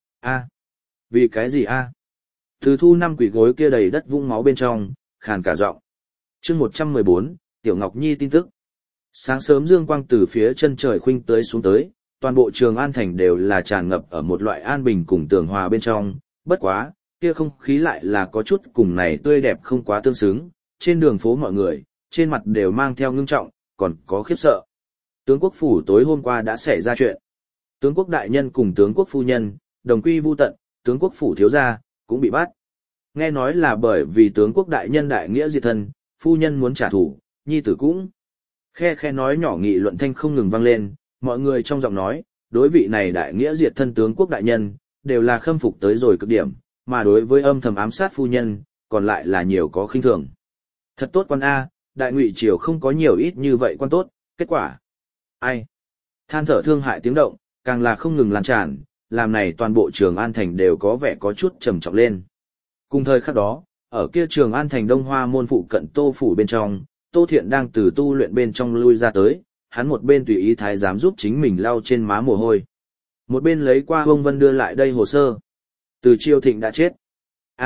A! Vì cái gì a? Từ Thu Năm quỷ gối kia đầy đất vũng máu bên trong, khàn cả giọng. Chương một trăm mười bốn, Tiểu Ngọc Nhi tin tức. Sáng sớm dương quang từ phía chân trời khuynh tới xuống tới, toàn bộ Trường An thành đều là tràn ngập ở một loại an bình cùng tường hòa bên trong, bất quá, kia không khí lại là có chút cùng này tươi đẹp không quá tương xứng, trên đường phố mọi người, trên mặt đều mang theo ngưng trọng, còn có khiếp sợ. Tướng quốc phủ tối hôm qua đã xảy ra chuyện. Tướng quốc đại nhân cùng tướng quốc phu nhân, đồng quy vu tận, tướng quốc phủ thiếu gia, cũng bị bắt. Nghe nói là bởi vì tướng quốc đại nhân đại nghĩa diệt thân, phu nhân muốn trả thù, nhi tử cũng. Khe khe nói nhỏ nghị luận thanh không ngừng vang lên, mọi người trong giọng nói, đối vị này đại nghĩa diệt thân tướng quốc đại nhân, đều là khâm phục tới rồi cực điểm, mà đối với âm thầm ám sát phu nhân, còn lại là nhiều có khinh thường. Thật tốt quan A, đại ngụy triều không có nhiều ít như vậy quan tốt, kết quả. Ai? Than thở thương hại tiếng động, càng là không ngừng lan tràn, làm này toàn bộ Trường An thành đều có vẻ có chút trầm trọng lên. Cùng thời khắc đó, ở kia Trường An thành Đông Hoa môn phụ cận Tô phủ bên trong, Tô Thiện đang từ tu luyện bên trong lui ra tới, hắn một bên tùy ý thái giám giúp chính mình lau trên má mồ hôi. Một bên lấy qua Vương Vân đưa lại đây hồ sơ. Từ Triều Thịnh đã chết. A,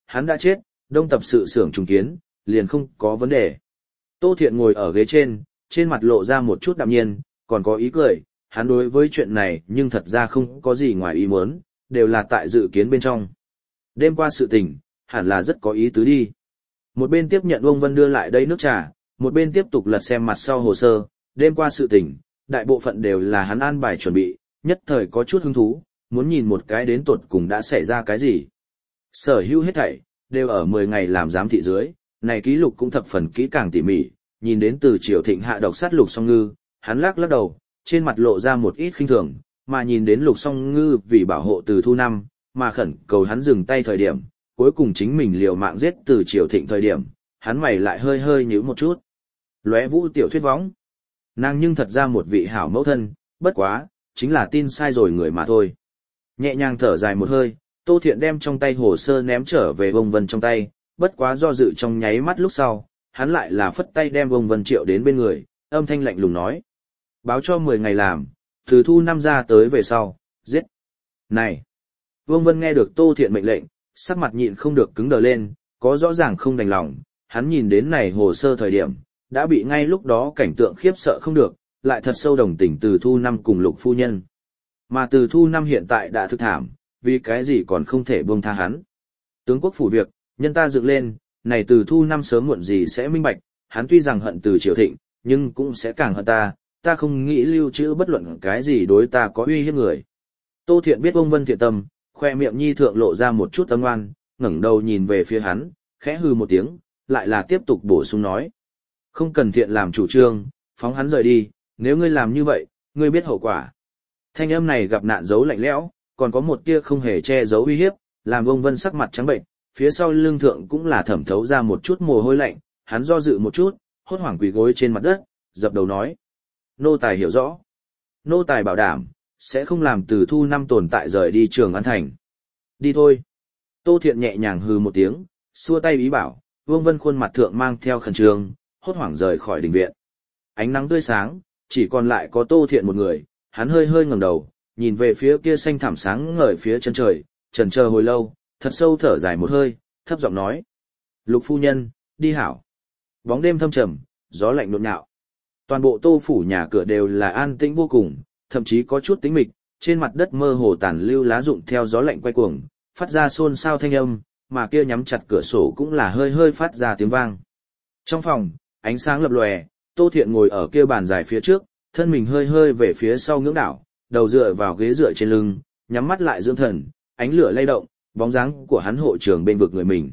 hắn đã chết, đông tập sự xưởng trùng kiến, liền không có vấn đề. Tô Thiện ngồi ở ghế trên, trên mặt lộ ra một chút đạm nhiên, còn có ý cười, hắn đối với chuyện này nhưng thật ra không có gì ngoài ý muốn, đều là tại dự kiến bên trong. Đêm qua sự tình, hẳn là rất có ý tứ đi. Một bên tiếp nhận Vương Vân đưa lại đây nước trà, một bên tiếp tục lật xem mặt sau hồ sơ, đêm qua sự tình, đại bộ phận đều là hắn an bài chuẩn bị, nhất thời có chút hứng thú, muốn nhìn một cái đến tột cùng đã xảy ra cái gì. Sở hữu hết thảy, đều ở mười ngày làm giám thị dưới, này ký lục cũng thập phần kỹ càng tỉ mỉ, nhìn đến từ Triều Thịnh hạ độc sát Lục Song Ngư, hắn lắc lắc đầu, trên mặt lộ ra một ít khinh thường, mà nhìn đến Lục Song Ngư vì bảo hộ Từ Thu Năm, mà khẩn cầu hắn dừng tay thời điểm, cuối cùng chính mình liều mạng giết Từ Triều Thịnh thời điểm, hắn mày lại hơi hơi nhíu một chút. Lóe Vũ tiểu thuyết võng, nàng nhưng thật ra một vị hảo mẫu thân, bất quá, chính là tin sai rồi người mà thôi. Nhẹ nhàng thở dài một hơi, Tô Thiện đem trong tay hồ sơ ném trở về Vương Vân trong tay, bất quá do dự trong nháy mắt lúc sau, hắn lại là phất tay đem Vương Vân triệu đến bên người, âm thanh lạnh lùng nói. Báo cho mười ngày làm, từ Thu Năm ra tới về sau, giết. Này! Vương Vân nghe được Tô Thiện mệnh lệnh, sắc mặt nhịn không được cứng đờ lên, có rõ ràng không đành lòng, hắn nhìn đến này hồ sơ thời điểm, đã bị ngay lúc đó cảnh tượng khiếp sợ không được, lại thật sâu đồng tình Từ Thu Năm cùng Lục phu nhân. Mà Từ Thu Năm hiện tại đã thực thảm, vì cái gì còn không thể buông tha hắn. Tướng quốc phủ việc, nhân ta dựng lên, này Từ Thu Năm sớm muộn gì sẽ minh bạch, hắn tuy rằng hận Từ Triều Thịnh, nhưng cũng sẽ càng hận ta, ta không nghĩ lưu trữ bất luận cái gì đối ta có uy hiếp người. Tô Thiện biết ông Vân thiện tâm, khoe miệng nhi thượng lộ ra một chút âm ngoan, ngẩng đầu nhìn về phía hắn, khẽ hư một tiếng, lại là tiếp tục bổ sung nói. Không cần Thiện làm chủ trương, phóng hắn rời đi, nếu ngươi làm như vậy, ngươi biết hậu quả. Thanh âm này gặp nạn giấu lạnh lẽo, còn có một tia không hề che giấu uy hiếp, làm ông Vân sắc mặt trắng bệnh, phía sau lưng thượng cũng là thẩm thấu ra một chút mồ hôi lạnh, hắn do dự một chút, hốt hoảng quỳ gối trên mặt đất, dập đầu nói. Nô tài hiểu rõ. Nô tài bảo đảm, sẽ không làm Từ Thu Năm tồn tại rời đi Trường An Thành. Đi thôi. Tô Thiện nhẹ nhàng hừ một tiếng, xua tay ý bảo, Vương Vân khuôn mặt thượng mang theo khẩn trương, hốt hoảng rời khỏi đình viện. Ánh nắng tươi sáng, chỉ còn lại có Tô Thiện một người, hắn hơi hơi ngẩng đầu, nhìn về phía kia xanh thẳm sáng ngời phía chân trời, chần chờ hồi lâu, thật sâu thở dài một hơi, thấp giọng nói. Lục phu nhân, đi hảo. Bóng đêm thâm trầm, gió lạnh nhộn nhạo. Toàn bộ Tô phủ nhà cửa đều là an tĩnh vô cùng, thậm chí có chút tĩnh mịch, trên mặt đất mơ hồ tàn lưu lá rụng theo gió lạnh quay cuồng, phát ra xôn xao thanh âm, mà kia nhắm chặt cửa sổ cũng là hơi hơi phát ra tiếng vang. Trong phòng, ánh sáng lập lòe, Tô Thiện ngồi ở kia bàn dài phía trước, thân mình hơi hơi về phía sau ngưỡng đảo, đầu dựa vào ghế dựa trên lưng, nhắm mắt lại dưỡng thần, ánh lửa lay động, bóng dáng của hắn hộ trưởng bên vực người mình.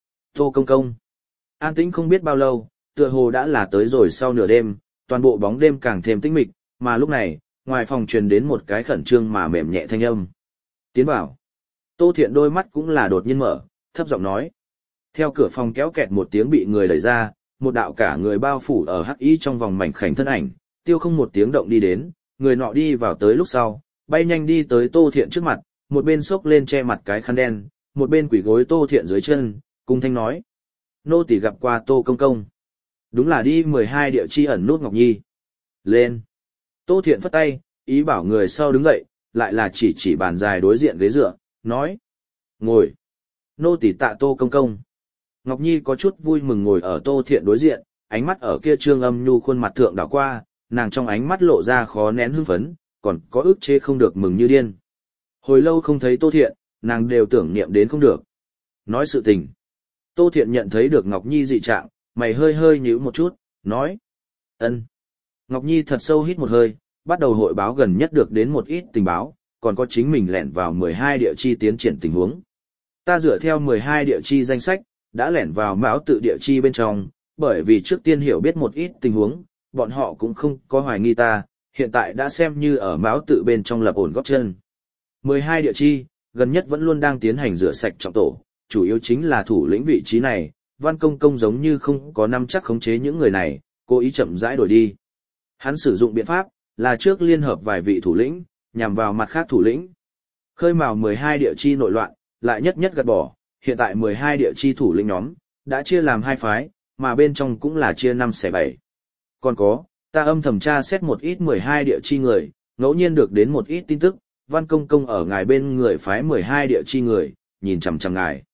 Tô công công. An tĩnh không biết bao lâu, tựa hồ đã là tới rồi sau nửa đêm, toàn bộ bóng đêm càng thêm tĩnh mịch, mà lúc này, ngoài phòng truyền đến một cái khẩn trương mà mềm nhẹ thanh âm. Tiến vào. Tô Thiện đôi mắt cũng là đột nhiên mở, thấp giọng nói. Theo cửa phòng kéo kẹt một tiếng bị người đẩy ra, một đạo cả người bao phủ ở hắc y trong vòng mảnh khảnh thân ảnh, tiêu không một tiếng động đi đến, người nọ đi vào tới lúc sau, bay nhanh đi tới Tô Thiện trước mặt, một bên xốc lên che mặt cái khăn đen, một bên quỳ gối Tô Thiện dưới chân, cung thanh nói. Nô tỳ gặp qua Tô công công. Đúng là đi mười hai địa chi ẩn nút Ngọc Nhi. Lên. Tô Thiện phất tay, ý bảo người sau đứng dậy, lại là chỉ chỉ bàn dài đối diện ghế dựa, nói. Ngồi. Nô tỳ tạ Tô công công. Ngọc Nhi có chút vui mừng ngồi ở Tô Thiện đối diện, ánh mắt ở kia trương âm nhu khuôn mặt thượng đảo qua, nàng trong ánh mắt lộ ra khó nén hưng phấn, còn có ức chế không được mừng như điên. Hồi lâu không thấy Tô Thiện, nàng đều tưởng niệm đến không được. Nói sự tình. Tô Thiện nhận thấy được Ngọc Nhi dị trạng, mày hơi hơi nhíu một chút, nói. Ân. Ngọc Nhi thật sâu hít một hơi, bắt đầu hội báo gần nhất được đến một ít tình báo, còn có chính mình lẻn vào mười hai địa chi tiến triển tình huống. Ta dựa theo mười hai địa chi danh sách, đã lẻn vào Mão tự địa chi bên trong, bởi vì trước tiên hiểu biết một ít tình huống, bọn họ cũng không có hoài nghi ta, hiện tại đã xem như ở Mão tự bên trong lập ổn góp chân. mười hai địa chi, gần nhất vẫn luôn đang tiến hành rửa sạch trọng tổ, chủ yếu chính là thủ lĩnh vị trí này, Văn Công Công giống như không có nắm chắc khống chế những người này, cố ý chậm rãi đổi đi. Hắn sử dụng biện pháp, là trước liên hợp vài vị thủ lĩnh, nhằm vào mặt khác thủ lĩnh. Khơi mào mười hai địa chi nội loạn, lại nhất nhất gạt bỏ, hiện tại mười hai địa chi thủ lĩnh nhóm, đã chia làm hai phái, mà bên trong cũng là chia năm xẻ bảy. Còn có, ta âm thầm tra xét một ít mười hai địa chi người, ngẫu nhiên được đến một ít tin tức, Văn Công Công ở ngài bên người phái mười hai địa chi người, nhìn chằm chằm ngài.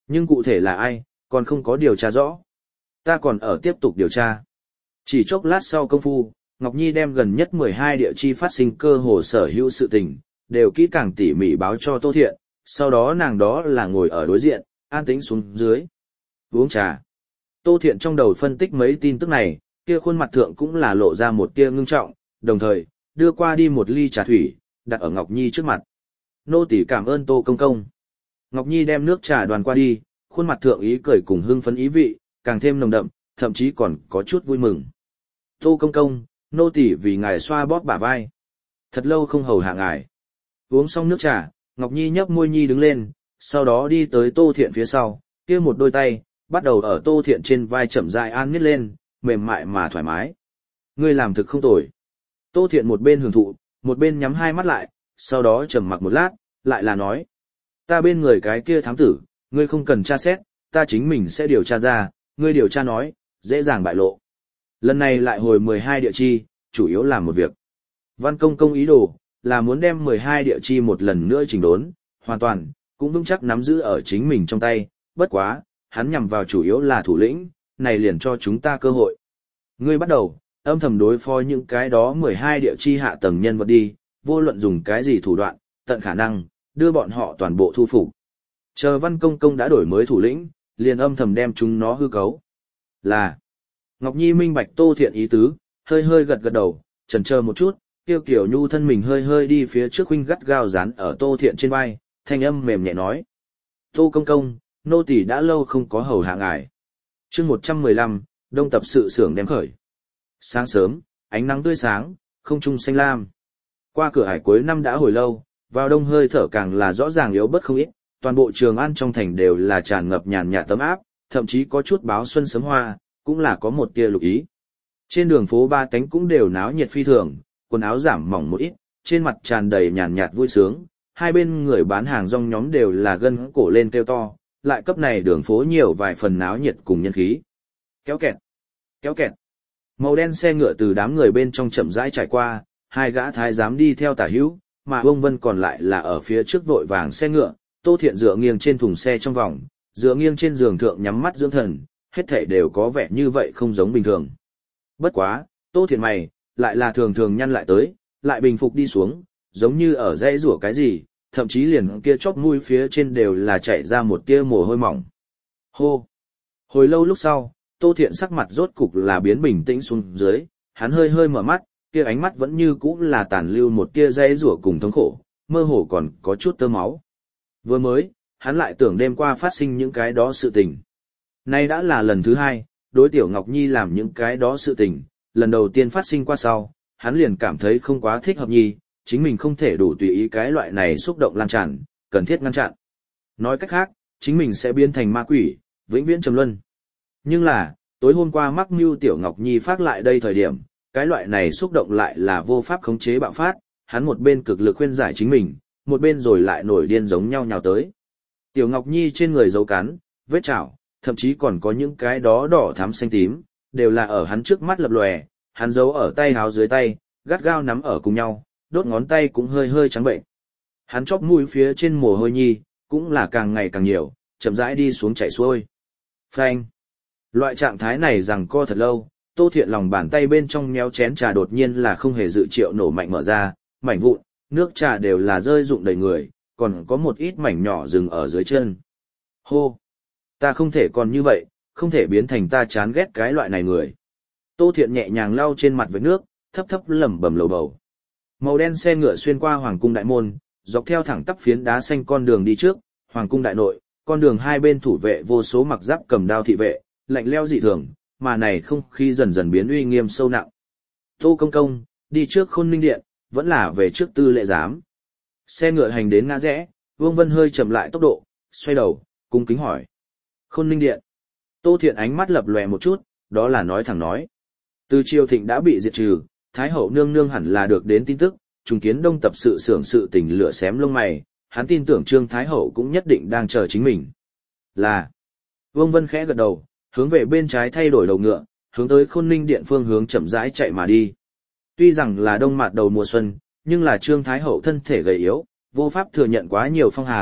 Nhưng cụ thể là ai, còn không có điều tra rõ. Ta còn ở tiếp tục điều tra. Chỉ chốc lát sau công phu, Ngọc Nhi đem gần nhất mười hai địa chi phát sinh cơ hồ sở hữu sự tình, đều kỹ càng tỉ mỉ báo cho Tô Thiện, sau đó nàng đó là ngồi ở đối diện, an tĩnh xuống dưới. Uống trà. Tô Thiện trong đầu phân tích mấy tin tức này, kia khuôn mặt thượng cũng là lộ ra một tia ngưng trọng, đồng thời, đưa qua đi một ly trà thủy, đặt ở Ngọc Nhi trước mặt. Nô tỳ cảm ơn Tô công công. Ngọc Nhi đem nước trà đoàn qua đi, khuôn mặt thượng ý cười cùng hưng phấn ý vị, càng thêm nồng đậm, thậm chí còn có chút vui mừng. Tô công công, nô tỳ vì ngài xoa bóp bả vai. Thật lâu không hầu hạ ngài. Uống xong nước trà, Ngọc Nhi nhấp môi nhi đứng lên, sau đó đi tới Tô Thiện phía sau, kia một đôi tay, bắt đầu ở Tô Thiện trên vai chậm rãi an miết lên, mềm mại mà thoải mái. Ngươi làm thực không tồi. Tô Thiện một bên hưởng thụ, một bên nhắm hai mắt lại, sau đó trầm mặc một lát, lại là nói. Ta bên người cái kia thám tử, ngươi không cần tra xét, ta chính mình sẽ điều tra ra, ngươi điều tra nói, dễ dàng bại lộ. Lần này lại hồi mười hai địa chi, chủ yếu làm một việc. Văn công công ý đồ, là muốn đem mười hai địa chi một lần nữa chỉnh đốn, hoàn toàn, cũng vững chắc nắm giữ ở chính mình trong tay, bất quá, hắn nhằm vào chủ yếu là thủ lĩnh, này liền cho chúng ta cơ hội. Ngươi bắt đầu, âm thầm đối phó những cái đó mười hai địa chi hạ tầng nhân vật đi, vô luận dùng cái gì thủ đoạn, tận khả năng, đưa bọn họ toàn bộ thu phục. Chờ Văn công công đã đổi mới thủ lĩnh, liền âm thầm đem chúng nó hư cấu. Là, Ngọc Nhi minh bạch Tô Thiện ý tứ, hơi hơi gật gật đầu, chần chờ một chút, tiêu kiểu nhu thân mình hơi hơi đi phía trước huynh gắt gao dán ở Tô Thiện trên vai, thanh âm mềm nhẹ nói. Tô công công, nô tỳ đã lâu không có hầu hạ ngài. Chương một trăm mười lăm, đông tập sự xưởng đem khởi. Sáng sớm, ánh nắng tươi sáng, không trung xanh lam. Qua cửa ải cuối năm đã hồi lâu, vào đông hơi thở càng là rõ ràng yếu bớt không ít, toàn bộ Trường An trong thành đều là tràn ngập nhàn nhạt tấm áp, thậm chí có chút báo xuân sớm hoa, cũng là có một tia lục ý. Trên đường phố ba tánh cũng đều náo nhiệt phi thường, quần áo giảm mỏng một ít, trên mặt tràn đầy nhàn nhạt vui sướng, hai bên người bán hàng rong nhóm đều là gân cổ lên kêu to, lại cấp này đường phố nhiều vài phần náo nhiệt cùng nhân khí. Kéo kẹt, kéo kẹt. Màu đen xe ngựa từ đám người bên trong chậm rãi trải qua, hai gã thái giám đi theo tả hữu, mà ông Vân còn lại là ở phía trước vội vàng xe ngựa, Tô Thiện dựa nghiêng trên thùng xe trong vòng, dựa nghiêng trên giường thượng nhắm mắt dưỡng thần, hết thảy đều có vẻ như vậy không giống bình thường. Bất quá, Tô Thiện mày, lại là thường thường nhăn lại tới, lại bình phục đi xuống, giống như ở dãy rủa cái gì, thậm chí liền kia chóp mũi phía trên đều là chảy ra một tia mồ hôi mỏng. Hô! Hồi lâu lúc sau, Tô Thiện sắc mặt rốt cục là biến bình tĩnh xuống dưới, hắn hơi hơi mở mắt, kia ánh mắt vẫn như cũ là tàn lưu một tia dãy rủa cùng thống khổ, mơ hồ còn có chút tơ máu. Vừa mới, hắn lại tưởng đêm qua phát sinh những cái đó sự tình. Nay đã là lần thứ hai, đối tiểu Ngọc Nhi làm những cái đó sự tình, lần đầu tiên phát sinh qua sau, hắn liền cảm thấy không quá thích hợp Nhi, chính mình không thể đủ tùy ý cái loại này xúc động lan tràn, cần thiết ngăn chặn. Nói cách khác, chính mình sẽ biến thành ma quỷ, vĩnh viễn trầm luân. Nhưng là, tối hôm qua mắc mưu tiểu Ngọc Nhi phát lại đây thời điểm, cái loại này xúc động lại là vô pháp khống chế bạo phát, hắn một bên cực lực khuyên giải chính mình, một bên rồi lại nổi điên giống nhau nhào tới. Tiểu Ngọc Nhi trên người dấu cắn, vết chảo, thậm chí còn có những cái đó đỏ thắm xanh tím, đều là ở hắn trước mắt lập lòe, hắn giấu ở tay háo dưới tay, gắt gao nắm ở cùng nhau, đốt ngón tay cũng hơi hơi trắng bệnh. Hắn chóp mũi phía trên mồ hôi nhi, cũng là càng ngày càng nhiều, chậm rãi đi xuống chảy xuôi. Phanh. Loại trạng thái này rằng co thật lâu, Tô Thiện lòng bàn tay bên trong méo chén trà đột nhiên là không hề dự triệu nổ mạnh mở ra, mảnh vụn, nước trà đều là rơi rụng đầy người, còn có một ít mảnh nhỏ dừng ở dưới chân. Hô! Ta không thể còn như vậy, không thể biến thành ta chán ghét cái loại này người. Tô Thiện nhẹ nhàng lau trên mặt với nước, thấp thấp lẩm bẩm lầu bầu. Màu đen xe ngựa xuyên qua hoàng cung đại môn, dọc theo thẳng tắp phiến đá xanh con đường đi trước, hoàng cung đại nội, con đường hai bên thủ vệ vô số mặc giáp cầm đao thị vệ, lạnh lẽo dị thường, mà này không khí dần dần biến uy nghiêm sâu nặng. Tô công công, đi trước Khôn Ninh điện, vẫn là về trước tư lệ giám. Xe ngựa hành đến ngã rẽ, Vương Vân hơi chậm lại tốc độ, xoay đầu, cung kính hỏi. Khôn Ninh điện. Tô Thiện ánh mắt lập lòe một chút, đó là nói thẳng nói. Từ Triều Thịnh đã bị diệt trừ, Thái hậu nương nương hẳn là được đến tin tức, trùng kiến đông tập sự xưởng sự tình lửa xém lông mày, hắn tin tưởng Trương Thái hậu cũng nhất định đang chờ chính mình. Là. Vương Vân khẽ gật đầu, hướng về bên trái thay đổi đầu ngựa, hướng tới Khôn Ninh điện phương hướng chậm rãi chạy mà đi. Tuy rằng là đông mạt đầu mùa xuân, nhưng là Trương Thái hậu thân thể gầy yếu, vô pháp thừa nhận quá nhiều phong hàn,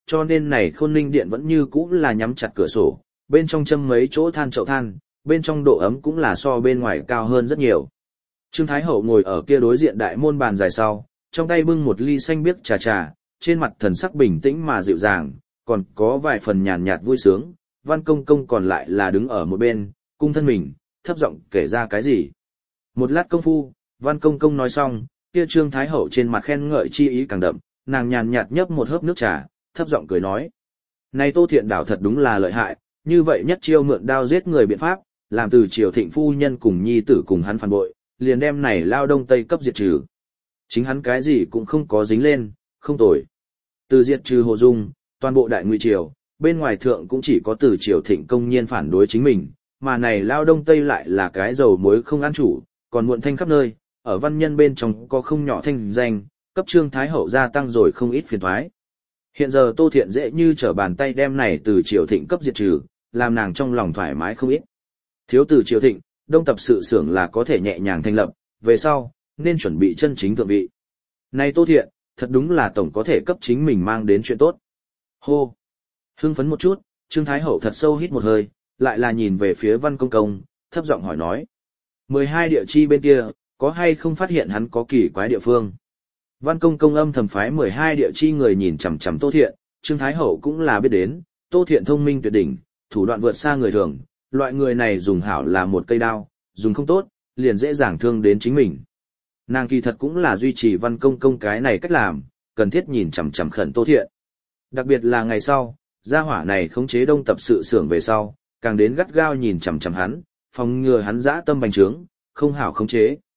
cho nên này Khôn Ninh Điện vẫn như cũ là nhắm chặt cửa sổ, bên trong châm mấy chỗ than chậu than, bên trong độ ấm cũng là so bên ngoài cao hơn rất nhiều. Trương Thái Hậu ngồi ở kia đối diện đại môn bàn dài sau, trong tay bưng một ly xanh biếc trà trà, trên mặt thần sắc bình tĩnh mà dịu dàng, còn có vài phần nhàn nhạt vui sướng. Văn Công Công còn lại là đứng ở một bên, cung thân mình, thấp giọng kể ra cái gì. Một lát công phu, Văn Công Công nói xong, kia Trương Thái Hậu trên mặt khen ngợi chi ý càng đậm, nàng nhàn nhạt nhấp một hớp nước trà, thấp giọng cười nói: "Này Tô Thiện Đảo thật đúng là lợi hại, như vậy nhất chiêu mượn đao giết người biện pháp, làm từ Triều Thịnh phu nhân cùng nhi tử cùng hắn phản bội, liền đem này lao đông tây cấp diệt trừ. Chính hắn cái gì cũng không có dính lên, không tồi." Từ diệt trừ Hồ Dung, toàn bộ đại ngụy triều, bên ngoài thượng cũng chỉ có từ Triều Thịnh công nhiên phản đối chính mình, mà này lao đông tây lại là cái dầu muối không ăn chủ, còn muộn thanh khắp nơi, ở văn nhân bên trong có không nhỏ thanh danh, cấp Trương Thái Hậu gia tăng rồi không ít phiền toái. Hiện giờ Tô Thiện dễ như trở bàn tay đem này từ Triều Thịnh cấp diệt trừ, làm nàng trong lòng thoải mái không ít. Thiếu từ Triều Thịnh, đông tập sự xưởng là có thể nhẹ nhàng thành lập, về sau, nên chuẩn bị chân chính thượng vị. Này Tô Thiện, thật đúng là tổng có thể cấp chính mình mang đến chuyện tốt. Hô! Hưng phấn một chút, Trương Thái Hậu thật sâu hít một hơi, lại là nhìn về phía Văn Công Công, thấp giọng hỏi nói: mười hai địa chi bên kia, có hay không phát hiện hắn có kỳ quái địa phương? Văn Công Công âm thầm phái mười hai địa chi người nhìn chằm chằm Tô Thiện, Trương Thái Hậu cũng là biết đến, Tô Thiện thông minh tuyệt đỉnh, thủ đoạn vượt xa người thường, loại người này dùng hảo là một cây đao, dùng không tốt, liền dễ dàng thương đến chính mình. Nàng kỳ thật cũng là duy trì Văn Công Công cái này cách làm, cần thiết nhìn chằm chằm khẩn Tô Thiện. Đặc biệt là ngày sau, gia hỏa này khống chế đông tập sự xưởng về sau, càng đến gắt gao nhìn chằm chằm hắn, phòng ngừa hắn dã tâm bành trướng, không hảo khống chế.